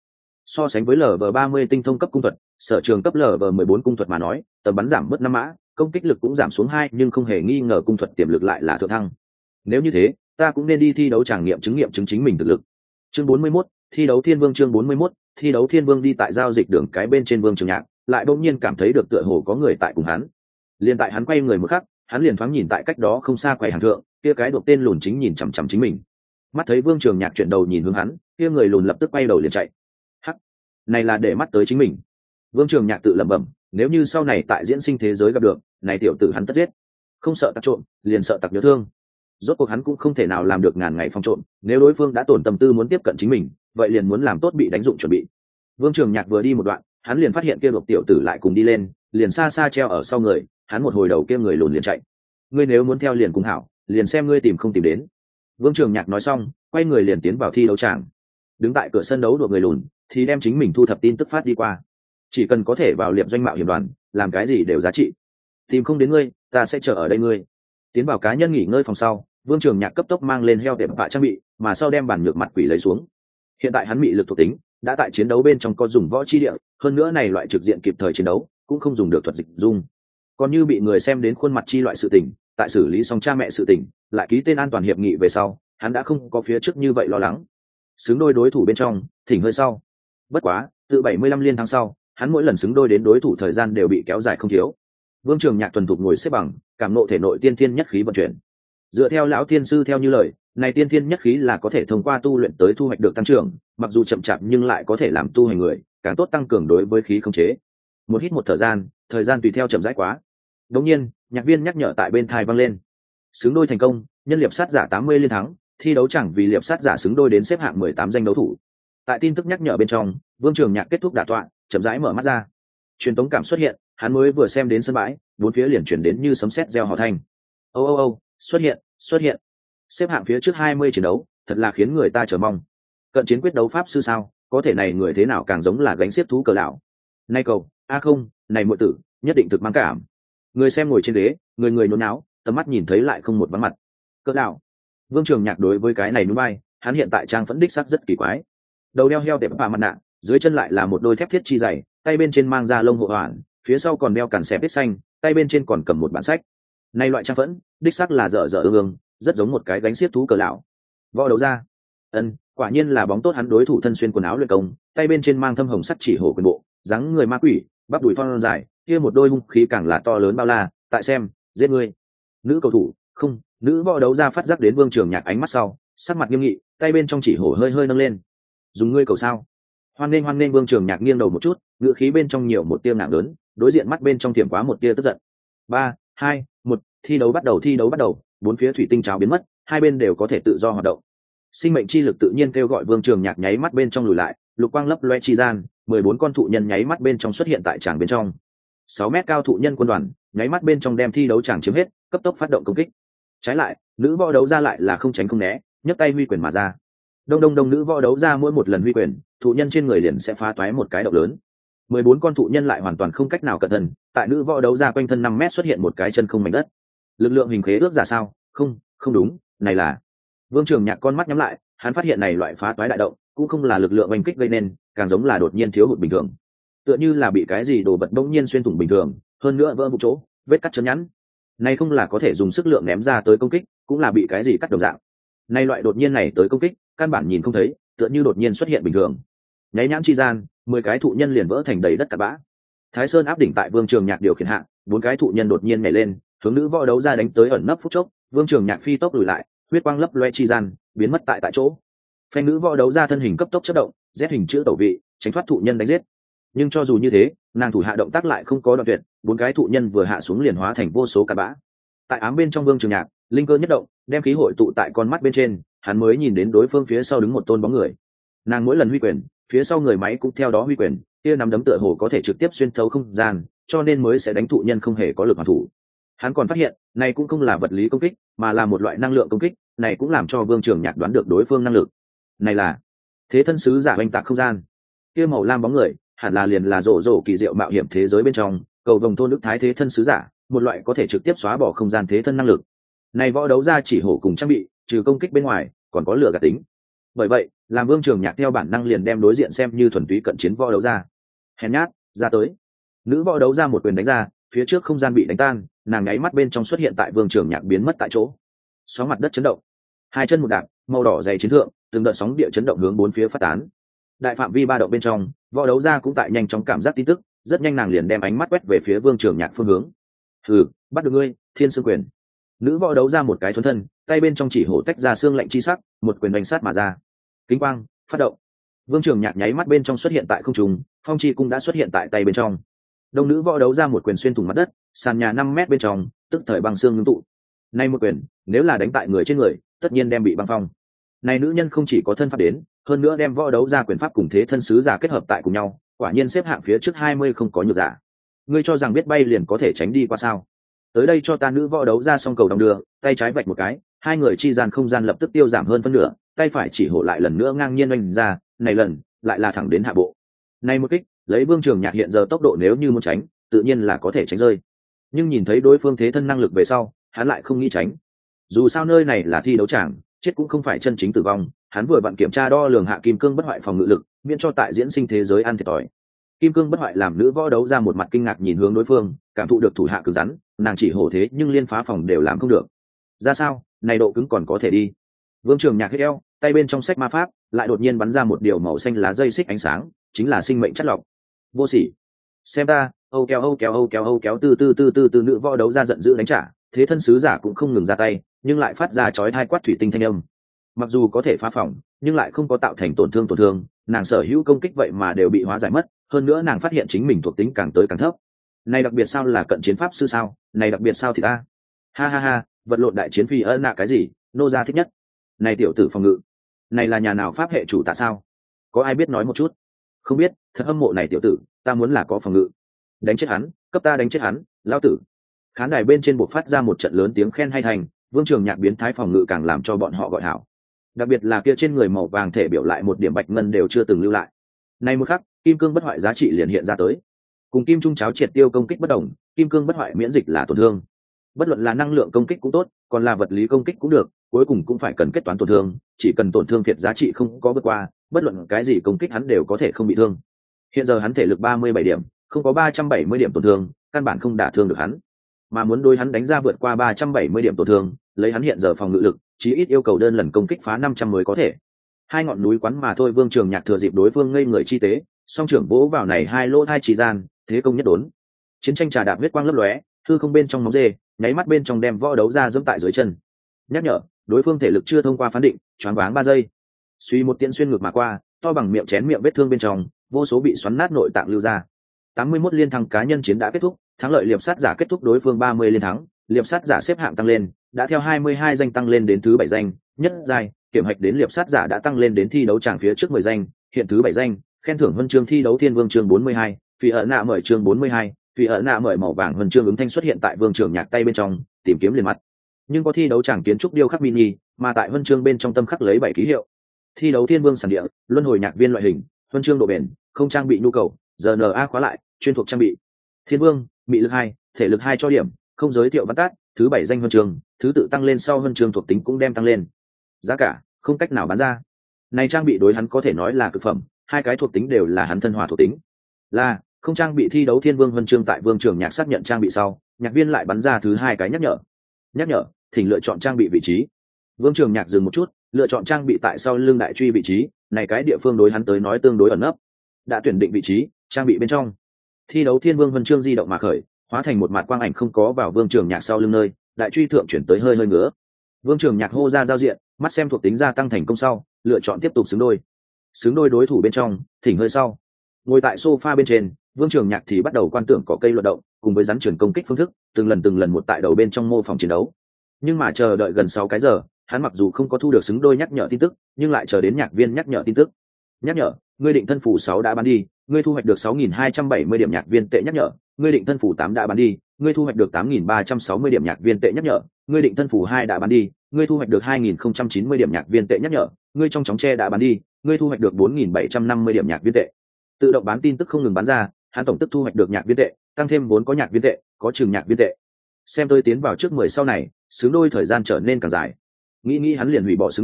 S1: So sánh với lv ba mươi tinh thông cấp cung thuật, sở trường cấp lv mười bốn cung thuật mà nói, tầm bắn giảm mất năm mã, công kích lực cũng giảm xuống hai, nhưng không hề nghi ngờ cung thuật tiềm lực lại là thượng thăng. Nếu như thế, ta cũng nên đi thi đấu trải nghiệm chứng nghiệm chứng chính mình thực lực. Chương bốn mươi mốt, thi đấu thiên vương. Chương bốn mươi mốt, thi đấu thiên vương. Đi tại giao dịch đường cái bên trên Vương Trường Nhạc, lại bỗng nhiên cảm thấy được tựa hồ có người tại cùng hắn. Liền tại hắn quay người một khắc, hắn liền thoáng nhìn tại cách đó không xa quầy hàng thượng, kia cái đột tên lùn chính nhìn chằm chằm chính mình. Mắt thấy Vương Trường Nhạc chuyển đầu nhìn hướng hắn, kia người lùn lập tức quay đầu liền chạy. Hắc, này là để mắt tới chính mình. Vương Trường Nhạc tự lẩm bẩm, nếu như sau này tại diễn sinh thế giới gặp được, này tiểu tử hắn tất giết. Không sợ tặc trộm, liền sợ tặc nhớ thương. Rốt cuộc hắn cũng không thể nào làm được ngàn ngày phòng trộm, nếu đối phương đã tổn tâm tư muốn tiếp cận chính mình, vậy liền muốn làm tốt bị đánh dụng chuẩn bị. Vương Trường Nhạc vừa đi một đoạn, hắn liền phát hiện kia đột tiểu tử lại cùng đi lên, liền xa xa treo ở sau người, hắn một hồi đầu kia người lùn liền chạy. Ngươi nếu muốn theo liền cùng hảo, liền xem ngươi tìm không tìm đến. Vương Trường Nhạc nói xong, quay người liền tiến vào thi đấu tràng. Đứng tại cửa sân đấu đột người lùn, thì đem chính mình thu thập tin tức phát đi qua. Chỉ cần có thể vào liệp doanh mạo hiểm đoàn, làm cái gì đều giá trị. Tìm không đến ngươi, ta sẽ chờ ở đây ngươi. Tiến vào cá nhân nghỉ ngơi phòng sau, Vương Trường Nhạc cấp tốc mang lên heo tệp bạ trang bị, mà sau đem bản nhược mặt quỷ lấy xuống. Hiện tại hắn mị lực thuộc tính đã tại chiến đấu bên trong có dùng võ chi địa, hơn nữa này loại trực diện kịp thời chiến đấu cũng không dùng được thuật dịch dung. Còn như bị người xem đến khuôn mặt chi loại sự tình, tại xử lý xong cha mẹ sự tình, lại ký tên an toàn hiệp nghị về sau, hắn đã không có phía trước như vậy lo lắng. Xứng đôi đối thủ bên trong, thỉnh hơi sau. Bất quá, từ bảy mươi lăm liên tháng sau, hắn mỗi lần xứng đôi đến đối thủ thời gian đều bị kéo dài không thiếu. Vương Trường Nhạc thuần thục ngồi xếp bằng, cảm nộ thể nội tiên thiên nhất khí vận chuyển. Dựa theo lão tiên sư theo như lời, này tiên thiên nhất khí là có thể thông qua tu luyện tới thu hoạch được tăng trưởng, mặc dù chậm chạp nhưng lại có thể làm tu hành người càng tốt tăng cường đối với khí không chế. Một hít một thở gian, thời gian tùy theo chậm rãi quá. Đống nhiên, nhạc viên nhắc nhở tại bên tai vang lên. Xứng đôi thành công, nhân liệp sát giả tám mươi liên thắng, thi đấu chẳng vì liệp sát giả xứng đôi đến xếp hạng mười tám danh đấu thủ. Tại tin tức nhắc nhở bên trong, Vương Trường Nhạc kết thúc đả tọa, chậm rãi mở mắt ra. Truyền tống cảm xuất hiện, hắn mới vừa xem đến sân bãi, bốn phía liền chuyển đến như sấm sét reo hò thanh. Ô ô ô, xuất hiện, xuất hiện. Xếp hạng phía trước hai mươi chiến đấu, thật là khiến người ta chờ mong. Cận chiến quyết đấu pháp sư sao, có thể này người thế nào càng giống là gánh xiếp thú cờ lão. Nay cầu, a không, này muội tử, nhất định thực mang cảm. Người xem ngồi trên ghế, người người nhốn náo, tầm mắt nhìn thấy lại không một vắng mặt. Cờ lão. Vương Trường Nhạc đối với cái này núi bay, hắn hiện tại trang phẫn đích sắc rất kỳ quái. Đầu đeo heo tệp và mặt nạ, dưới chân lại là một đôi thép thiết chi dày, tay bên trên mang da lông hộ hoàn, phía sau còn đeo cản xẻ vết xanh, tay bên trên còn cầm một bản sách. Nay loại trang phẫn, đích sắc là dở dở ương ương, rất giống một cái gánh xiếp thú cờ lão. Võ đấu ra. Ân, quả nhiên là bóng tốt, hắn đối thủ thân xuyên quần áo luyện công, tay bên trên mang thâm hồng sắt chỉ hổ quyền bộ, dáng người ma quỷ, bắp đùi thon dài, kia một đôi hung khí càng là to lớn bao la, tại xem, giết ngươi. Nữ cầu thủ, không, nữ võ đấu ra phát giác đến Vương Trường Nhạc ánh mắt sau, sắc mặt nghiêm nghị, tay bên trong chỉ hổ hơi hơi nâng lên. Dùng ngươi cầu sao? Hoan nghênh hoan nghênh. Vương Trường Nhạc nghiêng đầu một chút, ngựa khí bên trong nhiều một tia ngạo lớn, đối diện mắt bên trong tiềm quá một tia tức giận. Ba, hai, một, thi đấu bắt đầu, thi đấu bắt đầu, bốn phía thủy tinh trào biến mất, hai bên đều có thể tự do hoạt động. Sinh mệnh chi lực tự nhiên kêu gọi Vương Trường Nhạc nháy mắt bên trong lùi lại, lục quang lấp loe chi gian, mười bốn con thụ nhân nháy mắt bên trong xuất hiện tại tràng bên trong. Sáu mét cao thụ nhân quân đoàn, nháy mắt bên trong đem thi đấu tràng chiếm hết, cấp tốc phát động công kích. Trái lại, nữ võ đấu ra lại là không tránh không né, nhấc tay huy quyền mà ra. Đông đông đông, nữ võ đấu ra mỗi một lần huy quyền, thụ nhân trên người liền sẽ phá toái một cái động lớn. mười bốn con thụ nhân lại hoàn toàn không cách nào cẩn thận, tại nữ võ đấu ra quanh thân năm mét xuất hiện một cái chân không mảnh đất. Lực lượng hình khế ước giả sao? Không, không đúng, này là. Vương Trường Nhạc con mắt nhắm lại, hắn phát hiện này loại phá toái đại động cũng không là lực lượng oanh kích gây nên, càng giống là đột nhiên thiếu hụt bình thường, tựa như là bị cái gì đồ vật bỗng nhiên xuyên thủng bình thường, hơn nữa vỡ một chỗ, vết cắt chấn nhẵn. Này không là có thể dùng sức lượng ném ra tới công kích, cũng là bị cái gì cắt đồng dạng. Này loại đột nhiên này tới công kích, căn bản nhìn không thấy, tựa như đột nhiên xuất hiện bình thường. Nháy nhãn chi gian, mười cái thụ nhân liền vỡ thành đầy đất cát bã. Thái Sơn áp đỉnh tại Vương Trường Nhạc điều khiển hạ, bốn cái thụ nhân đột nhiên nhảy lên, hướng nữ võ đấu ra đánh tới ẩn nấp phút chốc. Vương Trường Nhạc phi tốc lùi lại, huyết quang lấp loe chi gian, biến mất tại tại chỗ. Phanh nữ võ đấu ra thân hình cấp tốc chớp động, rét hình chữ tẩu vị, tránh thoát thụ nhân đánh giết. Nhưng cho dù như thế, nàng thủ hạ động tác lại không có đoạn tuyệt, bốn cái thụ nhân vừa hạ xuống liền hóa thành vô số cát bã. Tại ám bên trong Vương Trường Nhạc, linh cơ nhất động, đem khí hội tụ tại con mắt bên trên, hắn mới nhìn đến đối phương phía sau đứng một tôn bóng người. Nàng mỗi lần huy quyền, phía sau người máy cũng theo đó huy quyền, kia nắm đấm tựa hồ có thể trực tiếp xuyên thấu không gian, cho nên mới sẽ đánh thụ nhân không hề có lực hoàn thủ. Hắn còn phát hiện, này cũng không là vật lý công kích, mà là một loại năng lượng công kích, này cũng làm cho Vương Trường Nhạc đoán được đối phương năng lực. Này là thế thân sứ giả oanh tạc không gian. Kia màu lam bóng người, hẳn là liền là rổ rổ kỳ diệu mạo hiểm thế giới bên trong, cầu vồng thôn nước thái thế thân sứ giả, một loại có thể trực tiếp xóa bỏ không gian thế thân năng lực. Này võ đấu ra chỉ hổ cùng trang bị, trừ công kích bên ngoài, còn có lửa gạt tính. Bởi vậy, làm Vương Trường Nhạc theo bản năng liền đem đối diện xem như thuần túy cận chiến võ đấu ra. Hèn nhát, ra tới. Nữ võ đấu ra một quyền đánh ra, phía trước không gian bị đánh tan, nàng nháy mắt bên trong xuất hiện tại Vương Trường Nhạc biến mất tại chỗ. Sóng mặt đất chấn động, hai chân một đạp, màu đỏ dày chiến thượng, từng đợt sóng địa chấn động hướng bốn phía phát tán. Đại phạm vi ba động bên trong, võ đấu ra cũng tại nhanh chóng cảm giác tin tức, rất nhanh nàng liền đem ánh mắt quét về phía Vương Trường Nhạc phương hướng. Hừ, bắt được ngươi, Thiên Sương Quyền. Nữ võ đấu ra một cái thuần thân, tay bên trong chỉ hổ tách ra xương lạnh chi sắc, một quyền đánh sát mà ra. Kính quang phát động. Vương Trường Nhạc nháy mắt bên trong xuất hiện tại không trung, phong chi cung đã xuất hiện tại tay bên trong. Đông nữ võ đấu ra một quyền xuyên thủng mặt đất, sàn nhà năm mét bên trong, tức thời băng xương ngưng tụ. Nay một quyền, nếu là đánh tại người trên người, tất nhiên đem bị băng phong. Này nữ nhân không chỉ có thân pháp đến, hơn nữa đem võ đấu ra quyền pháp cùng thế thân sứ giả kết hợp tại cùng nhau, quả nhiên xếp hạng phía trước hai mươi không có nhược giả. Ngươi cho rằng biết bay liền có thể tránh đi qua sao? Tới đây cho ta nữ võ đấu ra xong cầu đồng đưa, tay trái vạch một cái, hai người chi gian không gian lập tức tiêu giảm hơn phân nửa, tay phải chỉ hổ lại lần nữa ngang nhiên oanh ra, này lần lại là thẳng đến hạ bộ. Này một kích, lấy Vương Trường Nhạc hiện giờ tốc độ nếu như muốn tránh, tự nhiên là có thể tránh rơi. Nhưng nhìn thấy đối phương thế thân năng lực về sau, hắn lại không nghĩ tránh. Dù sao nơi này là thi đấu tràng, chết cũng không phải chân chính tử vong, hắn vừa vặn kiểm tra đo lường hạ kim cương bất hoại phòng ngự lực, miễn cho tại diễn sinh thế giới ăn thiệt thòi. Kim cương bất hoại làm nữ võ đấu ra một mặt kinh ngạc nhìn hướng đối phương, cảm thụ được thủ hạ cứng rắn, nàng chỉ hổ thế nhưng liên phá phòng đều làm không được. Ra sao, này độ cứng còn có thể đi. Vương Trường Nhạc hít eo, tay bên trong sách ma pháp lại đột nhiên bắn ra một điều màu xanh lá dây xích ánh sáng, chính là sinh mệnh chất lọc. Vô sỉ, xem ta, âu kéo âu kéo âu kéo âu kéo từ từ từ từ từ nữ võ đấu ra giận dữ đánh trả, thế thân sứ giả cũng không ngừng ra tay, nhưng lại phát ra chói tai quát thủy tinh thanh âm. Mặc dù có thể phá phòng, nhưng lại không có tạo thành tổn thương tổn thương, nàng sở hữu công kích vậy mà đều bị hóa giải mất, hơn nữa nàng phát hiện chính mình thuộc tính càng tới càng thấp. Này đặc biệt sao là cận chiến pháp sư sao? Này đặc biệt sao thì ta? Ha ha ha, vật lộn đại chiến phi ân nạ cái gì? Nô gia thích nhất. Này tiểu tử phòng ngự, này là nhà nào pháp hệ chủ tạ sao? Có ai biết nói một chút? Không biết, thật hâm mộ này tiểu tử, ta muốn là có phòng ngự. Đánh chết hắn, cấp ta đánh chết hắn, lão tử. Khán đài bên trên buộc phát ra một trận lớn tiếng khen hay thành, Vương Trường Nhạc biến thái phòng ngự càng làm cho bọn họ gọi hảo. Đặc biệt là kia trên người màu vàng thể biểu lại một điểm bạch ngân đều chưa từng lưu lại. Nay một khắc, kim cương bất hoại giá trị liền hiện ra tới. Cùng kim trung cháo triệt tiêu công kích bất đồng, kim cương bất hoại miễn dịch là tổn thương. Bất luận là năng lượng công kích cũng tốt, còn là vật lý công kích cũng được, cuối cùng cũng phải cần kết toán tổn thương, chỉ cần tổn thương phiệt giá trị không có vượt qua, bất luận cái gì công kích hắn đều có thể không bị thương. Hiện giờ hắn thể lực ba mươi bảy điểm, không có ba trăm bảy mươi điểm tổn thương, căn bản không đả thương được hắn. Mà muốn đối hắn đánh ra vượt qua ba trăm bảy mươi điểm tổn thương, lấy hắn hiện giờ phòng ngự lực, chí ít yêu cầu đơn lần công kích phá năm trăm mới có thể. Hai ngọn núi quán mà thôi, Vương Trường Nhạc thừa dịp đối phương ngây người chi tế, song trưởng vỗ vào này hai lỗ thai chỉ gian, thế công nhất đốn. Chiến tranh trà đạp huyết quang lấp lóe, hư không bên trong móng dê, nháy mắt bên trong đem võ đấu ra dẫm tại dưới chân. Nhắc nhở, đối phương thể lực chưa thông qua phán định, choáng váng ba giây. Suy một tiễn xuyên ngược mà qua, to bằng miệng chén miệng vết thương bên trong, vô số bị xoắn nát nội tạng lưu ra. tám mươi mốt liên thắng cá nhân chiến đã kết thúc, thắng lợi liệp sát giả kết thúc đối phương ba mươi liên thắng, liệp sát giả xếp hạng tăng lên, đã theo hai mươi hai danh tăng lên đến thứ bảy danh, nhất giai, kiểm hạch đến liệp sát giả đã tăng lên đến thi đấu tràng phía trước mười danh, hiện thứ bảy danh, khen thưởng huân chương thi đấu thiên vương chương bốn mươi hai, phi ở nạ mời chương bốn mươi hai, phi ở nạ mời màu vàng huân chương ứng thanh xuất hiện tại Vương Trường Nhạc tay bên trong, tìm kiếm liền mắt. Nhưng có thi đấu tràng kiến trúc điêu khắc mini, mà tại huân chương bên trong tâm khắc lấy bảy ký hiệu. Thi đấu thiên vương sản địa, luân hồi nhạc viên loại hình, huân chương độ bền, không trang bị nhu cầu, rờ en a khóa lại, chuyên thuộc trang bị. Thiên vương, mị lực hai, thể lực hai cho điểm, không giới thiệu văn tát, thứ bảy danh huân chương, thứ tự tăng lên sau huân chương thuộc tính cũng đem tăng lên. Giá cả không cách nào bán ra. Này trang bị đối hắn có thể nói là cực phẩm, hai cái thuộc tính đều là hắn thân hòa thuộc tính. Là không trang bị thi đấu thiên vương huân chương tại Vương Trường Nhạc xác nhận trang bị sau, nhạc viên lại bắn ra thứ hai cái nhắc nhở. Nhắc nhở, thỉnh lựa chọn trang bị vị trí. Vương Trường Nhạc dừng một chút, lựa chọn trang bị tại sau lưng đại truy vị trí, này cái địa phương đối hắn tới nói tương đối ẩn nấp. Đã tuyển định vị trí, trang bị bên trong. Thi đấu thiên vương huân chương di động mà khởi, hóa thành một mạt quang ảnh không có vào Vương Trường Nhạc sau lưng nơi, đại truy thượng chuyển tới hơi hơi ngứa. Vương Trường Nhạc hô ra giao diện, mắt xem thuộc tính gia tăng thành công sau, lựa chọn tiếp tục xứng đôi. Xứng đôi đối thủ bên trong, thỉnh hơi sau. Ngồi tại sofa bên trên, Vương Trường Nhạc thì bắt đầu quan tưởng có cây luận động, cùng với rắn trường công kích phương thức, từng lần từng lần một tại đầu bên trong mô phỏng chiến đấu. Nhưng mà chờ đợi gần sáu cái giờ, hắn mặc dù không có thu được xứng đôi nhắc nhở tin tức, nhưng lại chờ đến nhạc viên nhắc nhở tin tức. Nhắc nhở, ngươi định thân phủ sáu đã bán đi, ngươi thu hoạch được sáu nghìn hai trăm bảy mươi điểm nhạc viên tệ nhắc nhở, ngươi định thân phủ tám đã bán đi, ngươi thu hoạch được tám nghìn ba trăm sáu mươi điểm nhạc viên tệ nhắc nhở, ngươi định thân phủ hai đã bán đi, ngươi thu hoạch được hai nghìn không trăm chín mươi điểm nhạc viên tệ nhắc nhở, ngươi trong chóng tre đã bán đi, ngươi thu hoạch được bốn nghìn bảy trăm năm mươi điểm nhạc viên tệ. Tự động bán tin tức không ngừng bán ra, hắn tổng tức thu hoạch được nhạc viên tệ, tăng thêm vốn có nhạc viên tệ, có chừng nhạc viên tệ. Xem tôi tiến vào trước mười sau này, xứng đôi thời gian trở nên càng dài. Nghĩ nghĩ hắn liền hủy bỏ xứng đôi,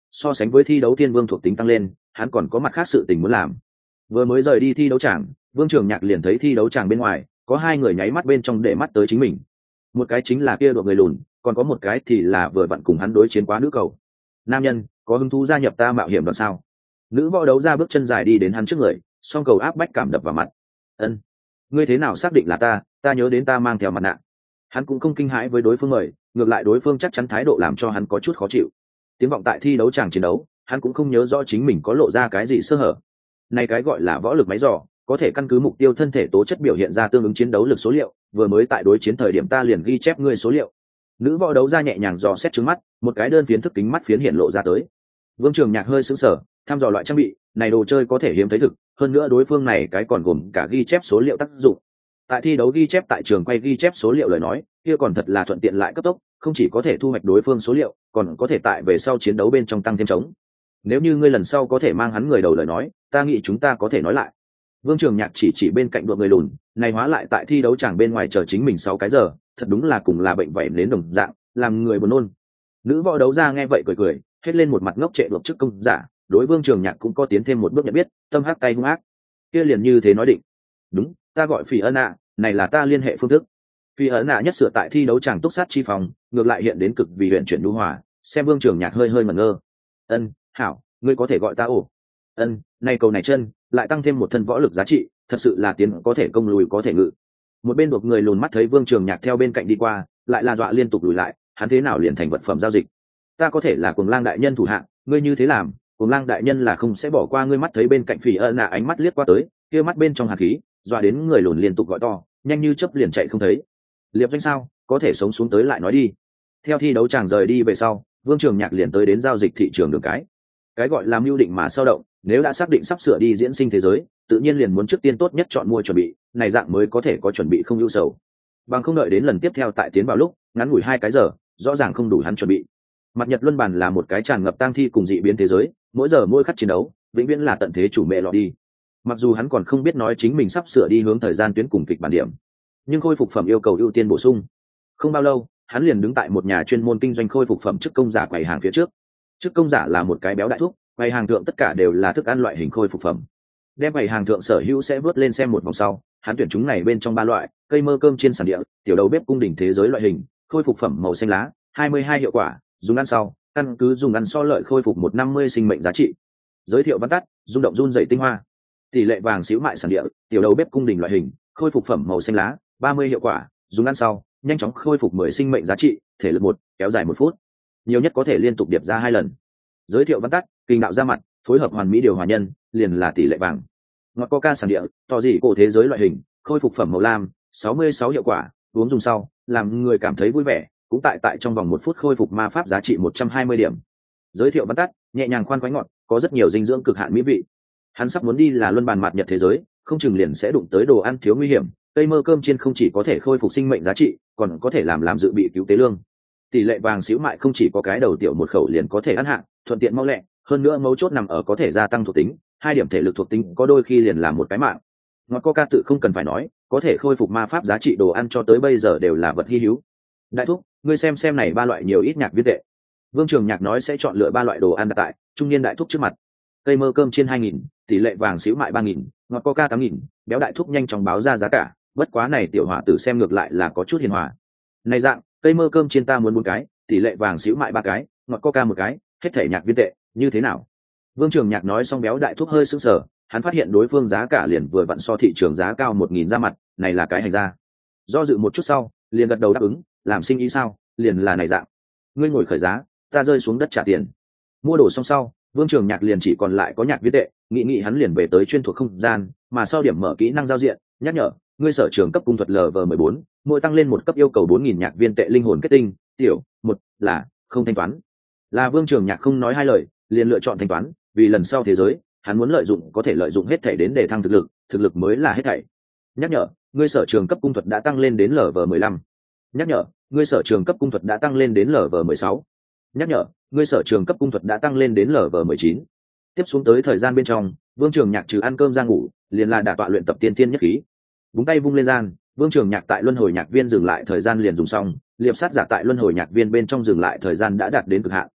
S1: so sánh với thi đấu thiên vương thuộc tính tăng lên, hắn còn có mặt khác sự tình muốn làm. Vừa mới rời đi thi đấu tràng, Vương Trường Nhạc liền thấy thi đấu tràng bên ngoài có hai người nháy mắt bên trong để mắt tới chính mình. Một cái chính là kia đội người lùn, còn có một cái thì là vừa vặn cùng hắn đối chiến quá nữ cầu. Nam nhân, có hứng thú gia nhập ta mạo hiểm đoàn sao? Nữ võ đấu ra bước chân dài đi đến hắn trước người, song cầu áp bách cảm đập vào mặt. Ân, ngươi thế nào xác định là ta? Ta nhớ đến ta mang theo mặt nạ. Hắn cũng không kinh hãi với đối phương mời, ngược lại đối phương chắc chắn thái độ làm cho hắn có chút khó chịu. Tiếng vọng tại thi đấu tràng chiến đấu, hắn cũng không nhớ rõ chính mình có lộ ra cái gì sơ hở. Này cái gọi là võ lực máy dò, có thể căn cứ mục tiêu thân thể tố chất biểu hiện ra tương ứng chiến đấu lực số liệu, vừa mới tại đối chiến thời điểm ta liền ghi chép ngươi số liệu. Nữ võ đấu ra nhẹ nhàng dò xét trứng mắt, một cái đơn phiến thức kính mắt phiến hiện lộ ra tới. Vương Trường Nhạc hơi sững sờ, thăm dò loại trang bị này, đồ chơi có thể hiếm thấy thực, hơn nữa đối phương này cái còn gồm cả ghi chép số liệu tác dụng. Tại thi đấu ghi chép tại trường quay ghi chép số liệu lời nói, kia còn thật là thuận tiện lại cấp tốc, không chỉ có thể thu hoạch đối phương số liệu, còn có thể tại về sau chiến đấu bên trong tăng thêm chống. Nếu như ngươi lần sau có thể mang hắn người đầu lời nói, ta nghĩ chúng ta có thể nói lại. Vương Trường Nhạc chỉ chỉ bên cạnh đội người lùn, này hóa lại tại thi đấu tràng bên ngoài chờ chính mình sáu cái giờ, thật đúng là cùng là bệnh vảy đến đồng dạng, làm người buồn nôn. Nữ võ đấu ra nghe vậy cười cười, hết lên một mặt ngốc trệ độc chức công giả, đối Vương Trường Nhạc cũng có tiến thêm một bước nhận biết, tâm hắc tay hung ác. Kia liền như thế nói định. Đúng, ta gọi Phỉ Ân ạ, này là ta liên hệ phương thức. Phỉ Ân ạ nhất sửa tại thi đấu tràng túc sát chi phòng, ngược lại hiện đến cực vì huyện chuyển nhu hòa, xem Vương Trường Nhạc hơi hơi ngẩn ngơ. Ân, hảo, ngươi có thể gọi ta ổ. Ân, này cầu này chân, lại tăng thêm một thân võ lực giá trị, thật sự là tiến có thể công lùi có thể ngự. Một bên buộc người lùn mắt thấy Vương Trường Nhạc theo bên cạnh đi qua, lại là dọa liên tục lùi lại, hắn thế nào liền thành vật phẩm giao dịch. Ta có thể là Cuồng Lang đại nhân thủ hạ, ngươi như thế làm, Cuồng Lang đại nhân là không sẽ bỏ qua ngươi. Mắt thấy bên cạnh Phỉ Ân nạ ánh mắt liếc qua tới, kia mắt bên trong hàn khí, dọa đến người lùn liên tục gọi to, nhanh như chớp liền chạy không thấy. Liệp Doanh sao, có thể sống xuống tới lại nói đi. Theo thi đấu chàng rời đi về sau, Vương Trường Nhạc liền tới đến giao dịch thị trường đường cái. Cái gọi là mưu định mà sao động, nếu đã xác định sắp sửa đi diễn sinh thế giới, tự nhiên liền muốn trước tiên tốt nhất chọn mua chuẩn bị, này dạng mới có thể có chuẩn bị không ưu sầu. Bằng không đợi đến lần tiếp theo tại tiến vào lúc, ngắn ngủi hai cái giờ, rõ ràng không đủ hắn chuẩn bị. Mặt Nhật Luân Bản là một cái tràn ngập tang thi cùng dị biến thế giới, mỗi giờ mỗi khắc chiến đấu, vĩnh viễn là tận thế chủ mẹ lọ đi. Mặc dù hắn còn không biết nói chính mình sắp sửa đi hướng thời gian tuyến cùng kịch bản điểm, nhưng khôi phục phẩm yêu cầu ưu tiên bổ sung. Không bao lâu, hắn liền đứng tại một nhà chuyên môn kinh doanh khôi phục phẩm chức công giả quầy hàng phía trước. Chức công giả là một cái béo đại thúc, quầy hàng thượng tất cả đều là thức ăn loại hình khôi phục phẩm. Đem quầy hàng thượng sở hữu sẽ vớt lên xem một vòng sau, hắn tuyển chúng này bên trong ba loại: cây mơ cơm chiên sản địa, tiểu đầu bếp cung đình thế giới loại hình, khôi phục phẩm màu xanh lá, hai mươi hai hiệu quả, dùng ăn sau, căn cứ dùng ăn so lợi khôi phục một năm mươi sinh mệnh giá trị. Giới thiệu văn tắt: rung động run dày tinh hoa, tỷ lệ vàng xíu mại sản địa, tiểu đầu bếp cung đình loại hình, khôi phục phẩm màu xanh lá, ba mươi hiệu quả, dùng ăn sau, nhanh chóng khôi phục mười sinh mệnh giá trị, thể lực một, kéo dài một phút, nhiều nhất có thể liên tục điệp ra hai lần. Giới thiệu văn tắt: kinh đạo ra mặt, phối hợp hoàn mỹ điều hòa nhân, liền là tỷ lệ vàng. Ngọt coca sản địa, tỏ dị cổ thế giới loại hình, khôi phục phẩm màu lam, sáu mươi sáu hiệu quả, uống dùng sau, làm người cảm thấy vui vẻ, cũng tại tại trong vòng một phút khôi phục ma pháp giá trị một trăm hai mươi điểm. Giới thiệu văn tắt: nhẹ nhàng khoan khoái ngọt, có rất nhiều dinh dưỡng cực hạn mỹ vị. Hắn sắp muốn đi là luân bàn mặt nhật thế giới, không chừng liền sẽ đụng tới đồ ăn thiếu nguy hiểm. Cây mơ cơm chiên không chỉ có thể khôi phục sinh mệnh giá trị, còn có thể làm làm dự bị cứu tế lương. Tỷ lệ vàng xíu mại không chỉ có cái đầu tiểu một khẩu liền có thể ăn hạn, thuận tiện mau lẹ, hơn nữa mấu chốt nằm ở có thể gia tăng thuộc tính, hai điểm thể lực thuộc tính có đôi khi liền làm một cái mạng. Ngọt coca tự không cần phải nói, có thể khôi phục ma pháp giá trị đồ ăn cho tới bây giờ đều là vật hi hữu. Đại thúc, ngươi xem xem này ba loại nhiều ít nhạc viên tệ. Vương Trường Nhạc nói sẽ chọn lựa ba loại đồ ăn đặt tại trung niên đại thúc trước mặt. Cây mơ cơm trên hai nghìn, tỷ lệ vàng xíu mại ba nghìn, ngọt coca tám nghìn, béo đại thúc nhanh chóng báo ra giá cả, bất quá này tiểu hỏa tử xem ngược lại là có chút hiền hòa. Này dạng, cây mơ cơm trên ta muốn bốn cái, tỷ lệ vàng xíu mại ba cái, ngọt coca một cái, hết thể nhạc viên tệ, như thế nào? Vương Trường Nhạc nói xong béo đại thúc hơi sững sờ, hắn phát hiện đối phương giá cả liền vừa vặn so thị trường giá cao một nghìn ra mặt, này là cái hành ra. Do dự một chút sau, liền gật đầu đáp ứng, làm sinh ý sao, liền là này dạng. Ngươi ngồi khởi giá, ta rơi xuống đất trả tiền. Mua đồ xong sau, Vương Trường Nhạc liền chỉ còn lại có nhạc viên tệ, nghĩ nghĩ hắn liền về tới chuyên thuộc không gian, mà sau điểm mở kỹ năng giao diện, nhắc nhở, ngươi sở trường cấp cung thuật L V mười bốn, mỗi tăng lên một cấp yêu cầu bốn nghìn nhạc viên tệ linh hồn kết tinh, tiểu, một là không thanh toán. Là Vương Trường Nhạc không nói hai lời, liền lựa chọn thanh toán, vì lần sau thế giới, hắn muốn lợi dụng có thể lợi dụng hết thảy đến để thăng thực lực, thực lực mới là hết thảy. Nhắc nhở, ngươi sở trường cấp cung thuật đã tăng lên đến L V mười lăm. Nhắc nhở, ngươi sở trường cấp cung thuật đã tăng lên đến L V mười sáu. Nhắc nhở, ngươi sở trường cấp cung thuật đã tăng lên đến L V mười chín. Tiếp xuống tới thời gian bên trong, Vương Trường Nhạc trừ ăn cơm ra ngủ, liền là đả tọa luyện tập tiên tiên nhất khí. Búng tay vung lên gian, Vương Trường Nhạc tại luân hồi nhạc viên dừng lại thời gian liền dùng xong, liệp sát giả tại luân hồi nhạc viên bên trong dừng lại thời gian đã đạt đến cực hạn.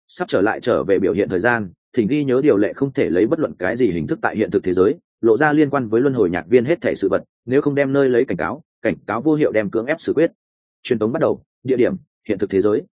S1: sắp trở lại trở về biểu hiện thời gian, thỉnh ghi nhớ điều lệ không thể lấy bất luận cái gì hình thức tại hiện thực thế giới lộ ra liên quan với luân hồi nhạc viên hết thể sự vật, nếu không đem nơi lấy cảnh cáo cảnh cáo vô hiệu đem cưỡng ép xử quyết. Truyền tống bắt đầu, địa điểm hiện thực thế giới.